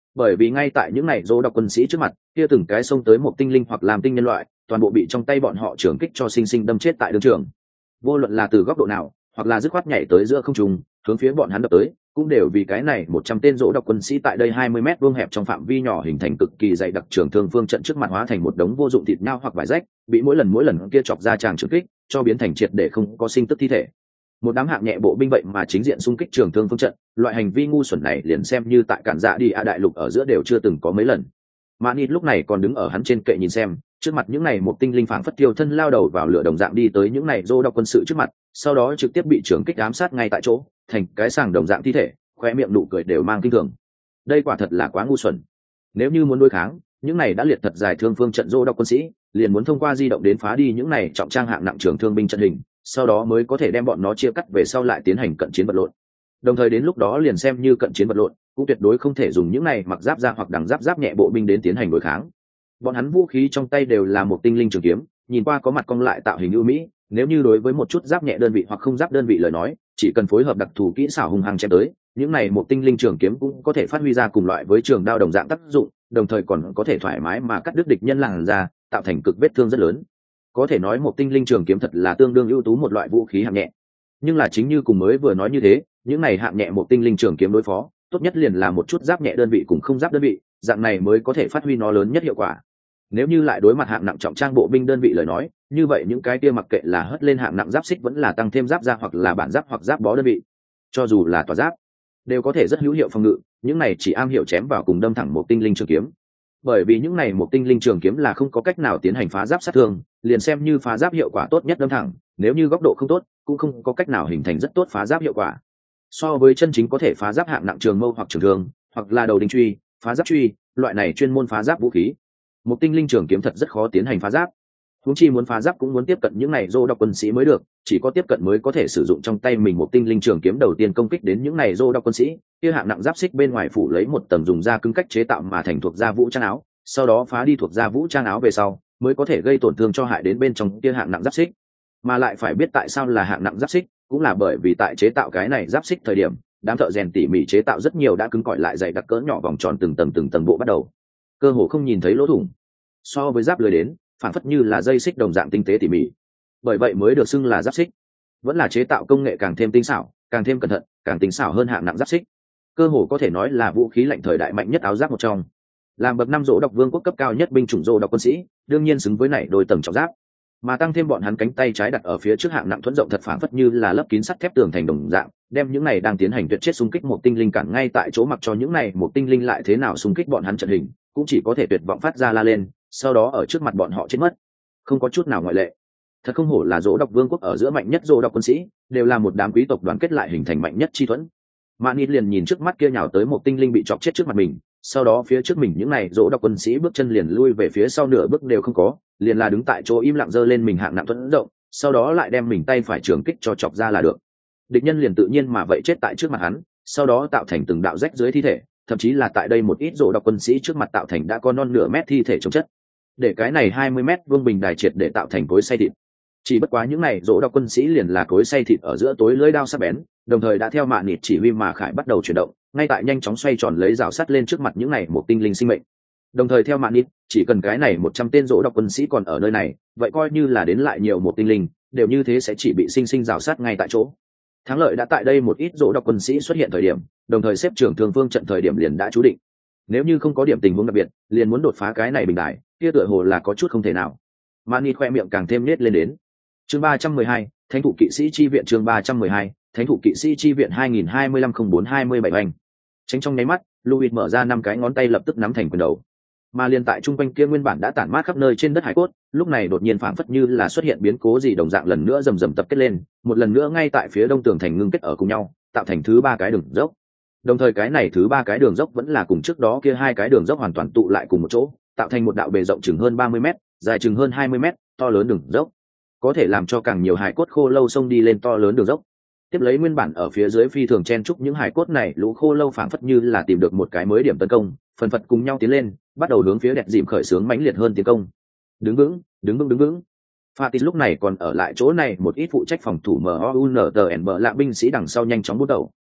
bởi vì ngay tại những ngày dỗ đọc quân sĩ trước mặt, kia từng cái xông tới một tinh linh hoặc làm tinh nhân loại, toàn bộ bị trong tay bọn họ trường kích cho sinh sinh đâm chết tại đường trường. Vô luận là từ góc độ nào, hoặc là dứt khoát nhảy tới giữa không trung, hướng phía bọn hắn đập tới, cũng đều vì cái này một trăm tên dỗ đọc quân sĩ tại đây hai mươi mét vuông hẹp trong phạm vi nhỏ hình thành cực kỳ dày đặc trường thương phương trận trước mặt hóa thành một đống vô dụng thịt nhau hoặc vải rách, bị mỗi lần mỗi lần kia chọc ra tràng trường kích, cho biến thành triệt để không có sinh tức thi thể. Một đám hạng nhẹ bộ binh vậy mà chính diện xung kích trường thương phương trận, loại hành vi ngu xuẩn này liền xem như tại cản dạ đi a đại lục ở giữa đều chưa từng có mấy lần. Manit lúc này còn đứng ở hắn trên kệ nhìn xem, trước mặt những này một tinh linh phảng phất tiêu thân lao đầu vào lửa đồng dạng đi tới những này dô đọc quân sự trước mặt, sau đó trực tiếp bị trường kích ám sát ngay tại chỗ, thành cái sàng đồng dạng thi thể, khoe miệng nụ cười đều mang kinh thường. Đây quả thật là quá ngu xuẩn. Nếu như muốn đối kháng, những này đã liệt thật dài thương phương trận dô đọc quân sĩ, liền muốn thông qua di động đến phá đi những này trọng trang hạng nặng trường thương binh trận hình, sau đó mới có thể đem bọn nó chia cắt về sau lại tiến hành cận chiến vật lộn. Đồng thời đến lúc đó liền xem như cận chiến vật lộn, cũng tuyệt đối không thể dùng những này mặc giáp da hoặc đằng giáp giáp nhẹ bộ binh đến tiến hành đối kháng. Bọn hắn vũ khí trong tay đều là một tinh linh trường kiếm, nhìn qua có mặt cong lại tạo hình ưu mỹ, nếu như đối với một chút giáp nhẹ đơn vị hoặc không giáp đơn vị lời nói, chỉ cần phối hợp đặc thù kỹ xảo hùng hăng chém tới, những này một tinh linh trường kiếm cũng có thể phát huy ra cùng loại với trường đao đồng dạng tác dụng, đồng thời còn có thể thoải mái mà cắt đứt địch nhân làn ra, tạo thành cực vết thương rất lớn. Có thể nói một tinh linh trường kiếm thật là tương đương ưu tú một loại vũ khí hạng nhẹ. Nhưng là chính như cùng mới vừa nói như thế, những này hạng nhẹ một tinh linh trường kiếm đối phó, tốt nhất liền là một chút giáp nhẹ đơn vị cùng không giáp đơn vị, dạng này mới có thể phát huy nó lớn nhất hiệu quả. Nếu như lại đối mặt hạng nặng trọng trang bộ binh đơn vị lời nói, như vậy những cái kia mặc kệ là hất lên hạng nặng giáp xích vẫn là tăng thêm giáp da hoặc là bản giáp hoặc giáp bó đơn vị, cho dù là tỏa giáp, đều có thể rất hữu hiệu phòng ngự. Những này chỉ am hiểu chém vào cùng đâm thẳng một tinh linh trường kiếm, bởi vì những này một tinh linh trường kiếm là không có cách nào tiến hành phá giáp sát thương, liền xem như phá giáp hiệu quả tốt nhất đâm thẳng, nếu như góc độ không tốt, cũng không có cách nào hình thành rất tốt phá giáp hiệu quả. So với chân chính có thể phá giáp hạng nặng trường mâu hoặc trường thương, hoặc là đầu đinh truy, phá giáp truy, loại này chuyên môn phá giáp vũ khí, một tinh linh trường kiếm thật rất khó tiến hành phá giáp. Huống chi muốn phá giáp cũng muốn tiếp cận những này dô đọc quân sĩ mới được, chỉ có tiếp cận mới có thể sử dụng trong tay mình một tinh linh trường kiếm đầu tiên công kích đến những này dô đọc quân sĩ, kia hạng nặng giáp xích bên ngoài phủ lấy một tầng dùng da cứng cách chế tạo mà thành thuộc da vũ trang áo, sau đó phá đi thuộc da vũ trang áo về sau, mới có thể gây tổn thương cho hại đến bên trong kia hạng nặng giáp xích. Mà lại phải biết tại sao là hạng nặng giáp xích, cũng là bởi vì tại chế tạo cái này giáp xích thời điểm, đám thợ rèn tỉ mỉ chế tạo rất nhiều đã cứng cỏi lại dày đặc cỡ nhỏ vòng tròn từng tầng từng tầng bộ bắt đầu, cơ hồ không nhìn thấy lỗ thủng. So với giáp lưới đến, phản phất như là dây xích đồng dạng tinh tế tỉ mỉ, bởi vậy mới được xưng là giáp xích. Vẫn là chế tạo công nghệ càng thêm tinh xảo, càng thêm cẩn thận, càng tinh xảo hơn hạng nặng giáp xích, cơ hồ có thể nói là vũ khí lạnh thời đại mạnh nhất áo giáp một trong. Làm bậc năm dỗ độc vương quốc cấp cao nhất binh chủng dỗ độc quân sĩ, đương nhiên xứng với này đôi tầng trọng giáp, mà tăng thêm bọn hắn cánh tay trái đặt ở phía trước hạng nặng thuẫn rộng thật phản phất như là lấp kín sắt thép tường thành đồng dạng, đem những này đang tiến hành tuyệt chết xung kích một tinh linh cản ngay tại chỗ, mặc cho những này một tinh linh lại thế nào xung kích bọn hắn trận hình, cũng chỉ có thể tuyệt vọng phát ra la lên, sau đó ở trước mặt bọn họ chết mất, không có chút nào ngoại lệ. Thật không hổ là dỗ độc vương quốc ở giữa mạnh nhất dỗ độc quân sĩ, đều là một đám quý tộc đoàn kết lại hình thành mạnh nhất chi thuẫn. Manit liền nhìn trước mắt kia nhào tới một tinh linh bị chọc chết trước mặt mình, sau đó phía trước mình những này dỗ độc quân sĩ bước chân liền lui về phía sau nửa bước đều không có, liền là đứng tại chỗ im lặng giơ lên mình hạng nặng thuẫn rộng, sau đó lại đem mình tay phải trường kích cho chọc ra là được. Địch nhân liền tự nhiên mà vậy chết tại trước mặt hắn, sau đó tạo thành từng đạo rách dưới thi thể, thậm chí là tại đây một ít dỗ độc quân sĩ trước mặt tạo thành đã có non nửa mét thi thể chống chất, để cái này hai mươi mét vuông bình đài triệt để tạo thành cối xay thịt. Chỉ bất quá những này dỗ độc quân sĩ liền là cối xay thịt ở giữa tối lưỡi đao sắc bén, đồng thời đã theo mạ nịt chỉ huy mà khải bắt đầu chuyển động, ngay tại nhanh chóng xoay tròn lấy rào sắt lên trước mặt những này một tinh linh sinh mệnh. Đồng thời theo mạ nịt, chỉ cần cái này một trăm tên dỗ độc quân sĩ còn ở nơi này, vậy coi như là đến lại nhiều một tinh linh, đều như thế sẽ chỉ bị sinh sinh rào sát ngay tại chỗ. Thắng lợi đã tại đây một ít dỗ độc quân sĩ xuất hiện thời điểm, đồng thời xếp trưởng thường phương trận thời điểm liền đã chú định. Nếu như không có điểm tình huống đặc biệt, liền muốn đột phá cái này bình đài, kia tựa hồ là có chút không thể nào. Mani khoe miệng càng thêm nết lên đến. Chương ba trăm mười hai, Thánh thủ kỵ sĩ chi viện. Chương ba trăm mười hai, Thánh thủ kỵ sĩ chi viện hai nghìn hai mươi lăm không bốn hai mươi bảy hành. Tránh trong nháy mắt, Louis mở ra năm cái ngón tay lập tức nắm thành quyền đầu. Mà liên tại trung quanh kia nguyên bản đã tản mát khắp nơi trên đất hải cốt, lúc này đột nhiên phảng phất như là xuất hiện biến cố gì đồng dạng lần nữa rầm rầm tập kết lên, một lần nữa ngay tại phía đông tường thành ngưng kết ở cùng nhau, tạo thành thứ ba cái đường dốc. Đồng thời cái này thứ ba cái đường dốc vẫn là cùng trước đó kia hai cái đường dốc hoàn toàn tụ lại cùng một chỗ, tạo thành một đạo bề rộng chừng hơn ba mươi mét, dài chừng hơn hai mươi mét, to lớn đường dốc, có thể làm cho càng nhiều hải cốt khô lâu xông đi lên to lớn đường dốc. Tiếp lấy nguyên bản ở phía dưới phi thường chen chúc những hải cốt này lũ khô lâu phảng phất như là tìm được một cái mới điểm tấn công, phần phật cùng nhau tiến lên, bắt đầu hướng phía đẹp dìm khởi xướng mãnh liệt hơn tiến công. Đứng vững, đứng vững, đứng vững. Fatis lúc này còn ở lại chỗ này, một ít phụ trách phòng thủ em u en tê en bờ lạ binh sĩ đằng sau nhanh chóng bút đầu,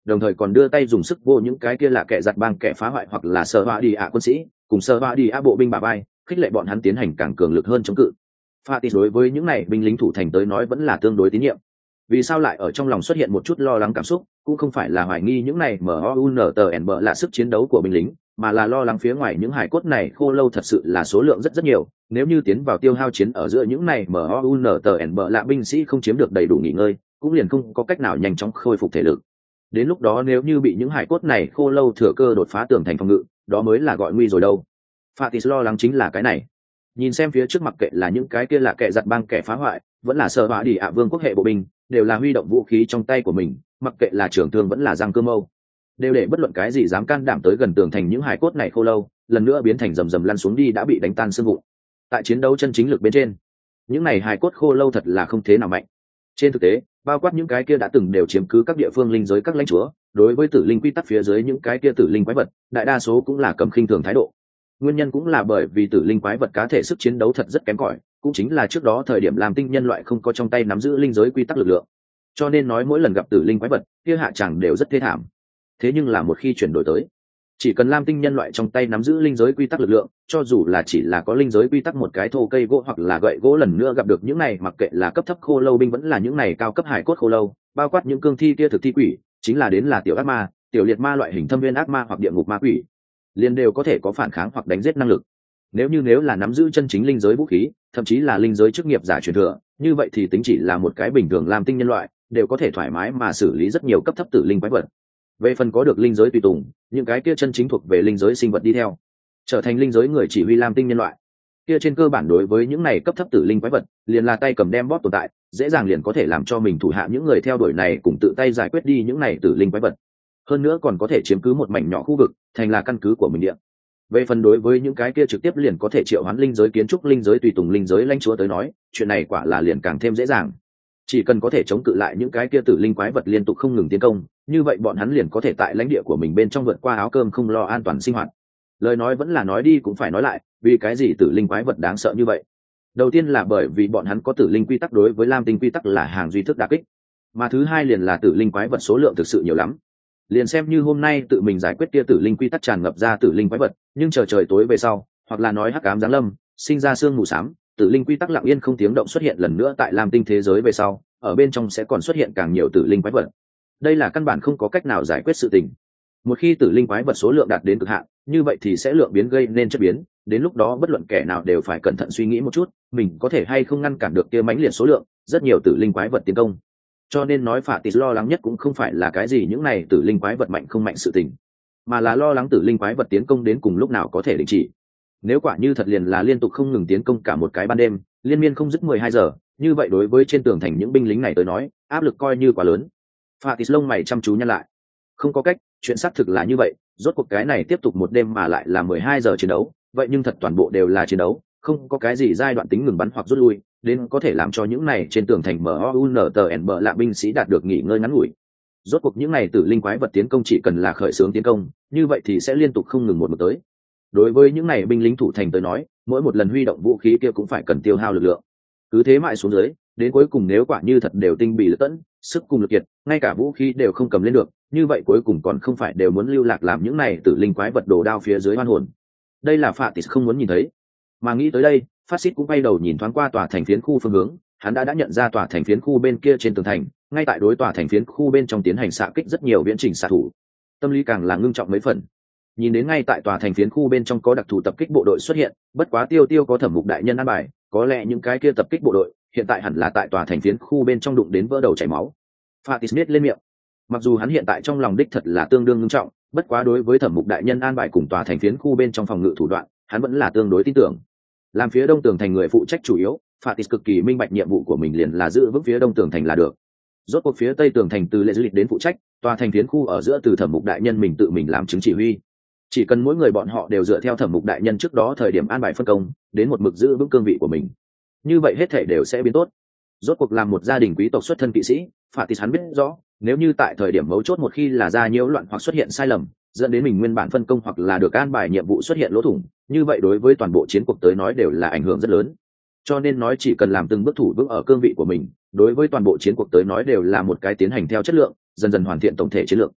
đồng thời còn đưa tay dùng sức vô những cái kia là kẻ giặt bang kẻ phá hoại hoặc là sơ hoa đi ạ quân sĩ cùng sơ hoa đi ạ bộ binh bà bay, khích lệ bọn hắn tiến hành càng cường lực hơn chống cự. Fatis đối với những này binh lính thủ thành tới nói vẫn là tương đối tín nhiệm. Vì sao lại ở trong lòng xuất hiện một chút lo lắng cảm xúc, cũng không phải là hoài nghi những này em o u en tê en bê là sức chiến đấu của binh lính, mà là lo lắng phía ngoài những hải cốt này khô lâu thật sự là số lượng rất rất nhiều, nếu như tiến vào tiêu hao chiến ở giữa những này em o u en tê en bê là binh sĩ không chiếm được đầy đủ nghỉ ngơi, cũng liền không có cách nào nhanh chóng khôi phục thể lực. Đến lúc đó nếu như bị những hải cốt này khô lâu thừa cơ đột phá tường thành phòng ngự, đó mới là gọi nguy rồi đâu. Fatis lo lắng chính là cái này. Nhìn xem phía trước mặc kệ là những cái kia là kẻ giặt bang kẻ phá hoại, vẫn là sở hỏa đi ạ vương quốc hệ bộ binh, đều là huy động vũ khí trong tay của mình, mặc kệ là trường thương vẫn là răng cưa mâu, đều để bất luận cái gì dám can đảm tới gần tường thành những hải cốt này khô lâu, lần nữa biến thành rầm rầm lăn xuống đi đã bị đánh tan xương vụn. Tại chiến đấu chân chính lực bên trên, những này hải cốt khô lâu thật là không thế nào mạnh. Trên thực tế, bao quát những cái kia đã từng đều chiếm cứ các địa phương linh giới các lãnh chúa, đối với tử linh quy tắc phía dưới những cái kia tử linh quái vật, đại đa số cũng là cầm khinh thường thái độ. Nguyên nhân cũng là bởi vì tử linh quái vật cá thể sức chiến đấu thật rất kém cỏi, cũng chính là trước đó thời điểm làm tinh nhân loại không có trong tay nắm giữ linh giới quy tắc lực lượng, cho nên nói mỗi lần gặp tử linh quái vật kia hạ chẳng đều rất thê thảm. Thế nhưng là một khi chuyển đổi tới, chỉ cần lam tinh nhân loại trong tay nắm giữ linh giới quy tắc lực lượng, cho dù là chỉ là có linh giới quy tắc một cái thô cây gỗ hoặc là gậy gỗ, lần nữa gặp được những này mặc kệ là cấp thấp khô lâu binh vẫn là những này cao cấp hải cốt khô lâu, bao quát những cương thi kia thực thi quỷ, chính là đến là tiểu ác ma, tiểu liệt ma loại hình thâm viên ác ma hoặc địa ngục ma quỷ, liền đều có thể có phản kháng hoặc đánh giết năng lực. Nếu như nếu là nắm giữ chân chính linh giới vũ khí, thậm chí là linh giới chức nghiệp giả truyền thừa, như vậy thì tính chỉ là một cái bình thường lam tinh nhân loại đều có thể thoải mái mà xử lý rất nhiều cấp thấp tử linh quái vật. Về phần có được linh giới tùy tùng, những cái kia chân chính thuộc về linh giới sinh vật đi theo, trở thành linh giới người chỉ huy lam tinh nhân loại, kia trên cơ bản đối với những này cấp thấp tử linh quái vật, liền là tay cầm đem bóp tồn tại, dễ dàng liền có thể làm cho mình thủ hạ những người theo đuổi này cùng tự tay giải quyết đi những này tử linh quái vật. Hơn nữa còn có thể chiếm cứ một mảnh nhỏ khu vực, thành là căn cứ của mình địa. Về phần đối với những cái kia trực tiếp liền có thể triệu hoán linh giới kiến trúc, linh giới tùy tùng, linh giới lãnh chúa tới nói, chuyện này quả là liền càng thêm dễ dàng. Chỉ cần có thể chống cự lại những cái kia tử linh quái vật liên tục không ngừng tiến công, như vậy bọn hắn liền có thể tại lãnh địa của mình bên trong vượt qua áo cơm không lo an toàn sinh hoạt. Lời nói vẫn là nói đi cũng phải nói lại, vì cái gì tử linh quái vật đáng sợ như vậy? Đầu tiên là bởi vì bọn hắn có tử linh quy tắc đối với lam tinh quy tắc là hàng duy thức đả kích, mà thứ hai liền là tử linh quái vật số lượng thực sự nhiều lắm. Liền xem như hôm nay tự mình giải quyết kia tử linh quy tắc tràn ngập ra tử linh quái vật, nhưng chờ trời tối về sau, hoặc là nói hắc ám giáng lâm, sinh ra sương mù xám, tử linh quy tắc lặng yên không tiếng động xuất hiện lần nữa tại lam tinh thế giới về sau, ở bên trong sẽ còn xuất hiện càng nhiều tử linh quái vật. Đây là căn bản không có cách nào giải quyết sự tình. Một khi tử linh quái vật số lượng đạt đến cực hạn, như vậy thì sẽ lượng biến gây nên chất biến, đến lúc đó bất luận kẻ nào đều phải cẩn thận suy nghĩ một chút, mình có thể hay không ngăn cản được kia mãnh liệt số lượng rất nhiều tử linh quái vật tiến công. Cho nên nói Fatis lo lắng nhất cũng không phải là cái gì những này tử linh quái vật mạnh không mạnh sự tình, mà là lo lắng tử linh quái vật tiến công đến cùng lúc nào có thể đình chỉ. Nếu quả như thật liền là liên tục không ngừng tiến công cả một cái ban đêm, liên miên không dứt mười hai giờ, như vậy đối với trên tường thành những binh lính này tới nói, áp lực coi như quá lớn. Fatis lông mày chăm chú nhăn lại. Không có cách, chuyện xác thực là như vậy, rốt cuộc cái này tiếp tục một đêm mà lại là mười hai giờ chiến đấu, vậy nhưng thật toàn bộ đều là chiến đấu, không có cái gì giai đoạn tính ngừng bắn hoặc rút lui, đến có thể làm cho những này trên tường thành em o u en tê en bê lạ binh sĩ đạt được nghỉ ngơi ngắn ngủi. Rốt cuộc những này tử linh quái vật tiến công chỉ cần là khởi xướng tiến công, như vậy thì sẽ liên tục không ngừng một một tới. Đối với những này binh lính thủ thành tới nói, mỗi một lần huy động vũ khí kia cũng phải cần tiêu hao lực lượng. Cứ thế mãi xuống dưới, đến cuối cùng nếu quả như thật đều tinh bị lật tẫn, sức cùng lực kiệt, ngay cả vũ khí đều không cầm lên được, như vậy cuối cùng còn không phải đều muốn lưu lạc làm những này tử linh quái vật đồ đao phía dưới oan hồn. Đây là Fatis không muốn nhìn thấy. Mà nghĩ tới đây, Phát Xít cũng quay đầu nhìn thoáng qua tòa thành phiến khu phương hướng, hắn đã đã nhận ra tòa thành phiến khu bên kia trên tường thành, ngay tại đối tòa thành phiến khu bên trong tiến hành xạ kích rất nhiều viễn trình xạ thủ. Tâm lý càng là ngưng trọng mấy phần. Nhìn đến ngay tại tòa thành phiến khu bên trong có đặc thù tập kích bộ đội xuất hiện, bất quá Tiêu Tiêu có Thẩm Mục đại nhân an bài, có lẽ những cái kia tập kích bộ đội hiện tại hẳn là tại tòa thành phiến khu bên trong đụng đến vỡ đầu chảy máu. Fatis biết lên miệng. Mặc dù hắn hiện tại trong lòng đích thật là tương đương ngưng trọng, bất quá đối với Thẩm Mục đại nhân an bài cùng tòa thành phiến khu bên trong phòng ngự thủ đoạn, hắn vẫn là tương đối tin tưởng. Làm phía đông tường thành người phụ trách chủ yếu, Fatis cực kỳ minh bạch nhiệm vụ của mình liền là giữ vững phía đông tường thành là được. Rốt cuộc phía tây tường thành từ Lệ Dư Lịch đến phụ trách, tòa thành phiến khu ở giữa từ Thẩm Mục đại nhân mình tự mình làm chứng chỉ huy. Chỉ cần mỗi người bọn họ đều dựa theo Thẩm Mục đại nhân trước đó thời điểm an bài phân công, đến một mực giữ vững cương vị của mình, như vậy hết thảy đều sẽ biến tốt. Rốt cuộc làm một gia đình quý tộc xuất thân kỵ sĩ, Fatis hắn biết rõ, nếu như tại thời điểm mấu chốt một khi là ra nhiễu loạn hoặc xuất hiện sai lầm, dẫn đến mình nguyên bản phân công hoặc là được an bài nhiệm vụ xuất hiện lỗ thủng, như vậy đối với toàn bộ chiến cuộc tới nói đều là ảnh hưởng rất lớn. Cho nên nói chỉ cần làm từng bước thủ vững ở cương vị của mình, đối với toàn bộ chiến cuộc tới nói đều là một cái tiến hành theo chất lượng, dần dần hoàn thiện tổng thể chiến lược.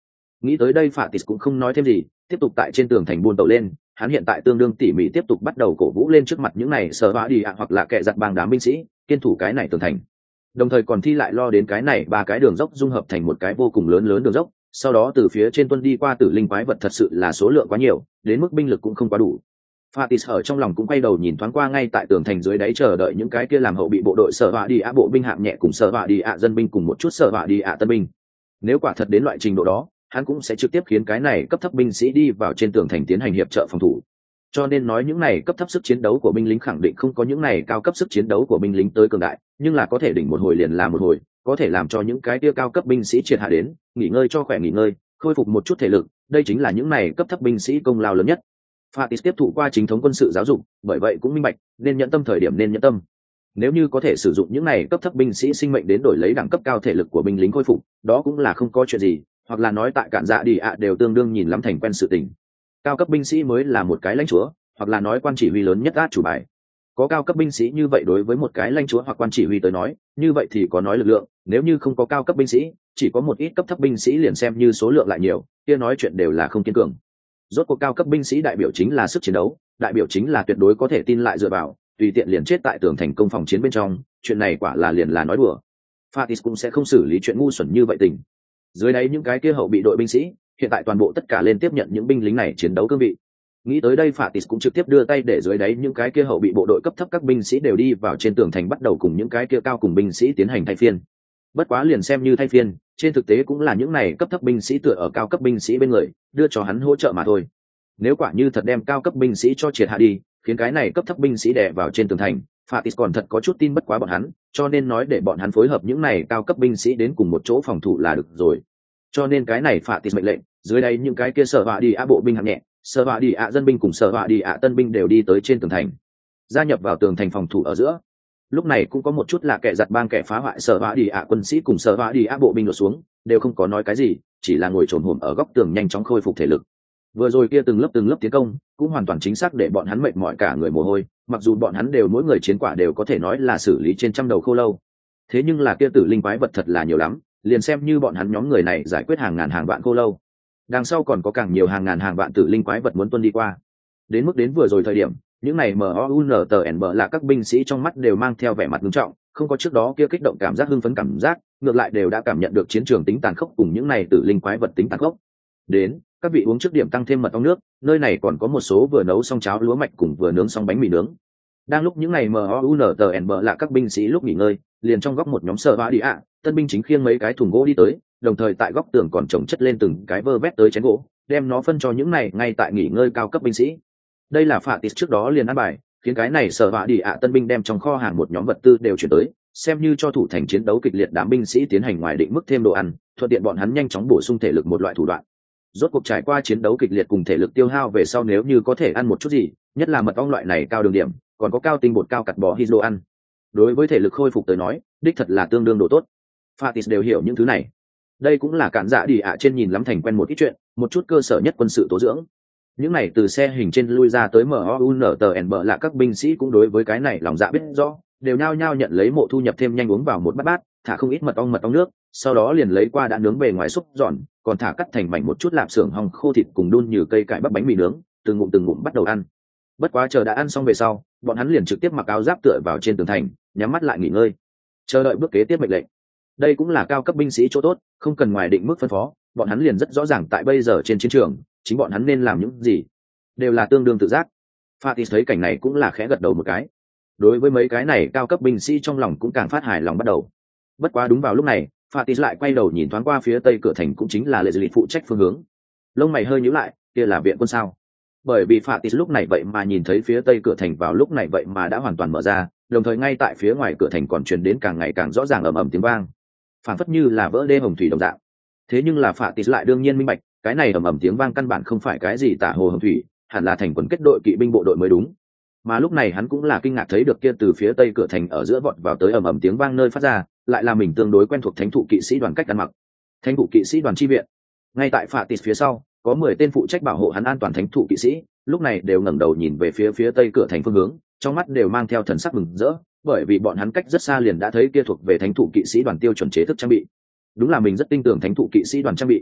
Nghĩ tới đây Fatis cũng không nói thêm gì, tiếp tục tại trên tường thành buôn tàu lên. Hắn hiện tại tương đương tỉ mỉ tiếp tục bắt đầu cổ vũ lên trước mặt những này sở bạ đi ạ hoặc là kẻ giặc bang đám binh sĩ kiên thủ cái này tường thành, đồng thời còn thi lại lo đến cái này ba cái đường dốc dung hợp thành một cái vô cùng lớn lớn đường dốc, sau đó từ phía trên tuân đi qua tử linh quái vật thật sự là số lượng quá nhiều, đến mức binh lực cũng không quá đủ. Fatis ở trong lòng cũng quay đầu nhìn thoáng qua ngay tại tường thành dưới đáy chờ đợi những cái kia làm hậu bị bộ đội sở bạ đi ạ bộ binh hạng nhẹ cùng sở bạ đi ạ dân binh cùng một chút sở bạ đi ạ tân binh. Nếu quả thật đến loại trình độ đó, hắn cũng sẽ trực tiếp khiến cái này cấp thấp binh sĩ đi vào trên tường thành tiến hành hiệp trợ phòng thủ. Cho nên nói những này cấp thấp sức chiến đấu của binh lính khẳng định không có những này cao cấp sức chiến đấu của binh lính tới cường đại, nhưng là có thể đỉnh một hồi liền là một hồi, có thể làm cho những cái kia cao cấp binh sĩ triệt hạ đến, nghỉ ngơi cho khỏe nghỉ ngơi, khôi phục một chút thể lực, đây chính là những này cấp thấp binh sĩ công lao lớn nhất. Fatis tiếp thụ qua chính thống quân sự giáo dục, bởi vậy cũng minh bạch, nên nhẫn tâm thời điểm nên nhẫn tâm. Nếu như có thể sử dụng những này cấp thấp binh sĩ sinh mệnh đến đổi lấy đẳng cấp cao thể lực của binh lính khôi phục, đó cũng là không có chuyện gì, hoặc là nói tại cạn dạ đi ạ đều tương đương nhìn lắm thành quen sự tình. Cao cấp binh sĩ mới là một cái lãnh chúa, hoặc là nói quan chỉ huy lớn nhất át chủ bài. Có cao cấp binh sĩ như vậy đối với một cái lãnh chúa hoặc quan chỉ huy tới nói, như vậy thì có nói lực lượng, nếu như không có cao cấp binh sĩ, chỉ có một ít cấp thấp binh sĩ liền xem như số lượng lại nhiều, kia nói chuyện đều là không kiên cường. Rốt cuộc cao cấp binh sĩ đại biểu chính là sức chiến đấu, đại biểu chính là tuyệt đối có thể tin lại dựa vào, tùy tiện liền chết tại tường thành công phòng chiến bên trong, chuyện này quả là liền là nói đùa. Fatis cũng sẽ không xử lý chuyện ngu xuẩn như vậy tình. Dưới đáy những cái kia hậu bị đội binh sĩ, hiện tại toàn bộ tất cả lên tiếp nhận những binh lính này chiến đấu cương vị. Nghĩ tới đây Fatis cũng trực tiếp đưa tay để dưới đáy những cái kia hậu bị bộ đội cấp thấp các binh sĩ đều đi vào trên tường thành bắt đầu cùng những cái kia cao cùng binh sĩ tiến hành thay phiên. Bất quá liền xem như thay phiên, trên thực tế cũng là những này cấp thấp binh sĩ tựa ở cao cấp binh sĩ bên người, đưa cho hắn hỗ trợ mà thôi. Nếu quả như thật đem cao cấp binh sĩ cho triệt hạ đi, khiến cái này cấp thấp binh sĩ đè vào trên tường thành, Fatis còn thật có chút tin bất quá bọn hắn, cho nên nói để bọn hắn phối hợp những này cao cấp binh sĩ đến cùng một chỗ phòng thủ là được rồi. Cho nên cái này Fatis mệnh lệnh, dưới đây những cái kia sở bạ đi ạ bộ binh hạng nhẹ, sở bạ đi ạ dân binh cùng sở bạ đi ạ tân binh đều đi tới trên tường thành, gia nhập vào tường thành phòng thủ ở giữa. Lúc này cũng có một chút là kẻ giặt bang kẻ phá hoại sở bạ đi ạ quân sĩ cùng sở bạ đi ạ bộ binh đổ xuống, đều không có nói cái gì, chỉ là ngồi trồn hổm ở góc tường nhanh chóng khôi phục thể lực. Vừa rồi kia từng lớp từng lớp tiến công cũng hoàn toàn chính xác để bọn hắn mệt mỏi cả người mồ hôi, mặc dù bọn hắn đều mỗi người chiến quả đều có thể nói là xử lý trên trăm đầu khô lâu, thế nhưng là kia tử linh quái vật thật là nhiều lắm, liền xem như bọn hắn nhóm người này giải quyết hàng ngàn hàng vạn khô lâu, đằng sau còn có càng nhiều hàng ngàn hàng vạn tử linh quái vật muốn tuân đi qua. Đến mức đến vừa rồi thời điểm, những này MOUNTNB là các binh sĩ trong mắt đều mang theo vẻ mặt nghiêm trọng, không có trước đó kia kích động cảm giác hưng phấn cảm giác, ngược lại đều đã cảm nhận được chiến trường tính tàn khốc cùng những này tử linh quái vật tính tàn khốc. Đến, các vị uống trước điểm tăng thêm mật ong nước, nơi này còn có một số vừa nấu xong cháo lúa mạch cùng vừa nướng xong bánh mì nướng. Đang lúc những này MOUNTNB là các binh sĩ lúc nghỉ ngơi, liền trong góc một nhóm sở bạ đi ạ, tân binh chính khiêng mấy cái thùng gỗ đi tới, đồng thời tại góc tường còn chồng chất lên từng cái vơ vét tới chén gỗ, đem nó phân cho những này ngay tại nghỉ ngơi cao cấp binh sĩ. Đây là Fatis trước đó liền ăn bài, khiến cái này sở bạ đi ạ tân binh đem trong kho hàng một nhóm vật tư đều chuyển tới, xem như cho thủ thành chiến đấu kịch liệt đám binh sĩ tiến hành ngoài định mức thêm đồ ăn, thuận tiện bọn hắn nhanh chóng bổ sung thể lực một loại thủ đoạn. Rốt cuộc trải qua chiến đấu kịch liệt cùng thể lực tiêu hao về sau, nếu như có thể ăn một chút gì, nhất là mật ong loại này cao đường điểm, còn có cao tinh bột cao cặt bò hydro ăn, đối với thể lực khôi phục tới nói, đích thật là tương đương độ tốt. Fatis đều hiểu những thứ này. Đây cũng là cản dạ đi ạ trên nhìn lắm thành quen một ít chuyện, một chút cơ sở nhất quân sự tố dưỡng. Những này từ xe hình trên lui ra tới MOUNTNB là các binh sĩ cũng đối với cái này lòng dạ biết rõ, đều nhao nhao nhận lấy mộ thu nhập thêm nhanh uống vào một bát bát, thả không ít mật ong mật ong nước, sau đó liền lấy qua đã nướng bề ngoài xúc giòn, còn thả cắt thành mảnh một chút lạp xưởng hong khô thịt cùng đun như cây cải bắp bánh mì nướng, từng ngụm từng ngụm bắt đầu ăn. Bất quá chờ đã ăn xong về sau, bọn hắn liền trực tiếp mặc áo giáp tựa vào trên tường thành, nhắm mắt lại nghỉ ngơi, chờ đợi bước kế tiếp mệnh lệnh. Đây cũng là cao cấp binh sĩ chỗ tốt, không cần ngoài định mức phân phó, bọn hắn liền rất rõ ràng tại bây giờ trên chiến trường, chính bọn hắn nên làm những gì, đều là tương đương tự giác. Fatis thấy cảnh này cũng là khẽ gật đầu một cái. Đối với mấy cái này cao cấp binh sĩ trong lòng cũng càng phát hài lòng bắt đầu. Bất quá đúng vào lúc này, Fatis lại quay đầu nhìn thoáng qua phía tây cửa thành, cũng chính là lệ dư phụ trách phương hướng. Lông mày hơi nhíu lại, kia là viện quân sao? Bởi vì Fatis lúc này vậy mà nhìn thấy phía tây cửa thành vào lúc này vậy mà đã hoàn toàn mở ra, đồng thời ngay tại phía ngoài cửa thành còn truyền đến càng ngày càng rõ ràng ầm ầm tiếng vang, phản phất như là vỡ đê hồng thủy đồng dạng. Thế nhưng là Fatis lại đương nhiên minh bạch, cái này ầm ầm tiếng vang căn bản không phải cái gì tả hồ hồng thủy, hẳn là thành quần kết đội kỵ binh bộ đội mới đúng. Mà lúc này hắn cũng là kinh ngạc thấy được kia từ phía tây cửa thành ở giữa vọt vào tới ầm ầm tiếng vang nơi phát ra, lại là mình tương đối quen thuộc thánh thụ kỵ sĩ đoàn cách ăn mặc. Thánh thụ kỵ sĩ đoàn chi viện. Ngay tại Fatis phía sau, có mười tên phụ trách bảo hộ hắn an toàn thánh thụ kỵ sĩ, lúc này đều ngẩng đầu nhìn về phía phía tây cửa thành phương hướng, trong mắt đều mang theo thần sắc mừng rỡ, bởi vì bọn hắn cách rất xa liền đã thấy kia thuộc về thánh thụ kỵ sĩ đoàn tiêu chuẩn chế thức trang bị. Đúng là mình rất tin tưởng thánh thụ kỵ sĩ đoàn trang bị.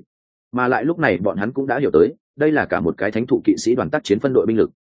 mà lại lúc này bọn hắn cũng đã hiểu tới đây là cả một cái thánh thụ kỵ sĩ đoàn tác chiến phân đội binh lực.